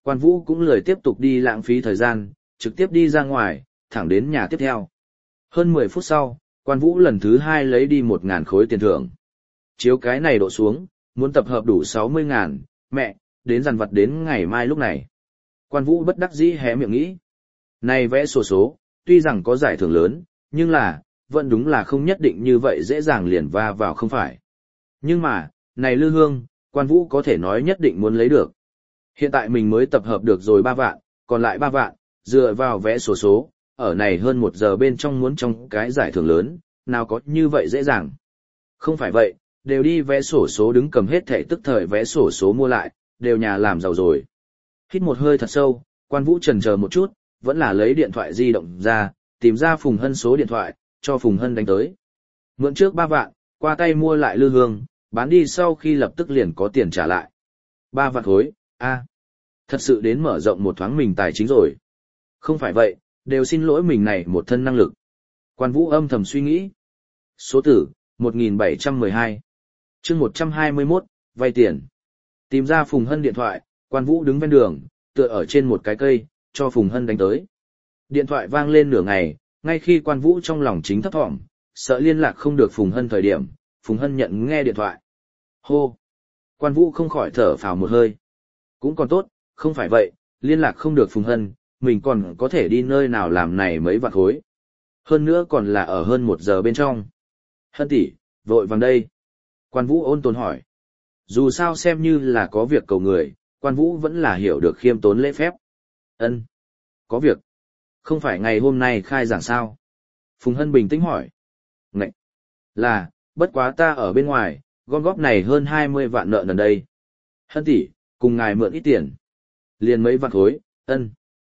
Quan Vũ cũng lười tiếp tục đi lãng phí thời gian, trực tiếp đi ra ngoài, thẳng đến nhà tiếp theo. Hơn 10 phút sau, Quan Vũ lần thứ 2 lấy đi 1.000 khối tiền thưởng. Chiếu cái này độ xuống, muốn tập hợp đủ 60.000, mẹ, đến dằn vặt đến ngày mai lúc này. Quan Vũ bất đắc dĩ hé miệng nghĩ. Này vẽ sổ số, tuy rằng có giải thưởng lớn, nhưng là, vẫn đúng là không nhất định như vậy dễ dàng liền va vào không phải. Nhưng mà, này Lư Hương, Quan Vũ có thể nói nhất định muốn lấy được. Hiện tại mình mới tập hợp được rồi 3 vạn, còn lại 3 vạn, dựa vào vẽ sổ số, ở này hơn 1 giờ bên trong muốn trong cái giải thưởng lớn, nào có như vậy dễ dàng. Không phải vậy, đều đi vẽ sổ số đứng cầm hết thẻ tức thời vẽ sổ số mua lại, đều nhà làm giàu rồi. Hít một hơi thật sâu, Quan Vũ chần chờ một chút, vẫn là lấy điện thoại di động ra, tìm ra Phùng Hân số điện thoại, cho Phùng Hân đánh tới. Mượn trước 3 vạn, qua tay mua lại Lư Hương, bán đi sau khi lập tức liền có tiền trả lại. 3 vạn khối, thật sự đến mở rộng một thoáng mình tài chính rồi. Không phải vậy, đều xin lỗi mình này một thân năng lực. Quan Vũ âm thầm suy nghĩ. Số tử, 1712. Chương 121, vay tiền. Tìm ra Phùng Hân điện thoại, Quan Vũ đứng ven đường, tựa ở trên một cái cây, cho Phùng Hân đánh tới. Điện thoại vang lên nửa ngày, ngay khi Quan Vũ trong lòng chính thấp thỏm, sợ liên lạc không được Phùng Hân thời điểm, Phùng Hân nhận nghe điện thoại. Hô! Quan Vũ không khỏi thở phào một hơi. Cũng còn tốt, không phải vậy, liên lạc không được Phùng Hân, mình còn có thể đi nơi nào làm này mấy vạn khối. Hơn nữa còn là ở hơn 1 giờ bên trong. Hân tỷ, vội vàng đây. Quan Vũ ôn tồn hỏi. Dù sao xem như là có việc cầu người, Quan Vũ vẫn là hiểu được khiêm tốn lễ phép. Ân, có việc. Không phải ngày hôm nay khai giảng sao? Phùng Hân bình tĩnh hỏi. Ngậy! Là, bất quá ta ở bên ngoài, gom góp này hơn 20 vạn nợ nần đây. Hân tỷ, cùng ngài mượn ít tiền. Liền mấy vạn khối, ân.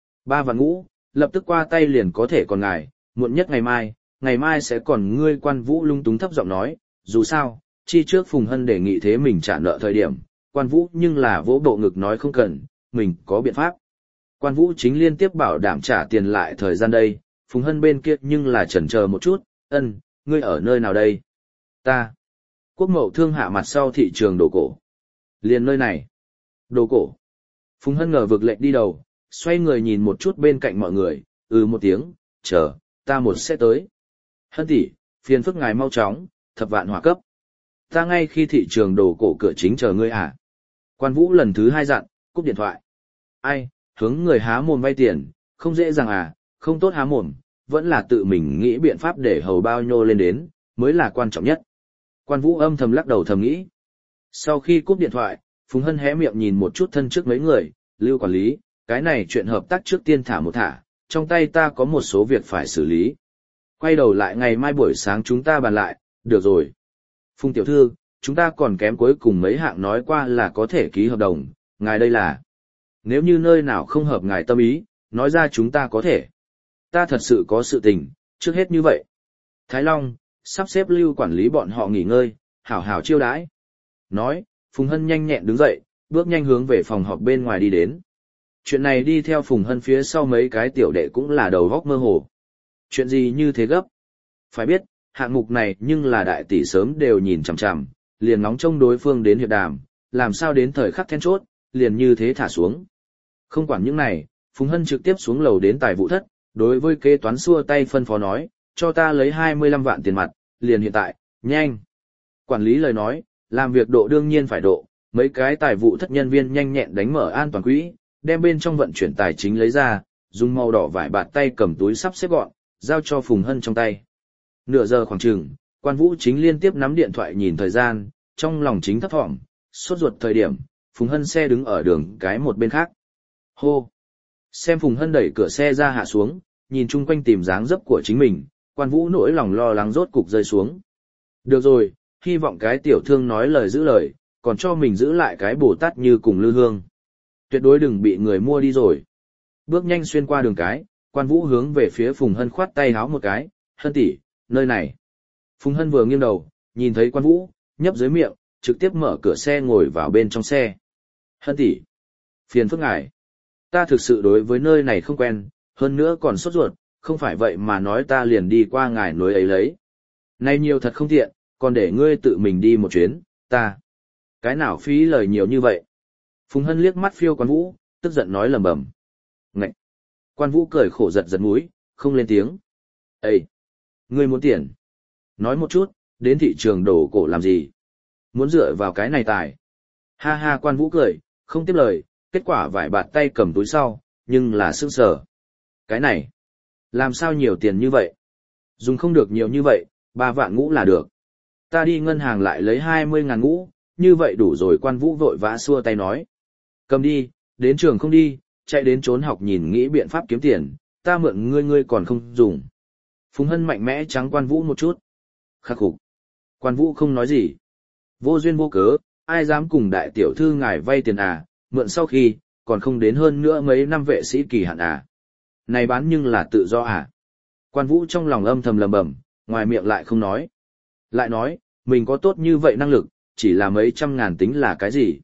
3 vạn ngũ, lập tức qua tay liền có thể còn ngài, muộn nhất ngày mai sẽ còn ngươi. Quan Vũ lung túng thấp giọng nói, dù sao, chi trước Phùng Hân đề nghị thế mình trả nợ thời điểm, Quan Vũ nhưng là vỗ bộ ngực nói không cần, mình có biện pháp. Quan Vũ chính liên tiếp bảo đảm trả tiền lại thời gian đây, Phùng Hân bên kia nhưng là chần chờ một chút, ngươi ở nơi nào đây? Ta. Quốc Mậu Thương hạ mặt sau thị trường đồ cổ. Liền nơi này. Đồ cổ. Phùng Hân ngờ vực lệnh đi đầu, xoay người nhìn một chút bên cạnh mọi người, một tiếng, chờ, ta một sẽ tới. Hân tỷ, phiền phức ngài mau chóng, thập vạn hỏa cấp. Ta ngay khi thị trường đồ cổ cửa chính chờ ngươi à? Quan Vũ lần thứ 2 dặn, cúp điện thoại. Ai, hướng người há mồm vay tiền, không dễ dàng à, không tốt há mồm, vẫn là tự mình nghĩ biện pháp để hầu bao nhô lên đến, mới là quan trọng nhất. Quan Vũ âm thầm lắc đầu thầm nghĩ. Sau khi cúp điện thoại, Phùng Hân hé miệng nhìn một chút thân trước mấy người, Lưu quản lý, cái này chuyện hợp tác trước tiên thả một thả, trong tay ta có một số việc phải xử lý. Quay đầu lại ngày mai buổi sáng chúng ta bàn lại, được rồi. Phùng tiểu thư, chúng ta còn kém cuối cùng mấy hạng nói qua là có thể ký hợp đồng, ngài đây là. Nếu như nơi nào không hợp ngài tâm ý, nói ra chúng ta có thể. Ta thật sự có sự tình, trước hết như vậy. Thái Long, sắp xếp Lưu quản lý bọn họ nghỉ ngơi, hảo hảo chiêu đãi. Nói, Phùng Hân nhanh nhẹn đứng dậy, bước nhanh hướng về phòng họp bên ngoài đi đến. Chuyện này đi theo Phùng Hân phía sau mấy cái tiểu đệ cũng là đầu góc mơ hồ. Chuyện gì như thế gấp? Phải biết, hạng mục này nhưng là đại tỷ sớm đều nhìn chằm chằm, liền ngóng trông đối phương đến hiệp đàm, làm sao đến thời khắc then chốt, liền như thế thả xuống. Không quản những này, Phùng Hân trực tiếp xuống lầu đến tài vụ thất, đối với kế toán xua tay phân phó nói, cho ta lấy 25 vạn tiền mặt, liền hiện tại, nhanh. Quản lý lời nói, làm việc độ đương nhiên phải độ, mấy cái tài vụ thất nhân viên nhanh nhẹn đánh mở an toàn quỹ, đem bên trong vận chuyển tài chính lấy ra, dùng màu đỏ vải bạt tay cầm túi sắp xếp gọn, giao cho Phùng Hân trong tay. Nửa giờ khoảng chừng, Quan Vũ chính liên tiếp nắm điện thoại nhìn thời gian, trong lòng chính thấp thỏm, sốt ruột thời điểm, Phùng Hân xe đứng ở đường cái một bên khác. Hô! Xem Phùng Hân đẩy cửa xe ra hạ xuống, nhìn chung quanh tìm dáng dấp của chính mình, Quan Vũ nỗi lòng lo lắng rốt cục rơi xuống. Được rồi, hy vọng cái tiểu thương nói lời giữ lời, còn cho mình giữ lại cái Bồ Tát như cùng Lư Hương. Tuyệt đối đừng bị người mua đi rồi. Bước nhanh xuyên qua đường cái, Quan Vũ hướng về phía Phùng Hân khoát tay háo một cái, Hân tỷ, nơi này. Phùng Hân vừa nghiêng đầu, nhìn thấy Quan Vũ, nhấp dưới miệng, trực tiếp mở cửa xe ngồi vào bên trong xe. Hân tỷ, phiền phức ngài. Ta thực sự đối với nơi này không quen, hơn nữa còn sốt ruột, không phải vậy mà nói ta liền đi qua ngài núi ấy lấy. Nay nhiều thật không tiện, còn để ngươi tự mình đi một chuyến, ta. Cái nào phí lời nhiều như vậy? Phùng Hân liếc mắt phiêu Quan Vũ, tức giận nói lầm bầm. Ngậy! Quan Vũ cười khổ giật giật mũi, không lên tiếng. Ê! Ngươi muốn tiền? Nói một chút, đến thị trường đổ cổ làm gì? Muốn dựa vào cái này tài. Ha ha, Quan Vũ cười, không tiếp lời, kết quả vải bạt tay cầm túi sau, nhưng là sững sờ. Cái này, làm sao nhiều tiền như vậy? Dùng không được nhiều như vậy, 3 vạn ngũ là được. Ta đi ngân hàng lại lấy 20.000 ngũ, như vậy đủ rồi. Quan Vũ vội vã xua tay nói. Cầm đi, đến trường không đi, chạy đến trốn học nhìn nghĩ biện pháp kiếm tiền, ta mượn ngươi còn không dùng. Phùng Hân mạnh mẽ trắng Quan Vũ một chút. Khắc phục. Quan Vũ không nói gì. Vô duyên vô cớ, ai dám cùng đại tiểu thư ngài vay tiền à, mượn sau khi, còn không đến hơn nữa mấy năm vệ sĩ kỳ hạn à. Này bán nhưng là tự do à. Quan Vũ trong lòng âm thầm lầm bầm, ngoài miệng lại không nói. Lại nói, mình có tốt như vậy năng lực, chỉ là mấy trăm ngàn tính là cái gì.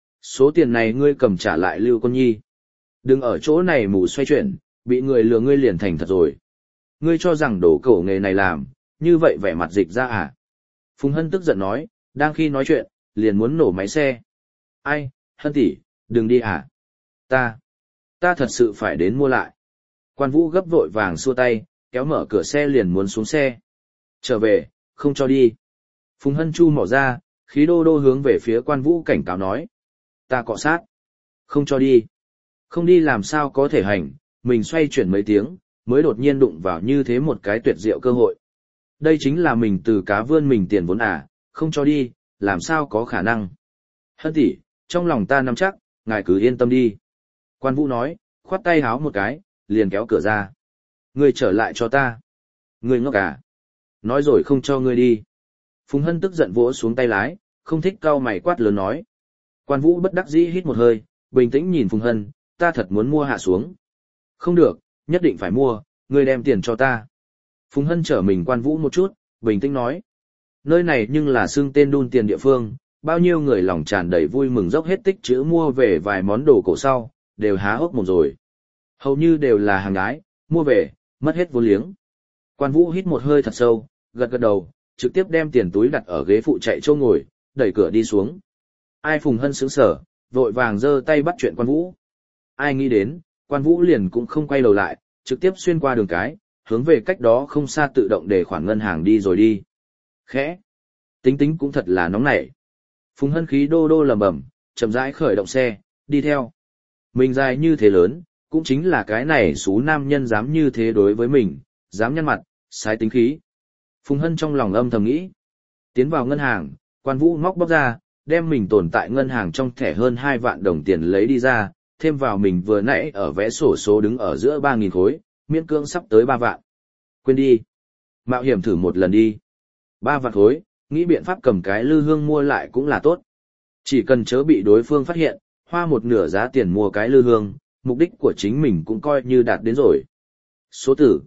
Số tiền này ngươi cầm trả lại Lưu Con Nhi. Đừng ở chỗ này mù xoay chuyển, bị người lừa ngươi liền thành thật rồi. Ngươi cho rằng đổ cổ nghề này làm, như vậy vẻ mặt dịch ra à? Phùng Hân tức giận nói, đang khi nói chuyện, liền muốn nổ máy xe. Ai, Hân tỷ, đừng đi à? Ta thật sự phải đến mua lại. Quan Vũ gấp vội vàng xua tay, kéo mở cửa xe liền muốn xuống xe. Trở về, không cho đi. Phùng Hân chu mỏ ra, khí đô đô hướng về phía Quan Vũ cảnh cáo nói. Ta cọ sát. Không cho đi. Không đi làm sao có thể hành, mình xoay chuyển mấy tiếng, mới đột nhiên đụng vào như thế một cái tuyệt diệu cơ hội. Đây chính là mình từ cá vươn mình tiền vốn à, không cho đi, làm sao có khả năng. Hân tỷ, trong lòng ta nắm chắc, ngài cứ yên tâm đi. Quan Vũ nói, khoát tay háo một cái, liền kéo cửa ra. Ngươi trở lại cho ta. Ngươi ngốc à? Nói rồi không cho ngươi đi. Phùng Hân tức giận vỗ xuống tay lái, không thích cau mày quát lớn nói. Quan Vũ bất đắc dĩ hít một hơi, bình tĩnh nhìn Phùng Hân, ta thật muốn mua hạ xuống. Không được, nhất định phải mua, ngươi đem tiền cho ta. Phùng Hân trở mình Quan Vũ một chút, bình tĩnh nói. Nơi này nhưng là xưng tên đun tiền địa phương, bao nhiêu người lòng tràn đầy vui mừng dốc hết tích chữ mua về vài món đồ cổ sau, đều há hốc mồm rồi. Hầu như đều là hàng gái, mua về, mất hết vốn liếng. Quan Vũ hít một hơi thật sâu, gật gật đầu, trực tiếp đem tiền túi đặt ở ghế phụ chạy châu ngồi, đẩy cửa đi xuống. Ai Phùng Hân sững sờ, vội vàng giơ tay bắt chuyện Quan Vũ. Ai nghĩ đến, Quan Vũ liền cũng không quay đầu lại, trực tiếp xuyên qua đường cái, hướng về cách đó không xa tự động để khoản ngân hàng đi rồi đi. Khẽ. Tính tính cũng thật là nóng nảy. Phùng Hân khí đô đô lầm bầm, chậm rãi khởi động xe, đi theo. Mình dài như thế lớn, cũng chính là cái này số nam nhân dám như thế đối với mình, dám nhăn mặt, sai tính khí. Phùng Hân trong lòng âm thầm nghĩ. Tiến vào ngân hàng, Quan Vũ móc bóc ra, đem mình tồn tại ngân hàng trong thẻ hơn 2 vạn đồng tiền lấy đi ra, thêm vào mình vừa nãy ở vẽ sổ số đứng ở giữa 3.000 khối, miễn cưỡng sắp tới 3 vạn. Quên đi. Mạo hiểm thử một lần đi. 3 vạn khối, nghĩ biện pháp cầm cái lư hương mua lại cũng là tốt. Chỉ cần chớ bị đối phương phát hiện, hoa một nửa giá tiền mua cái lư hương, mục đích của chính mình cũng coi như đạt đến rồi. Số tử,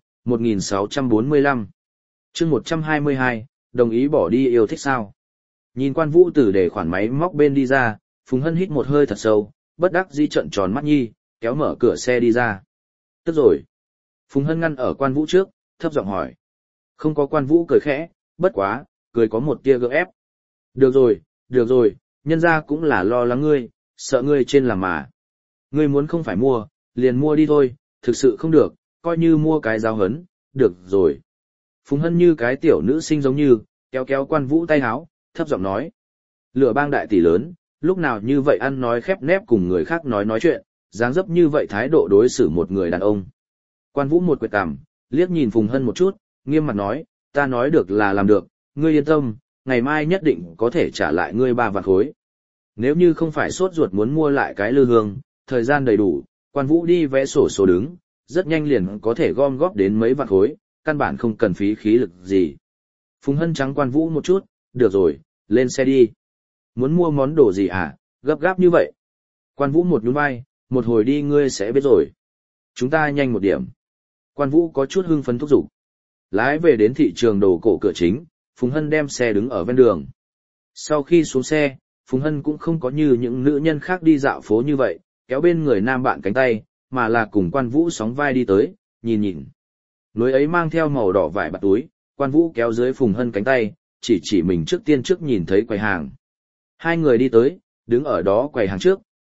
1645. Chương 122, đồng ý bỏ đi yêu thích sao? Nhìn Quan Vũ từ để khoản máy móc bên đi ra, Phùng Hân hít một hơi thật sâu, bất đắc dĩ trợn tròn mắt nhi, kéo mở cửa xe đi ra. Tức rồi. Phùng Hân ngăn ở Quan Vũ trước, thấp giọng hỏi. Không có. Quan Vũ cười khẽ, bất quá, cười có một tia gượng ép. Được rồi, nhân ra cũng là lo lắng ngươi, sợ ngươi trên làm mà. Ngươi muốn không phải mua, liền mua đi thôi, thực sự không được, coi như mua cái giáo hấn, được rồi. Phùng Hân như cái tiểu nữ sinh giống như, kéo kéo Quan Vũ tay háo, thấp giọng nói. Lửa bang đại tỷ lớn, lúc nào như vậy ăn nói khép nép cùng người khác nói chuyện, dáng dấp như vậy thái độ đối xử một người đàn ông. Quan Vũ một quệt cằm, liếc nhìn Phùng Hân một chút, nghiêm mặt nói, ta nói được là làm được, ngươi yên tâm, ngày mai nhất định có thể trả lại ngươi 3 vạn khối. Nếu như không phải sốt ruột muốn mua lại cái lư hương, thời gian đầy đủ, Quan Vũ đi vẽ sổ số đứng, rất nhanh liền có thể gom góp đến mấy vạn khối, căn bản không cần phí khí lực gì. Phùng Hân trắng Quan Vũ một chút, được rồi, lên xe đi. Muốn mua món đồ gì à, gấp gáp như vậy. Quan Vũ một nhún vai, một hồi đi ngươi sẽ biết rồi. Chúng ta nhanh một điểm. Quan Vũ có chút hưng phấn thúc giục. Lái về đến thị trường đồ cổ cửa chính, Phùng Hân đem xe đứng ở ven đường. Sau khi xuống xe, Phùng Hân cũng không có như những nữ nhân khác đi dạo phố như vậy, kéo bên người nam bạn cánh tay, mà là cùng Quan Vũ sóng vai đi tới, nhìn. Núi ấy mang theo màu đỏ vải bạt túi, Quan Vũ kéo dưới Phùng Hân cánh tay, chỉ mình trước tiên trước nhìn thấy quầy hàng. Hai người đi tới, đứng ở đó quầy hàng trước,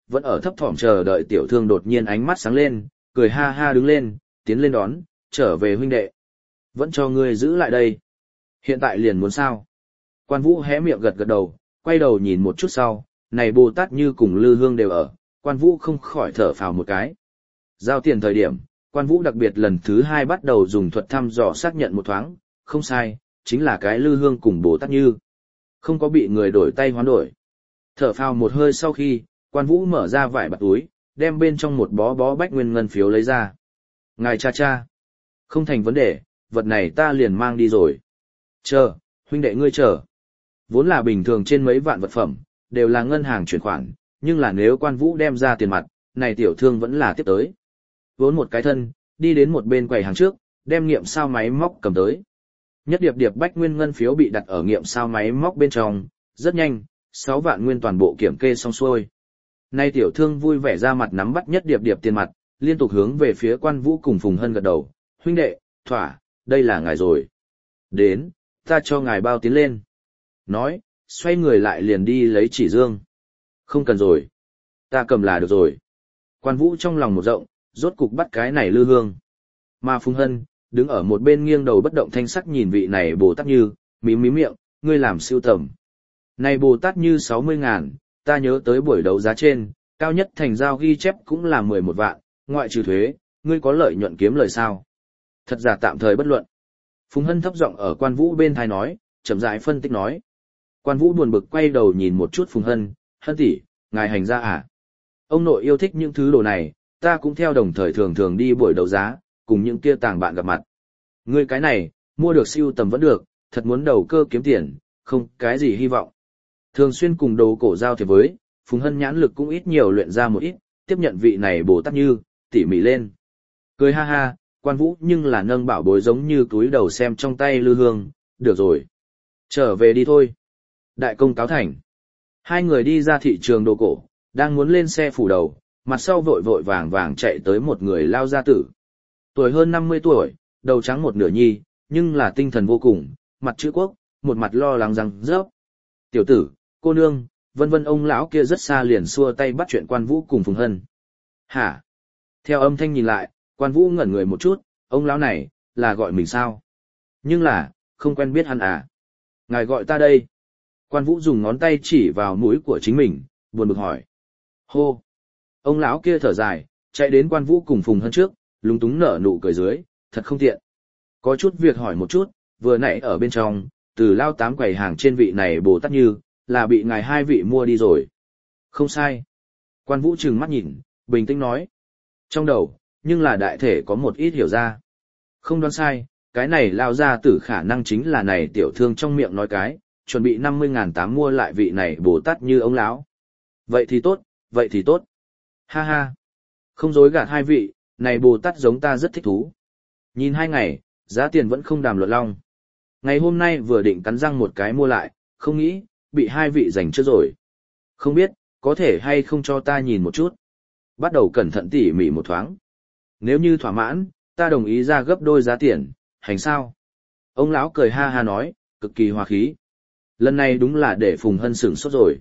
vẫn ở thấp thỏm chờ đợi tiểu thương đột nhiên ánh mắt sáng lên, cười ha ha đứng lên, tiến lên đón, trở về huynh đệ. Vẫn cho ngươi giữ lại đây. Hiện tại liền muốn sao? Quan Vũ hé miệng gật gật đầu, quay đầu nhìn một chút sau, này Bồ Tát Như cùng Lư Hương đều ở, Quan Vũ không khỏi thở phào một cái. Giao tiền thời điểm, Quan Vũ đặc biệt lần thứ 2 bắt đầu dùng thuật thăm dò xác nhận một thoáng, không sai, chính là cái Lư Hương cùng Bồ Tát Như. Không có bị người đổi tay hoán đổi. Thở phào một hơi sau khi, Quan Vũ mở ra vải bạt túi, đem bên trong một bó bó bách nguyên ngân phiếu lấy ra. Ngài cha cha. Không thành vấn đề, vật này ta liền mang đi rồi. Chờ, huynh đệ ngươi chờ. Vốn là bình thường trên mấy vạn vật phẩm, đều là ngân hàng chuyển khoản, nhưng là nếu Quan Vũ đem ra tiền mặt, này tiểu thương vẫn là tiếp tới. Vốn một cái thân, đi đến một bên quầy hàng trước, đem nghiệm sao máy móc cầm tới. Nhất điệp điệp bách nguyên ngân phiếu bị đặt ở nghiệm sao máy móc bên trong, rất nhanh, 6 vạn nguyên toàn bộ kiểm kê xong xuôi. Nay tiểu thương vui vẻ ra mặt nắm bắt nhất điệp điệp tiền mặt, liên tục hướng về phía Quan Vũ cùng Phùng Hân gật đầu, huynh đệ, thỏa, đây là ngài rồi. Đến, ta cho ngài bao tiến lên. Nói, xoay người lại liền đi lấy chỉ dương. Không cần rồi. Ta cầm là được rồi. Quan Vũ trong lòng một rộng, rốt cục bắt cái này Lư Hương. Mà Phùng Hân, đứng ở một bên nghiêng đầu bất động thanh sắc nhìn vị này Bồ Tát Như, mím mím miệng, ngươi làm siêu tầm. Này Bồ Tát Như 60.000, ta nhớ tới buổi đấu giá trên, cao nhất thành giao ghi chép cũng là 11 vạn, ngoại trừ thuế, ngươi có lợi nhuận kiếm lời sao? Thật giả tạm thời bất luận. Phùng Hân thấp giọng ở Quan Vũ bên tai nói, chậm rãi phân tích nói. Quan Vũ buồn bực quay đầu nhìn một chút Phùng Hân, Hân tỷ, ngài hành ra à? Ông nội yêu thích những thứ đồ này, ta cũng theo đồng thời thường thường đi buổi đấu giá, cùng những kia tàng bạn gặp mặt. Ngươi cái này, mua được siêu tầm vẫn được, thật muốn đầu cơ kiếm tiền, không cái gì hy vọng. Thường xuyên cùng đồ cổ giao thiệp với, Phùng Hân nhãn lực cũng ít nhiều luyện ra một ít, tiếp nhận vị này Bồ Tát Như, tỉ mỉ lên. Cười ha ha, Quan Vũ nhưng là nâng bảo bối giống như túi đầu xem trong tay Lư Hương, được rồi. Trở về đi thôi. Đại công cáo thành. Hai người đi ra thị trường đồ cổ, đang muốn lên xe phủ đầu, mặt sau vội vội vàng vàng chạy tới một người lao gia tử. Tuổi hơn 50 tuổi, đầu trắng một nửa nhi, nhưng là tinh thần vô cùng, mặt chữ quốc, một mặt lo lắng răng rớp. Tiểu tử, cô nương, vân vân ông lão kia rất xa liền xua tay bắt chuyện Quan Vũ cùng Phùng Hân. Hả? Theo âm thanh nhìn lại, Quan Vũ ngẩn người một chút, ông lão này, là gọi mình sao? Nhưng là, không quen biết hắn à? Ngài gọi ta đây. Quan Vũ dùng ngón tay chỉ vào mũi của chính mình, buồn bực hỏi. Hô! Ông lão kia thở dài, chạy đến Quan Vũ cùng Phùng Hân trước, lúng túng nở nụ cười dưới, thật không tiện. Có chút việc hỏi một chút, vừa nãy ở bên trong, từ lao tám quầy hàng trên vị này Bồ Tát Như, là bị ngài hai vị mua đi rồi. Không sai. Quan Vũ trừng mắt nhìn, bình tĩnh nói. Trong đầu, nhưng là đại thể có một ít hiểu ra. Không đoán sai, cái này lao ra tử khả năng chính là này tiểu thương trong miệng nói cái, chuẩn bị 50.000 tám mua lại vị này Bồ Tát Như ông lão. Vậy thì tốt, vậy thì tốt. Ha ha. Không dối gạt hai vị, này Bồ Tát giống ta rất thích thú. Nhìn 2 ngày, giá tiền vẫn không đàm luận long. Ngày hôm nay vừa định cắn răng một cái mua lại, không nghĩ, bị hai vị giành trước rồi. Không biết, có thể hay không cho ta nhìn một chút. Bắt đầu cẩn thận tỉ mỉ một thoáng. Nếu như thỏa mãn, ta đồng ý ra gấp đôi giá tiền, hành sao? Ông lão cười ha ha nói, cực kỳ hòa khí. Lần này đúng là để Phùng Hân sửng sốt rồi.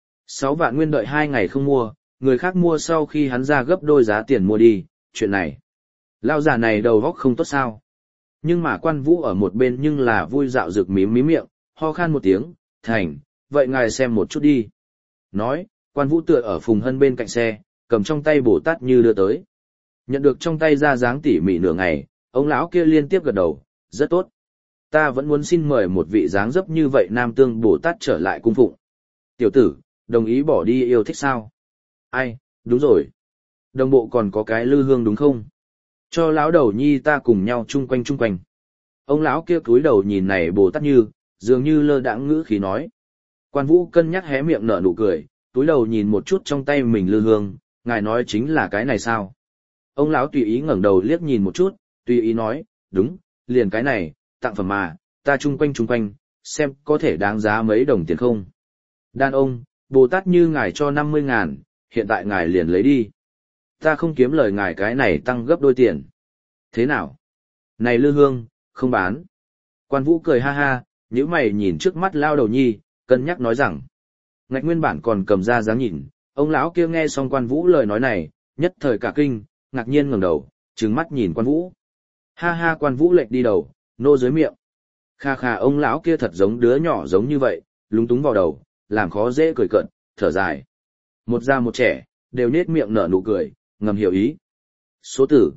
6 vạn nguyên đợi 2 ngày không mua, người khác mua sau khi hắn ra gấp đôi giá tiền mua đi, chuyện này. Lão già này đầu óc không tốt sao? Nhưng mà Quan Vũ ở một bên nhưng là vui dạo rực mím mím miệng, ho khan một tiếng, thành, vậy ngài xem một chút đi. Nói, Quan Vũ tựa ở Phùng Hân bên cạnh xe, cầm trong tay Bồ Tát Như đưa tới. Nhận được trong tay ra dáng tỉ mỉ nửa ngày, ông lão kia liên tiếp gật đầu, rất tốt. Ta vẫn muốn xin mời một vị dáng dấp như vậy Nam Tương Bồ Tát trở lại cung phụng. Tiểu tử, đồng ý bỏ đi yêu thích sao? Ai, đúng rồi. Đồng bộ còn có cái Lư Hương đúng không? Cho lão đầu nhi ta cùng nhau chung quanh. Ông lão kia cúi đầu nhìn này Bồ Tát Như, dường như lơ đãng ngữ khí nói. Quan Vũ cân nhắc hé miệng nở nụ cười, cúi đầu nhìn một chút trong tay mình Lư Hương, ngài nói chính là cái này sao? Ông lão tùy ý ngẩng đầu liếc nhìn một chút, tùy ý nói, đúng, liền cái này, tặng phẩm mà, ta chung quanh, xem có thể đáng giá mấy đồng tiền không? Đàn ông, Bồ Tát Như ngài cho 50.000, hiện tại ngài liền lấy đi. Ta không kiếm lời ngài cái này tăng gấp đôi tiền. Thế nào? Này Lư Hương, không bán. Quan Vũ cười ha ha, nhíu mày nhìn trước mắt lao đầu nhi, cân nhắc nói rằng. Ngạch nguyên bản còn cầm ra dáng nhìn, Ông lão kia nghe xong Quan Vũ lời nói này, nhất thời cả kinh, ngạc nhiên ngẩng đầu, trừng mắt nhìn Quan Vũ. Ha ha, Quan Vũ lệch đi đầu, nô dưới miệng. Kha kha, ông lão kia thật giống đứa nhỏ giống như vậy, lúng túng vào đầu, làm khó dễ cười cợt, thở dài. Một già một trẻ, đều nhếch miệng nở nụ cười, ngầm hiểu ý. Số tử,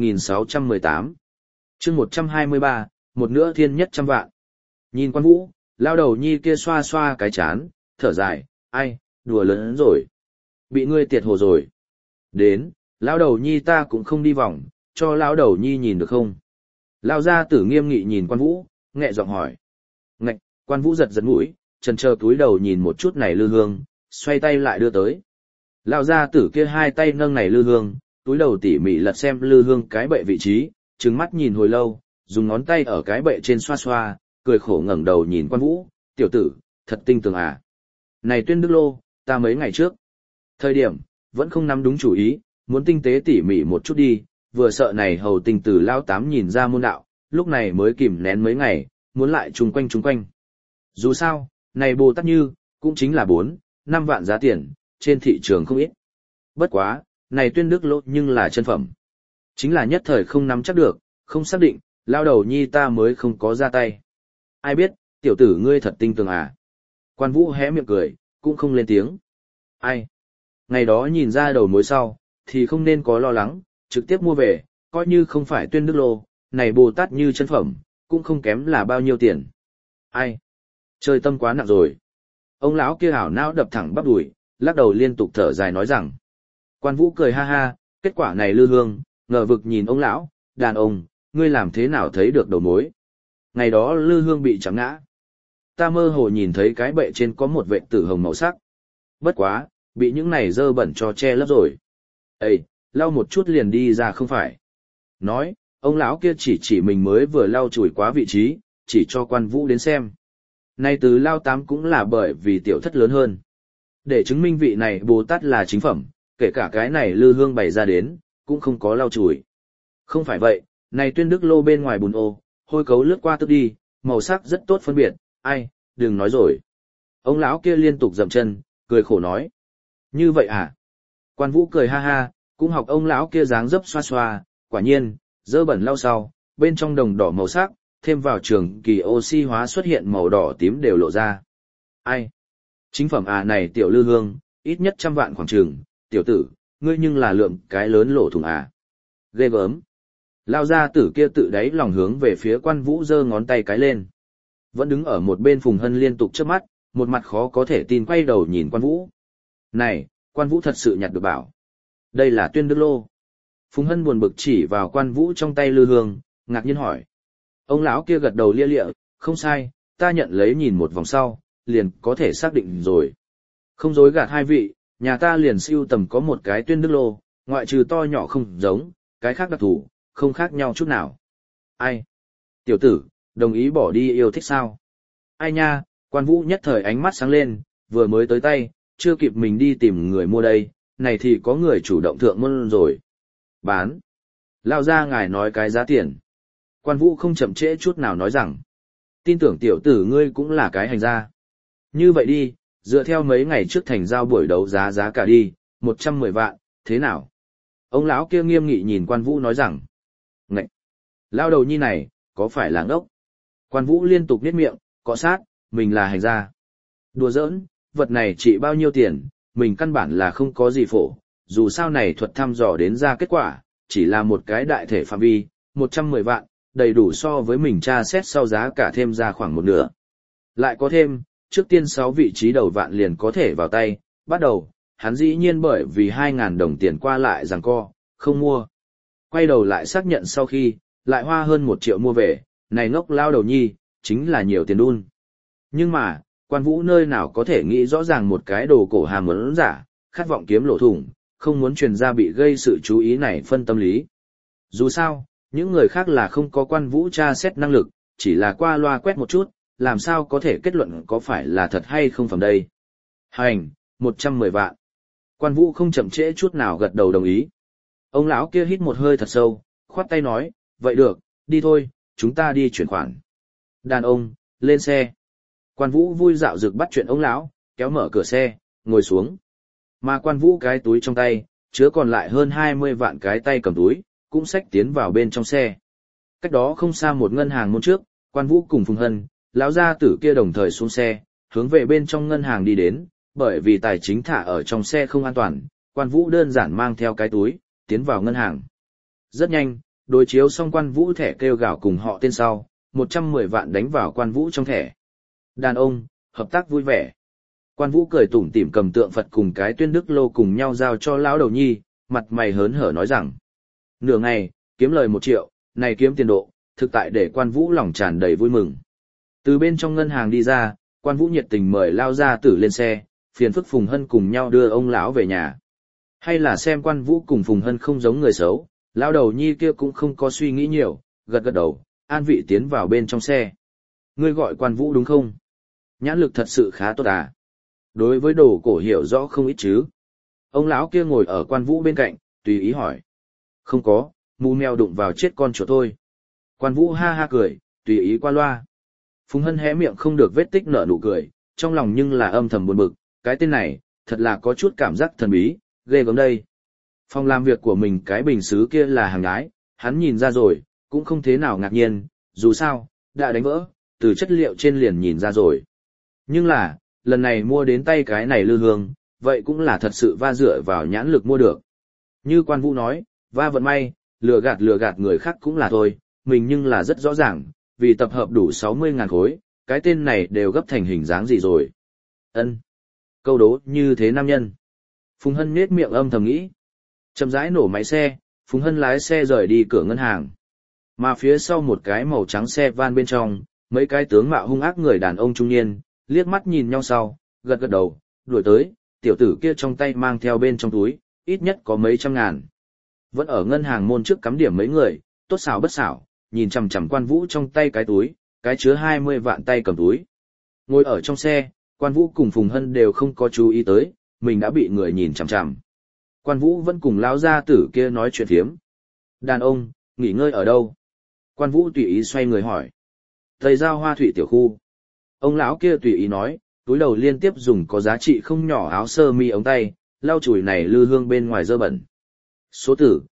1618. Chương 123, một nửa thiên nhất trăm vạn. Nhìn Quan Vũ, lao đầu nhi kia xoa xoa cái chán, thở dài, ai, đùa lớn rồi. Bị ngươi tiệt hồ rồi. Đến, lao đầu nhi ta cũng không đi vòng, cho lao đầu nhi nhìn được không? Lao gia tử nghiêm nghị nhìn Quan Vũ, nhẹ giọng hỏi. Ngạch, Quan Vũ giật giật mũi, chần chờ cúi đầu nhìn một chút này lư hương, xoay tay lại đưa tới. Lao gia tử kia hai tay nâng này lư hương, túi đầu tỉ mỉ lật xem lư hương cái bệ vị trí, trừng mắt nhìn hồi lâu, dùng ngón tay ở cái bệ trên xoa xoa, cười khổ ngẩng đầu nhìn Quan Vũ, tiểu tử, thật tinh tường à. Này Tuyên Đức Lô, ta mấy ngày trước. Thời điểm, vẫn không nắm đúng chủ ý, muốn tinh tế tỉ mỉ một chút đi, vừa sợ này hầu tình tử Lao Tám nhìn ra môn đạo, lúc này mới kìm nén mấy ngày, muốn lại chung quanh. Dù sao, này Bồ Tát Như, cũng chính là 4-5 vạn giá tiền, trên thị trường không ít. Bất quá, này Tuyên Đức Lô nhưng là chân phẩm. Chính là nhất thời không nắm chắc được, không xác định, lao đầu nhi ta mới không có ra tay. Ai biết, tiểu tử ngươi thật tinh tường à. Quan Vũ hé miệng cười, cũng không lên tiếng. Ai? Ngày đó nhìn ra đầu mối sau, thì không nên có lo lắng, trực tiếp mua về, coi như không phải Tuyên Đức Lô, này Bồ Tát Như chân phẩm, cũng không kém là bao nhiêu tiền. Ai? Chơi tâm quá nặng rồi. Ông lão kia hảo não đập thẳng bắp đùi, lắc đầu liên tục thở dài nói rằng. Quan Vũ cười ha ha, kết quả này lư hương, ngờ vực nhìn ông lão, đàn ông, ngươi làm thế nào thấy được đầu mối. Ngày đó lư hương bị chạm ngã. Ta mơ hồ nhìn thấy cái bệ trên có một vệt tử hồng màu sắc. Bất quá, bị những này dơ bẩn cho che lấp rồi. Ê, lau một chút liền đi ra không phải. Nói, ông lão kia chỉ mình mới vừa lau chùi quá vị trí, chỉ cho Quan Vũ đến xem. Nay từ Lao Tám cũng là bởi vì tiểu thất lớn hơn. Để chứng minh vị này Bồ Tát là chính phẩm, kể cả cái này lư hương bày ra đến, cũng không có lau chùi. Không phải vậy, này Tuyên Đức Lô bên ngoài bùn ô, hôi cấu lướt qua tức đi, màu sắc rất tốt phân biệt, ai, đừng nói rồi. Ông lão kia liên tục dậm chân, cười khổ nói. Như vậy à? Quan Vũ cười ha ha, cũng học ông lão kia dáng dấp xoa xoa, quả nhiên, dơ bẩn lau sau, bên trong đồng đỏ màu sắc, thêm vào trường kỳ oxy hóa xuất hiện màu đỏ tím đều lộ ra. Ai? Chính phẩm à, này tiểu lư hương, ít nhất 100 vạn khoảng trường, tiểu tử, ngươi nhưng là lượng cái lớn lỗ thủng à. Ghê gớm. Lao gia tử kia tự đáy lòng hướng về phía Quan Vũ giơ ngón tay cái lên. Vẫn đứng ở một bên Phùng Hân liên tục chớp mắt, một mặt khó có thể tin quay đầu nhìn Quan Vũ. Này, Quan Vũ thật sự nhặt được bảo. Đây là Tuyên Đức Lô. Phùng Hân buồn bực chỉ vào Quan Vũ trong tay lư hương, ngạc nhiên hỏi. Ông lão kia gật đầu lia lịa, không sai, ta nhận lấy nhìn một vòng sau, liền có thể xác định rồi. Không dối gạt hai vị, nhà ta liền siêu tầm có một cái Tuyên Đức Lô, ngoại trừ to nhỏ không giống, cái khác đặc thù, không khác nhau chút nào. Ai? Tiểu tử, đồng ý bỏ đi yêu thích sao? Ai nha, Quan Vũ nhất thời ánh mắt sáng lên, vừa mới tới tay, chưa kịp mình đi tìm người mua đây, này thì có người chủ động thượng môn rồi. Bán. Lao ra ngài nói cái giá tiền. Quan Vũ không chậm trễ chút nào nói rằng. Tin tưởng tiểu tử ngươi cũng là cái hành gia. Như vậy đi, dựa theo mấy ngày trước thành giao buổi đấu giá cả đi, 110 vạn, thế nào? Ông lão kia nghiêm nghị nhìn Quan Vũ nói rằng. Ngậy! Lao đầu nhi này, có phải là ngốc? Quan Vũ liên tục niết miệng, cọ sát, mình là hành gia. Đùa giỡn, vật này chỉ bao nhiêu tiền, mình căn bản là không có gì phổ, dù sao này thuật thăm dò đến ra kết quả, chỉ là một cái đại thể phạm vi, 110 vạn, đầy đủ so với mình tra xét sau giá cả thêm ra khoảng một nửa. Lại có thêm, trước tiên 6 vị trí đầu vạn liền có thể vào tay, bắt đầu, hắn dĩ nhiên bởi vì 2.000 đồng tiền qua lại giằng co, không mua. Quay đầu lại xác nhận sau khi, lại hoa hơn 1 triệu mua về, này ngốc lao đầu nhi, chính là nhiều tiền đun. Nhưng mà, Quan Vũ nơi nào có thể nghĩ rõ ràng một cái đồ cổ hàm ấn giả, khát vọng kiếm lỗ thủng, không muốn truyền ra bị gây sự chú ý này phân tâm lý. Dù sao, những người khác là không có Quan Vũ tra xét năng lực, chỉ là qua loa quét một chút, làm sao có thể kết luận có phải là thật hay không phẩm đây. Hành, 110 vạn. Quan Vũ không chậm trễ chút nào gật đầu đồng ý. Ông lão kia hít một hơi thật sâu, khoát tay nói, vậy được, đi thôi, chúng ta đi chuyển khoản. Đàn ông, lên xe. Quan Vũ vui dạo dược bắt chuyện ông lão, kéo mở cửa xe, ngồi xuống. Mà Quan Vũ cái túi trong tay, chứa còn lại hơn 20 vạn cái tay cầm túi, cũng xách tiến vào bên trong xe. Cách đó không xa một ngân hàng môn trước, Quan Vũ cùng Phùng Hân, lão gia tử kia đồng thời xuống xe, hướng về bên trong ngân hàng đi đến, bởi vì tài chính thả ở trong xe không an toàn, Quan Vũ đơn giản mang theo cái túi, tiến vào ngân hàng. Rất nhanh, đối chiếu xong Quan Vũ thẻ kêu gào cùng họ tên sau, 110 vạn đánh vào Quan Vũ trong thẻ. Đàn ông, hợp tác vui vẻ. Quan Vũ cười tủm tỉm cầm tượng Phật cùng cái tuyên đức lô cùng nhau giao cho lão đầu nhi, mặt mày hớn hở nói rằng: nửa ngày, kiếm lời 1 triệu, này kiếm tiền độ, thực tại để Quan Vũ lòng tràn đầy vui mừng. Từ bên trong ngân hàng đi ra, Quan Vũ nhiệt tình mời lao gia tử lên xe, phiền phức Phùng Hân cùng nhau đưa ông lão về nhà. Hay là xem Quan Vũ cùng Phùng Hân không giống người xấu, lão đầu nhi kia cũng không có suy nghĩ nhiều, gật gật đầu, an vị tiến vào bên trong xe. Ngươi gọi Quan Vũ đúng không? Nhãn lực thật sự khá tốt à? Đối với đồ cổ hiểu rõ không ít chứ? Ông lão kia ngồi ở Quan Vũ bên cạnh, tùy ý hỏi. Không có, mù mèo đụng vào chết con chuột thôi. Quan Vũ ha ha cười, tùy ý qua loa. Phùng Hân hé miệng không được vết tích nở nụ cười, trong lòng nhưng là âm thầm buồn bực, cái tên này, thật là có chút cảm giác thần bí, ghê gớm đây. Phòng làm việc của mình cái bình sứ kia là hàng nhái, hắn nhìn ra rồi, cũng không thế nào ngạc nhiên, dù sao, đã đánh vỡ, từ chất liệu trên liền nhìn ra rồi. Nhưng là, lần này mua đến tay cái này lư hương, vậy cũng là thật sự va dựa vào nhãn lực mua được. Như Quan Vũ nói, va vận may, lừa gạt người khác cũng là thôi, mình nhưng là rất rõ ràng, vì tập hợp đủ 60.000 khối, cái tên này đều gấp thành hình dáng gì rồi. Ân, câu đố như thế nam nhân. Phùng Hân nhếch miệng âm thầm nghĩ. Chậm rãi nổ máy xe, Phùng Hân lái xe rời đi cửa ngân hàng. Mà phía sau một cái màu trắng xe van bên trong, mấy cái tướng mạo hung ác người đàn ông trung niên, liếc mắt nhìn nhau sau, gật gật đầu, đuổi tới, tiểu tử kia trong tay mang theo bên trong túi, ít nhất có mấy trăm ngàn. Vẫn ở ngân hàng môn trước cắm điểm mấy người, tốt xảo bất xảo, nhìn chằm chằm Quan Vũ trong tay cái túi, cái chứa 20 vạn tay cầm túi. Ngồi ở trong xe, Quan Vũ cùng Phùng Hân đều không có chú ý tới, mình đã bị người nhìn chằm chằm. Quan Vũ vẫn cùng lão gia tử kia nói chuyện thiếm. Đàn ông, nghỉ ngơi ở đâu? Quan Vũ tùy ý xoay người hỏi. Tây giao Hoa Thủy tiểu khu. Ông lão kia tùy ý nói, túi đầu liên tiếp dùng có giá trị không nhỏ áo sơ mi ống tay, lau chùi này lư hương bên ngoài dơ bẩn. Số tử,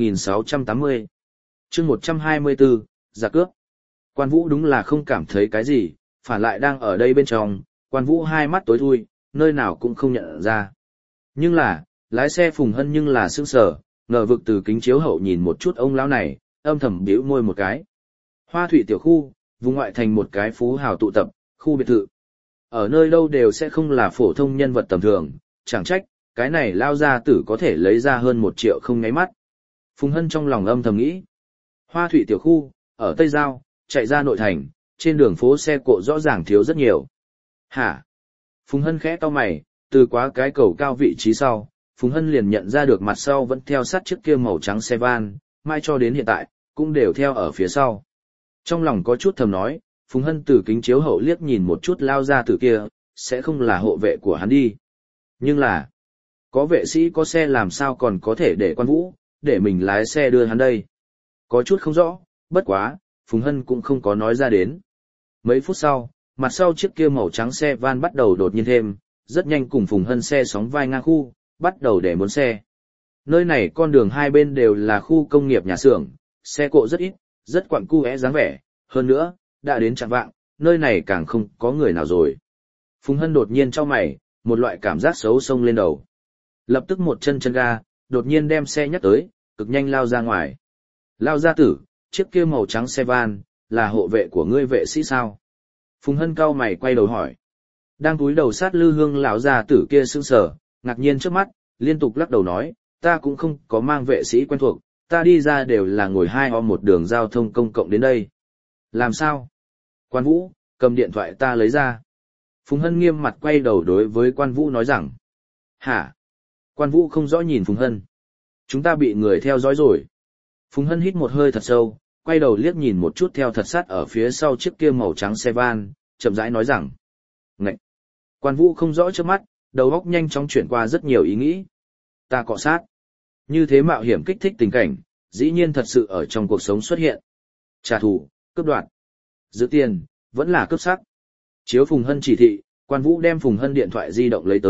1680. Chương 124, giả cướp. Quan Vũ đúng là không cảm thấy cái gì, phản lại đang ở đây bên trong, Quan Vũ hai mắt tối thui, nơi nào cũng không nhận ra. Nhưng là, lái xe Phùng Hân nhưng là sững sờ, ngờ vực từ kính chiếu hậu nhìn một chút ông lão này, âm thầm bĩu môi một cái. Hoa Thủy tiểu khu, vùng ngoại thành một cái phú hào tụ tập, khu biệt thự. Ở nơi đâu đều sẽ không là phổ thông nhân vật tầm thường, chẳng trách, cái này lao gia tử có thể lấy ra hơn 1 triệu không nháy mắt. Phùng Hân trong lòng âm thầm nghĩ. Hoa Thủy tiểu khu, ở Tây Giao, chạy ra nội thành, trên đường phố xe cộ rõ ràng thiếu rất nhiều. Hả? Phùng Hân khẽ cau mày, từ quá cái cầu cao vị trí sau, Phùng Hân liền nhận ra được mặt sau vẫn theo sát chiếc kia màu trắng xe van, mai cho đến hiện tại, cũng đều theo ở phía sau. Trong lòng có chút thầm nói, Phùng Hân từ kính chiếu hậu liếc nhìn một chút lao ra từ kia, sẽ không là hộ vệ của hắn đi. Nhưng là, có vệ sĩ có xe làm sao còn có thể để Quan Vũ, để mình lái xe đưa hắn đây. Có chút không rõ, bất quá, Phùng Hân cũng không có nói ra đến. Mấy phút sau, mặt sau chiếc kia màu trắng xe van bắt đầu đột nhiên thêm, rất nhanh cùng Phùng Hân xe sóng vai ngang khu, bắt đầu để muốn xe. Nơi này con đường hai bên đều là khu công nghiệp nhà xưởng, xe cộ rất ít, rất quặn cu é dáng vẻ, hơn nữa, đã đến chạng vạng, nơi này càng không có người nào rồi. Phùng Hân đột nhiên chau mày, một loại cảm giác xấu xông lên đầu. Lập tức một chân ga, đột nhiên đem xe nhắc tới, cực nhanh lao ra ngoài. Lao gia tử, chiếc kia màu trắng xe van, là hộ vệ của ngươi vệ sĩ sao? Phùng Hân cau mày quay đầu hỏi. Đang cúi đầu sát lư hương lão gia tử kia sững sờ, ngạc nhiên trước mắt, liên tục lắc đầu nói, ta cũng không có mang vệ sĩ quen thuộc, ta đi ra đều là ngồi 2 một đường giao thông công cộng đến đây. Làm sao? Quan Vũ, cầm điện thoại ta lấy ra. Phùng Hân nghiêm mặt quay đầu đối với Quan Vũ nói rằng. Hả? Quan Vũ không rõ nhìn Phùng Hân. Chúng ta bị người theo dõi rồi. Phùng Hân hít một hơi thật sâu, quay đầu liếc nhìn một chút theo thật sát ở phía sau chiếc kia màu trắng xe van, chậm rãi nói rằng. Ngậy! Quan Vũ không rõ trước mắt, đầu óc nhanh chóng chuyển qua rất nhiều ý nghĩ. Ta cọ sát. Như thế mạo hiểm kích thích tình cảnh, dĩ nhiên thật sự ở trong cuộc sống xuất hiện. Trả thù, cướp đoạt, giữ tiền, vẫn là cướp sắc. Chiếu Phùng Hân chỉ thị, Quan Vũ đem Phùng Hân điện thoại di động lấy tới,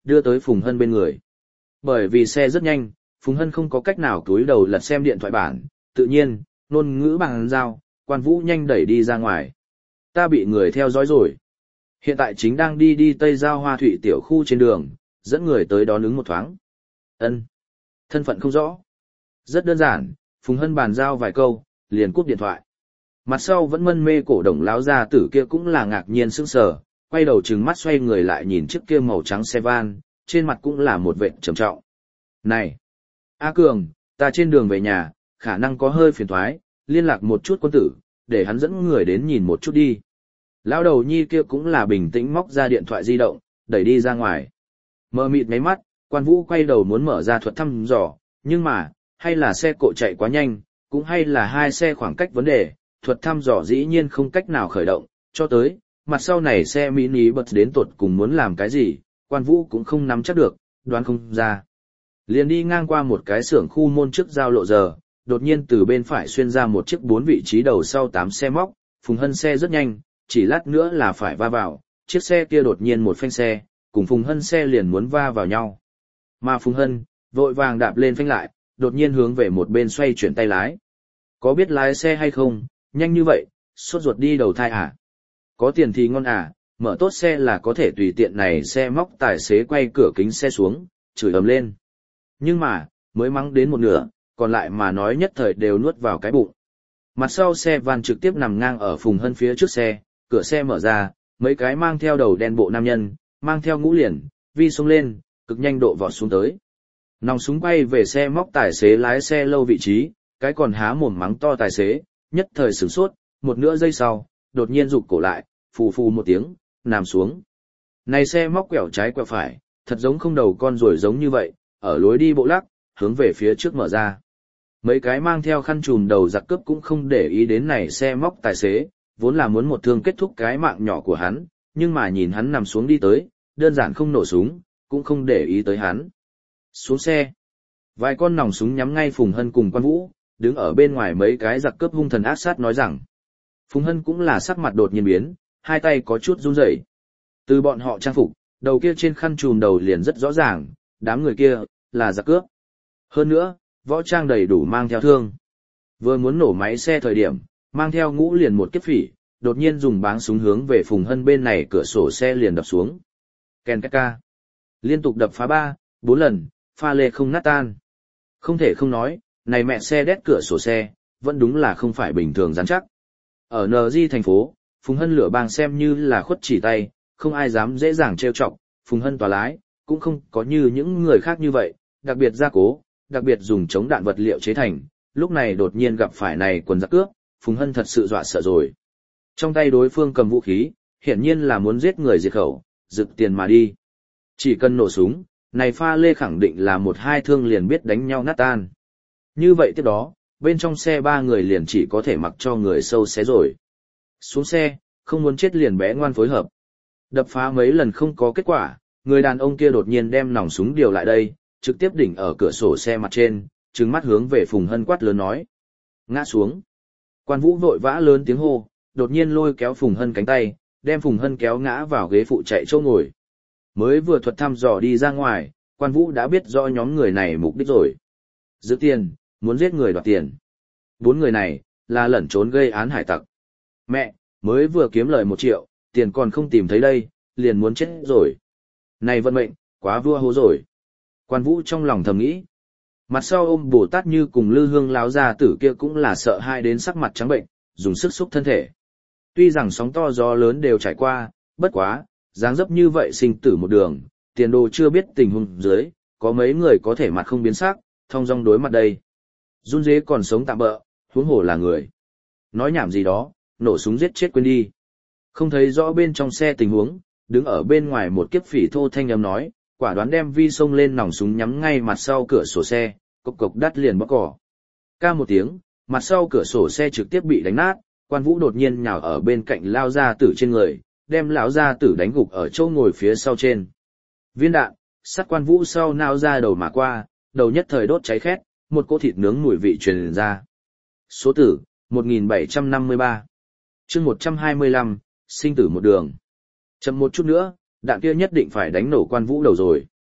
đưa tới Phùng Hân bên người. Bởi vì xe rất nhanh, Phùng Hân không có cách nào cúi đầu lật xem điện thoại bản, tự nhiên, ngôn ngữ bằng dao, Quan Vũ nhanh đẩy đi ra ngoài. Ta bị người theo dõi rồi. Hiện tại chính đang đi Tây Giao Hoa Thụy tiểu khu trên đường, dẫn người tới đón ứng một thoáng. Ân, thân phận không rõ. Rất đơn giản, Phùng Hân bàn giao vài câu, liền cúp điện thoại. Mặt sau vẫn mân mê cổ đồng lão gia tử kia cũng là ngạc nhiên sững sờ, quay đầu trừng mắt xoay người lại nhìn chiếc kia màu trắng xe van, trên mặt cũng là một vệt trầm trọng. Này, A Cường, ta trên đường về nhà, khả năng có hơi phiền toái, liên lạc một chút quân tử, để hắn dẫn người đến nhìn một chút đi. Lão đầu nhi kia cũng là bình tĩnh móc ra điện thoại di động, đẩy đi ra ngoài. Mờ mịt mấy mắt, Quan Vũ quay đầu muốn mở ra thuật thăm dò, nhưng mà, hay là xe cộ chạy quá nhanh, cũng hay là hai xe khoảng cách vấn đề, thuật thăm dò dĩ nhiên không cách nào khởi động, cho tới, mặt sau này xe mini bật đến tột cùng muốn làm cái gì, Quan Vũ cũng không nắm chắc được, đoán không ra. Liền đi ngang qua một cái xưởng khu môn trước giao lộ giờ, đột nhiên từ bên phải xuyên ra một chiếc 4 vị trí đầu sau 8 xe móc, Phùng Hân xe rất nhanh, chỉ lát nữa là phải va vào, chiếc xe kia đột nhiên một phanh xe, cùng Phùng Hân xe liền muốn va vào nhau. Mà Phùng Hân, vội vàng đạp lên phanh lại, đột nhiên hướng về một bên xoay chuyển tay lái. Có biết lái xe hay không, nhanh như vậy, sốt ruột đi đầu thai à? Có tiền thì ngon à, mở tốt xe là có thể tùy tiện này xe móc tài xế quay cửa kính xe xuống, chửi ầm lên. Nhưng mà, mới mắng đến một nửa, còn lại mà nói nhất thời đều nuốt vào cái bụng. Mặt sau xe van trực tiếp nằm ngang ở Phùng Hân phía trước xe, cửa xe mở ra, mấy cái mang theo đầu đen bộ nam nhân, mang theo ngũ liền, vi xông lên, cực nhanh độ vọt xuống tới. Nòng súng quay về xe móc tài xế lái xe lâu vị trí, cái còn há mồm mắng to tài xế, nhất thời sửng sốt, một nửa giây sau, đột nhiên rụt cổ lại, phù phù một tiếng, nằm xuống. Này xe móc quẹo trái quẹo phải, thật giống không đầu con ruồi giống như vậy, ở lối đi bộ lắc, hướng về phía trước mở ra. Mấy cái mang theo khăn trùm đầu giặc cướp cũng không để ý đến này xe móc tài xế, vốn là muốn một thương kết thúc cái mạng nhỏ của hắn, nhưng mà nhìn hắn nằm xuống đi tới, đơn giản không nổ súng, cũng không để ý tới hắn. Xuống xe. Vài con nòng súng nhắm ngay Phùng Hân cùng Quan Vũ, đứng ở bên ngoài mấy cái giặc cướp hung thần ác sát nói rằng. Phùng Hân cũng là sắc mặt đột nhiên biến, hai tay có chút run rẩy. Từ bọn họ trang phục, đầu kia trên khăn trùm đầu liền rất rõ ràng, đám người kia là giặc cướp. Hơn nữa, võ trang đầy đủ mang theo thương. Vừa muốn nổ máy xe thời điểm, mang theo ngũ liền một kiếp phỉ, đột nhiên dùng báng súng hướng về Phùng Hân bên này cửa sổ xe liền đập xuống. Ken két ca. Liên tục đập phá 3, 4 lần, pha lê không nát tan. Không thể không nói, này mẹ xe đét cửa sổ xe, vẫn đúng là không phải bình thường rắn chắc. Ở NG thành phố, Phùng Hân lửa bang xem như là khuất chỉ tay, không ai dám dễ dàng trêu chọc, Phùng Hân tòa lái, cũng không có như những người khác như vậy, đặc biệt gia cố, đặc biệt dùng chống đạn vật liệu chế thành, lúc này đột nhiên gặp phải này quần giặc cướp, Phùng Hân thật sự dọa sợ rồi. Trong tay đối phương cầm vũ khí, hiển nhiên là muốn giết người diệt khẩu, rực tiền mà đi. Chỉ cần nổ súng, này pha lê khẳng định là một hai thương liền biết đánh nhau nát tan. Như vậy tiếp đó, bên trong xe 3 người liền chỉ có thể mặc cho người sâu xé rồi. Xuống xe, không muốn chết liền bé ngoan phối hợp. Đập phá mấy lần không có kết quả, người đàn ông kia đột nhiên đem nòng súng điều lại đây, trực tiếp đỉnh ở cửa sổ xe mặt trên, trừng mắt hướng về Phùng Hân quát lớn nói. Ngã xuống. Quan Vũ vội vã lớn tiếng hô, đột nhiên lôi kéo Phùng Hân cánh tay, đem Phùng Hân kéo ngã vào ghế phụ chạy chỗ ngồi. Mới vừa thuật thăm dò đi ra ngoài, Quan Vũ đã biết rõ nhóm người này mục đích rồi. Giữ tiền, muốn giết người đoạt tiền. 4 người này, là lẩn trốn gây án hải tặc. Mẹ, mới vừa kiếm lời 1 triệu, tiền còn không tìm thấy đây, liền muốn chết rồi. Này vận mệnh, quá vua hố rồi. Quan Vũ trong lòng thầm nghĩ. Mặt sau ôm Bồ Tát Như cùng Lư Hương láo gia tử kia cũng là sợ hai đến sắc mặt trắng bệnh, dùng sức xúc thân thể. Tuy rằng sóng to gió lớn đều trải qua, bất quá, dáng dấp như vậy sinh tử một đường, tiền đồ chưa biết tình huống dưới, có mấy người có thể mặt không biến sắc, thong dong đối mặt đây. Run dế còn sống tạm bợ, huống hồ là người. Nói nhảm gì đó, nổ súng giết chết quên đi. Không thấy rõ bên trong xe tình huống, đứng ở bên ngoài một kiếp phỉ thô thanh âm nói, quả đoán đem vi xông lên nòng súng nhắm ngay mặt sau cửa sổ xe, cộc cộc đắt liền bóc cỏ. Ca một tiếng, mặt sau cửa sổ xe trực tiếp bị đánh nát, Quan Vũ đột nhiên nhào ở bên cạnh lao gia tử trên người, đem lão gia tử đánh gục ở chỗ ngồi phía sau trên. Viên đạn, sát Quan Vũ sau nao ra đầu mà qua, đầu nhất thời đốt cháy khét, một cỗ thịt nướng mùi vị truyền ra. Số tử, 1753. Chương 125, sinh tử một đường. Chậm một chút nữa, đạn kia nhất định phải đánh nổ Quan Vũ đầu rồi.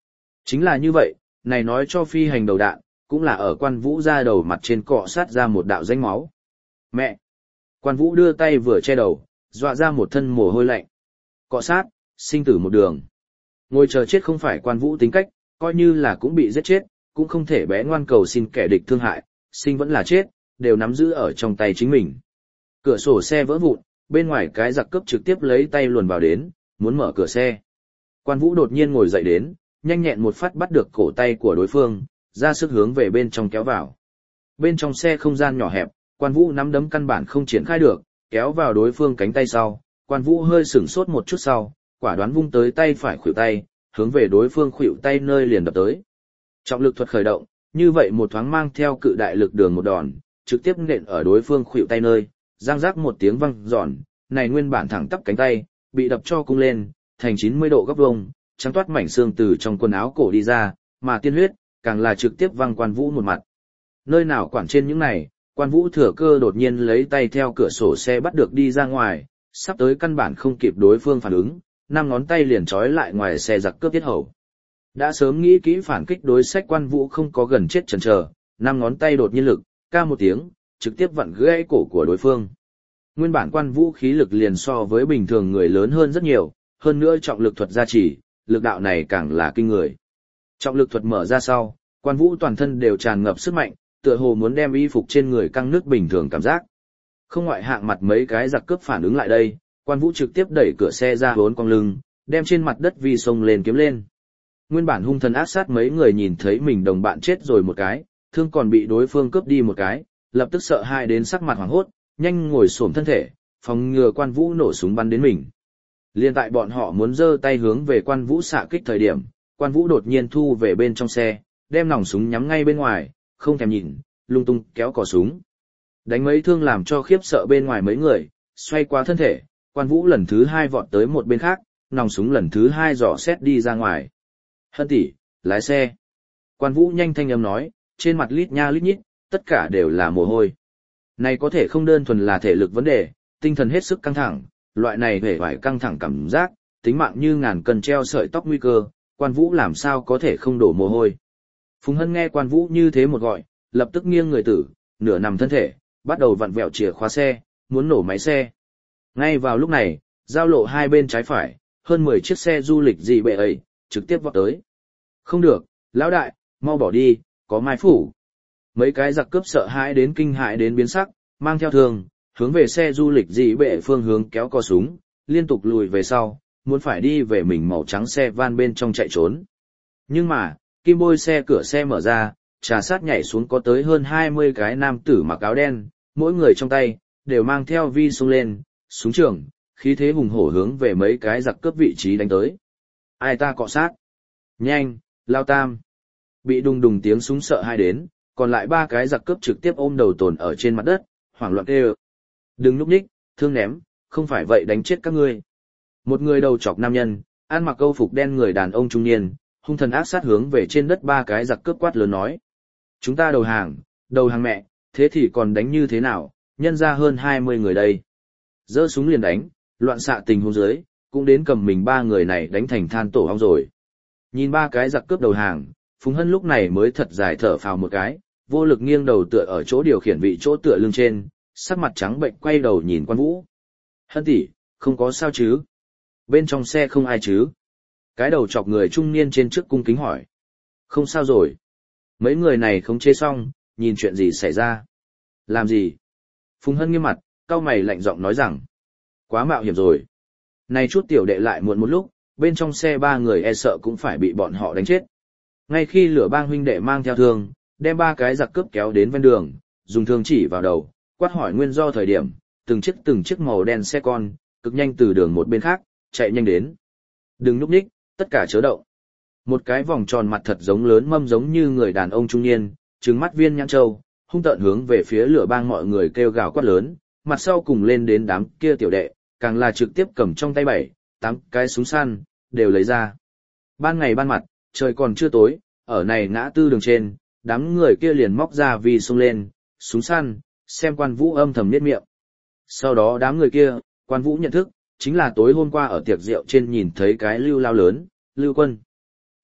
Chính là như vậy, này nói cho phi hành đầu đạn, cũng là ở Quan Vũ ra đầu mặt trên cọ sát ra một đạo danh máu. Mẹ! Quan Vũ đưa tay vừa che đầu, dọa ra một thân mồ hôi lạnh. Cọ sát, sinh tử một đường. Ngồi chờ chết không phải Quan Vũ tính cách, coi như là cũng bị giết chết, cũng không thể bé ngoan cầu xin kẻ địch thương hại, sinh vẫn là chết, đều nắm giữ ở trong tay chính mình. Cửa sổ xe vỡ vụn, bên ngoài cái giặc cướp trực tiếp lấy tay luồn vào đến, muốn mở cửa xe. Quan Vũ đột nhiên ngồi dậy đến, nhanh nhẹn một phát bắt được cổ tay của đối phương, ra sức hướng về bên trong kéo vào. Bên trong xe không gian nhỏ hẹp, Quan Vũ nắm đấm căn bản không triển khai được, kéo vào đối phương cánh tay sau, Quan Vũ hơi sửng sốt một chút sau, quả đoán vung tới tay phải khuỷu tay, hướng về đối phương khuỷu tay nơi liền đập tới. Trọng lực thuật khởi động, như vậy một thoáng mang theo cự đại lực đường một đòn, trực tiếp nện ở đối phương khuỷu tay nơi, răng rắc một tiếng vang giòn, này nguyên bản thẳng tắp cánh tay, bị đập cho cung lên, thành 90 độ góc vuông, trắng toát mảnh xương từ trong quần áo cổ đi ra, mà tiên huyết, càng là trực tiếp văng Quan Vũ một mặt. Nơi nào quản trên những này, Quan Vũ thừa cơ đột nhiên lấy tay theo cửa sổ xe bắt được đi ra ngoài, sắp tới căn bản không kịp đối phương phản ứng, 5 ngón tay liền trói lại ngoài xe giặc cướp tiết hầu. Đã sớm nghĩ kỹ phản kích đối sách Quan Vũ không có gần chết chần chờ, 5 ngón tay đột nhiên lực, ca một tiếng, trực tiếp vặn gãy cổ của đối phương. Nguyên bản Quan Vũ khí lực liền so với bình thường người lớn hơn rất nhiều, hơn nữa trọng lực thuật gia trì, lực đạo này càng là kinh người. Trọng lực thuật mở ra sau, Quan Vũ toàn thân đều tràn ngập sức mạnh, tựa hồ muốn đem y phục trên người căng nước bình thường cảm giác. Không ngoại hạng mặt mấy cái giặc cướp phản ứng lại đây, Quan Vũ trực tiếp đẩy cửa xe ra hốn cong lưng, đem trên mặt đất vi sông lên kiếm lên. Nguyên bản hung thần ác sát mấy người nhìn thấy mình đồng bạn chết rồi một cái, thương còn bị đối phương cướp đi một cái, lập tức sợ hãi đến sắc mặt hoảng hốt, nhanh ngồi xổm thân thể, phòng ngừa Quan Vũ nổ súng bắn đến mình. Liên tại bọn họ muốn giơ tay hướng về Quan Vũ xạ kích thời điểm, Quan Vũ đột nhiên thu về bên trong xe, đem nòng súng nhắm ngay bên ngoài, không thèm nhìn, lung tung kéo cò súng. Đánh mấy thương làm cho khiếp sợ bên ngoài mấy người, xoay qua thân thể, Quan Vũ lần thứ 2 vọt tới một bên khác, nòng súng lần thứ 2 dò xét đi ra ngoài. Hân tỷ, lái xe. Quan Vũ nhanh thanh âm nói, trên mặt lít nha lít nhít, tất cả đều là mồ hôi. Này có thể không đơn thuần là thể lực vấn đề, tinh thần hết sức căng thẳng, loại này hề phải căng thẳng cảm giác, tính mạng như ngàn cân treo sợi tóc nguy cơ, Quan Vũ làm sao có thể không đổ mồ hôi. Phùng Hân nghe Quan Vũ như thế một gọi, lập tức nghiêng người tử, nửa nằm thân thể, bắt đầu vặn vẹo chìa khóa xe, muốn nổ máy xe. Ngay vào lúc này, giao lộ hai bên trái phải, hơn 10 chiếc xe du lịch gì bệ ấy, trực tiếp vọt tới. Không được, lão đại, mau bỏ đi, có mai phủ. Mấy cái giặc cướp sợ hãi đến kinh hãi đến biến sắc, mang theo thương, hướng về xe du lịch dị bệ phương hướng kéo co súng, liên tục lùi về sau, muốn phải đi về mình màu trắng xe van bên trong chạy trốn. Nhưng mà, kim bôi xe cửa xe mở ra, trà sát nhảy xuống có tới hơn 20 cái nam tử mặc áo đen, mỗi người trong tay, đều mang theo vi súng lên, súng trường, khí thế hùng hổ hướng về mấy cái giặc cướp vị trí đánh tới. Ai ta cọ sát? Nhanh, lao tam. Bị đùng đùng tiếng súng sợ hai đến, còn lại 3 cái giặc cướp trực tiếp ôm đầu tồn ở trên mặt đất, hoảng loạn kêu. Đừng núp nhích, thương ném, không phải vậy đánh chết các ngươi. Một người đầu chọc nam nhân, ăn mặc câu phục đen người đàn ông trung niên, hung thần ác sát hướng về trên đất 3 cái giặc cướp quát lớn nói. Chúng ta đầu hàng mẹ, thế thì còn đánh như thế nào, nhân ra hơn 20 người đây. Giơ súng liền đánh, loạn xạ tình huống dưới, cũng đến cầm mình 3 người này đánh thành than tổ ong rồi. Nhìn 3 cái giặc cướp đầu hàng, Phùng Hân lúc này mới thật dài thở phào một cái, vô lực nghiêng đầu tựa ở chỗ điều khiển vị chỗ tựa lưng trên, sắc mặt trắng bệnh quay đầu nhìn Quan Vũ. Hân tỷ, không có sao chứ? Bên trong xe không ai chứ? Cái đầu chọc người trung niên trên trước cung kính hỏi. Không sao rồi. Mấy người này không chê xong, nhìn chuyện gì xảy ra? Làm gì? Phùng Hân nghiêm mặt, cau mày lạnh giọng nói rằng. Quá mạo hiểm rồi. Này chút tiểu đệ lại muộn một lúc, bên trong xe 3 người e sợ cũng phải bị bọn họ đánh chết. Ngay khi Lửa Bang huynh đệ mang theo thương, đem 3 cái giặc cướp kéo đến ven đường, dùng thương chỉ vào đầu, quát hỏi nguyên do thời điểm, từng chiếc màu đen xe con, cực nhanh từ đường một bên khác, chạy nhanh đến. Đừng núp ních, tất cả chớ động. Một cái vòng tròn mặt thật giống lớn mâm giống như người đàn ông trung niên, trừng mắt viên nhãn châu, hung tợn hướng về phía Lửa Bang mọi người kêu gào quát lớn, mặt sau cùng lên đến đám kia tiểu đệ, càng là trực tiếp cầm trong tay 7-8 cái súng săn, đều lấy ra. Ban ngày ban mặt, trời còn chưa tối, ở này ngã tư đường trên, đám người kia liền móc ra vì xông lên, súng săn, xem Quan Vũ âm thầm niết miệng. Sau đó đám người kia, Quan Vũ nhận thức, chính là tối hôm qua ở tiệc rượu trên nhìn thấy cái Lưu Lao lớn, Lưu Quân.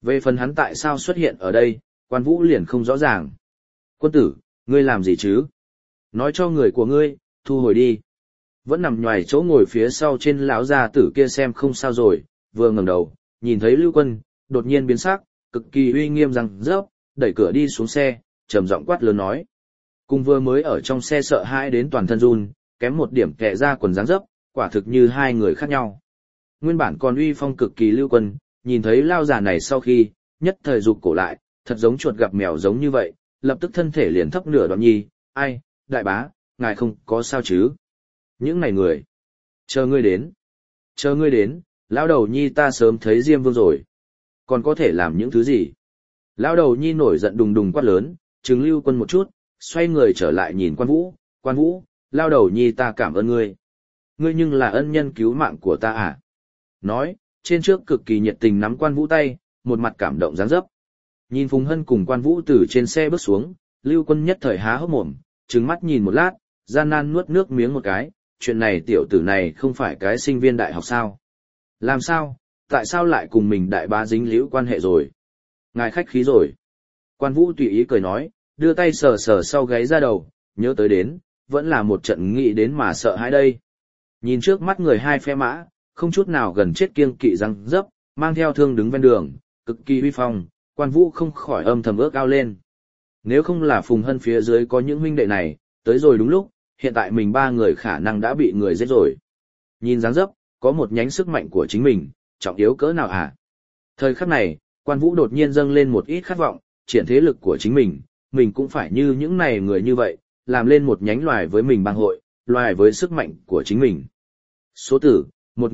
Về phần hắn tại sao xuất hiện ở đây, Quan Vũ liền không rõ ràng. Quân tử, ngươi làm gì chứ? Nói cho người của ngươi, thu hồi đi. Vẫn nằm nhoài chỗ ngồi phía sau trên lão gia tử kia xem không sao rồi, vừa ngẩng đầu, nhìn thấy Lưu Quân, đột nhiên biến sắc, cực kỳ uy nghiêm rằng rớp, đẩy cửa đi xuống xe, trầm giọng quát lớn nói. Cùng vừa mới ở trong xe sợ hãi đến toàn thân run, kém một điểm kẹ ra quần dáng dấp, quả thực như hai người khác nhau. Nguyên bản còn uy phong cực kỳ Lưu Quân, nhìn thấy lao già này sau khi, nhất thời rụt cổ lại, thật giống chuột gặp mèo giống như vậy, lập tức thân thể liền thấp nửa đoạn nhi, ai, đại bá, ngài không có sao chứ? Những này người, chờ ngươi đến, lão đầu nhi ta sớm thấy Diêm Vương rồi, còn có thể làm những thứ gì? Lão đầu nhi nổi giận đùng đùng quát lớn, trừng Lưu Quân một chút, xoay người trở lại nhìn Quan Vũ, lão đầu nhi ta cảm ơn ngươi. Ngươi nhưng là ân nhân cứu mạng của ta à? Nói, trên trước cực kỳ nhiệt tình nắm Quan Vũ tay, một mặt cảm động dáng dấp. Nhìn Phùng Hân cùng Quan Vũ từ trên xe bước xuống, Lưu Quân nhất thời há hốc mồm, trừng mắt nhìn một lát, gian nan nuốt nước miếng một cái, chuyện này tiểu tử này không phải cái sinh viên đại học sao? Làm sao? Tại sao lại cùng mình đại bá dính líu quan hệ rồi? Ngài khách khí rồi. Quan Vũ tùy ý cười nói, đưa tay sờ sờ sau gáy ra đầu, nhớ tới đến, vẫn là một trận nghĩ đến mà sợ hãi đây. Nhìn trước mắt người hai phe mã, không chút nào gần chết kiêng kỵ răng dấp, mang theo thương đứng ven đường, cực kỳ uy phong, Quan Vũ không khỏi âm thầm ước ao lên. Nếu không là Phùng Hân phía dưới có những huynh đệ này, tới rồi đúng lúc, hiện tại mình ba người khả năng đã bị người giết rồi. Nhìn dáng dấp, có một nhánh sức mạnh của chính mình, trọng yếu cỡ nào hả? Thời khắc này, Quan Vũ đột nhiên dâng lên một ít khát vọng, triển thế lực của chính mình cũng phải như những này người như vậy, làm lên một nhánh loài với mình bang hội, loài với sức mạnh của chính mình. Số tử,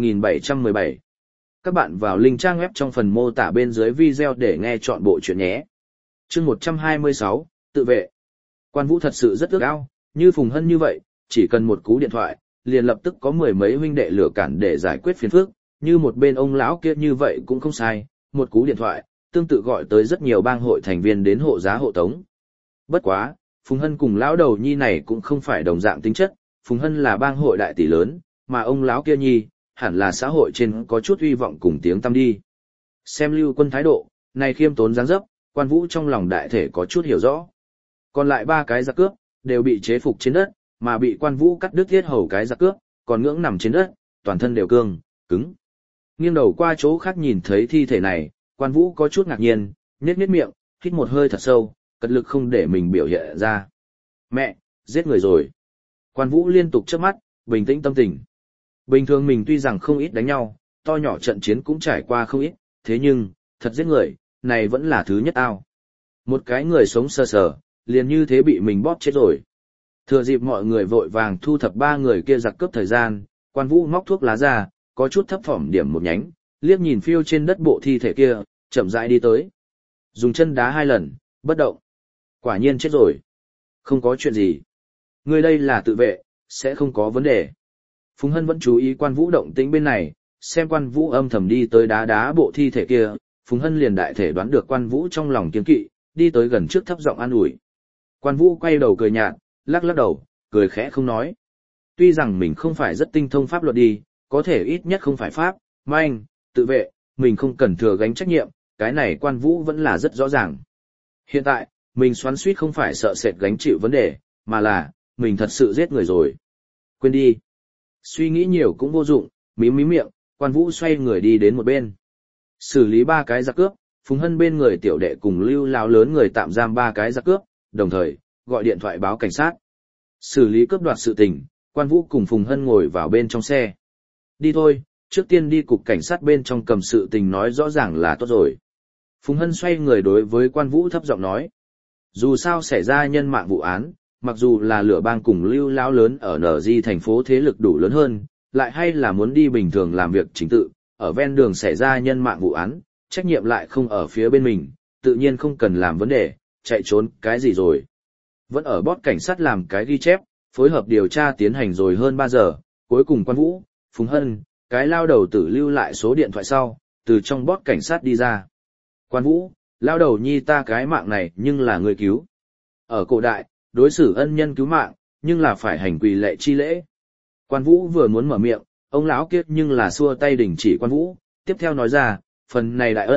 1717. Các bạn vào link trang web trong phần mô tả bên dưới video để nghe trọn bộ chuyện nhé. Chương 126, tự vệ. Quan Vũ thật sự rất ước ao, như Phùng Hân như vậy, chỉ cần một cú điện thoại, liền lập tức có mười mấy huynh đệ lửa cản để giải quyết phiền phức, như một bên ông lão kia như vậy cũng không sai, một cú điện thoại, tương tự gọi tới rất nhiều bang hội thành viên đến hộ giá hộ tống. Bất quá, Phùng Hân cùng lão đầu nhi này cũng không phải đồng dạng tính chất, Phùng Hân là bang hội đại tỷ lớn, mà ông lão kia nhi, hẳn là xã hội trên có chút uy vọng cùng tiếng tăm đi. Xem Lưu Quân thái độ, này khiêm tốn dáng dấp, Quan Vũ trong lòng đại thể có chút hiểu rõ. Còn lại ba cái giặc cướp, đều bị chế phục trên đất, mà bị Quan Vũ cắt đứt thiết hầu cái giặc cướp, còn ngưỡng nằm trên đất, toàn thân đều cứng. Nghiêng đầu qua chỗ khác nhìn thấy thi thể này, Quan Vũ có chút ngạc nhiên, nhếch miệng, hít một hơi thật sâu, cật lực không để mình biểu hiện ra. Mẹ, giết người rồi. Quan Vũ liên tục chớp mắt, bình tĩnh tâm tình. Bình thường mình tuy rằng không ít đánh nhau, to nhỏ trận chiến cũng trải qua không ít, thế nhưng, thật giết người, này vẫn là thứ nhất ao. Một cái người sống sờ sờ, liền như thế bị mình bóp chết rồi. Thừa dịp mọi người vội vàng thu thập ba người kia giặc cướp thời gian, Quan Vũ móc thuốc lá ra, có chút thấp thỏm điểm một nhánh, liếc nhìn phiêu trên đất bộ thi thể kia, chậm rãi đi tới. Dùng chân đá 2 lần, bất động. Quả nhiên chết rồi. Không có chuyện gì. Người đây là tự vệ, sẽ không có vấn đề. Phùng Hân vẫn chú ý Quan Vũ động tĩnh bên này, xem Quan Vũ âm thầm đi tới đá bộ thi thể kia, Phùng Hân liền đại thể đoán được Quan Vũ trong lòng kiêng kỵ, đi tới gần trước thấp giọng an ủi. Quan Vũ quay đầu cười nhạt, lắc đầu, cười khẽ không nói. Tuy rằng mình không phải rất tinh thông pháp luật đi, có thể ít nhất không phải pháp, manh, tự vệ, mình không cần thừa gánh trách nhiệm, cái này Quan Vũ vẫn là rất rõ ràng. Hiện tại, mình xoắn xuýt không phải sợ sệt gánh chịu vấn đề, mà là, mình thật sự giết người rồi. Quên đi. Suy nghĩ nhiều cũng vô dụng, mím miệng, Quan Vũ xoay người đi đến một bên. Xử lý 3 cái giặc cướp, Phùng Hân bên người tiểu đệ cùng Lưu lão lớn người tạm giam 3 cái giặc cướp, đồng thời, gọi điện thoại báo cảnh sát. Xử lý cướp đoạt sự tình, Quan Vũ cùng Phùng Hân ngồi vào bên trong xe. Đi thôi, trước tiên đi cục cảnh sát bên trong cầm sự tình nói rõ ràng là tốt rồi. Phùng Hân xoay người đối với Quan Vũ thấp giọng nói. Dù sao xảy ra nhân mạng vụ án, mặc dù là Lửa Bang cùng Lưu lão lớn ở NG thành phố thế lực đủ lớn hơn, lại hay là muốn đi bình thường làm việc chính tự, ở ven đường xảy ra nhân mạng vụ án, trách nhiệm lại không ở phía bên mình, tự nhiên không cần làm vấn đề, chạy trốn cái gì rồi. Vẫn ở bót cảnh sát làm cái ghi chép, phối hợp điều tra tiến hành rồi hơn 3 giờ, cuối cùng Quan Vũ, Phùng Hân, cái lao đầu tử lưu lại số điện thoại sau, từ trong bót cảnh sát đi ra. Quan Vũ, lao đầu nhi ta cái mạng này nhưng là người cứu. Ở cổ đại, đối xử ân nhân cứu mạng, nhưng là phải hành quỳ lệ chi lễ. Quan Vũ vừa muốn mở miệng, ông lão kia nhưng là xua tay đình chỉ Quan Vũ, tiếp theo nói ra, phần này đại ân,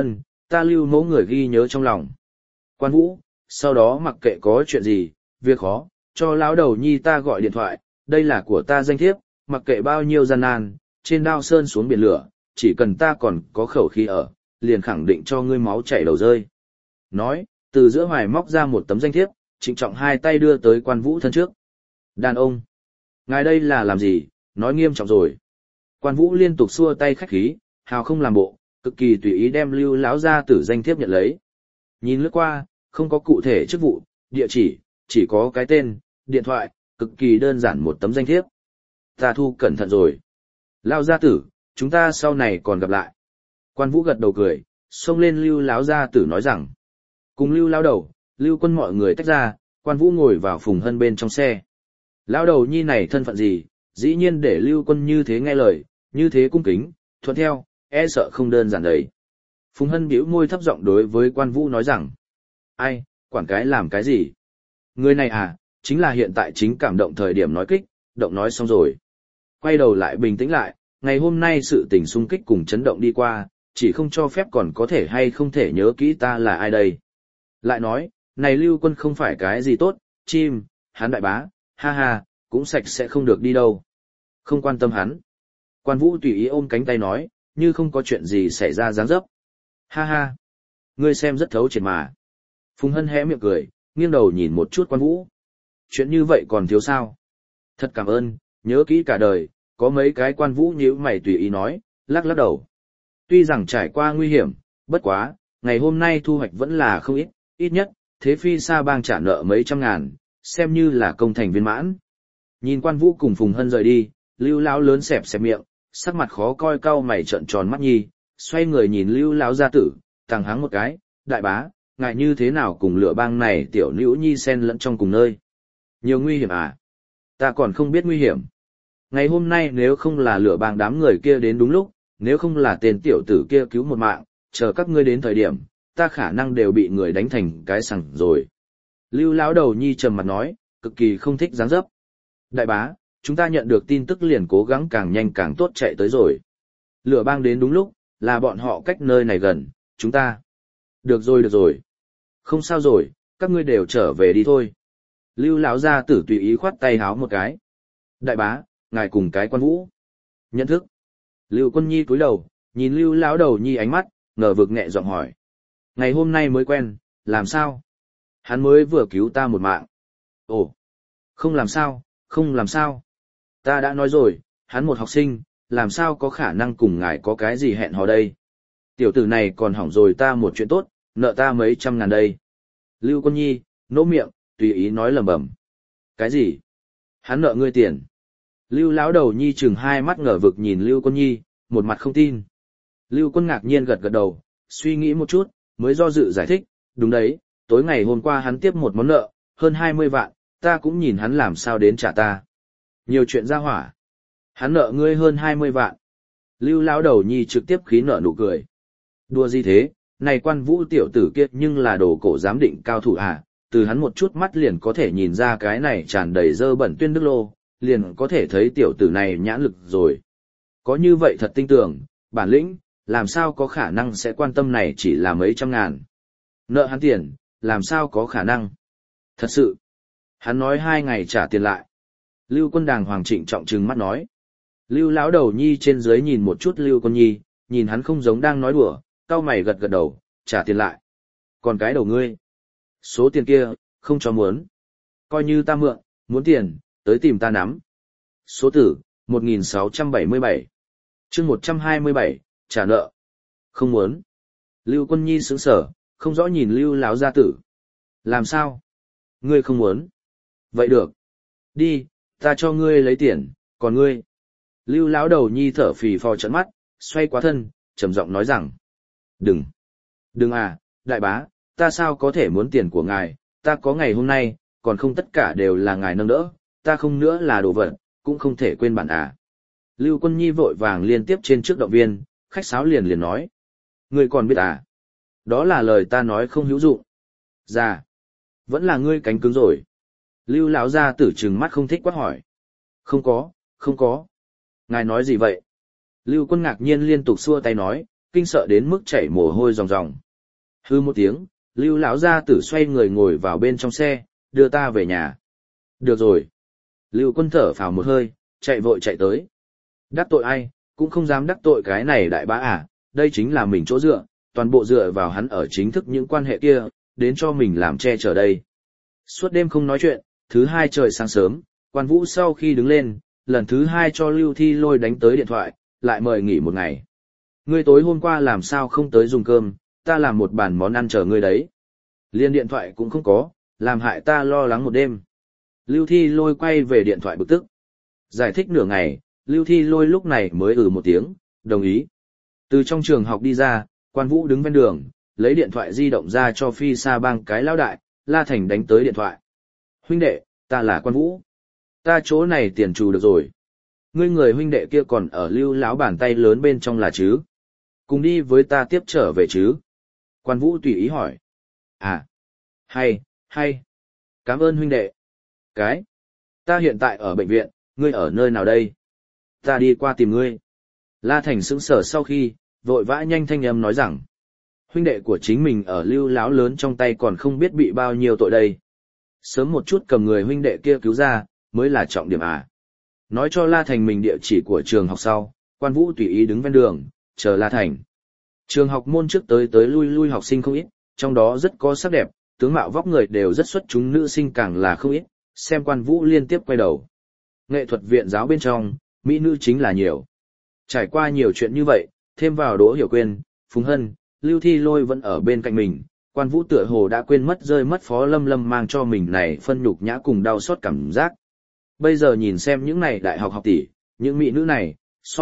ta lưu mẫu người ghi nhớ trong lòng. Quan Vũ, sau đó mặc kệ có chuyện gì, việc khó, cho lão đầu nhi ta gọi điện thoại, đây là của ta danh thiếp, mặc kệ bao nhiêu gian nan, trên đao sơn xuống biển lửa, chỉ cần ta còn có khẩu khí ở, liền khẳng định cho ngươi máu chảy đầu rơi. Nói, từ giữa hoài móc ra một tấm danh thiếp, trịnh trọng hai tay đưa tới Quan Vũ thân trước. Đàn ông, ngài đây là làm gì, nói nghiêm trọng rồi. Quan Vũ liên tục xua tay khách khí, hào không làm bộ, cực kỳ tùy ý đem lưu lão gia tử danh thiếp nhận lấy. Nhìn lướt qua, không có cụ thể chức vụ, địa chỉ có cái tên, điện thoại, cực kỳ đơn giản một tấm danh thiếp. Ta thu cẩn thận rồi. Lão gia tử, chúng ta sau này còn gặp lại. Quan Vũ gật đầu cười, xông lên lưu lão gia tử nói rằng. Cùng lưu lão đầu, lưu quân mọi người tách ra, Quan Vũ ngồi vào Phùng Hân bên trong xe. Lão đầu nhi này thân phận gì, dĩ nhiên để lưu quân như thế nghe lời, như thế cung kính, thuận theo, e sợ không đơn giản đấy. Phùng Hân bĩu môi thấp giọng đối với Quan Vũ nói rằng, ai, quản cái làm cái gì? Người này à, chính là hiện tại chính cảm động thời điểm nói kích, động nói xong rồi. Quay đầu lại bình tĩnh lại, ngày hôm nay sự tình xung kích cùng chấn động đi qua, chỉ không cho phép còn có thể hay không thể nhớ kỹ ta là ai đây. Lại nói, này lưu quân không phải cái gì tốt, chim, hắn đại bá, ha ha, cũng sạch sẽ không được đi đâu. Không quan tâm hắn. Quan Vũ tùy ý ôm cánh tay nói, như không có chuyện gì xảy ra dáng dấp. Ha ha, ngươi xem rất thấu triệt mà. Phùng Hân hé miệng cười, nghiêng đầu nhìn một chút Quan Vũ. Chuyện như vậy còn thiếu sao? Thật cảm ơn, nhớ kỹ cả đời, có mấy cái Quan Vũ nhíu mày tùy ý nói, lắc lắc đầu. Tuy rằng trải qua nguy hiểm, bất quá, ngày hôm nay thu hoạch vẫn là không ít, ít nhất, thế phi sa bang trả nợ mấy trăm ngàn, xem như là công thành viên mãn. Nhìn Quan Vũ cùng Phùng Hân rời đi, lưu lão lớn xẹp xẹp miệng, sắc mặt khó coi cau mày trợn tròn mắt nhi, xoay người nhìn lưu lão gia tử, thằng hắng một cái, đại bá, ngại như thế nào cùng lửa bang này tiểu nữ nhi xen lẫn trong cùng nơi. Nhiều nguy hiểm à? Ta còn không biết nguy hiểm. Ngày hôm nay nếu không là lửa bang đám người kia đến đúng lúc, nếu không là tên tiểu tử kia cứu một mạng, chờ các ngươi đến thời điểm, ta khả năng đều bị người đánh thành cái sằng rồi. Lưu lão đầu nhi trầm mặt nói, cực kỳ không thích dáng dấp. Đại bá, chúng ta nhận được tin tức liền cố gắng càng nhanh càng tốt chạy tới rồi. Lửa bang đến đúng lúc, là bọn họ cách nơi này gần, chúng ta. Được rồi. Không sao rồi, các ngươi đều trở về đi thôi. Lưu lão gia tử tùy ý khoát tay háo một cái. Đại bá, ngài cùng cái Quan Vũ. Nhận thức. Lưu Quân Nhi cúi đầu, nhìn Lưu lão đầu nhi ánh mắt, ngờ vực nhẹ giọng hỏi. Ngày hôm nay mới quen, làm sao? Hắn mới vừa cứu ta một mạng. Ồ, không làm sao. Ta đã nói rồi, hắn một học sinh, làm sao có khả năng cùng ngài có cái gì hẹn hò đây. Tiểu tử này còn hỏng rồi ta một chuyện tốt, nợ ta mấy trăm ngàn đây. Lưu Quân Nhi, nỗ miệng, tùy ý nói lẩm bẩm. Cái gì? Hắn nợ ngươi tiền. Lưu lão đầu nhi chừng hai mắt ngờ vực nhìn Lưu Quân Nhi, một mặt không tin. Lưu Quân ngạc nhiên gật gật đầu, suy nghĩ một chút, mới do dự giải thích, đúng đấy, tối ngày hôm qua hắn tiếp một món nợ, hơn 20 vạn, ta cũng nhìn hắn làm sao đến trả ta. Nhiều chuyện ra hỏa. Hắn nợ ngươi hơn 20 vạn. Lưu lão đầu nhi trực tiếp khí nợ nụ cười. Đùa gì thế, này Quan Vũ tiểu tử kia nhưng là đồ cổ giám định cao thủ à, từ hắn một chút mắt liền có thể nhìn ra cái này tràn đầy dơ bẩn tuyên đức lô, liền có thể thấy tiểu tử này nhãn lực rồi. Có như vậy thật tin tưởng, bản lĩnh, làm sao có khả năng sẽ quan tâm này chỉ là mấy trăm ngàn. Nợ hắn tiền, làm sao có khả năng. Thật sự, hắn nói 2 ngày trả tiền lại. Lưu Quân đàng hoàng trịnh trọng trừng mắt nói. Lưu lão đầu nhi trên dưới nhìn một chút Lưu Quân Nhi, nhìn hắn không giống đang nói đùa, cau mày gật gật đầu, trả tiền lại. Còn cái đầu ngươi, số tiền kia, không cho muốn. Coi như ta mượn, muốn tiền, tới tìm ta nắm. Số tử, 1677. Chương 127, trả nợ. Không muốn. Lưu Quân Nhi sững sờ, không rõ nhìn Lưu lão gia tử. Làm sao? Ngươi không muốn. Vậy được. Đi, ta cho ngươi lấy tiền, còn ngươi. Lưu lão đầu nhi thở phì phò trợn mắt, xoay quá thân, trầm giọng nói rằng. Đừng à, đại bá, ta sao có thể muốn tiền của ngài, ta có ngày hôm nay, còn không tất cả đều là ngài nâng đỡ, ta không nữa là đồ vật, cũng không thể quên bản à. Lưu Quân Nhi vội vàng liên tiếp trên trước động viên, khách sáo liền nói. Ngươi còn biết à? Đó là lời ta nói không hữu dụng. Dạ, vẫn là ngươi cánh cứng rồi. Lưu lão gia tử trừng mắt không thích quát hỏi. Không có. Ngài nói gì vậy? Lưu Quân ngạc nhiên liên tục xua tay nói, kinh sợ đến mức chảy mồ hôi ròng ròng. Hư một tiếng, Lưu lão gia tử xoay người ngồi vào bên trong xe, đưa ta về nhà. Được rồi. Lưu Quân thở phào một hơi, chạy vội chạy tới. Đắc tội ai, cũng không dám đắc tội cái này đại bá à, đây chính là mình chỗ dựa, toàn bộ dựa vào hắn ở chính thức những quan hệ kia, đến cho mình làm che chở đây. Suốt đêm không nói chuyện, thứ hai trời sáng sớm, Quan Vũ sau khi đứng lên, lần thứ hai cho Lưu Thi Lôi đánh tới điện thoại, lại mời nghỉ một ngày. Ngươi tối hôm qua làm sao không tới dùng cơm, ta làm một bàn món ăn chờ ngươi đấy. Liên điện thoại cũng không có, làm hại ta lo lắng một đêm. Lưu Thi Lôi quay về điện thoại bực tức. Giải thích nửa ngày, Lưu Thi Lôi lúc này mới một tiếng, đồng ý. Từ trong trường học đi ra, Quan Vũ đứng ven đường, lấy điện thoại di động ra cho Phi Sa Bang cái lão đại, La Thành đánh tới điện thoại. Huynh đệ, ta là Quan Vũ. Ta chỗ này tiền trù được rồi. Ngươi người huynh đệ kia còn ở Lưu lão bàn tay lớn bên trong là chứ? Cùng đi với ta tiếp trở về chứ? Quan Vũ tùy ý hỏi. À, hay. Cảm ơn huynh đệ. Cái, ta hiện tại ở bệnh viện, ngươi ở nơi nào đây? Ta đi qua tìm ngươi. La Thành sững sờ sau khi, vội vã nhanh thanh âm nói rằng, huynh đệ của chính mình ở Lưu lão lớn trong tay còn không biết bị bao nhiêu tội đây. Sớm một chút cầm người huynh đệ kia cứu ra, mới là trọng điểm à. Nói cho La Thành mình địa chỉ của trường học sau, Quan Vũ tùy ý đứng ven đường, chờ La Thành. Trường học môn trước tới lui học sinh không ít, trong đó rất có sắc đẹp, tướng mạo vóc người đều rất xuất chúng, nữ sinh càng là không ít, xem Quan Vũ liên tiếp quay đầu. Nghệ thuật viện giáo bên trong, mỹ nữ chính là nhiều. Trải qua nhiều chuyện như vậy, thêm vào Đỗ Hiểu Quyên, Phùng Hân, Lưu Thi Lôi vẫn ở bên cạnh mình, Quan Vũ tựa hồ đã quên mất rơi mất Phó Lâm Lâm mang cho mình này phân nhục nhã cùng đau xót cảm giác. Bây giờ nhìn xem những này đại học học tỷ, những mỹ nữ này,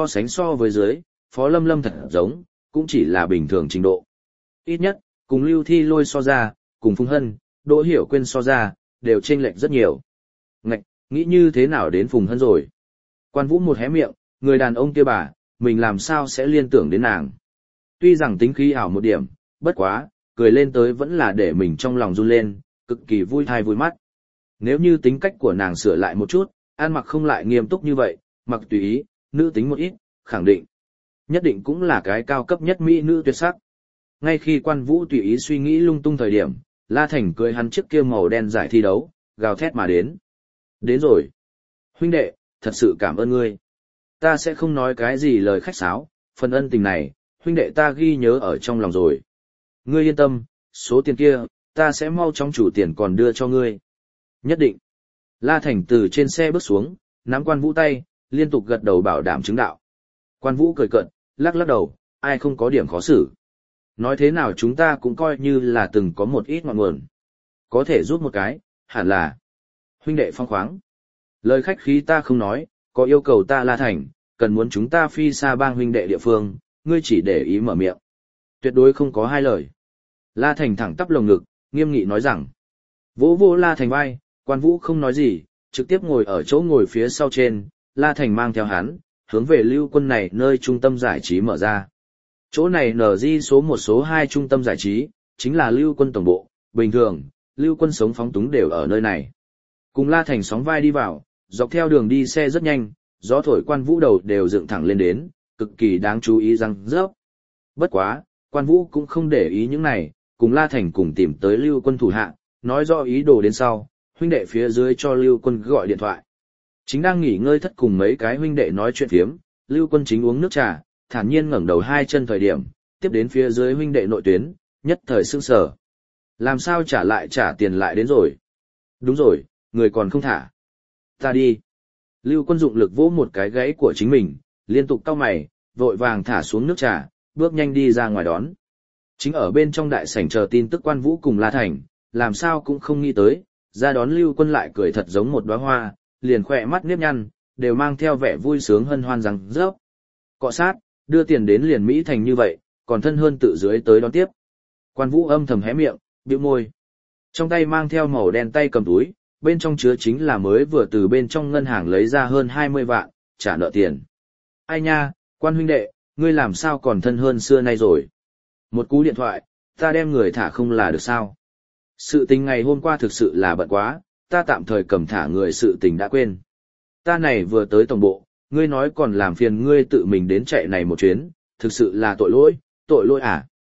so với dưới, Phó Lâm Lâm thật giống, cũng chỉ là bình thường trình độ. Ít nhất, cùng Lưu Thi Lôi so ra, cùng Phùng Hân, Đỗ Hiểu Quyên so ra, đều chênh lệch rất nhiều. Ngạch, nghĩ như thế nào đến Phùng Hân rồi? Quan Vũ một hé miệng, người đàn ông kia bà, mình làm sao sẽ liên tưởng đến nàng. Tuy rằng tính khí ảo một điểm, bất quá, cười lên tới vẫn là để mình trong lòng run lên, cực kỳ vui thai vui mắt. Nếu như tính cách của nàng sửa lại một chút, ăn mặc không lại nghiêm túc như vậy, mặc tùy ý, nữ tính một ít, khẳng định. Nhất định cũng là cái cao cấp nhất mỹ nữ tuyệt sắc. Ngay khi Quan Vũ tùy ý suy nghĩ lung tung thời điểm, La Thành cười hắn chiếc kia màu đen giải thi đấu, gào thét mà đến. Đến rồi. Huynh đệ, thật sự cảm ơn ngươi. Ta sẽ không nói cái gì lời khách sáo, phần ân tình này, huynh đệ ta ghi nhớ ở trong lòng rồi. Ngươi yên tâm, số tiền kia, ta sẽ mau chóng chủ tiền còn đưa cho ngươi. Nhất định. La Thành từ trên xe bước xuống, nắm Quan Vũ tay, liên tục gật đầu bảo đảm chứng đạo. Quan Vũ cười cợt, lắc lắc đầu, ai không có điểm khó xử. Nói thế nào chúng ta cũng coi như là từng có một ít ngọn nguồn. Có thể giúp một cái, hẳn là. Huynh đệ phong khoáng. Lời khách khí ta không nói, có yêu cầu ta La Thành, cần muốn chúng ta Phi Sa Bang huynh đệ địa phương, ngươi chỉ để ý mở miệng. Tuyệt đối không có hai lời. La Thành thẳng tắp lồng ngực, nghiêm nghị nói rằng. Vỗ vô La Thành vai, Quan Vũ không nói gì, trực tiếp ngồi ở chỗ ngồi phía sau trên, La Thành mang theo hắn, hướng về Lưu Quân này nơi trung tâm giải trí mở ra. Chỗ này nở di số 1 số 2 trung tâm giải trí, chính là Lưu Quân tổng bộ, bình thường, Lưu Quân sống phóng túng đều ở nơi này. Cùng La Thành sóng vai đi vào, dọc theo đường đi xe rất nhanh, gió thổi Quan Vũ đầu đều dựng thẳng lên đến, cực kỳ đáng chú ý răng rớp. Bất quá, Quan Vũ cũng không để ý những này, cùng La Thành cùng tìm tới Lưu Quân thủ hạ, nói rõ ý đồ đến sau, huynh đệ phía dưới cho Lưu Quân gọi điện thoại. Chính đang nghỉ ngơi thất cùng mấy cái huynh đệ nói chuyện phiếm, Lưu Quân chính uống nước trà, thản nhiên ngẩng đầu hai chân thời điểm, tiếp đến phía dưới huynh đệ nội tuyến, nhất thời sững sờ. Làm sao trả tiền lại đến rồi? Đúng rồi, người còn không thả. Ta đi. Lưu Quân dụng lực vỗ một cái gãy của chính mình, liên tục cau mày, vội vàng thả xuống nước trà, bước nhanh đi ra ngoài đón. Chính ở bên trong đại sảnh chờ tin tức Quan Vũ cùng La Thành, làm sao cũng không nghĩ tới, ra đón Lưu Quân lại cười thật giống một đóa hoa, liền khỏe mắt nếp nhăn, đều mang theo vẻ vui sướng hân hoan rằng rớp. Cọ sát, đưa tiền đến liền Mỹ thành như vậy, còn thân hơn tự dưới tới đón tiếp. Quan Vũ âm thầm hé miệng, bĩu môi. Trong tay mang theo màu đen tay cầm túi, bên trong chứa chính là mới vừa từ bên trong ngân hàng lấy ra hơn 20 vạn, trả nợ tiền. Ai nha, Quan huynh đệ, ngươi làm sao còn thân hơn xưa nay rồi. Một cú điện thoại, ta đem người thả không là được sao. Sự tình ngày hôm qua thực sự là bận quá, ta tạm thời cầm thả người sự tình đã quên. Ta này vừa tới tổng bộ, ngươi nói còn làm phiền ngươi tự mình đến chạy này một chuyến, thực sự là tội lỗi à.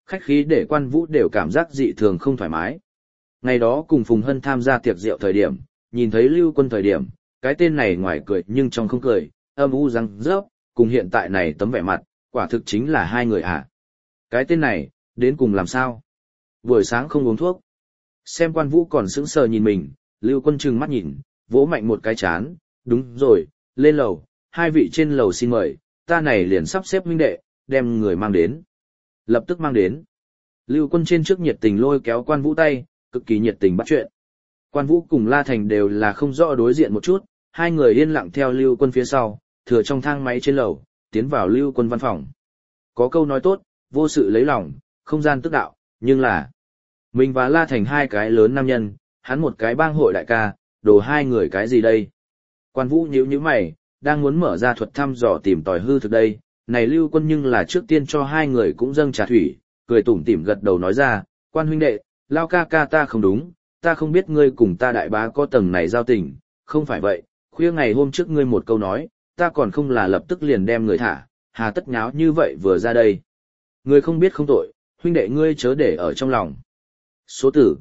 Khách khí để Quan Vũ đều cảm giác dị thường không thoải mái. Ngày đó cùng Phùng Hân tham gia tiệc rượu thời điểm, nhìn thấy Lưu Quân thời điểm, cái tên này ngoài cười nhưng trong không cười, âm u răng rớp, cùng hiện tại này tấm vẻ mặt, quả thực chính là hai người à. Cái tên này, đến cùng làm sao? Buổi sáng không uống thuốc. Xem Quan Vũ còn sững sờ nhìn mình, Lưu Quân trừng mắt nhìn, vỗ mạnh một cái chán, đúng rồi, lên lầu, hai vị trên lầu xin mời, ta này liền sắp xếp huynh đệ, đem người mang đến. Lập tức mang đến. Lưu Quân trên trước nhiệt tình lôi kéo Quan Vũ tay, cực kỳ nhiệt tình bắt chuyện. Quan Vũ cùng La Thành đều là không rõ đối diện một chút, hai người yên lặng theo Lưu Quân phía sau, thừa trong thang máy trên lầu, tiến vào Lưu Quân văn phòng. Có câu nói tốt, vô sự lấy lòng, không gian tức đạo, nhưng là mình và La Thành hai cái lớn nam nhân, hắn một cái bang hội đại ca, đồ hai người cái gì đây? Quan Vũ nhíu nhíu mày, đang muốn mở ra thuật thăm dò tìm tòi hư thực đây, này Lưu Quân nhưng là trước tiên cho hai người cũng dâng trà thủy, cười tủm tỉm gật đầu nói ra, Quan huynh đệ, Lao ca ca ta không đúng, ta không biết ngươi cùng ta đại bá có tầng này giao tình, không phải vậy, khuya ngày hôm trước ngươi một câu nói, ta còn không là lập tức liền đem người thả, hà tất nháo như vậy vừa ra đây. Ngươi không biết không tội, huynh đệ ngươi chớ để ở trong lòng. Số tử,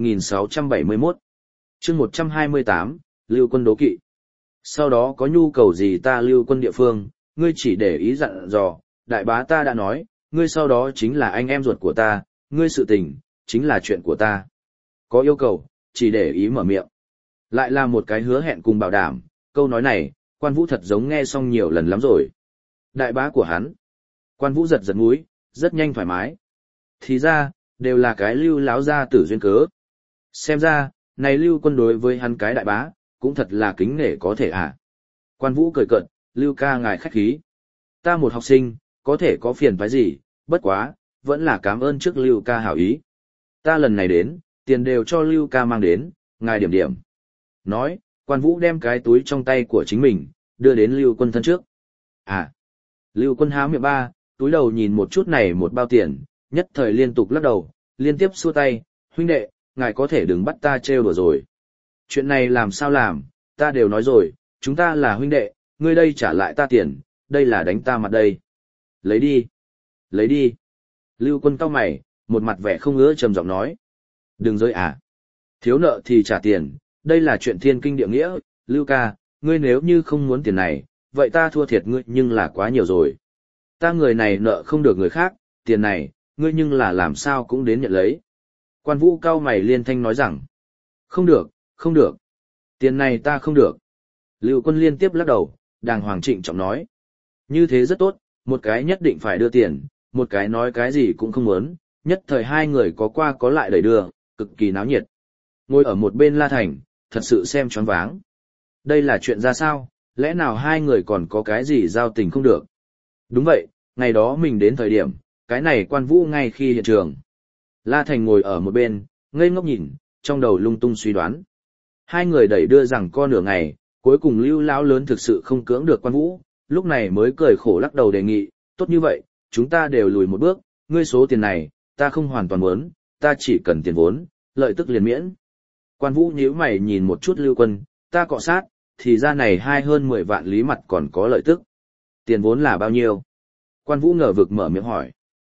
1671. Chương 128, Lưu Quân đố kỵ. Sau đó có nhu cầu gì ta Lưu Quân địa phương, ngươi chỉ để ý dặn dò, đại bá ta đã nói, ngươi sau đó chính là anh em ruột của ta, ngươi sự tình, chính là chuyện của ta. Có yêu cầu, chỉ để ý mở miệng. Lại là một cái hứa hẹn cùng bảo đảm, câu nói này, Quan Vũ thật giống nghe xong nhiều lần lắm rồi. Đại bá của hắn. Quan Vũ giật giật mũi, rất nhanh thoải mái. Thì ra, đều là cái Lưu láo gia tử duyên cớ. Xem ra, này Lưu Quân đối với hắn cái đại bá, cũng thật là kính nể có thể à. Quan Vũ cười cợt, Lưu ca ngài khách khí. Ta một học sinh, có thể có phiền phải gì, bất quá, vẫn là cảm ơn trước Lưu ca hảo ý. Ta lần này đến, tiền đều cho Lưu ca mang đến, ngài điểm điểm. Nói, Quan Vũ đem cái túi trong tay của chính mình, đưa đến Lưu Quân thân trước. À, Lưu Quân há miệng ba, túi đầu nhìn một chút này một bao tiền, nhất thời liên tục lắc đầu, liên tiếp xua tay, huynh đệ, ngài có thể đừng bắt ta trêu đùa rồi. Chuyện này làm sao làm, ta đều nói rồi, chúng ta là huynh đệ, ngươi đây trả lại ta tiền, đây là đánh ta mặt đây. Lấy đi, lấy đi. Lưu Quân cau mày, một mặt vẻ không ngứa trầm giọng nói. Đừng rơi à. Thiếu nợ thì trả tiền, đây là chuyện thiên kinh địa nghĩa, Lưu ca, ngươi nếu như không muốn tiền này, vậy ta thua thiệt ngươi nhưng là quá nhiều rồi. Ta người này nợ không được người khác, tiền này, ngươi nhưng là làm sao cũng đến nhận lấy. Quan Vũ cau mày liên thanh nói rằng, không được, không được. Tiền này ta không được. Lưu Quân liên tiếp lắc đầu, đàng hoàng trịnh trọng nói. Như thế rất tốt, một cái nhất định phải đưa tiền, một cái nói cái gì cũng không muốn, nhất thời hai người có qua có lại đẩy đưa, cực kỳ náo nhiệt. Ngồi ở một bên La Thành, thật sự xem choáng váng. Đây là chuyện ra sao, lẽ nào hai người còn có cái gì giao tình không được? Đúng vậy, ngày đó mình đến thời điểm, cái này Quan Vũ ngay khi hiện trường. La Thành ngồi ở một bên, ngây ngốc nhìn, trong đầu lung tung suy đoán. Hai người đẩy đưa rằng co nửa ngày, cuối cùng Lưu lão lớn thực sự không cưỡng được Quan Vũ, lúc này mới cười khổ lắc đầu đề nghị, tốt như vậy, chúng ta đều lùi một bước, ngươi số tiền này, ta không hoàn toàn muốn, ta chỉ cần tiền vốn, lợi tức liền miễn. Quan Vũ nhíu mày nhìn một chút Lưu Quân, ta cọ sát, thì ra này hai hơn 10 vạn lý mặt còn có lợi tức. Tiền vốn là bao nhiêu? Quan Vũ ngờ vực mở miệng hỏi.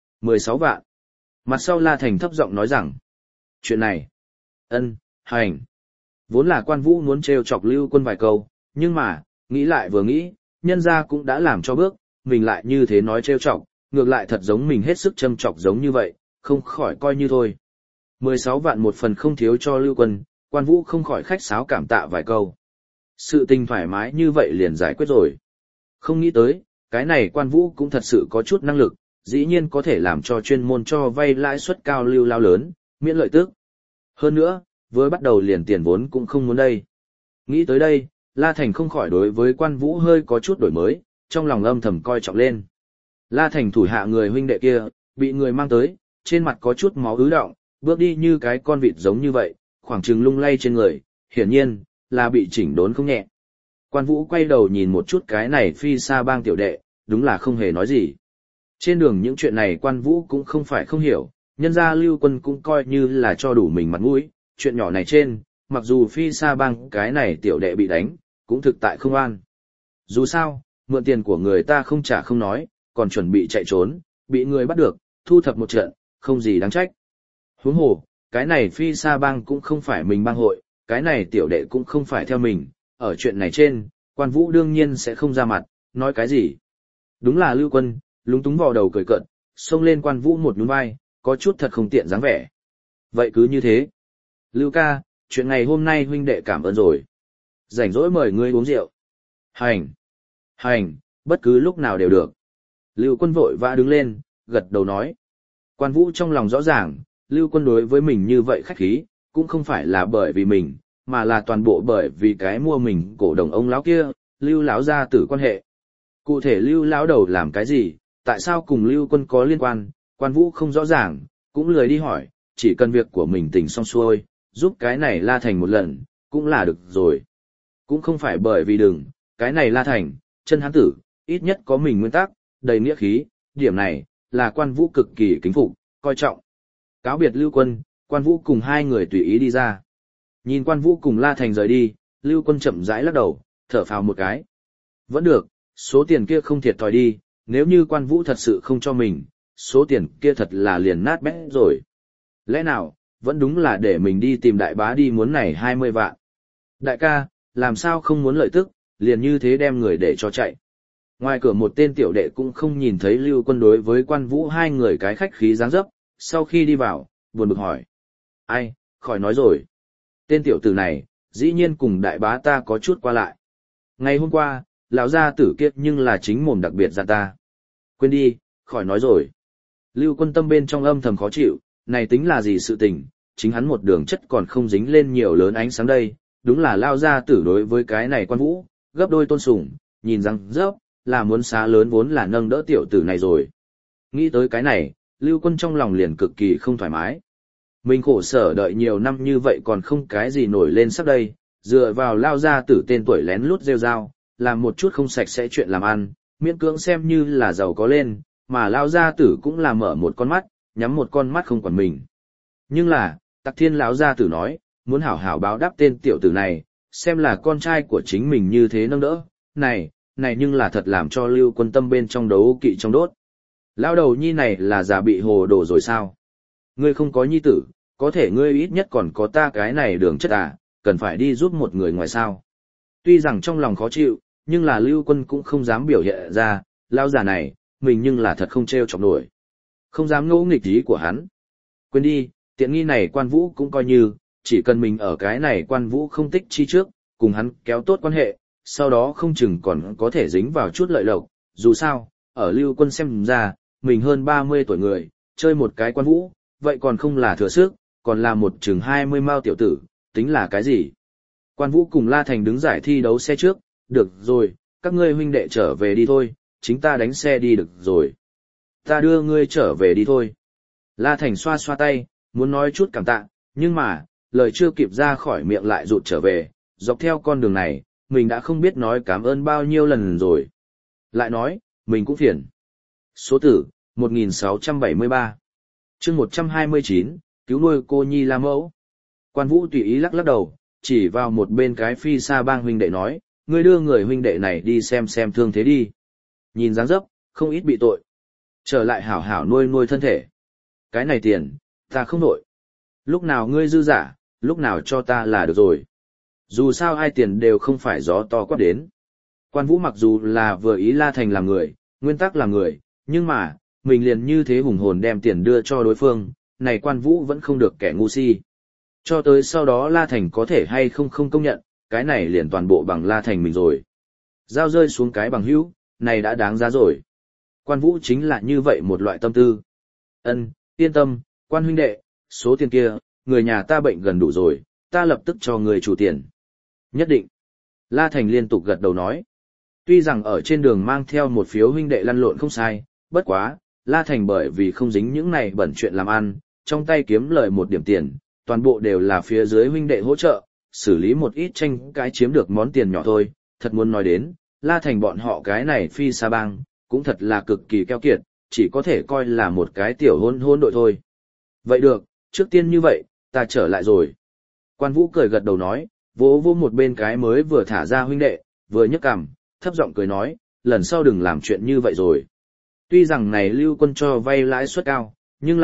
16 vạn. Mặt sau La Thành thấp giọng nói rằng, chuyện này, hành. Vốn là Quan Vũ muốn trêu chọc Lưu Quân vài câu, nhưng mà, nghĩ lại vừa nghĩ, nhân gia cũng đã làm cho bước, mình lại như thế nói trêu chọc, ngược lại thật giống mình hết sức châm chọc giống như vậy, không khỏi coi như thôi. 16 vạn một phần không thiếu cho Lưu Quân, Quan Vũ không khỏi khách sáo cảm tạ vài câu. Sự tình thoải mái như vậy liền giải quyết rồi. Không nghĩ tới, cái này Quan Vũ cũng thật sự có chút năng lực, dĩ nhiên có thể làm cho chuyên môn cho vay lãi suất cao lưu lao lớn, miễn lợi tức. Hơn nữa, với bắt đầu liền tiền vốn cũng không muốn đây. Nghĩ tới đây, La Thành không khỏi đối với Quan Vũ hơi có chút đổi mới, trong lòng âm thầm coi trọng lên. La Thành thủ hạ người huynh đệ kia, bị người mang tới, trên mặt có chút máu ứ đọng, bước đi như cái con vịt giống như vậy, khoảng chừng lung lay trên người, hiển nhiên, là bị chỉnh đốn không nhẹ. Quan Vũ quay đầu nhìn một chút cái này phi sa bang tiểu đệ, đúng là không hề nói gì. Trên đường những chuyện này Quan Vũ cũng không phải không hiểu, nhân ra Lưu Quân cũng coi như là cho đủ mình mặt mũi, chuyện nhỏ này trên, mặc dù phi sa bang cái này tiểu đệ bị đánh, cũng thực tại không an. Dù sao, mượn tiền của người ta không trả không nói, còn chuẩn bị chạy trốn, bị người bắt được, thu thập một trận, không gì đáng trách. Huống hồ, cái này phi sa bang cũng không phải mình bang hội, cái này tiểu đệ cũng không phải theo mình, ở chuyện này trên, Quan Vũ đương nhiên sẽ không ra mặt, nói cái gì. Đúng là Lưu Quân, lúng túng vò đầu cười cợt, xông lên Quan Vũ một nhún vai, có chút thật không tiện dáng vẻ. Vậy cứ như thế. Lưu ca, chuyện ngày hôm nay huynh đệ cảm ơn rồi. Rảnh rỗi mời ngươi uống rượu. Hành, bất cứ lúc nào đều được. Lưu Quân vội vã đứng lên, gật đầu nói. Quan Vũ trong lòng rõ ràng, Lưu Quân đối với mình như vậy khách khí, cũng không phải là bởi vì mình, mà là toàn bộ bởi vì cái mua mình cổ đồng ông lão kia, Lưu lão gia tử quan hệ. Cụ thể Lưu lão đầu làm cái gì, tại sao cùng Lưu Quân có liên quan, Quan Vũ không rõ ràng, cũng lười đi hỏi, chỉ cần việc của mình tỉnh xong xuôi, giúp cái này La Thành một lần, cũng là được rồi. Cũng không phải bởi vì đừng, cái này La Thành, chân hán tử, ít nhất có mình nguyên tắc, đầy nghĩa khí, điểm này, là Quan Vũ cực kỳ kính phục, coi trọng. Cáo biệt Lưu Quân, Quan Vũ cùng hai người tùy ý đi ra. Nhìn Quan Vũ cùng La Thành rời đi, Lưu Quân chậm rãi lắc đầu, thở phào một cái. Vẫn được, số tiền kia không thiệt thòi đi, nếu như Quan Vũ thật sự không cho mình, số tiền kia thật là liền nát bét rồi. Lẽ nào, vẫn đúng là để mình đi tìm đại bá đi muốn này 20 vạn. Đại ca, làm sao không muốn lợi tức, liền như thế đem người để cho chạy. Ngoài cửa một tên tiểu đệ cũng không nhìn thấy Lưu Quân đối với Quan Vũ hai người cái khách khí dáng dấp, sau khi đi vào, buồn bực hỏi. Ai, khỏi nói rồi. Tên tiểu tử này, dĩ nhiên cùng đại bá ta có chút qua lại. Ngày hôm qua, lão gia tử kiệt nhưng là chính mồm đặc biệt ra ta. Quên đi, khỏi nói rồi. Lưu Quân tâm bên trong âm thầm khó chịu, này tính là gì sự tình, chính hắn một đường chất còn không dính lên nhiều lớn ánh sáng đây, đúng là lao gia tử đối với cái này Quan Vũ, gấp đôi tôn sùng, nhìn răng rớp, là muốn xá lớn vốn là nâng đỡ tiểu tử này rồi. Nghĩ tới cái này, Lưu Quân trong lòng liền cực kỳ không thoải mái. Mình khổ sở đợi nhiều năm như vậy còn không cái gì nổi lên sắp đây, dựa vào lao gia tử tên tuổi lén lút rêu rao, làm một chút không sạch sẽ chuyện làm ăn, miễn cưỡng xem như là giàu có lên, mà lao gia tử cũng là mở một con mắt, nhắm một con mắt không quản mình. Nhưng là, Tặc Thiên lão gia tử nói, muốn hảo hảo báo đáp tên tiểu tử này, xem là con trai của chính mình như thế nâng đỡ, này nhưng là thật làm cho Lưu Quân tâm bên trong đấu kỵ trong đốt. Lão đầu nhi này là già bị hồ đồ rồi sao? Ngươi không có nhi tử, có thể ngươi ít nhất còn có ta cái này đường chất à, cần phải đi giúp một người ngoài sao. Tuy rằng trong lòng khó chịu, nhưng là Lưu Quân cũng không dám biểu hiện ra, lão già này, mình nhưng là thật không trêu chọc nổi. Không dám ngỗ nghịch ý của hắn. Quên đi, tiện nghi này Quan Vũ cũng coi như, chỉ cần mình ở cái này Quan Vũ không tích chi trước, cùng hắn kéo tốt quan hệ, sau đó không chừng còn có thể dính vào chút lợi lộc, dù sao, ở Lưu Quân xem ra, mình hơn 30 tuổi người, chơi một cái Quan Vũ, vậy còn không là thừa sức, còn là một chừng 20 mao tiểu tử, tính là cái gì? Quan Vũ cùng La Thành đứng giải thi đấu xe trước, được rồi, các ngươi huynh đệ trở về đi thôi, chính ta đánh xe đi được rồi. Ta đưa ngươi trở về đi thôi. La Thành xoa xoa tay, muốn nói chút cảm tạ, nhưng mà, lời chưa kịp ra khỏi miệng lại rụt trở về, dọc theo con đường này, mình đã không biết nói cảm ơn bao nhiêu lần rồi. Lại nói, mình cũng phiền. Số tử, 1673. Chương 129, cứu nuôi cô nhi la mẫu. Quan Vũ tùy ý lắc lắc đầu, chỉ vào một bên cái phi sa bang huynh đệ nói, ngươi đưa người huynh đệ này đi xem thương thế đi. Nhìn dáng dấp, không ít bị tội. Trở lại hảo hảo nuôi thân thể. Cái này tiền, ta không nội. Lúc nào ngươi dư giả, lúc nào cho ta là được rồi. Dù sao ai tiền đều không phải gió to quát đến. Quan Vũ mặc dù là vừa ý La Thành làm người, nguyên tắc làm người, nhưng mà, mình liền như thế hùng hồn đem tiền đưa cho đối phương, này Quan Vũ vẫn không được kẻ ngu si. Cho tới sau đó La Thành có thể hay không công nhận, cái này liền toàn bộ bằng La Thành mình rồi. Giao rơi xuống cái bằng hữu, này đã đáng giá rồi. Quan Vũ chính là như vậy một loại tâm tư. Ân, yên tâm, Quan huynh đệ, số tiền kia, người nhà ta bệnh gần đủ rồi, ta lập tức cho người chủ tiền. Nhất định. La Thành liên tục gật đầu nói. Tuy rằng ở trên đường mang theo một phiếu huynh đệ lăn lộn không sai, bất quá, La Thành bởi vì không dính những này bẩn chuyện làm ăn, trong tay kiếm lời một điểm tiền, toàn bộ đều là phía dưới huynh đệ hỗ trợ, xử lý một ít tranh cãi chiếm được món tiền nhỏ thôi. Thật muốn nói đến, La Thành bọn họ cái này phi sa bang, cũng thật là cực kỳ keo kiệt, chỉ có thể coi là một cái tiểu hôn đội thôi. Vậy được, trước tiên như vậy, ta trở lại rồi. Quan Vũ cười gật đầu nói, vỗ vỗ một bên cái mới vừa thả ra huynh đệ, vừa nhấc cằm, thấp giọng cười nói, lần sau đừng làm chuyện như vậy rồi. Tuy rằng này Lưu Quân cho vay lãi suất cao, nhưng là,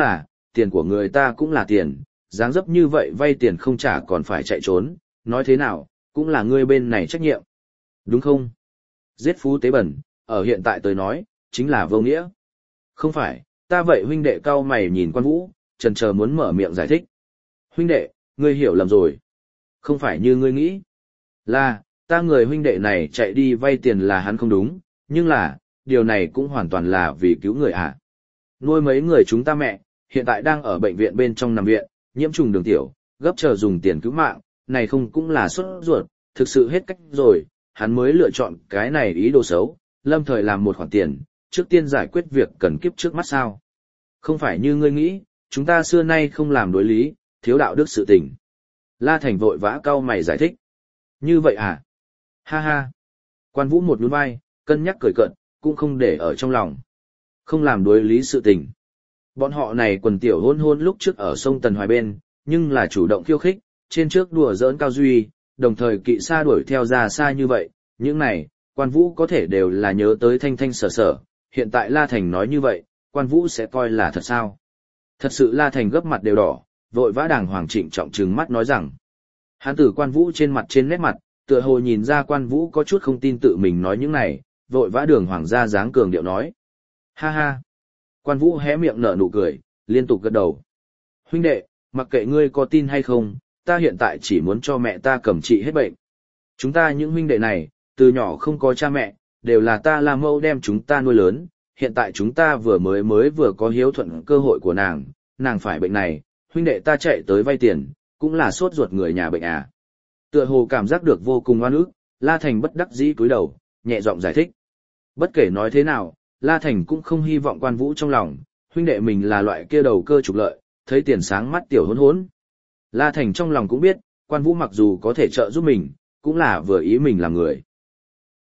tiền của người ta cũng là tiền, dáng dấp như vậy vay tiền không trả còn phải chạy trốn, nói thế nào, cũng là ngươi bên này trách nhiệm. Đúng không? Giết phú tế bẩn, ở hiện tại tôi nói, chính là vô nghĩa. Không phải, ta vậy huynh đệ cao mày nhìn Quan Vũ, chần chờ muốn mở miệng giải thích. Huynh đệ, ngươi hiểu lầm rồi. Không phải như ngươi nghĩ. Là, ta người huynh đệ này chạy đi vay tiền là hắn không đúng, nhưng là, điều này cũng hoàn toàn là vì cứu người à. Nuôi mấy người chúng ta mẹ, hiện tại đang ở bệnh viện bên trong nằm viện, nhiễm trùng đường tiểu, gấp chờ dùng tiền cứu mạng, này không cũng là sốt ruột, thực sự hết cách rồi, hắn mới lựa chọn cái này ý đồ xấu, lâm thời làm một khoản tiền, trước tiên giải quyết việc cần kiếp trước mắt sao. Không phải như ngươi nghĩ, chúng ta xưa nay không làm đối lý, thiếu đạo đức sự tình. La Thành vội vã cau mày giải thích. Như vậy à? Ha ha. Quan Vũ một nhún vai, cân nhắc cười cợt, cũng không để ở trong lòng. Không làm đối lý sự tình. Bọn họ này quần tiểu hôn hôn lúc trước ở sông Tần Hoài bên, nhưng là chủ động khiêu khích, trên trước đùa giỡn Cao Duy, đồng thời kỵ xa đuổi theo ra xa như vậy, những này, Quan Vũ có thể đều là nhớ tới thanh thanh sở sở, hiện tại La Thành nói như vậy, Quan Vũ sẽ coi là thật sao? Thật sự La Thành gấp mặt đều đỏ, vội vã đàng hoàng trịnh trọng trừng mắt nói rằng. Hán tử Quan Vũ trên mặt trên nét mặt, tựa hồ nhìn ra Quan Vũ có chút không tin tự mình nói những này, vội vã đường hoàng ra dáng cường điệu nói. Ha ha. Quan Vũ hé miệng nở nụ cười, liên tục gật đầu. Huynh đệ, mặc kệ ngươi có tin hay không, ta hiện tại chỉ muốn cho mẹ ta cầm trị hết bệnh. Chúng ta những huynh đệ này, từ nhỏ không có cha mẹ, đều là ta làm mâu đem chúng ta nuôi lớn, hiện tại chúng ta vừa có hiếu thuận cơ hội của nàng phải bệnh này, huynh đệ ta chạy tới vay tiền, cũng là sốt ruột người nhà bệnh à. Tựa hồ cảm giác được vô cùng oan ức, La Thành bất đắc dĩ cúi đầu, nhẹ giọng giải thích. Bất kể nói thế nào, La Thành cũng không hy vọng Quan Vũ trong lòng, huynh đệ mình là loại kia đầu cơ trục lợi, thấy tiền sáng mắt tiểu hỗn hỗn. La Thành trong lòng cũng biết, Quan Vũ mặc dù có thể trợ giúp mình, cũng là vừa ý mình làm người.